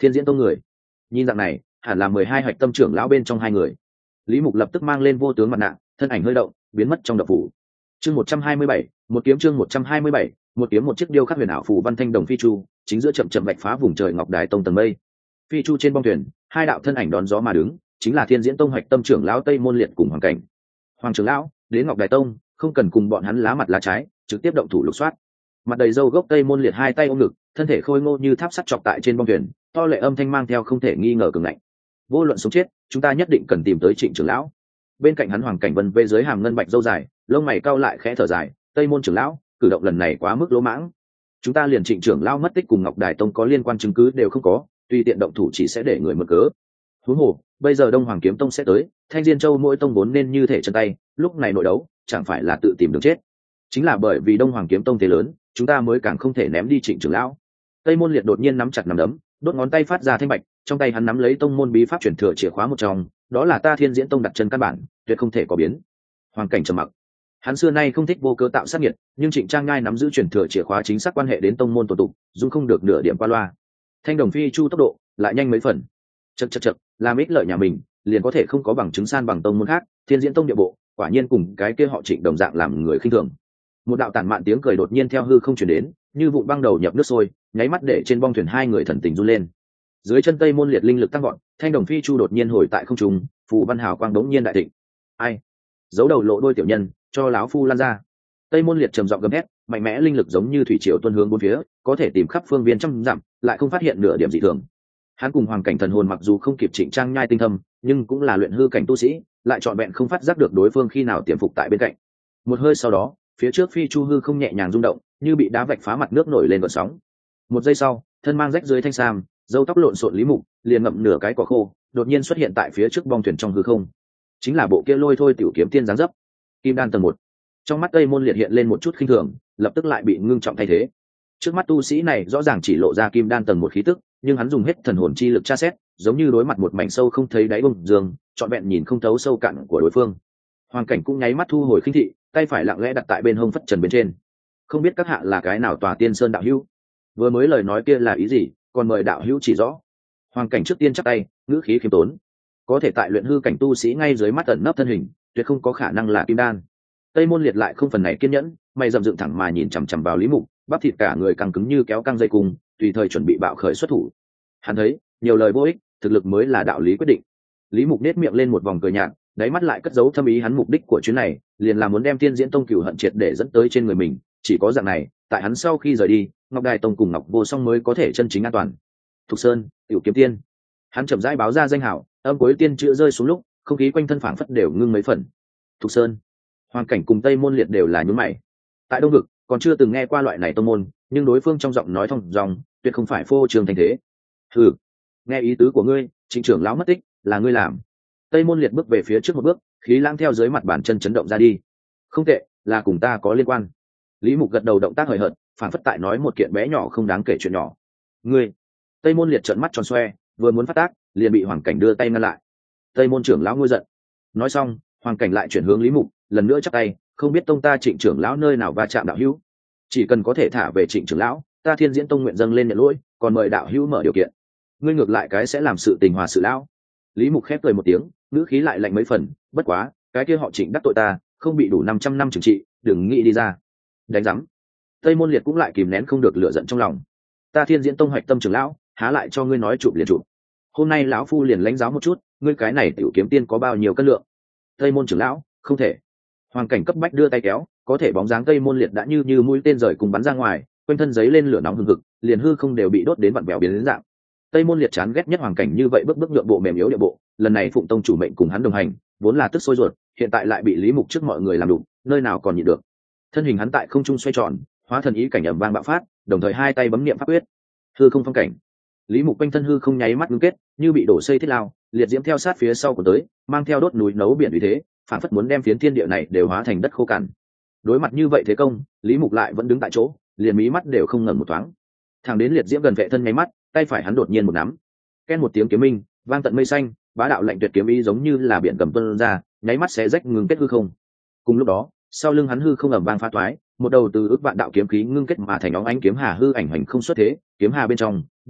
Thiên Diễn Tông người. Nhìn dạng này, hẳn là 12 hạch tâm trưởng lão bên trong hai người. Lý Mục lập tức mang lên vô tướng mặt nạ, thân ảnh hơi động, biến mất trong động phủ. Chương 127, một kiếm chương 127, một kiếm một chiếc điêu khắc huyền ảo phù văn thanh đồng phi chu, chính giữa chậm chậm vạch phá vùng trời ngọc đài tông tầng mây. Phi chu trên bong thuyền, hai đạo thân ảnh đón gió mà đứng, chính là Thiên Diễn Tông hạch tâm trưởng lão Tây Môn Liệt cùng Hoàng Cảnh. Hoàng trưởng lão, đến Ngọc Đài Tông, không cần cùng bọn hắn lá mặt lá trái, trực tiếp động thủ lục soát. Mặt đầy râu gốc Tây Môn Liệt hai tay ôm ngực, thân thể khôi ngô như tháp sắt chọc tại trên bong thuyền, to lệ âm thanh mang theo không thể nghi ngờ cường ngạnh. Vô luận sống chết, chúng ta nhất định cần tìm tới Trịnh trưởng lão. Bên cạnh hắn Hoàng Cảnh Vân vê dưới hàm ngân bạch râu dài, lông mày cau lại khẽ thở dài, Tây Môn trưởng lão, cử động lần này quá mức lỗ mãng. Chúng ta liền Trịnh trưởng lão mất tích cùng Ngọc Đài Tông có liên quan chứng cứ đều không có, tùy tiện động thủ chỉ sẽ để người mượn cớ. Huống hồ, bây giờ Đông Hoàng Kiếm Tông sẽ tới, Thanh Diên Châu mỗi tông vốn nên như thể chân tay, lúc này nội đấu, chẳng phải là tự tìm đường chết. Chính là bởi vì Đông Hoàng Kiếm Tông thế lớn, chúng ta mới càng không thể ném đi Trịnh trưởng lão. Tây Môn Liệt đột nhiên nắm chặt nắm đấm, đốt ngón tay phát ra thanh bạch, trong tay hắn nắm lấy tông môn bí pháp truyền thừa chìa khóa một trong, đó là ta Thiên Diễn Tông đặt chân căn bản, tuyệt không thể có biến. Hoàng Cảnh trầm mặc. Hắn xưa nay không thích vô cớ tạo sát nghiệt, nhưng Trịnh Trang Ngai nắm giữ truyền thừa chìa khóa chính xác quan hệ đến tông môn tổ tục, dung không được nửa điểm qua loa. Thanh đồng phi chu tốc độ lại nhanh mấy phần. Chậc, làm ích lợi nhà mình, liền có thể không có bằng chứng san bằng tông môn khác, Thiên Diễn Tông địa bộ, quả nhiên cùng cái kia họ Trịnh đồng dạng làm người khinh thường. Một đạo tản mạn tiếng cười đột nhiên theo hư không truyền đến, như vụn băng đầu nhập nước sôi, nháy mắt để trên bong thuyền hai người thần tình run lên. Dưới chân Tây Môn Liệt linh lực tăng vọt, thanh đồng phi chu đột nhiên hồi tại không trung, phù văn hào quang đống nhiên đại thịnh. Ai? Giấu đầu lộ đôi tiểu nhân, cho láo phu lan ra. Tây Môn Liệt trầm giọng gầm hét, mạnh mẽ linh lực giống như thủy triều tuôn hướng bốn phía, có thể tìm khắp phương viên trăm dặm, lại không phát hiện nửa điểm dị thường. Hắn cùng Hoàng Cảnh thần hồn mặc dù không kịp Trịnh Trang Nhai tinh thâm, nhưng cũng là luyện hư cảnh tu sĩ, lại trọn vẹn không phát giác được đối phương khi nào tiềm phục tại bên cạnh. Một hơi sau đó, phía trước phi chu hư không nhẹ nhàng rung động, như bị đá vạch phá mặt nước nổi lên gợn sóng. Một giây sau, thân mang rách dưới thanh sam, râu tóc lộn xộn Lý Mục liền ngậm nửa cái cỏ khô, đột nhiên xuất hiện tại phía trước bong thuyền trong hư không. Chính là bộ kia lôi thôi tiểu kiếm tiên dáng dấp. Kim đan tầng 1. Trong mắt Tây Môn Liệt hiện lên một chút khinh thường, lập tức lại bị ngưng trọng thay thế. Trước mắt tu sĩ này rõ ràng chỉ lộ ra kim đan tầng 1 khí tức, nhưng hắn dùng hết thần hồn chi lực tra xét, giống như đối mặt một mảnh sâu không thấy đáy bông dương, trọn vẹn nhìn không thấu sâu cạn của đối phương. Hoàng Cảnh cũng nháy mắt thu hồi khinh thị, tay phải lặng lẽ đặt tại bên hông phất trần bên trên. Không biết các hạ là cái nào tòa Tiên Sơn đạo hữu? Vừa mới lời nói kia là ý gì, còn mời đạo hữu chỉ rõ. Hoàng Cảnh trước tiên chắp tay, ngữ khí khiêm tốn. Có thể tại luyện hư cảnh tu sĩ ngay dưới mắt ẩn nấp thân hình, tuyệt không có khả năng là kim đan. Tây Môn Liệt lại không phần này kiên nhẫn, mày rậm dựng thẳng mà nhìn chằm chằm vào Lý Mục, bắp thịt cả người căng cứng như kéo căng dây cung, tùy thời chuẩn bị bạo khởi xuất thủ. Hắn thấy, nhiều lời vô ích, thực lực mới là đạo lý quyết định. Lý Mục nét miệng lên một vòng cười nhạt, đáy mắt lại cất giấu thâm ý, hắn mục đích của chuyến này liền là muốn đem Thiên Diễn Tông cửu hận triệt để dẫn tới trên người mình, chỉ có dạng này, tại hắn sau khi rời đi, Ngọc Đài Tông cùng Ngọc Vô Song mới có thể chân chính an toàn. Thục Sơn, Tiểu Kiếm Tiên. Hắn chậm rãi báo ra danh hảo, âm cuối tiên chữ rơi xuống lúc, không khí quanh thân phảng phất đều ngưng mấy phần. Thục Sơn. Hoàng Cảnh cùng Tây Môn Liệt đều là nhún mày. Tại Đông Vực, còn chưa từng nghe qua loại này tông môn, nhưng đối phương trong giọng nói thong dong, tuyệt không phải phô trương thành thế. Hừ, nghe ý tứ của ngươi, Trịnh trưởng lão mất tích, là ngươi làm. Tây Môn Liệt bước về phía trước một bước, khí lãng theo dưới mặt bàn chân chấn động ra đi. Không tệ, là cùng ta có liên quan. Lý Mục gật đầu, động tác hời hợt, phản phất tại nói một kiện bé nhỏ không đáng kể chuyện nhỏ. Ngươi. Tây Môn Liệt trợn mắt tròn xoe, vừa muốn phát tác, liền bị Hoàng Cảnh đưa tay ngăn lại. Tây Môn trưởng lão ngôi giận. Nói xong, Hoàng Cảnh lại chuyển hướng Lý Mục, lần nữa chắp tay, không biết tông ta Trịnh trưởng lão nơi nào va chạm đạo hữu, chỉ cần có thể thả về Trịnh trưởng lão, ta Thiên Diễn Tông nguyện dâng lên nhận lỗi, còn mời đạo hữu mở điều kiện. Ngươi ngược lại cái sẽ làm sự tình hòa sự lão. Lý Mục khép cười một tiếng, ngữ khí lại lạnh mấy phần, bất quá, cái kia họ Trịnh đắc tội ta, không bị đủ 500 năm trừng trị, đừng nghĩ đi ra. Đánh rắm. Tây Môn Liệt cũng lại kìm nén không được lửa giận trong lòng. Ta Thiên Diễn Tông hoạch tâm trưởng lão, há lại cho ngươi nói chụp liền chụp. Hôm nay lão phu liền lãnh giáo một chút, ngươi cái này tiểu kiếm tiên có bao nhiêu cân lượng. Tây Môn trưởng lão, không thể. Hoàng Cảnh cấp bách đưa tay kéo, có thể bóng dáng Tây Môn Liệt đã như mũi tên rời cùng bắn ra ngoài, quanh thân giấy lên lửa nóng hừng hực, liền hư không đều bị đốt đến vặn vẹo biến đến dạng. Tây Môn Liệt chán ghét nhất Hoàng Cảnh như vậy bước nhượng bộ mềm yếu địa bộ, lần này Phụng Tông chủ mệnh cùng hắn đồng hành, vốn là tức sôi ruột, hiện tại lại bị Lý Mục trước mọi người làm đụng, nơi nào còn nhịn được. Thân hình hắn tại không trung xoay tròn, hóa thần ý cảnh ầm vang bạo phát, đồng thời hai tay bấm niệm pháp quyết. Hư không phong cảnh. Lý Mục quanh thân hư không nháy mắt ngưng kết, như bị đổ xây thiết lao, liệt diễm theo sát phía sau của tới, mang theo đốt núi nấu biển vì thế, phản phất muốn đem phiến thiên địa này đều hóa thành đất khô cằn. Đối mặt như vậy thế công, Lý Mục lại vẫn đứng tại chỗ, liền mí mắt đều không ngẩng một thoáng. Thẳng đến liệt diễm gần vệ thân nháy mắt, tay phải hắn đột nhiên một nắm, ken một tiếng kiếm minh vang tận mây xanh, bá đạo lạnh tuyệt kiếm ý giống như là biển cầm tuôn ra, nháy mắt xé rách ngưng kết hư không. Cùng lúc đó, sau lưng hắn hư không ầm vang phá toái, một đầu từ ước vạn đạo kiếm khí ngưng kết mà thành óng ánh kiếm hà hư ảnh hành không xuất thế, kiếm hà bên trong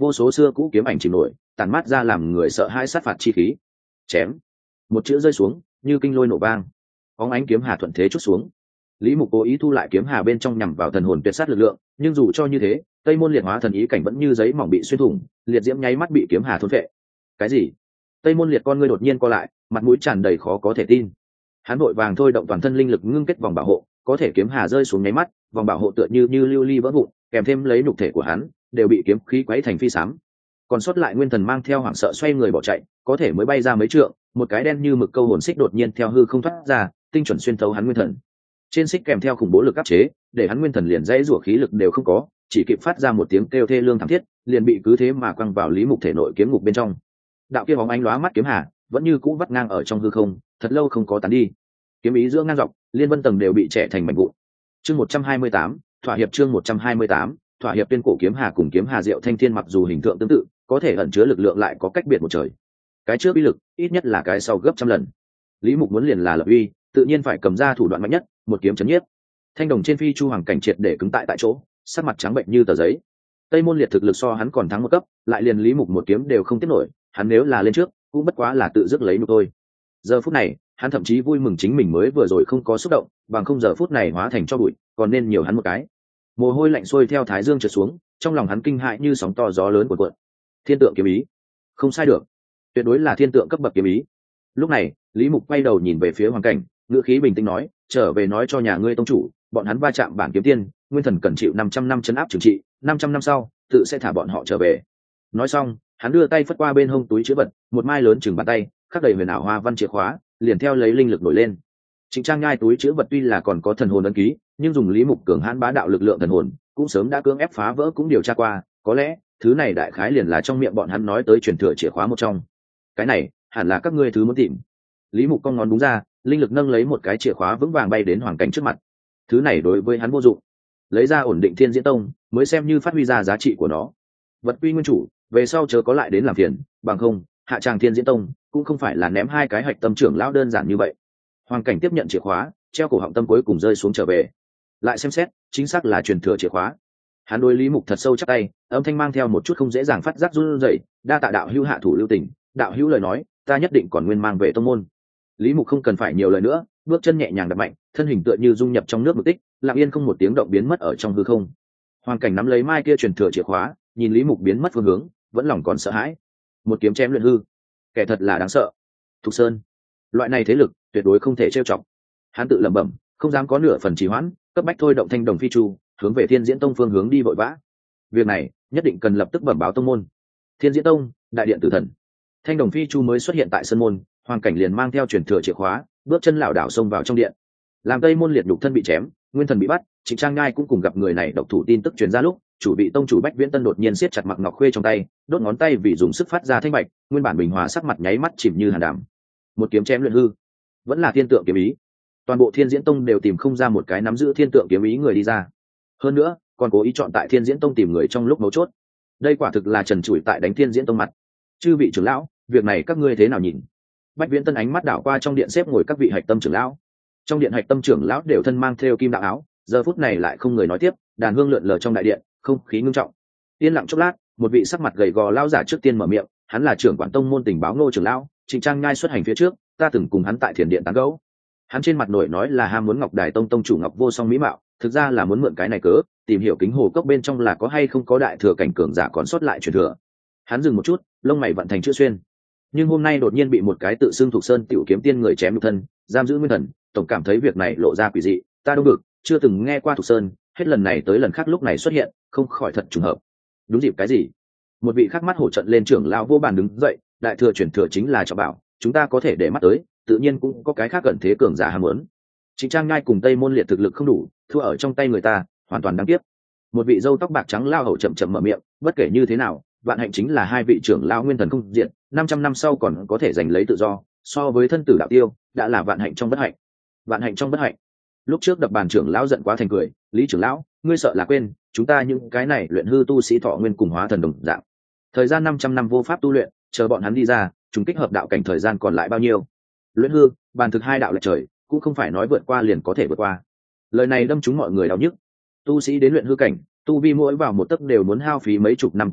vô số xưa cũ kiếm ảnh chìm nổi, tàn mát ra làm người sợ hãi sát phạt chi khí. Chém, một chữ rơi xuống như kinh lôi nổ vang, óng ánh kiếm hà thuận thế chút xuống. Lý Mục cố ý thu lại kiếm hà bên trong nhằm vào thần hồn tuyệt sát lực lượng, nhưng dù cho như thế, Tây Môn Liệt hóa thần ý cảnh vẫn như giấy mỏng bị xuyên thủng, liệt diễm nháy mắt bị kiếm hà thôn phệ. Cái gì? Tây Môn Liệt con ngươi đột nhiên co lại, mặt mũi tràn đầy khó có thể tin. Hắn vội vàng thôi động toàn thân linh lực ngưng kết vòng bảo hộ, có thể kiếm hà rơi xuống nháy mắt, vòng bảo hộ tựa như lưu ly vỡ vụn, kèm thêm lấy nhục thể của hắn đều bị kiếm khí quấy thành phi sám. Còn sót lại nguyên thần mang theo hoảng sợ xoay người bỏ chạy, có thể mới bay ra mấy trượng, một cái đen như mực câu hồn xích đột nhiên theo hư không thoát ra, tinh chuẩn xuyên thấu hắn nguyên thần. Trên xích kèm theo khủng bố lực áp chế, để hắn nguyên thần liền dãy rủa khí lực đều không có, chỉ kịp phát ra một tiếng kêu thê lương thảm thiết, liền bị cứ thế mà quăng vào Lý Mục thể nội kiếm ngục bên trong. Đạo kia bóng ánh lóa mắt kiếm hà vẫn như cũ vắt ngang ở trong hư không, thật lâu không có tán đi. Kiếm ý giữa ngang dọc, liên vân tầng đều bị trẻ thành mảnh vụn. Chương 128, thỏa hiệp. Chương 128, thỏa hiệp. Tuyên cổ kiếm hà cùng kiếm hà diệu thanh thiên mặc dù hình tượng tương tự, có thể ẩn chứa lực lượng lại có cách biệt một trời. Cái trước uy lực ít nhất là cái sau gấp trăm lần. Lý Mục muốn liền là lập uy, tự nhiên phải cầm ra thủ đoạn mạnh nhất, một kiếm chấn nhiếp. Thanh đồng trên phi chu hoàng cảnh triệt để cứng tại chỗ, sắc mặt trắng bệnh như tờ giấy. Tây Môn Liệt thực lực so hắn còn thắng một cấp, lại liền Lý Mục một kiếm đều không tiếp nổi, hắn nếu là lên trước, cũng bất quá là tự dứt lấy nhục thôi. Giờ phút này, hắn thậm chí vui mừng chính mình mới vừa rồi không có xúc động, bằng không giờ phút này hóa thành cho bụi, còn nên nhiều hắn một cái. Mồ hôi lạnh xuôi theo thái dương trượt xuống, trong lòng hắn kinh hãi như sóng to gió lớn cuộn cuộn. Thiên tượng kiếm ý, không sai được, tuyệt đối là thiên tượng cấp bậc kiếm ý. Lúc này, Lý Mục quay đầu nhìn về phía hoàng cảnh, ngữ khí bình tĩnh nói, trở về nói cho nhà ngươi tông chủ, bọn hắn va chạm bản kiếm tiên, nguyên thần cần chịu 500 năm trấn áp trừng trị, 500 năm sau, tự sẽ thả bọn họ trở về. Nói xong, hắn đưa tay phất qua bên hông túi chứa vật, một mai lớn chừng bàn tay, khắc đầy huyền ảo hoa văn chìa khóa, liền theo lấy linh lực nổi lên. Trịnh Trang nhai túi chứa vật tuy là còn có thần hồn ấn ký, nhưng dùng Lý Mục cường hãn bá đạo lực lượng thần hồn, cũng sớm đã cưỡng ép phá vỡ cũng điều tra qua, có lẽ thứ này đại khái liền là trong miệng bọn hắn nói tới truyền thừa chìa khóa một trong. Cái này, hẳn là các ngươi thứ muốn tìm. Lý Mục cong ngón đúng ra, linh lực nâng lấy một cái chìa khóa vững vàng bay đến hoàng cảnh trước mặt. Thứ này đối với hắn vô dụng, lấy ra ổn định Thiên Diễn Tông, mới xem như phát huy ra giá trị của nó. Vật quy nguyên chủ, về sau chớ có lại đến làm phiền, bằng không, hạ tràng Thiên Diễn Tông cũng không phải là ném hai cái hạch tâm trưởng lão đơn giản như vậy. Hoàng cảnh tiếp nhận chìa khóa, treo cổ họng tâm cuối cùng rơi xuống trở về. Lại xem xét, chính xác là truyền thừa chìa khóa. Hắn đối Lý Mục thật sâu chắp tay, âm thanh mang theo một chút không dễ dàng phát giác run rẩy, đa tạ đạo hữu hạ thủ lưu tình, đạo hữu lời nói, ta nhất định còn nguyên mang về tông môn. Lý Mục không cần phải nhiều lời nữa, bước chân nhẹ nhàng đập mạnh, thân hình tựa như dung nhập trong nước mực tích, lặng yên không một tiếng động biến mất ở trong hư không. Hoàng cảnh nắm lấy mai kia truyền thừa chìa khóa, nhìn Lý Mục biến mất phương hướng, vẫn lòng còn sợ hãi. Một kiếm chém luyện hư, kẻ thật là đáng sợ. Thục Sơn, loại này thế lực tuyệt đối không thể trêu chọc. Hắn tự lẩm bẩm, không dám có nửa phần trì hoãn, cấp bách thôi động thanh đồng phi chu, hướng về Thiên Diễn Tông phương hướng đi vội vã. Việc này nhất định cần lập tức bẩm báo tông môn. Thiên Diễn Tông, đại điện tử thần. Thanh đồng phi chu mới xuất hiện tại sân môn, hoàng cảnh liền mang theo truyền thừa chìa khóa, bước chân lảo đảo xông vào trong điện. Làm Tây Môn Liệt nhục thân bị chém, nguyên thần bị bắt, Trịnh Trang Ngai cũng cùng gặp người này độc thủ tin tức truyền ra lúc, chủ bị tông chủ Bách Viễn Tân đột nhiên siết chặt Mặc Ngọc Khuê trong tay, đốt ngón tay vì dùng sức phát ra thanh bạch, nguyên bản bình hòa sắc mặt nháy mắt chìm như hàn đàm. Một kiếm chém luyện hư, vẫn là thiên tượng kiếm ý. Toàn bộ Thiên Diễn Tông đều tìm không ra một cái nắm giữ thiên tượng kiếm ý người đi ra. Hơn nữa, còn cố ý chọn tại Thiên Diễn Tông tìm người trong lúc mấu chốt. Đây quả thực là trần trụi tại đánh Thiên Diễn Tông mặt. Chư vị trưởng lão, việc này các ngươi thế nào nhìn? Bách Viễn Tân ánh mắt đảo qua trong điện xếp ngồi các vị hạch tâm trưởng lão. Trong điện hạch tâm trưởng lão đều thân mang theo kim đạo áo, giờ phút này lại không người nói tiếp, đàn hương lượn lờ trong đại điện, không khí ngưng trọng. Yên lặng chốc lát, một vị sắc mặt gầy gò lão giả trước tiên mở miệng, hắn là trưởng quản tông môn tình báo Ngô trưởng lão, Trịnh Trang Nhai xuất hành phía trước, ta từng cùng hắn tại Thiền điện tán gẫu. Hắn trên mặt nổi nói là ham muốn Ngọc Đài Tông tông chủ Ngọc Vô Song mỹ mạo, thực ra là muốn mượn cái này cớ, tìm hiểu kính hồ cốc bên trong là có hay không có đại thừa cảnh cường giả còn sót lại truyền thừa. Hắn dừng một chút, lông mày vận thành chữ xuyên. Nhưng hôm nay đột nhiên bị một cái tự xưng Thục Sơn tiểu kiếm tiên người chém nhục thân, giam giữ nguyên thần, tổng cảm thấy việc này lộ ra quỷ dị, ta đâu được, chưa từng nghe qua Thục Sơn, hết lần này tới lần khác lúc này xuất hiện, không khỏi thật trùng hợp. Đúng dịp cái gì? Một vị khác mắt hổ trận lên trưởng lão vô bàn đứng dậy, đại thừa truyền thừa chính là trọng bảo, chúng ta có thể để mắt tới, tự nhiên cũng có cái khác gần thế cường giả ham muốn. Trịnh Trang Nhai cùng Tây Môn Liệt thực lực không đủ, thua ở trong tay người ta, hoàn toàn đáng tiếc. Một vị râu tóc bạc trắng lao hầu chậm chậm mở miệng, bất kể như thế nào, vạn hạnh chính là hai vị trưởng lão nguyên thần không diện, 500 năm sau còn có thể giành lấy tự do, so với thân tử đạo tiêu, đã là vạn hạnh trong bất hạnh. Vạn hạnh trong bất hạnh. Lúc trước đập bàn trưởng lão giận quá thành cười, Lý trưởng lão, ngươi sợ là quên, chúng ta những cái này luyện hư tu sĩ thọ nguyên cùng hóa thần đồng dạng. Thời gian 500 năm vô pháp tu luyện, chờ bọn hắn đi ra, chúng kích hợp đạo cảnh thời gian còn lại bao nhiêu? Luyện hư, bàn thực hai đạo lệch trời, cũng không phải nói vượt qua liền có thể vượt qua. Lời này đâm trúng mọi người đau nhức. Tu sĩ đến luyện hư cảnh, tu vi mỗi vào một tấc đều muốn hao phí mấy chục năm tâm huyết,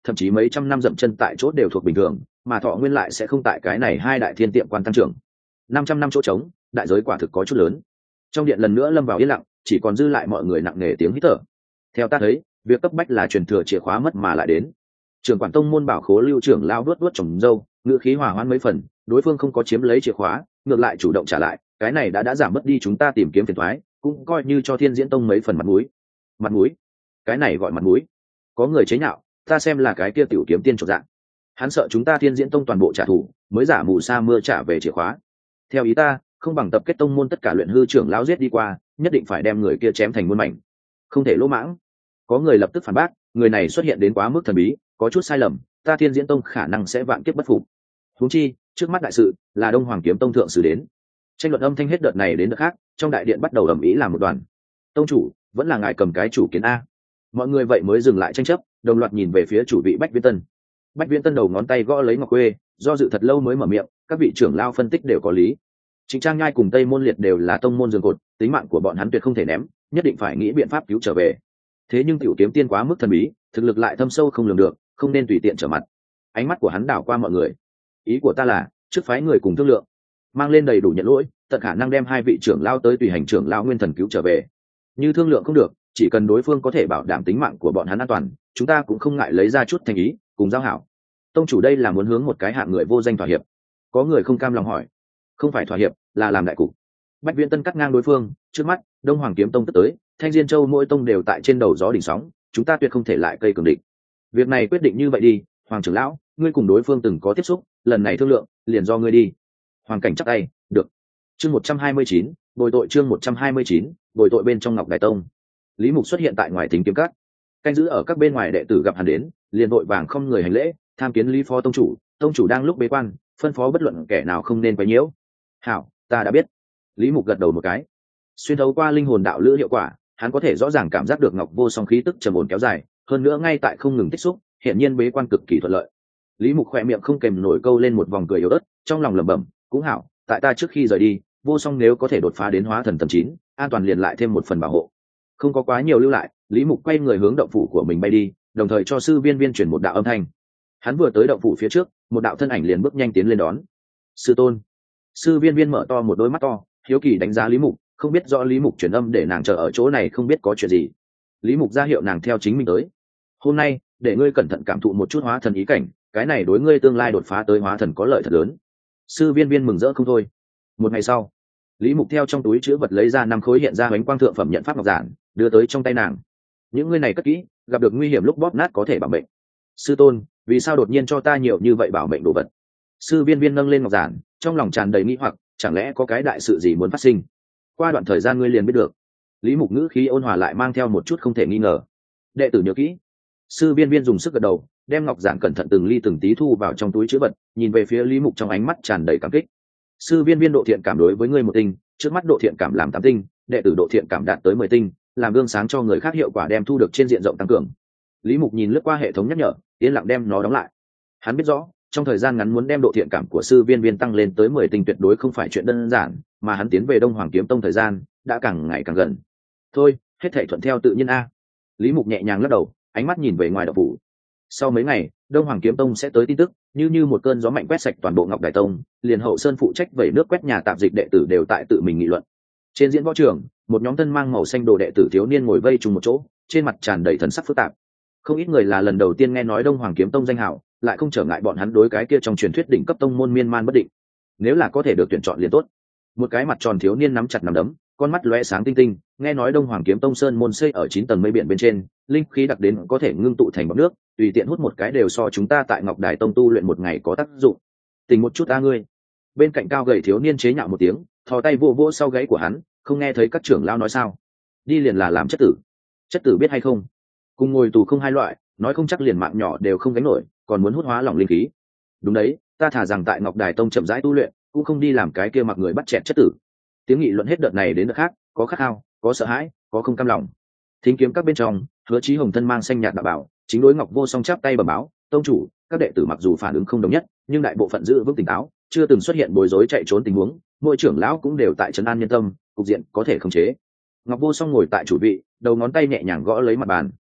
thậm chí mấy trăm năm dậm chân tại chỗ đều thuộc bình thường, mà thọ nguyên lại sẽ không tại cái này hai đại thiên tiệm quan tăng trưởng. 500 năm chỗ trống, đại giới quả thực có chút lớn. Trong điện lần nữa lâm vào yên lặng, chỉ còn dư lại mọi người nặng nề tiếng hít thở. Theo ta thấy, việc cấp bách là truyền thừa chìa khóa mất mà lại đến. Trưởng quản tông môn bảo khố Lưu trưởng lao đuốt trồng dâu, ngữ khí hòa hoãn mấy phần, đối phương không có chiếm lấy chìa khóa, ngược lại chủ động trả lại, cái này đã giảm mất đi chúng ta tìm kiếm phiền toái, cũng coi như cho Thiên Diễn Tông mấy phần mặt mũi. Mặt mũi? Cái này gọi mặt mũi? Có người chế nhạo, ta xem là cái kia tiểu kiếm tiên chột dạng. Hắn sợ chúng ta Thiên Diễn Tông toàn bộ trả thù, mới giả mù sa mưa trả về chìa khóa. Theo ý ta, không bằng tập kết tông môn tất cả luyện hư trưởng lão giết đi qua, nhất định phải đem người kia chém thành muôn mảnh, không thể lỗ mãng. Có người lập tức phản bác, người này xuất hiện đến quá mức thần bí, có chút sai lầm, ta Thiên Diễn Tông khả năng sẽ vạn kiếp bất phục. Huống chi, trước mắt đại sự là Đông Hoàng Kiếm Tông thượng sử đến. Tranh luận âm thanh hết đợt này đến đợt khác, trong đại điện bắt đầu ầm ĩ làm một đoàn. Tông chủ, vẫn là ngài cầm cái chủ kiến a. Mọi người vậy mới dừng lại tranh chấp, đồng loạt nhìn về phía chủ vị Bách Viễn Tân. Bách Viễn Tân đầu ngón tay gõ lấy ngọc quê, do dự thật lâu mới mở miệng, các vị trưởng lao phân tích đều có lý. Trịnh Trang Nhai cùng Tây Môn Liệt đều là tông môn giường cột, tính mạng của bọn hắn tuyệt không thể ném, nhất định phải nghĩ biện pháp cứu trở về. Thế nhưng tiểu kiếm tiên quá mức thần bí, thực lực lại thâm sâu không lường được, không nên tùy tiện trở mặt. Ánh mắt của hắn đảo qua mọi người. Ý của ta là, trước phái người cùng thương lượng, mang lên đầy đủ nhận lỗi, tận khả năng đem hai vị trưởng lao tới tùy hành trưởng lao nguyên thần cứu trở về. Như thương lượng không được, chỉ cần đối phương có thể bảo đảm tính mạng của bọn hắn an toàn, chúng ta cũng không ngại lấy ra chút thành ý, cùng giao hảo. Tông chủ đây là muốn hướng một cái hạng người vô danh thỏa hiệp. Có người không cam lòng hỏi. Không phải thỏa hiệp, là làm đại cục. Bách Viễn Tân cắt ngang đối phương, trước mắt Đông Hoàng Kiếm Tông tức tới, Thanh Diên Châu mỗi tông đều tại trên đầu gió đỉnh sóng, chúng ta tuyệt không thể lại cây cường địch. Việc này quyết định như vậy đi, Hoàng trưởng lão, ngươi cùng đối phương từng có tiếp xúc, lần này thương lượng, liền do ngươi đi. Hoàng cảnh chắc tay, được. Chương 129, bồi tội chương 129, bồi tội bên trong Ngọc Đài Tông. Lý Mục xuất hiện tại ngoài thính kiếm các, canh giữ ở các bên ngoài đệ tử gặp hắn đến, liền vội vàng không người hành lễ, tham kiến Lý Phó tông chủ đang lúc bế quan, phân phó bất luận kẻ nào không nên quấy nhiễu. Hảo, ta đã biết. Lý Mục gật đầu một cái. Xuyên thấu qua linh hồn đạo lữ hiệu quả, hắn có thể rõ ràng cảm giác được Ngọc Vô Song khí tức trầm ổn kéo dài, hơn nữa ngay tại không ngừng tích xúc, hiện nhiên bế quan cực kỳ thuận lợi. Lý Mục khỏe miệng không kềm nổi câu lên một vòng cười yếu ớt, trong lòng lẩm bẩm, cũng hảo, tại ta trước khi rời đi, Vô Song nếu có thể đột phá đến hóa thần tầng 9, an toàn liền lại thêm một phần bảo hộ. Không có quá nhiều lưu lại, Lý Mục quay người hướng động phủ của mình bay đi, đồng thời cho sư viên viên truyền một đạo âm thanh. Hắn vừa tới động phủ phía trước, một đạo thân ảnh liền bước nhanh tiến lên đón. Sư tôn. Sư viên viên mở to một đôi mắt to, hiếu kỳ đánh giá Lý Mục, không biết rõ Lý Mục truyền âm để nàng chờ ở chỗ này không biết có chuyện gì. Lý Mục ra hiệu nàng theo chính mình tới. Hôm nay, để ngươi cẩn thận cảm thụ một chút hóa thần ý cảnh, cái này đối ngươi tương lai đột phá tới hóa thần có lợi thật lớn. Sư viên viên mừng rỡ không thôi. Một ngày sau, Lý Mục theo trong túi chứa vật lấy ra 5 khối hiện ra bánh quang thượng phẩm nhận pháp ngọc giản, đưa tới trong tay nàng. Những ngươi này cất kỹ, gặp được nguy hiểm lúc bóp nát có thể bảo mệnh. Sư tôn, vì sao đột nhiên cho ta nhiều như vậy bảo mệnh đồ vật? Sư viên viên nâng lên ngọc giản, trong lòng tràn đầy nghi hoặc, chẳng lẽ có cái đại sự gì muốn phát sinh? Qua đoạn thời gian ngươi liền biết được. Lý Mục ngữ khí ôn hòa lại mang theo một chút không thể nghi ngờ. Đệ tử nhớ kỹ. Sư viên viên dùng sức gật đầu, đem ngọc giản cẩn thận từng ly từng tí thu vào trong túi chứa vật, nhìn về phía Lý Mục trong ánh mắt tràn đầy cảm kích. Sư viên viên độ thiện cảm đối với ngươi 1 tinh, trước mắt độ thiện cảm làm 8 tinh, đệ tử độ thiện cảm đạt tới 10 tinh, làm gương sáng cho người khác hiệu quả đem thu được trên diện rộng tăng cường. Lý Mục nhìn lướt qua hệ thống nhắc nhở, yên lặng đem nó đóng lại. Hắn biết rõ, trong thời gian ngắn muốn đem độ thiện cảm của sư viên viên tăng lên tới 10 tinh tuyệt đối không phải chuyện đơn giản, mà hắn tiến về Đông Hoàng Kiếm Tông thời gian đã càng ngày càng gần. Thôi, hết thảy thuận theo tự nhiên a. Lý Mục nhẹ nhàng lắc đầu, ánh mắt nhìn về ngoài động phủ. Sau mấy ngày, Đông Hoàng Kiếm Tông sẽ tới tin tức, như một cơn gió mạnh quét sạch toàn bộ Ngọc Đài Tông, liền hậu sơn phụ trách vẩy nước quét nhà tạp dịch đệ tử đều tại tự mình nghị luận. Trên diễn võ trường, một nhóm thân mang màu xanh đồ đệ tử thiếu niên ngồi vây chung một chỗ, trên mặt tràn đầy thần sắc phức tạp. Không ít người là lần đầu tiên nghe nói Đông Hoàng Kiếm Tông danh hào, lại không trở ngại bọn hắn đối cái kia trong truyền thuyết đỉnh cấp tông môn miên man bất định. Nếu là có thể được tuyển chọn liền tốt. Một cái mặt tròn thiếu niên nắm chặt nắm đấm, con mắt lóe sáng tinh tinh, nghe nói Đông Hoàng Kiếm Tông sơn môn xây ở 9 tầng mây biển bên trên, linh khí đặc đến có thể ngưng tụ thành bọt nước, tùy tiện hút một cái đều so chúng ta tại Ngọc Đài Tông tu luyện một ngày có tác dụng. Tình một chút a ngươi. Bên cạnh cao gầy thiếu niên chế nhạo một tiếng, thò tay vô vô sau gáy của hắn, không nghe thấy các trưởng lão nói sao? Đi liền là làm chất tử. Chất tử biết hay không? Cùng ngồi tù không hai loại, nói không chắc liền mạng nhỏ đều không gánh nổi, còn muốn hút hóa lỏng linh khí. Đúng đấy, ta thả rằng tại Ngọc Đài Tông chậm rãi tu luyện, cũng không đi làm cái kia mặc người bắt chẹt chất tử. Tiếng nghị luận hết đợt này đến đợt khác, có khát khao, có sợ hãi, có không cam lòng. Thính kiếm các bên trong, Hứa Chí Hồng thân mang xanh nhạt đạo bảo, chính đối Ngọc Vô Song chắp tay bẩm báo, tông chủ, các đệ tử mặc dù phản ứng không đồng nhất, nhưng đại bộ phận giữ vững tỉnh táo, chưa từng xuất hiện bối rối chạy trốn tình huống, mỗi trưởng lão cũng đều tại trấn an nhân tâm, cục diện có thể khống chế. Ngọc Vô Song ngồi tại chủ vị, đầu ngón tay nhẹ nhàng gõ lấy mặt bàn.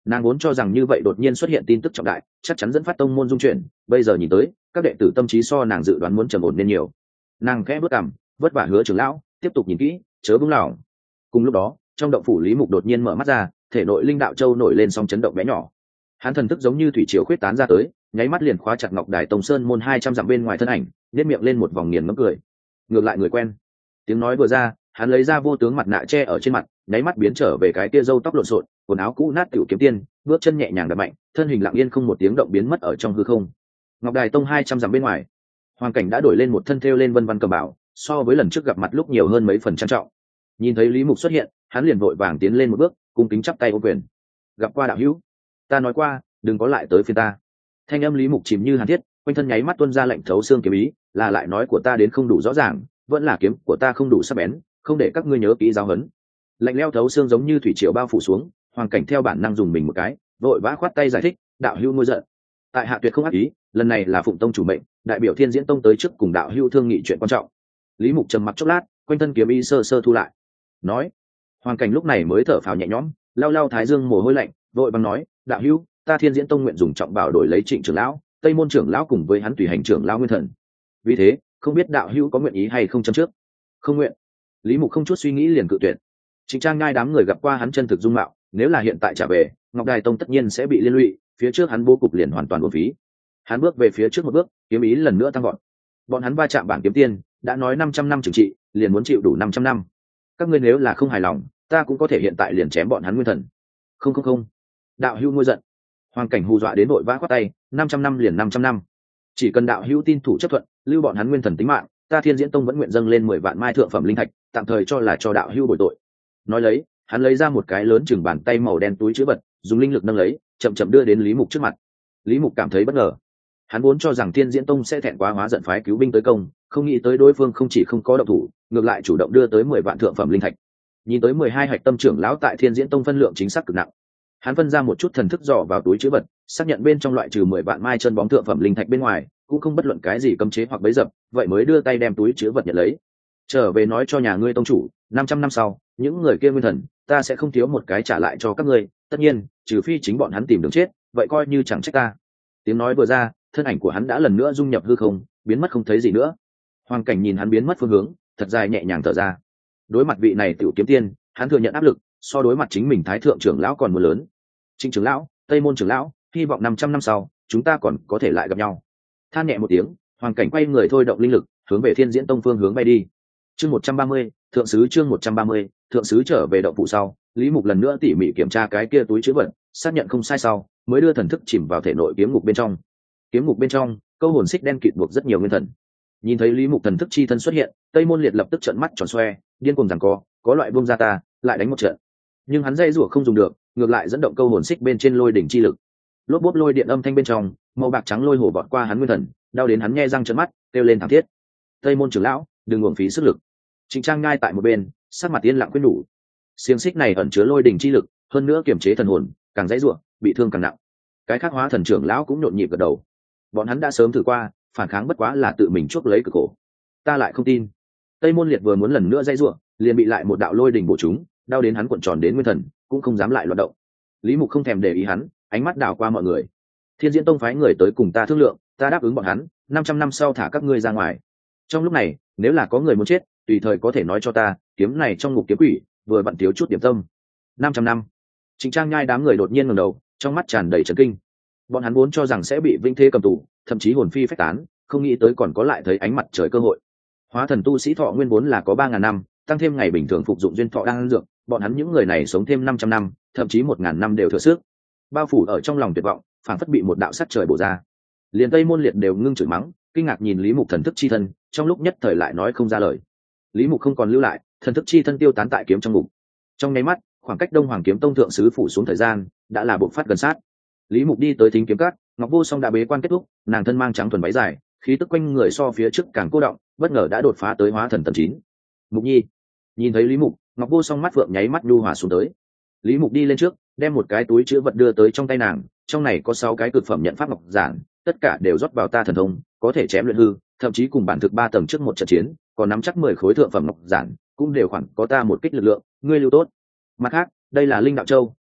Nàng vốn cho rằng như vậy đột nhiên xuất hiện tin tức trọng đại chắc chắn dẫn phát tông môn dung chuyển, bây giờ nhìn tới các đệ tử tâm trí so nàng dự đoán muốn trầm ổn nên nhiều. Nàng khẽ bước cằm, vất vả hứa trưởng lão tiếp tục nhìn kỹ, chớ buông lỏng. Cùng lúc đó trong động phủ Lý Mục đột nhiên mở mắt ra, thể nội linh đạo châu nổi lên sóng chấn động bé nhỏ. Hắn thần thức giống như thủy triều khuyết tán ra tới, nháy mắt liền khóa chặt Ngọc Đài Tông Sơn môn 200 dặm bên ngoài thân ảnh, nhếch miệng lên một vòng nghiền ngẫm cười. Ngược lại người quen. Tiếng nói vừa ra, hắn lấy ra vô tướng mặt nạ che ở trên mặt, nháy mắt biến trở về cái kia râu tóc lộn xộn, quần áo cũ nát tiểu kiếm tiên, bước chân nhẹ nhàng đập mạnh, thân hình lặng yên không một tiếng động biến mất ở trong hư không. Ngọc Đài Tông 200 dặm bên ngoài, Hoàng Cảnh đã đổi lên một thân thêu lên vân vân cầm bảo, so với lần trước gặp mặt lúc nhiều hơn mấy phần trang trọng. Nhìn thấy Lý Mục xuất hiện, hắn liền vội vàng tiến lên một bước, cung kính chắp tay ô quyền. Gặp qua đạo hữu. Ta nói qua, đừng có lại tới phiên ta. Thanh âm Lý Mục chìm như hàn thiết, quanh thân nháy mắt tuôn ra lệnh thấu xương kiếm ý, là lại nói của ta đến không đủ rõ ràng, vẫn là kiếm của ta không đủ sắc bén, không để các ngươi nhớ kỹ giáo huấn. Lạnh lẽo thấu xương giống như thủy triều bao phủ xuống, Hoàng Cảnh theo bản năng dùng mình một cái, vội vã khoát tay giải thích, đạo hữu ngôi giận. Tại hạ tuyệt không ác ý, lần này là Phụng Tông chủ mệnh, đại biểu Thiên Diễn Tông tới trước cùng đạo hữu thương nghị chuyện quan trọng. Lý Mục trầm mặc chốc lát, quanh thân kiếm ý sơ sơ thu lại. Nói, Hoàng Cảnh lúc này mới thở phào nhẹ nhõm, lau lau thái dương mồ hôi lạnh, vội vàng nói, đạo hữu, ta Thiên Diễn Tông nguyện dùng trọng bảo đổi lấy Trịnh trưởng lão, Tây môn trưởng lão cùng với hắn tùy hành trưởng lão Nguyên Thần. Vì thế, không biết đạo hữu có nguyện ý hay không châm trước. Không nguyện. Lý Mục không chút suy nghĩ liền cự tuyệt. Trịnh Trang Ngai đám người gặp qua hắn chân thực dung mạo, nếu là hiện tại trả về, Ngọc Đài Tông tất nhiên sẽ bị liên lụy, phía trước hắn bố cục liền hoàn toàn uổng phí. Hắn bước về phía trước một bước, kiếm ý lần nữa tăng vọt. Bọn hắn va chạm bảng kiếm tiên, đã nói 500 năm trừng trị, liền muốn chịu đủ 500 năm. Các ngươi nếu là không hài lòng, ta cũng có thể hiện tại liền chém bọn hắn Nguyên Thần. Không. Đạo hữu ngôi giận. Hoàng Cảnh hù dọa đến vội vã quát tay, 500 năm liền 500 năm. Chỉ cần đạo hữu tin thủ chấp thuận, lưu bọn hắn Nguyên Thần tính mạng, ta Thiên Diễn Tông vẫn nguyện dâng lên 10 vạn mai thượng phẩm linh thạch, tạm thời cho là cho đạo hữu bồi tội. Nói lấy, hắn lấy ra một cái lớn chừng bàn tay màu đen túi chứa vật, dùng linh lực nâng lấy, chậm chậm đưa đến Lý Mục trước mặt. Lý Mục cảm thấy bất ngờ. Hắn vốn cho rằng Thiên Diễn Tông sẽ thẹn quá hóa giận phái cứu binh tới công, không nghĩ tới đối phương không chỉ không có động thủ, ngược lại chủ động đưa tới 10 vạn thượng phẩm linh thạch. Nhìn tới 12 hạch tâm trưởng lão tại Thiên Diễn Tông phân lượng chính xác cực nặng. Hắn phân ra một chút thần thức dò vào túi chứa vật, xác nhận bên trong loại trừ 10 vạn mai chân bóng thượng phẩm linh thạch bên ngoài, cũng không bất luận cái gì cấm chế hoặc bấy dập, vậy mới đưa tay đem túi chứa vật nhận lấy. Trở về nói cho nhà ngươi tông chủ, 500 năm sau, những người kia Nguyên Thần, ta sẽ không thiếu một cái trả lại cho các ngươi, tất nhiên, trừ phi chính bọn hắn tìm đường chết, vậy coi như chẳng trách ta. Tiếng nói vừa ra, thân ảnh của hắn đã lần nữa dung nhập hư không, biến mất không thấy gì nữa. Hoàng Cảnh nhìn hắn biến mất phương hướng, thật dài nhẹ nhàng thở ra. Đối mặt vị này tiểu kiếm tiên, hắn thừa nhận áp lực, so đối mặt chính mình thái thượng trưởng lão còn muốn lớn. Trịnh trưởng lão, Tây môn trưởng lão, hy vọng 500 năm sau, chúng ta còn có thể lại gặp nhau. Than nhẹ một tiếng, Hoàng Cảnh quay người thôi động linh lực, hướng về Thiên Diễn Tông phương hướng bay đi. Chương 130, thượng sứ chương 130, thượng sứ trở về động phủ sau, Lý Mục lần nữa tỉ mỉ kiểm tra cái kia túi trữ vật, xác nhận không sai sau, mới đưa thần thức chìm vào thể nội kiếm ngục bên trong. Kiếm ngục bên trong, câu hồn xích đen kịt buộc rất nhiều nguyên thần. Nhìn thấy Lý Mục thần thức chi thân xuất hiện, Tây Môn Liệt lập tức trợn mắt tròn xoe, điên cuồng giằng có loại buông ra ta, lại đánh một trận. Nhưng hắn dây rủa không dùng được, ngược lại dẫn động câu hồn xích bên trên lôi đỉnh chi lực. Lốp bốp lôi điện âm thanh bên trong, màu bạc trắng lôi hổ vọt qua hắn nguyên thần, đau đến hắn nhe răng trợn mắt, kêu lên thảm thiết. Tây Môn trưởng lão, đừng uổng phí sức lực. Trịnh Trang ngay tại một bên, sắc mặt yên lặng khuyên nhủ. Xiềng xích này ẩn chứa lôi đỉnh chi lực, hơn nữa kiềm chế thần hồn, càng dãy rủa, bị thương càng nặng. Cái khác hóa thần trưởng lão cũng nhộn nhịp gật đầu. Bọn hắn đã sớm thử qua, phản kháng bất quá là tự mình chuốc lấy cực khổ. Ta lại không tin. Tây Môn Liệt vừa muốn lần nữa dãy rủa, liền bị lại một đạo lôi đỉnh bổ trúng, đau đến hắn cuộn tròn đến nguyên thần, cũng không dám lại loạn động. Lý Mục không thèm để ý hắn, ánh mắt đảo qua mọi người. Thiên Diễn Tông phái người tới cùng ta thương lượng, ta đáp ứng bọn hắn, 500 năm sau thả các ngươi ra ngoài. Trong lúc này, nếu là có người muốn chết, tùy thời có thể nói cho ta, kiếm này trong ngục kiếm quỷ, vừa vặn thiếu chút điểm tâm. 500 năm. Trịnh Trang Nhai đám người đột nhiên ngẩng đầu, trong mắt tràn đầy chấn kinh. Bọn hắn vốn cho rằng sẽ bị vinh thế cầm tù, thậm chí hồn phi phách tán, không nghĩ tới còn có lại thấy ánh mặt trời cơ hội. Hóa thần tu sĩ thọ nguyên vốn là có 3000 năm, tăng thêm ngày bình thường phục dụng duyên thọ đang dược, bọn hắn những người này sống thêm 500 năm, thậm chí 1000 năm đều thừa sức. Bao phủ ở trong lòng tuyệt vọng, phản phất bị một đạo sắt trời bổ ra. Liền Tây Môn Liệt đều ngưng chửi mắng, kinh ngạc nhìn Lý Mục thần thức chi thân, trong lúc nhất thời lại nói không ra lời. Lý Mục không còn lưu lại, thần thức chi thân tiêu tán tại kiếm trong ngục. Trong nháy mắt, khoảng cách Đông Hoàng kiếm tông thượng sứ phủ xuống thời gian, đã là bộc phát gần sát. Lý Mục đi tới Thính Kiếm Các, Ngọc Vô Song đã bế quan kết thúc, nàng thân mang trắng thuần váy dài, khí tức quanh người so phía trước càng cô động, bất ngờ đã đột phá tới hóa thần tầng 9. Mục Nhi, nhìn thấy Lý Mục, Ngọc Vô Song mắt vượng nháy mắt nhu hòa xuống tới. Lý Mục đi lên trước, đem một cái túi chứa vật đưa tới trong tay nàng, trong này có 6 cái cực phẩm nhận pháp ngọc giản, tất cả đều rót vào ta thần thông, có thể chém luyện hư, thậm chí cùng bản thực 3 tầng trước một trận chiến, còn nắm chắc 10 khối thượng phẩm ngọc giản, cũng đều khoảng có ta một kích lực lượng, ngươi lưu tốt. Mặt khác, đây là linh đạo châu,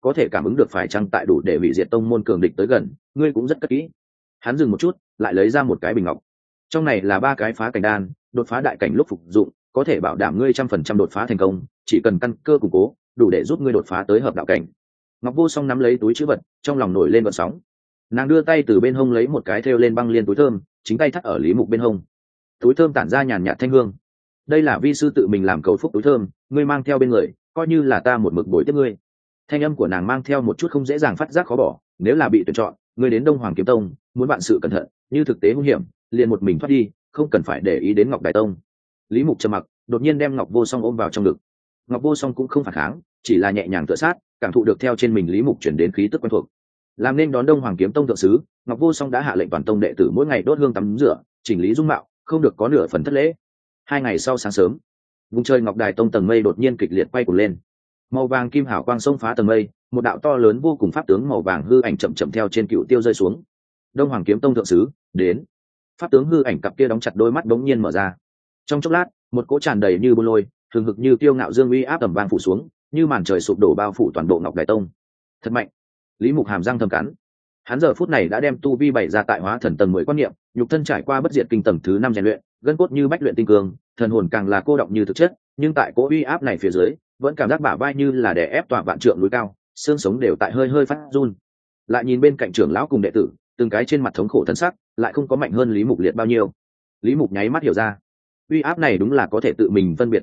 có thể cảm ứng được phải chăng tại đủ để hủy diệt tông môn cường địch tới gần, ngươi cũng rất cất kỹ. Hắn dừng một chút, lại lấy ra một cái bình ngọc, trong này là 3 cái phá cảnh đan, đột phá đại cảnh lúc phục dụng có thể bảo đảm ngươi 100% đột phá thành công, chỉ cần căn cơ củng cố đủ để giúp ngươi đột phá tới hợp đạo cảnh. Ngọc Vô Song nắm lấy túi trữ vật, trong lòng nổi lên gợn sóng. Nàng đưa tay từ bên hông lấy một cái thêu lên băng liên túi thơm, chính tay thắt ở Lý Mục bên hông. Túi thơm tản ra nhàn nhạt thanh hương. Đây là vi sư tự mình làm cầu phúc túi thơm, ngươi mang theo bên người, coi như là ta một mực bồi tiếp ngươi. Thanh âm của nàng mang theo một chút không dễ dàng phát giác khó bỏ, nếu là bị tuyển chọn, ngươi đến Đông Hoàng Kiếm Tông, muốn bạn sự cẩn thận, như thực tế hung hiểm, liền một mình thoát đi, không cần phải để ý đến Ngọc Đài Tông. Lý Mục trầm mặc, đột nhiên đem Ngọc Vô Song ôm vào trong ngực. Ngọc Vô Song cũng không phản kháng, chỉ là nhẹ nhàng tựa sát, cảm thụ được theo trên mình Lý Mục chuyển đến khí tức quen thuộc. Làm nên đón Đông Hoàng Kiếm Tông thượng sứ, Ngọc Vô Song đã hạ lệnh toàn tông đệ tử mỗi ngày đốt hương tắm rửa, chỉnh lý dung mạo, không được có nửa phần thất lễ. 2 ngày sau sáng sớm, vùng trời Ngọc Đài Tông tầng mây đột nhiên kịch liệt quay cuồng lên. Màu vàng kim hào quang xông phá tầng mây, một đạo to lớn vô cùng pháp tướng màu vàng hư ảnh chậm chậm theo trên cựu tiêu rơi xuống. Đông Hoàng Kiếm Tông thượng sứ đến. Pháp tướng hư ảnh cặp kia đóng chặt đôi mắt bỗng nhiên mở ra. Trong chốc lát, một cỗ tràn đầy như bôn lôi, thường hực như tiêu ngạo dương uy áp tầm vang phủ xuống, như màn trời sụp đổ bao phủ toàn bộ Ngọc Đài Tông. Thật mạnh. Lý Mục hàm răng thầm cắn. Hắn giờ phút này đã đem tu vi bày ra tại hóa thần tầng 10 quan niệm, nhục thân trải qua bất diệt kinh tầng thứ 5 rèn luyện, gân cốt như bách luyện tinh cường, thần hồn càng là cô động như thực chất, nhưng tại cỗ uy áp này phía dưới, vẫn cảm giác bả vai như là đè ép tọa vạn trượng núi cao, xương sống đều tại hơi hơi phát run. Lại nhìn bên cạnh trưởng lão cùng đệ tử, từng cái trên mặt thống khổ thân sắc, lại không có mạnh hơn Lý Mục liệt bao nhiêu. Lý Mục nháy mắt hiểu ra, uy áp này đúng là có thể tự mình phân biệt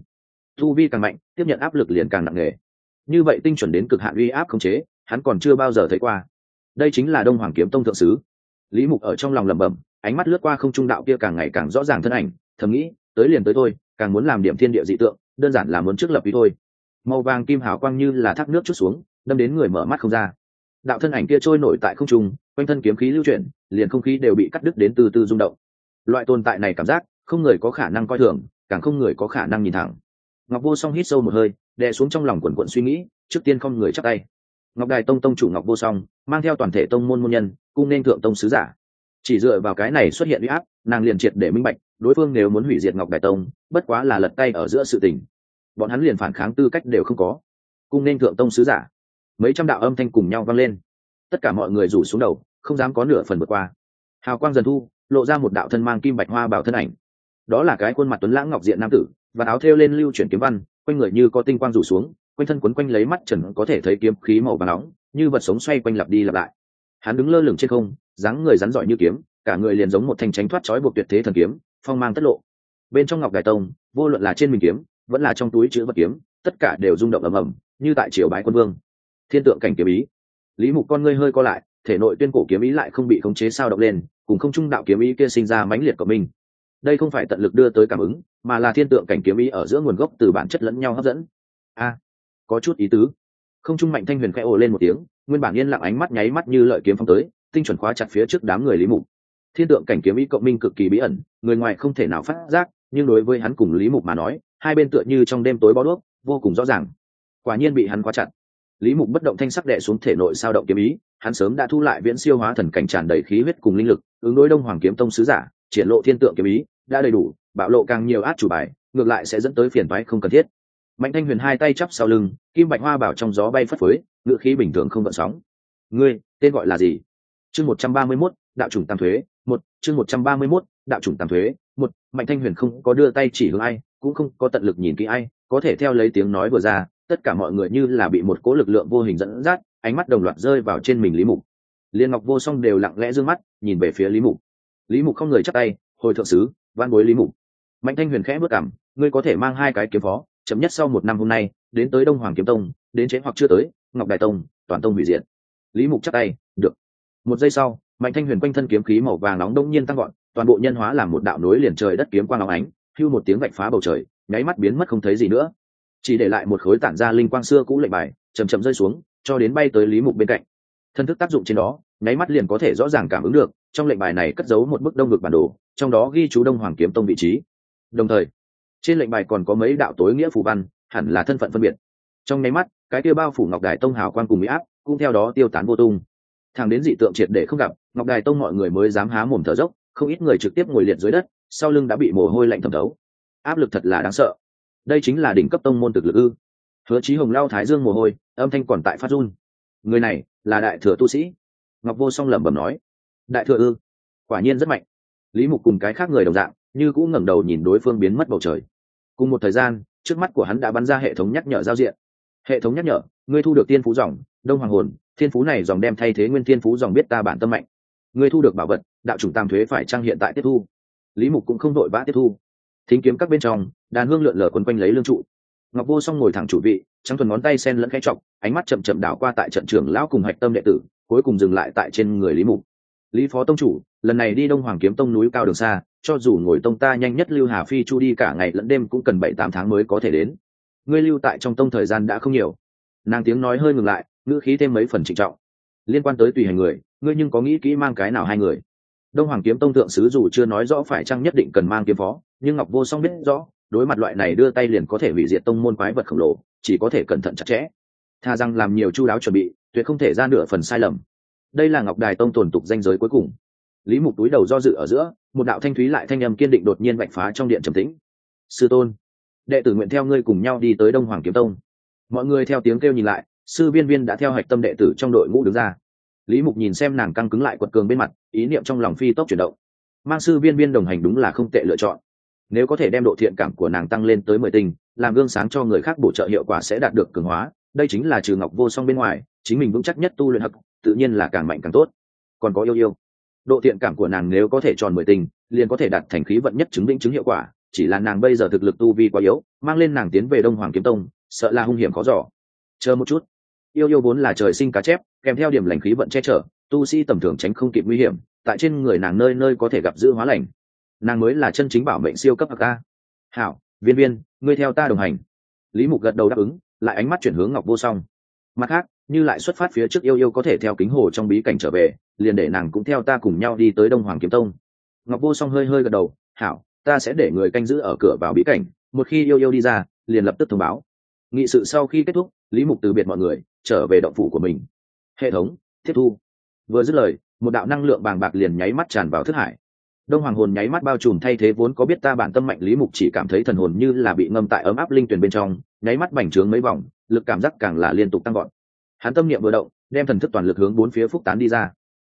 tu vi càng mạnh, tiếp nhận áp lực liền càng nặng nề. Như vậy tinh chuẩn đến cực hạn uy áp khống chế, hắn còn chưa bao giờ thấy qua. Đây chính là Đông Hoàng Kiếm Tông thượng sứ. Lý Mục ở trong lòng lẩm bẩm, ánh mắt lướt qua không trung đạo kia càng ngày càng rõ ràng thân ảnh, thầm nghĩ, tới liền tới thôi, càng muốn làm điểm thiên địa dị tượng, đơn giản là muốn trước lập uy thôi. Màu vàng kim hào quang như là thác nước chút xuống, đâm đến người mở mắt không ra. Đạo thân ảnh kia trôi nổi tại không trung, quanh thân kiếm khí lưu chuyển, liền không khí đều bị cắt đứt đến từ từ rung động. Loại tồn tại này cảm giác, không người có khả năng coi thường, càng không người có khả năng nhìn thẳng. Ngọc Vô Song hít sâu một hơi, đè xuống trong lòng quần quần suy nghĩ, trước tiên không người chắp tay. Ngọc Đài Tông tông chủ Ngọc Vô Song mang theo toàn thể tông môn môn nhân, cung nên thượng tông sứ giả. Chỉ dựa vào cái này xuất hiện uy áp, nàng liền triệt để minh bạch, đối phương nếu muốn hủy diệt Ngọc Đài Tông, bất quá là lật tay ở giữa sự tình. Bọn hắn liền phản kháng tư cách đều không có. Cung nên thượng tông sứ giả. Mấy trăm đạo âm thanh cùng nhau vang lên. Tất cả mọi người rủ xuống đầu, không dám có nửa phần vượt qua. Hào quang dần thu, lộ ra một đạo thân mang kim bạch hoa bảo thân ảnh. Đó là cái khuôn mặt tuấn lãng ngọc diện nam tử, và áo thêu lên lưu chuyển kiếm văn, quanh người như có tinh quang rủ xuống, quanh thân quấn quanh lấy mắt trần có thể thấy kiếm khí màu vàng nóng, như vật sống xoay quanh lặp đi lặp lại. Hắn đứng lơ lửng trên không, dáng người rắn giỏi như kiếm, cả người liền giống một thanh tránh thoát trói buộc tuyệt thế thần kiếm, phong mang tất lộ. Bên trong Ngọc Đài Tông, vô luận là trên mình kiếm, vẫn là trong túi chứa vật kiếm, tất cả đều rung động ầm ầm, như tại triều bái quân vương. Thiên tượng cảnh kiếm ý. Lý Mục con ngươi hơi co lại, thể nội tuyên cổ kiếm ý lại không bị khống chế sao động lên, cùng không trung đạo kiếm ý kia sinh ra mãnh liệt của mình. Đây không phải tận lực đưa tới cảm ứng, mà là thiên tượng cảnh kiếm ý ở giữa nguồn gốc từ bản chất lẫn nhau hấp dẫn. Có chút ý tứ. Không trung Mạnh Thanh Huyền khẽ ồ lên một tiếng, nguyên bản yên lặng ánh mắt nháy mắt như lợi kiếm phóng tới, tinh chuẩn khóa chặt phía trước đám người Lý Mục. Thiên tượng cảnh kiếm ý cộng minh cực kỳ bí ẩn, người ngoài không thể nào phát giác, nhưng đối với hắn cùng Lý Mục mà nói, hai bên tựa như trong đêm tối bó đuốc, vô cùng rõ ràng. Quả nhiên bị hắn khóa chặt. Lý Mục bất động thanh sắc đè xuống thể nội sao động kiếm ý, hắn sớm đã thu lại viễn siêu hóa thần cảnh tràn đầy khí huyết cùng linh lực, ứng đối Đông Hoàng Kiếm Tông sứ giả, triển lộ thiên tượng kiếm ý, đã đầy đủ, bạo lộ càng nhiều át chủ bài, ngược lại sẽ dẫn tới phiền toái không cần thiết. Mạnh Thanh Huyền hai tay chắp sau lưng, kim bạch hoa bảo trong gió bay phất phới, ngữ khí bình thường không gợn sóng. Ngươi, tên gọi là gì? Chương 131, đạo chủng tam thuế, 1, chương 131, đạo chủng tam thuế, 1, Mạnh Thanh Huyền không có đưa tay chỉ hướng ai, cũng không có tận lực nhìn kỹ ai, có thể theo lấy tiếng nói vừa ra, tất cả mọi người như là bị một cỗ lực lượng vô hình dẫn dắt, ánh mắt đồng loạt rơi vào trên mình Lý Mục. Liên Ngọc Vô Song đều lặng lẽ dương mắt, nhìn về phía Lý Mục. Lý Mục không người chắp tay, hồi thượng sứ, van bối Lý Mục. Mạnh Thanh Huyền khẽ bước cằm, ngươi có thể mang hai cái kiếm phó, chậm nhất sau 1 năm hôm nay, đến tới Đông Hoàng Kiếm Tông, đến chế hoặc chưa tới, Ngọc Đài Tông, toàn tông hủy diệt. Lý Mục chắp tay, được. Một giây sau, Mạnh Thanh Huyền quanh thân kiếm khí màu vàng nóng đông nhiên tăng gọn, toàn bộ nhân hóa làm một đạo nối liền trời đất kiếm quang óng ánh, hưu một tiếng vạch phá bầu trời, nháy mắt biến mất không thấy gì nữa, chỉ để lại một khối tản ra linh quang xưa cũ lệnh bài, chậm chậm rơi xuống, cho đến bay tới Lý Mục bên cạnh. Thân thức tác dụng trên đó, nháy mắt liền có thể rõ ràng cảm ứng được, trong lệnh bài này cất giấu một bức đông vực bản đồ, trong đó ghi chú Đông Hoàng Kiếm Tông vị trí. Đồng thời, trên lệnh bài còn có mấy đạo tối nghĩa phù văn, hẳn là thân phận phân biệt. Trong nháy mắt, cái kia bao phủ Ngọc Đài Tông hào quang cùng mỹ áp, cũng theo đó tiêu tán vô tung. Thẳng đến dị tượng triệt để không gặp, Ngọc Đài Tông mọi người mới dám há mồm thở dốc, không ít người trực tiếp ngồi liệt dưới đất, sau lưng đã bị mồ hôi lạnh thấm thấu. Áp lực thật là đáng sợ. Đây chính là đỉnh cấp tông môn thực lực ư? Hứa Chí Hồng lau thái dương mồ hôi, âm thanh còn tại phát run. Người này là đại thừa tu sĩ. Ngọc Vô Song lẩm bẩm nói. Đại thừa ư? Quả nhiên rất mạnh. Lý Mục cùng cái khác người đồng dạng, như cũng ngẩng đầu nhìn đối phương biến mất bầu trời. Cùng một thời gian, trước mắt của hắn đã bắn ra hệ thống nhắc nhở giao diện. Hệ thống nhắc nhở, ngươi thu được tiên phú dòng Đông Hoàng hồn, thiên phú này dòng đem thay thế nguyên thiên phú dòng biết ta bản tâm mạnh. Ngươi thu được bảo vật, đạo chủng tam thuế phải trang hiện tại tiếp thu. Lý Mục cũng không đội vã tiếp thu. Thính kiếm các bên trong, đàn hương lượn lờ quấn quanh lấy lương trụ. Ngọc Vô Song ngồi thẳng chủ vị, trắng thuần ngón tay sen lẫn khẽ trọng, ánh mắt chậm chậm đảo qua tại trận trưởng lão cùng hạch tâm đệ tử, cuối cùng dừng lại tại trên người Lý Mục. Lý phó tông chủ, lần này đi Đông Hoàng kiếm tông núi cao đường xa, cho dù ngồi tông ta nhanh nhất lưu Hà Phi Chu đi cả ngày lẫn đêm cũng cần 7-8 tháng mới có thể đến. Ngươi lưu tại trong tông thời gian đã không nhiều. Nàng tiếng nói hơi ngừng lại, ngữ khí thêm mấy phần trịnh trọng. Liên quan tới tùy hành người, ngươi nhưng có nghĩ kỹ mang cái nào hai người? Đông Hoàng kiếm tông thượng sứ dù chưa nói rõ phải chăng nhất định cần mang kiếm phó, nhưng Ngọc Vô Song biết rõ, đối mặt loại này đưa tay liền có thể hủy diệt tông môn quái vật khổng lồ, chỉ có thể cẩn thận chặt chẽ. Tha rằng làm nhiều chu đáo chuẩn bị, tuyệt không thể ra nửa phần sai lầm. Đây là Ngọc Đài tông tồn tục danh giới cuối cùng. Lý Mục túi đầu do dự ở giữa, một đạo thanh thúy lại thanh âm kiên định đột nhiên vạch phá trong điện trầm tĩnh. Sư tôn, đệ tử nguyện theo ngươi cùng nhau đi tới Đông Hoàng kiếm tông. Mọi người theo tiếng kêu nhìn lại, sư Viên Viên đã theo hạch tâm đệ tử trong đội ngũ đứng ra. Lý Mục nhìn xem nàng căng cứng lại quật cường bên mặt, ý niệm trong lòng phi tốc chuyển động. Mang sư Viên Viên đồng hành đúng là không tệ lựa chọn. Nếu có thể đem độ thiện cảm của nàng tăng lên tới 10 tinh, làm gương sáng cho người khác bổ trợ hiệu quả sẽ đạt được cường hóa. Đây chính là trừ Ngọc Vô Song bên ngoài, chính mình vững chắc nhất tu luyện hắc, tự nhiên là càng mạnh càng tốt. Còn có yêu, độ thiện cảm của nàng nếu có thể tròn 10 tinh, liền có thể đạt thành khí vận nhất chứng minh chứng hiệu quả. Chỉ là nàng bây giờ thực lực tu vi quá yếu, mang lên nàng tiến về Đông Hoàng kiếm tông, sợ là hung hiểm khó dò. Chờ một chút, yêu vốn là trời sinh cá chép, kèm theo điểm lành khí vận che chở, tu sĩ tầm thường tránh không kịp nguy hiểm, tại trên người nàng nơi nơi có thể gặp dữ hóa lành. Nàng mới là chân chính bảo mệnh siêu cấp a. Hảo, Viên Viên, ngươi theo ta đồng hành. Lý Mục gật đầu đáp ứng, lại ánh mắt chuyển hướng Ngọc Vô Song. Mặt khác, như lại xuất phát phía trước yêu có thể theo kính hồ trong bí cảnh trở về, liền để nàng cũng theo ta cùng nhau đi tới Đông Hoàng kiếm tông. Ngọc Vô Song hơi gật đầu, hảo, ta sẽ để người canh giữ ở cửa vào bí cảnh, một khi yêu đi ra, liền lập tức thông báo. Nghị sự sau khi kết thúc, Lý Mục từ biệt mọi người, trở về động phủ của mình. Hệ thống tiếp thu. Vừa dứt lời, một đạo năng lượng bàng bạc liền nháy mắt tràn vào thức hải. Đông Hoàng hồn nháy mắt bao trùm thay thế vốn có biết ta bản tâm mạnh. Lý Mục chỉ cảm thấy thần hồn như là bị ngâm tại ấm áp linh tuyển bên trong, nháy mắt bành trướng mấy vòng, lực cảm giác càng là liên tục tăng vọt. Hắn tâm niệm vừa động, đem thần thức toàn lực hướng bốn phía phúc tán đi ra.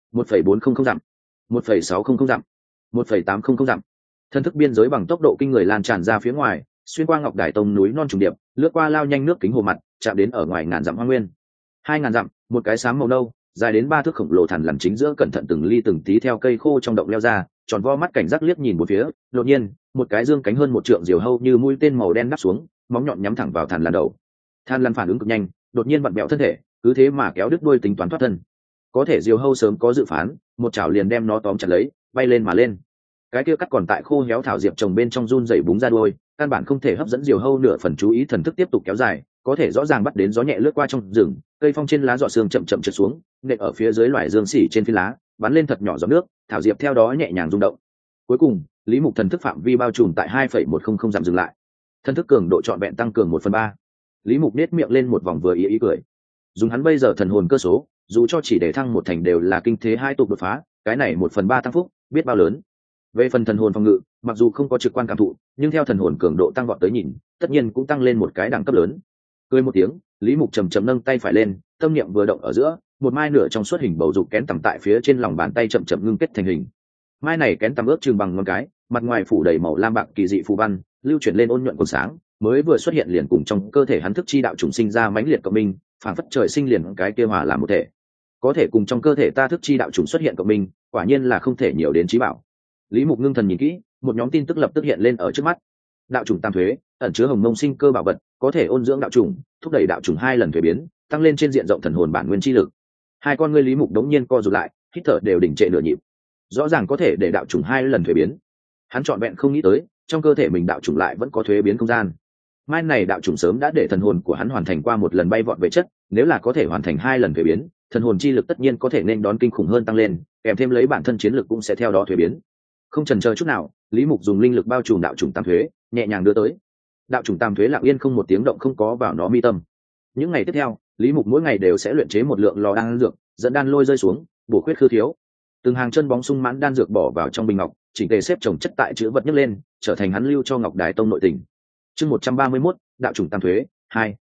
1,400 dặm, 1,600 dặm, 1,800 dặm. Thần thức biên giới bằng tốc độ kinh người lan tràn ra phía ngoài, xuyên qua Ngọc Đài tông núi non trùng điệp, lướt qua lao nhanh nước kính hồ mặt, chạm đến ở ngoài ngàn dặm hoang nguyên. 2.000 dặm, một cái xám màu nâu, dài đến 3 thước khổng lồ thằn lằn chính giữa cẩn thận từng ly từng tí theo cây khô trong động leo ra, tròn vo mắt cảnh giác liếc nhìn một phía, đột nhiên, một cái dương cánh hơn 1 trượng diều hâu như mũi tên màu đen đáp xuống, móng nhọn nhắm thẳng vào thằn lằn đầu. Thằn lằn phản ứng cực nhanh, đột nhiên vặn bẹo thân thể, cứ thế mà kéo đứt đuôi tính toán thoát thân. Có thể diều hâu sớm có dự phán, một chảo liền đem nó tóm chặt lấy, bay lên mà lên. Cái kia cắt còn tại khô héo thảo diệp trồng bên trong run rẩy búng ra đuôi, căn bản không thể hấp dẫn diều hâu nửa phần chú ý. Thần thức tiếp tục kéo dài, có thể rõ ràng bắt đến gió nhẹ lướt qua trong rừng, cây phong trên lá giọt sương chậm chậm trượt xuống, nện ở phía dưới loài dương xỉ trên phi lá, bắn lên thật nhỏ giọt nước, thảo diệp theo đó nhẹ nhàng rung động. Cuối cùng, Lý Mục thần thức phạm vi bao trùm tại 2,100 dặm dừng lại. Thần thức cường độ trọn vẹn tăng cường 1/3. Lý Mục nét miệng lên một vòng vừa ý cười. Dùng hắn bây giờ thần hồn cơ số, dù cho chỉ để thăng một thành đều là kinh thế hai tục đột phá, cái này 1/3 tăng phúc, biết bao lớn. Về phần thần hồn phòng ngự, mặc dù không có trực quan cảm thụ, nhưng theo thần hồn cường độ tăng vọt tới nhìn, tất nhiên cũng tăng lên một cái đẳng cấp lớn. Cười một tiếng, Lý Mục chầm chậm nâng tay phải lên, tâm niệm vừa động ở giữa, một mai nửa trong suốt hình bầu dục kén tầm tại phía trên lòng bàn tay chậm chậm ngưng kết thành hình. Mai này kén tầm ước chừng bằng ngón cái, mặt ngoài phủ đầy màu lam bạc kỳ dị phù văn, lưu chuyển lên ôn nhuận còn sáng, mới vừa xuất hiện liền cùng trong cơ thể hắn thức chi đạo trùng sinh ra mãnh liệt cộng minh, phản phất trời sinh liền cái kia hòa làm một thể. Có thể cùng trong cơ thể ta thức chi đạo trùng xuất hiện cộng minh, quả nhiên là không thể nhiều đến chí bảo. Lý Mục ngưng thần nhìn kỹ, một nhóm tin tức lập tức hiện lên ở trước mắt. Đạo trùng tam thuế, ẩn chứa hồng mông sinh cơ bảo vật, có thể ôn dưỡng đạo trùng, thúc đẩy đạo trùng 2 lần thuế biến, tăng lên trên diện rộng thần hồn bản nguyên chi lực. Hai con ngươi Lý Mục đống nhiên co rụt lại, hít thở đều đỉnh trệ nửa nhịp. Rõ ràng có thể để đạo trùng 2 lần thuế biến, hắn trọn vẹn không nghĩ tới, trong cơ thể mình đạo trùng lại vẫn có thuế biến không gian. Mai này đạo trùng sớm đã để thần hồn của hắn hoàn thành qua một lần bay vọt về chất, nếu là có thể hoàn thành 2 lần thuế biến, thần hồn chi lực tất nhiên có thể nên đón kinh khủng hơn tăng lên, kèm thêm lấy bản thân chiến lực cũng sẽ theo đó thuế biến. Không chần chờ chút nào, Lý Mục dùng linh lực bao trùm đạo trùng tam thuế, nhẹ nhàng đưa tới. Đạo trùng tam thuế lặng yên không một tiếng động không có vào nó mi tâm. Những ngày tiếp theo, Lý Mục mỗi ngày đều sẽ luyện chế một lượng lò đan dược, dẫn đan lôi rơi xuống, bổ khuyết khư thiếu. Từng hàng chân bóng sung mãn đan dược bỏ vào trong bình ngọc, chỉnh tề xếp chồng chất tại chữ vật nhấc lên, trở thành hắn lưu cho Ngọc Đài tông nội tình. Chương 131, đạo trùng tam thuế 2,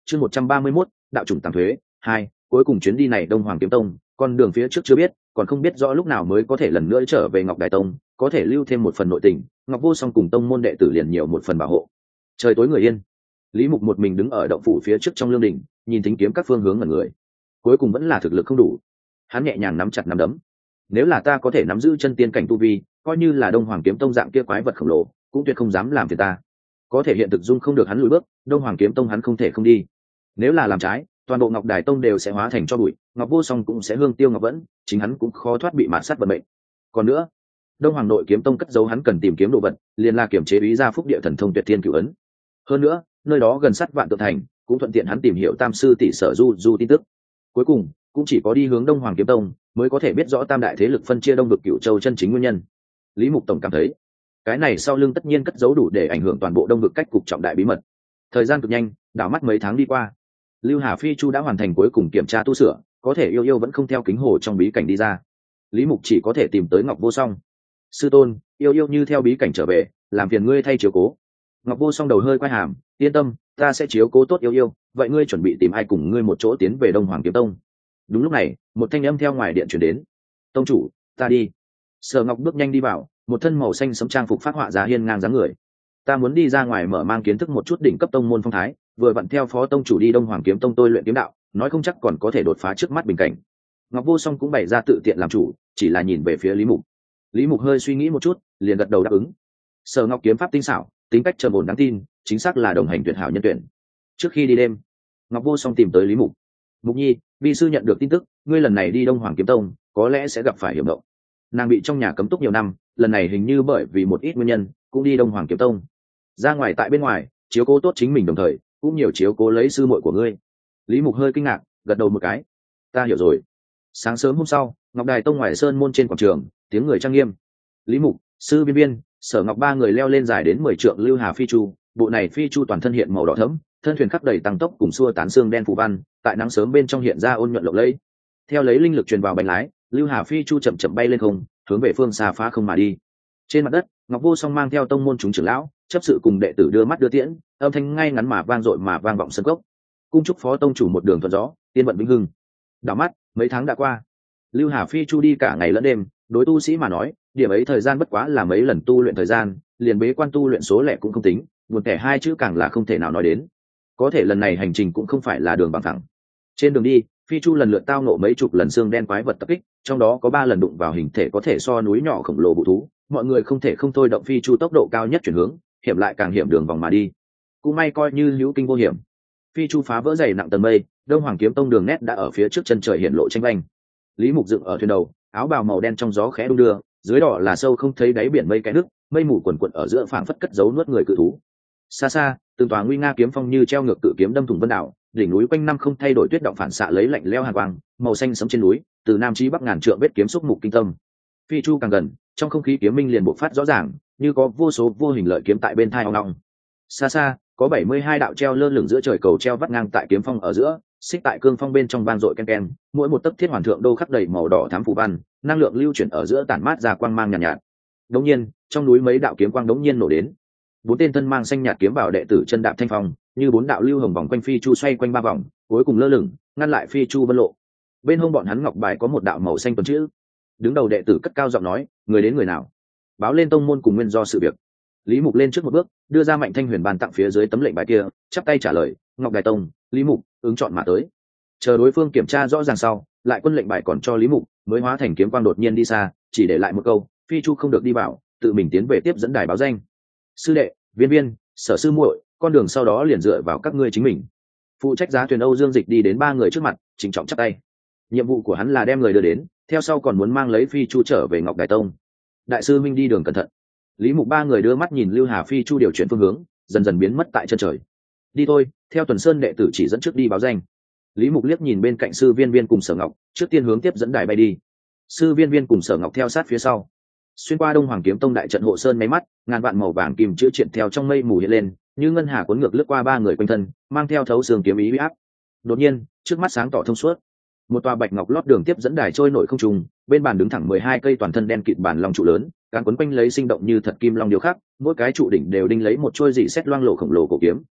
chương 131, đạo chủng tàng thuế 2. Cuối cùng chuyến đi này Đông Hoàng Kiếm Tông, con đường phía trước chưa biết, còn không biết rõ lúc nào mới có thể lần nữa trở về Ngọc Đài Tông, có thể lưu thêm một phần nội tình, Ngọc Vô Song cùng tông môn đệ tử liền nhiều một phần bảo hộ. Trời tối người yên, Lý Mục một mình đứng ở động phủ phía trước trong lương đình, nhìn thính kiếm các phương hướng ngẩn người. Cuối cùng vẫn là thực lực không đủ, hắn nhẹ nhàng nắm chặt nắm đấm. Nếu là ta có thể nắm giữ chân tiên cảnh tu vi, coi như là Đông Hoàng Kiếm Tông dạng kia quái vật khổng lồ, cũng tuyệt không dám làm phiền ta. Có thể hiện thực dung không được hắn lùi bước, Đông Hoàng Kiếm Tông hắn không thể không đi. Nếu là làm trái, toàn bộ Ngọc Đài Tông đều sẽ hóa thành tro bụi, Ngọc Vô Song cũng sẽ hương tiêu ngọc vẫn, chính hắn cũng khó thoát bị mạt sát vận mệnh. Còn nữa, Đông Hoàng Nội Kiếm Tông cất giấu hắn cần tìm kiếm đồ vật, liền là kiểm chế ý ra phúc địa thần thông tuyệt thiên cửu ấn. Hơn nữa, nơi đó gần sát Vạn Tượng Thành, cũng thuận tiện hắn tìm hiểu Tam sư tỷ Sở Du tin tức. Cuối cùng, cũng chỉ có đi hướng Đông Hoàng Kiếm Tông mới có thể biết rõ tam đại thế lực phân chia Đông vực Cửu Châu chân chính nguyên nhân. Lý Mục tổng cảm thấy, cái này sau lưng tất nhiên cất giấu đủ để ảnh hưởng toàn bộ Đông vực cách cục trọng đại bí mật. Thời gian cực nhanh, đảo mắt mấy tháng đi qua. Lưu Hà Phi Chu đã hoàn thành cuối cùng kiểm tra tu sửa, có thể yêu vẫn không theo kính hồ trong bí cảnh đi ra. Lý Mục chỉ có thể tìm tới Ngọc Vô Song. Sư tôn, yêu như theo bí cảnh trở về, làm phiền ngươi thay chiếu cố. Ngọc Vô Song đầu hơi quay hàm, yên tâm, ta sẽ chiếu cố tốt yêu, vậy ngươi chuẩn bị tìm ai cùng ngươi một chỗ tiến về Đông Hoàng Kiếm Tông. Đúng lúc này, một thanh âm theo ngoài điện truyền đến. Tông chủ, ta đi. Sở Ngọc bước nhanh đi vào, một thân màu xanh sẫm trang phục phát họa ra hiên ngang dáng người. Ta muốn đi ra ngoài mở mang kiến thức một chút đỉnh cấp tông môn phong thái, vừa vặn theo phó tông chủ đi Đông Hoàng Kiếm Tông tôi luyện kiếm đạo, nói không chắc còn có thể đột phá trước mắt bình cảnh. Ngọc Vô Song cũng bày ra tự tiện làm chủ, chỉ là nhìn về phía Lý Mục. Lý Mục hơi suy nghĩ một chút, liền gật đầu đáp ứng. Sở Ngọc kiếm pháp tinh xảo, tính cách trầm ổn đáng tin, chính xác là đồng hành tuyệt hảo nhân tuyển. Trước khi đi đêm, Ngọc Vô Song tìm tới Lý Mục. Mục Nhi, vi sư nhận được tin tức, ngươi lần này đi Đông Hoàng Kiếm Tông, có lẽ sẽ gặp phải hiểm động. Nàng bị trong nhà cấm túc nhiều năm, lần này hình như bởi vì một ít nguyên nhân, cũng đi Đông Hoàng Kiếm Tông. Ra ngoài tại bên ngoài, chiếu cố tốt chính mình đồng thời, cũng nhiều chiếu cố lấy sư muội của ngươi. Lý Mục hơi kinh ngạc, gật đầu một cái. Ta hiểu rồi. Sáng sớm hôm sau, Ngọc Đài Tông ngoài sơn môn trên quảng trường, tiếng người trang nghiêm. Lý Mục, Sư Viên, Sở Ngọc ba người leo lên dài đến 10 trượng Lưu Hà Phi Chu, bộ này phi chu toàn thân hiện màu đỏ thẫm, thân thuyền khắc đầy tăng tốc cùng xua tán xương đen phù văn, tại nắng sớm bên trong hiện ra ôn nhuận lộng lẫy. Theo lấy linh lực truyền vào bánh lái, Lưu Hà Phi Chu chậm chậm bay lên không, hướng về phương xa phá không mà đi. Trên mặt đất, Ngọc Vô Song mang theo tông môn chúng trưởng lão, chấp sự cùng đệ tử đưa mắt đưa tiễn, âm thanh ngay ngắn mà vang dội mà vang vọng sân cốc. Cung chúc phó tông chủ một đường thuận gió, tiên vận vĩnh hưng. Đảo mắt, mấy tháng đã qua. Lưu Hà Phi Chu đi cả ngày lẫn đêm, đối tu sĩ mà nói, điểm ấy thời gian bất quá là mấy lần tu luyện thời gian, liền bế quan tu luyện số lẻ cũng không tính, buồn tẻ hai chữ càng là không thể nào nói đến. Có thể lần này hành trình cũng không phải là đường bằng thẳng. Trên đường đi, Phi Chu lần lượt tao ngộ mấy chục lần xương đen quái vật tập kích, trong đó có 3 lần đụng vào hình thể có thể so núi nhỏ khổng lồ bụ thú, mọi người không thể không thôi động Phi Chu tốc độ cao nhất chuyển hướng, hiểm lại càng hiểm đường vòng mà đi. Cũng may coi như hữu kinh vô hiểm. Phi Chu phá vỡ dày nặng tầng mây, Đông Hoàng Kiếm Tông đường nét đã ở phía trước chân trời hiện lộ tranh vanh. Lý Mục dựng ở thuyền đầu, áo bào màu đen trong gió khẽ đung đưa, dưới đỏ là sâu không thấy đáy biển mây cái nước, mây mù quần quần ở giữa phảng phất cất giấu nuốt người cự thú. Xa xa, từng tòa nguy nga kiếm phong như treo ngược cự kiếm đâm thủng vân đảo, đỉnh núi quanh năm không thay đổi tuyết động phản xạ lấy lạnh lẽo hàn quang, màu xanh sẫm trên núi, từ nam chí bắc ngàn trượng vết kiếm xúc mục kinh tâm. Phi Chu càng gần, trong không khí kiếm minh liền bộc phát rõ ràng, như có vô số vô hình lợi kiếm tại bên tai ong ong. Xa xa, có 72 đạo treo lơ lửng giữa trời cầu treo vắt ngang tại kiếm phong ở giữa, xích tại cương phong bên trong vang dội ken ken, mỗi một tấc thiết hoàn thượng đô khắc đầy màu đỏ thắm phù văn, năng lượng lưu chuyển ở giữa tản mát ra quang mang nhàn nhạt. Đống nhiên, trong núi mấy đạo kiếm quang đống nhiên nổ đến. 4 tên thân mang xanh nhạt kiếm bảo đệ tử chân đạp thanh phong, như 4 đạo lưu hồng vòng quanh Phi Chu xoay quanh 3 vòng, cuối cùng lơ lửng, ngăn lại Phi Chu vân lộ. Bên hông bọn hắn ngọc bài có một đạo màu xanh tuần chữ. Đứng đầu đệ tử cất cao giọng nói, người đến người nào? Báo lên tông môn cùng nguyên do sự việc. Lý Mục lên trước một bước, đưa ra Mạnh Thanh Huyền bàn tặng phía dưới tấm lệnh bài kia, chắp tay trả lời, Ngọc Đài Tông, Lý Mục, ứng chọn mà tới. Chờ đối phương kiểm tra rõ ràng sau, lại quân lệnh bài còn cho Lý Mục, mới hóa thành kiếm quang đột nhiên đi xa, chỉ để lại một câu, Phi Chu không được đi vào, tự mình tiến về tiếp dẫn đài báo danh. Sư đệ, Viên, Sở sư muội, con đường sau đó liền dựa vào các ngươi chính mình. Phụ trách giá thuyền Âu Dương Dịch đi đến 3 người trước mặt, trịnh trọng chắp tay. Nhiệm vụ của hắn là đem người đưa đến, theo sau còn muốn mang lấy Phi Chu trở về Ngọc Đài Tông. Đại sư Minh đi đường cẩn thận. Lý Mục 3 người đưa mắt nhìn Lưu Hà Phi Chu điều chuyển phương hướng, dần dần biến mất tại chân trời. Đi thôi, theo Tuần Sơn đệ tử chỉ dẫn trước đi báo danh. Lý Mục liếc nhìn bên cạnh sư Viên cùng Sở Ngọc, trước tiên hướng tiếp dẫn đài bay đi. Sư Viên cùng Sở Ngọc theo sát phía sau. Xuyên qua Đông Hoàng Kiếm Tông đại trận hộ sơn máy mắt, ngàn vạn màu vàng kim chữ triện theo trong mây mù hiện lên, như ngân hà cuốn ngược lướt qua 3 người quanh thân, mang theo thấu xương kiếm ý uy áp. Đột nhiên, trước mắt sáng tỏ thông suốt. Một tòa bạch ngọc lót đường tiếp dẫn đài trôi nổi không trung, bên bàn đứng thẳng 12 cây toàn thân đen kịt bản long trụ lớn, cán quấn quanh lấy sinh động như thật kim long điêu khắc, mỗi cái trụ đỉnh đều đinh lấy một chuôi dị xét loang lổ khổng lồ cổ kiếm,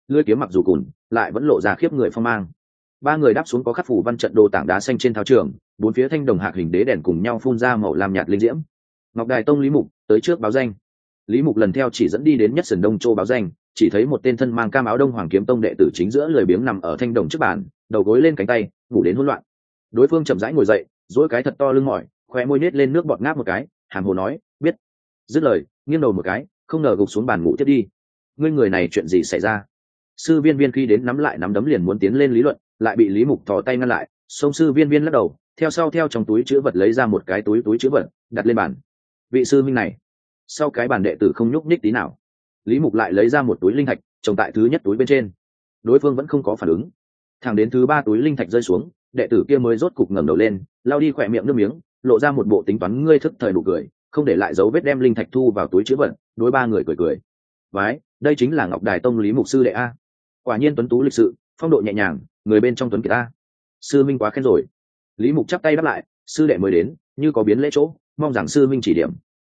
lưỡi kiếm mặc dù cùn lại vẫn lộ ra khiếp người phong mang. Ba người đáp xuống có khắc phủ văn trận đồ tảng đá xanh trên thao trường, bốn phía thanh đồng hạc hình đế đèn cùng nhau phun ra màu lam nhạt linh diễm. Ngọc Đài Tông Lý Mục tới trước báo danh. Lý Mục lần theo chỉ dẫn đi đến nhất sườn đông châu báo danh, chỉ thấy một tên thân mang cam áo Đông Hoàng Kiếm Tông đệ tử chính giữa lười biếng nằm ở thanh đồng trước bàn, đầu gối lên cánh tay, ngủ đến hỗn loạn. Đối phương chậm rãi ngồi dậy, duỗi cái thật to lưng mỏi, khóe môi nết lên nước bọt ngáp một cái, hàm hồ nói, biết. Dứt lời, nghiêng đầu một cái, không ngờ gục xuống bàn ngủ tiếp đi. Ngươi người này chuyện gì xảy ra? Sư Viên Viên khi đến nắm lại nắm đấm liền muốn tiến lên lý luận, lại bị Lý Mục thò tay ngăn lại. Song Sư Viên Viên lắc đầu, theo sau theo trong túi chứa vật lấy ra một cái túi chứa vật, đặt lên bàn. Vị sư minh này. Sau cái bàn đệ tử không nhúc nhích tí nào. Lý Mục lại lấy ra một túi linh thạch trồng tại thứ nhất túi bên trên. Đối phương vẫn không có phản ứng. Thẳng đến thứ ba túi linh thạch rơi xuống, đệ tử kia mới rốt cục ngẩng đầu lên, lau đi khỏe miệng nước miếng, lộ ra một bộ tính toán ngươi thức thời đủ cười, không để lại dấu vết đem linh thạch thu vào túi chứa vật. Đối ba người cười. Vái, đây chính là Ngọc Đài Tông Lý Mục sư đệ a. Quả nhiên tuấn tú lịch sự, phong độ nhẹ nhàng, người bên trong tuấn kiệt a. Sư minh quá khen rồi. Lý Mục chắp tay đáp lại, sư đệ mới đến, như có biến lễ chỗ, mong rằng sư minh chỉ điểm.